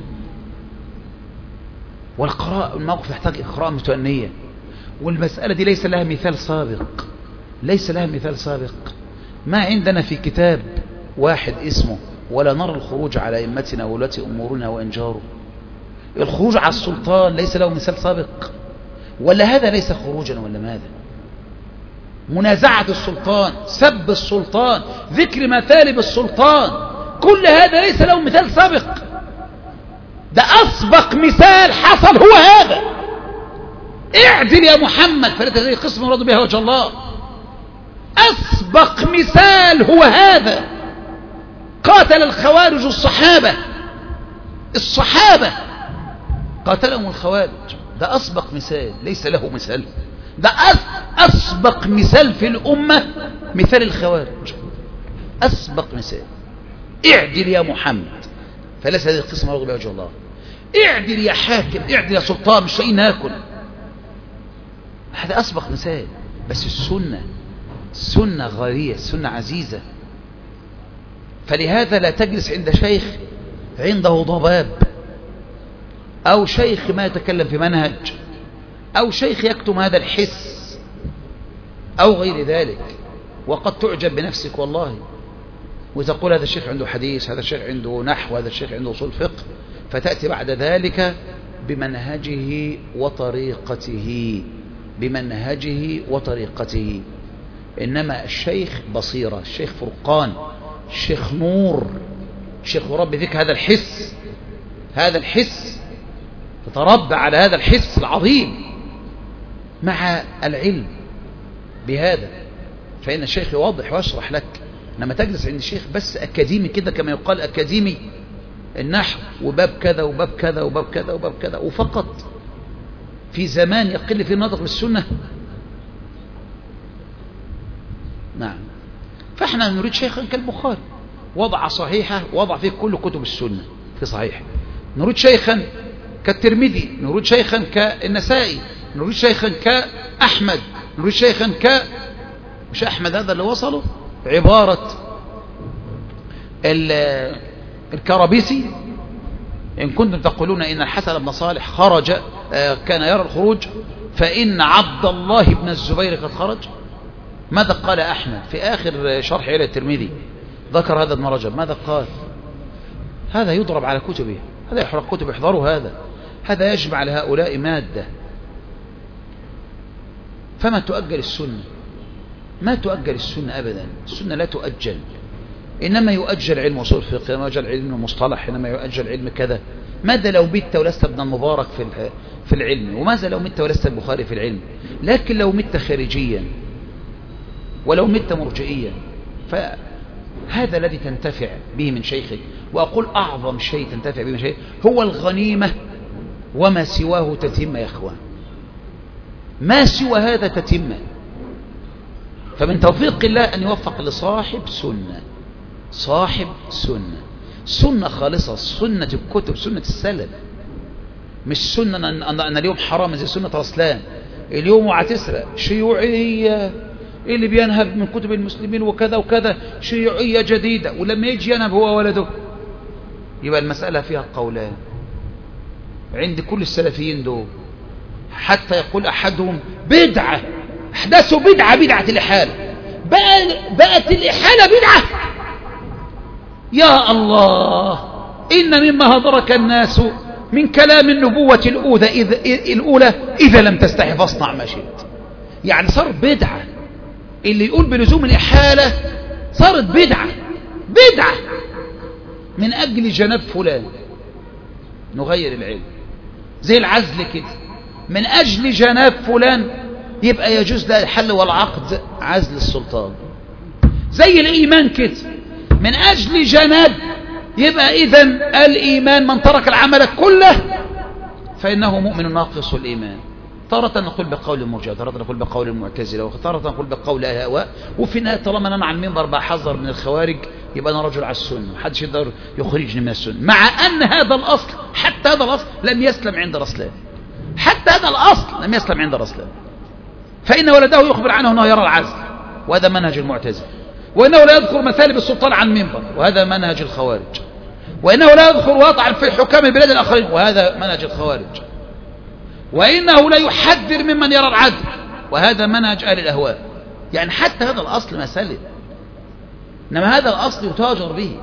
والقراءة الموقف يحتاج قراءة متأنية، والمسألة دي ليس لها مثال سابق، ليس لها مثال سابق. ما عندنا في كتاب واحد اسمه ولا نرى الخروج على أئمتنا وولاة أمورنا وإن جاروا. الخروج على السلطان ليس له مثال سابق، ولا هذا ليس خروجا ولا ماذا؟ منازعة السلطان، سب السلطان، ذكر مثالب السلطان، كل هذا ليس له مثال سابق. ده أسبق مثال حصل هو هذا. اعدل يا محمد فلا تزيد قسم مراد بها وجه الله. أسبق مثال هو هذا. قاتل الخوارج الصحابة، الصحابة قاتلهم الخوارج. ده أسبق مثال ليس له مثال. ده أسبق مثال في الأمة مثال الخوارج، أسبق مثال. اعدل يا محمد فليس هذه القسم مراد بها وجه الله. اعدل يا حاكم، اعدل يا سلطان، مش لاقيين ناكل. هذا أسبق مثال. بس السنة السنة غالية، السنة عزيزة. فلهذا لا تجلس عند شيخ عنده ضباب، أو شيخ ما يتكلم في منهج، أو شيخ يكتم هذا الحس أو غير ذلك، وقد تعجب بنفسك والله، وتقول هذا الشيخ عنده حديث، هذا الشيخ عنده نحو، هذا الشيخ عنده أصول فقه، فتأتي بعد ذلك بمنهجه وطريقته، بمنهجه وطريقته. إنما الشيخ بصيرة، الشيخ فرقان، الشيخ نور، الشيخ يربي فيك هذا الحس، هذا الحس، تتربى على هذا الحس العظيم مع العلم بهذا. فإن الشيخ يوضح ويشرح لك. لما تجلس عند الشيخ بس أكاديمي كده، كما يقال أكاديمي النحو، وباب كذا وباب كذا وباب كذا وباب كذا، وفقط في زمان يقل فيه النظر للسنة. نعم. فاحنا نريد شيخا كالبخاري وضع صحيحة، وضع فيه كل كتب السنة في صحيح. نريد شيخا كالترمذي، نريد شيخا كالنسائي، نريد شيخا كأحمد، نريد شيخا ك مش أحمد هذا اللي وصله عبارة الكرابيسي: إن كنتم تقولون إن الحسن بن صالح خرج كان يرى الخروج، فإن عبد الله بن الزبير قد خرج. ماذا قال أحمد في آخر شرح إلى الترمذي؟ ذكر هذا ابن رجب، ماذا قال؟ هذا يضرب على كتبه، هذا يحرق كتب، احذروا هذا، هذا يجمع لهؤلاء مادة. فما تؤجل السنة، ما تؤجل السنة أبدا. السنة لا تؤجل، إنما يؤجل علم أصول الفقه، إنما يؤجل علم مصطلح، إنما يؤجل علم كذا. ماذا لو مت ولست ابن المبارك في في العلم؟ وماذا لو مت ولست البخاري في العلم؟ لكن لو مت خارجيا، ولو مت مرجئيا، فهذا الذي تنتفع به من شيخك. وأقول أعظم شيء تنتفع به من شيخك هو الغنيمة، وما سواه تتم يا أخوان، ما سوى هذا تتم. فمن توفيق الله أن يوفق لصاحب سنة، صاحب سنة، سنة خالصة، سنة الكتب، سنة السلف، مش سنة أن, أن اليوم حرام زي سنة رسلان، اليوم هتسرق شيوعية اللي بينهب من كتب المسلمين وكذا وكذا، شيوعية جديدة، ولما يجي ينهب هو ولده. يبقى المسألة فيها قولان عند كل السلفيين دول، حتى يقول أحدهم بدعة، احدثوا بدعة، بدعة الإحالة، بقت الإحالة بدعة. يا الله، إن مما هدرك الناس من كلام النبوة الأولى إذا, الأولى إذا لم تستحي فاصنع ما شئت. يعني صار بدعة، اللي يقول بلزوم الإحالة صارت بدعة، بدعة. من أجل جناب فلان نغير العلم، زي العزل كده، من أجل جناب فلان يبقى يجوز له الحل والعقد عزل السلطان. زي الإيمان كده، من أجل جناب يبقى إذن الإيمان من ترك العمل كله فإنه مؤمن ناقص الإيمان. تارة نقول بقول المرجئة، تارة نقول بقول المعتزلة، وتارة نقول بقول أهل الهواء، وفي النهاية طالما أنا على المنبر بحذر من الخوارج يبقى أنا رجل على السنة، محدش يقدر يخرجني من السنة، مع أن هذا الأصل حتى هذا الأصل لم يسلم عند رسلان، حتى هذا الأصل لم يسلم عند رسلان. فإن ولده يخبر عنه أنه يرى العزل، وهذا منهج المعتزلة، وإنه لا يذكر مثالب السلطان عن المنبر، وهذا منهج الخوارج، وإنه لا يذكر ويطعن في حكام البلاد الآخرين، وهذا منهج الخوارج، وإنه لا يحذر ممن يرى العدل، وهذا منهج أهل الأهواء. يعني حتى هذا الأصل ما سلم، إنما هذا الأصل يتاجر به.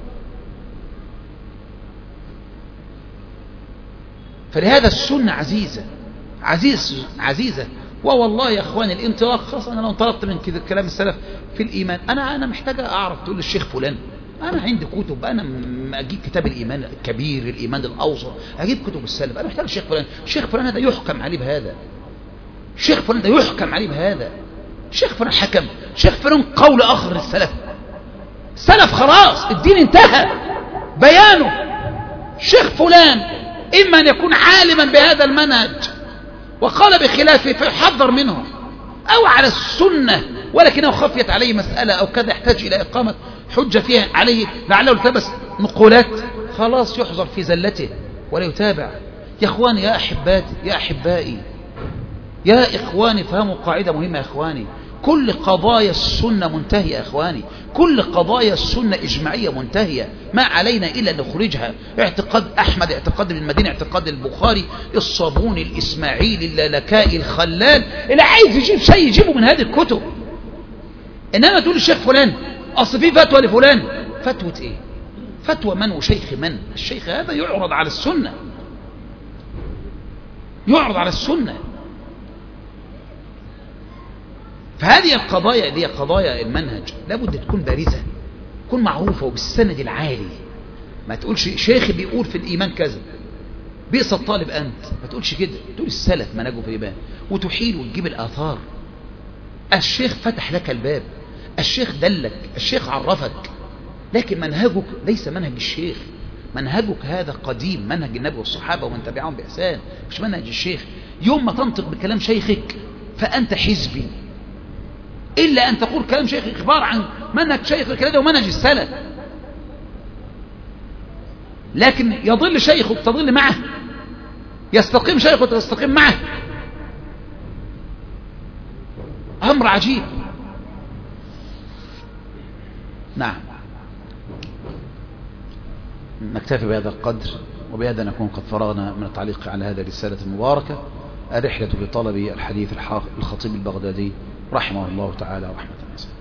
فلهذا السنة عزيزة عزيز عزيزة. والله يا أخواني الانطلاق، خاصة أنا لو انطلقت من كده كلام السلف في الإيمان، أنا أنا محتاج أعرف تقول للشيخ فلان، أنا عندي كتب، أنا أجيب كتاب الإيمان الكبير، الإيمان الأوسط، أجيب كتب السلف، أنا محتاج الشيخ فلان، الشيخ فلان هذا يحكم عليه بهذا، الشيخ فلان هذا يحكم عليه بهذا، الشيخ فلان حكم، الشيخ فلان قول آخر للسلف، السلف خلاص الدين انتهى بيانه. الشيخ فلان إما أن يكون عالما بهذا المنهج وقال بخلافه فيحذر منه، أو على السنة ولكنه خفيت عليه مسألة أو كذا يحتاج إلى إقامة حجة فيها عليه لعله التبس نقولات، خلاص يحذر في زلته ولا يتابع. يا إخواني يا أحباتي يا أحبائي يا إخواني فهموا قاعدة مهمة يا إخواني، كل قضايا السنة منتهية يا إخواني، كل قضايا السنة إجماعية منتهية، ما علينا إلا أن نخرجها. اعتقاد أحمد، اعتقاد ابن المدينة، اعتقاد البخاري، الصابوني، الإسماعيلي، اللالكائي، الخلال، اللي عايز يجيب شيء يجيبه من هذه الكتب. إنما تقول الشيخ فلان أصل في فتوى لفلان، فتوى إيه؟ فتوى من وشيخ من؟ الشيخ هذا يعرض على السنة، يعرض على السنة. فهذه القضايا اللي هي قضايا المنهج لابد تكون بارزة، تكون معروفة وبالسند العالي. ما تقولش شيخ بيقول في الإيمان كذا، بئس الطالب أنت، ما تقولش كده، تقول السلف منهجه في الإيمان، وتحيل وتجيب الآثار. الشيخ فتح لك الباب، الشيخ دلك، الشيخ عرفك، لكن منهجك ليس منهج الشيخ، منهجك هذا قديم، منهج النبي والصحابة ومن تبعهم بإحسان، مش منهج الشيخ. يوم ما تنطق بكلام شيخك فأنت حزبي، إلا أن تقول كلام شيخ إخبار عن منهج شيخك هذا ومنهج السلف. لكن يضل شيخك تضل معه، يستقيم شيخك تستقيم معه، أمر عجيب. نعم، نكتفي بهذا القدر، وبهذا نكون قد فرغنا من التعليق على هذه الرسالة المباركة، الرحلة في طلب الحديث الخطيب البغدادي رحمه الله تعالى رحمة واسعة.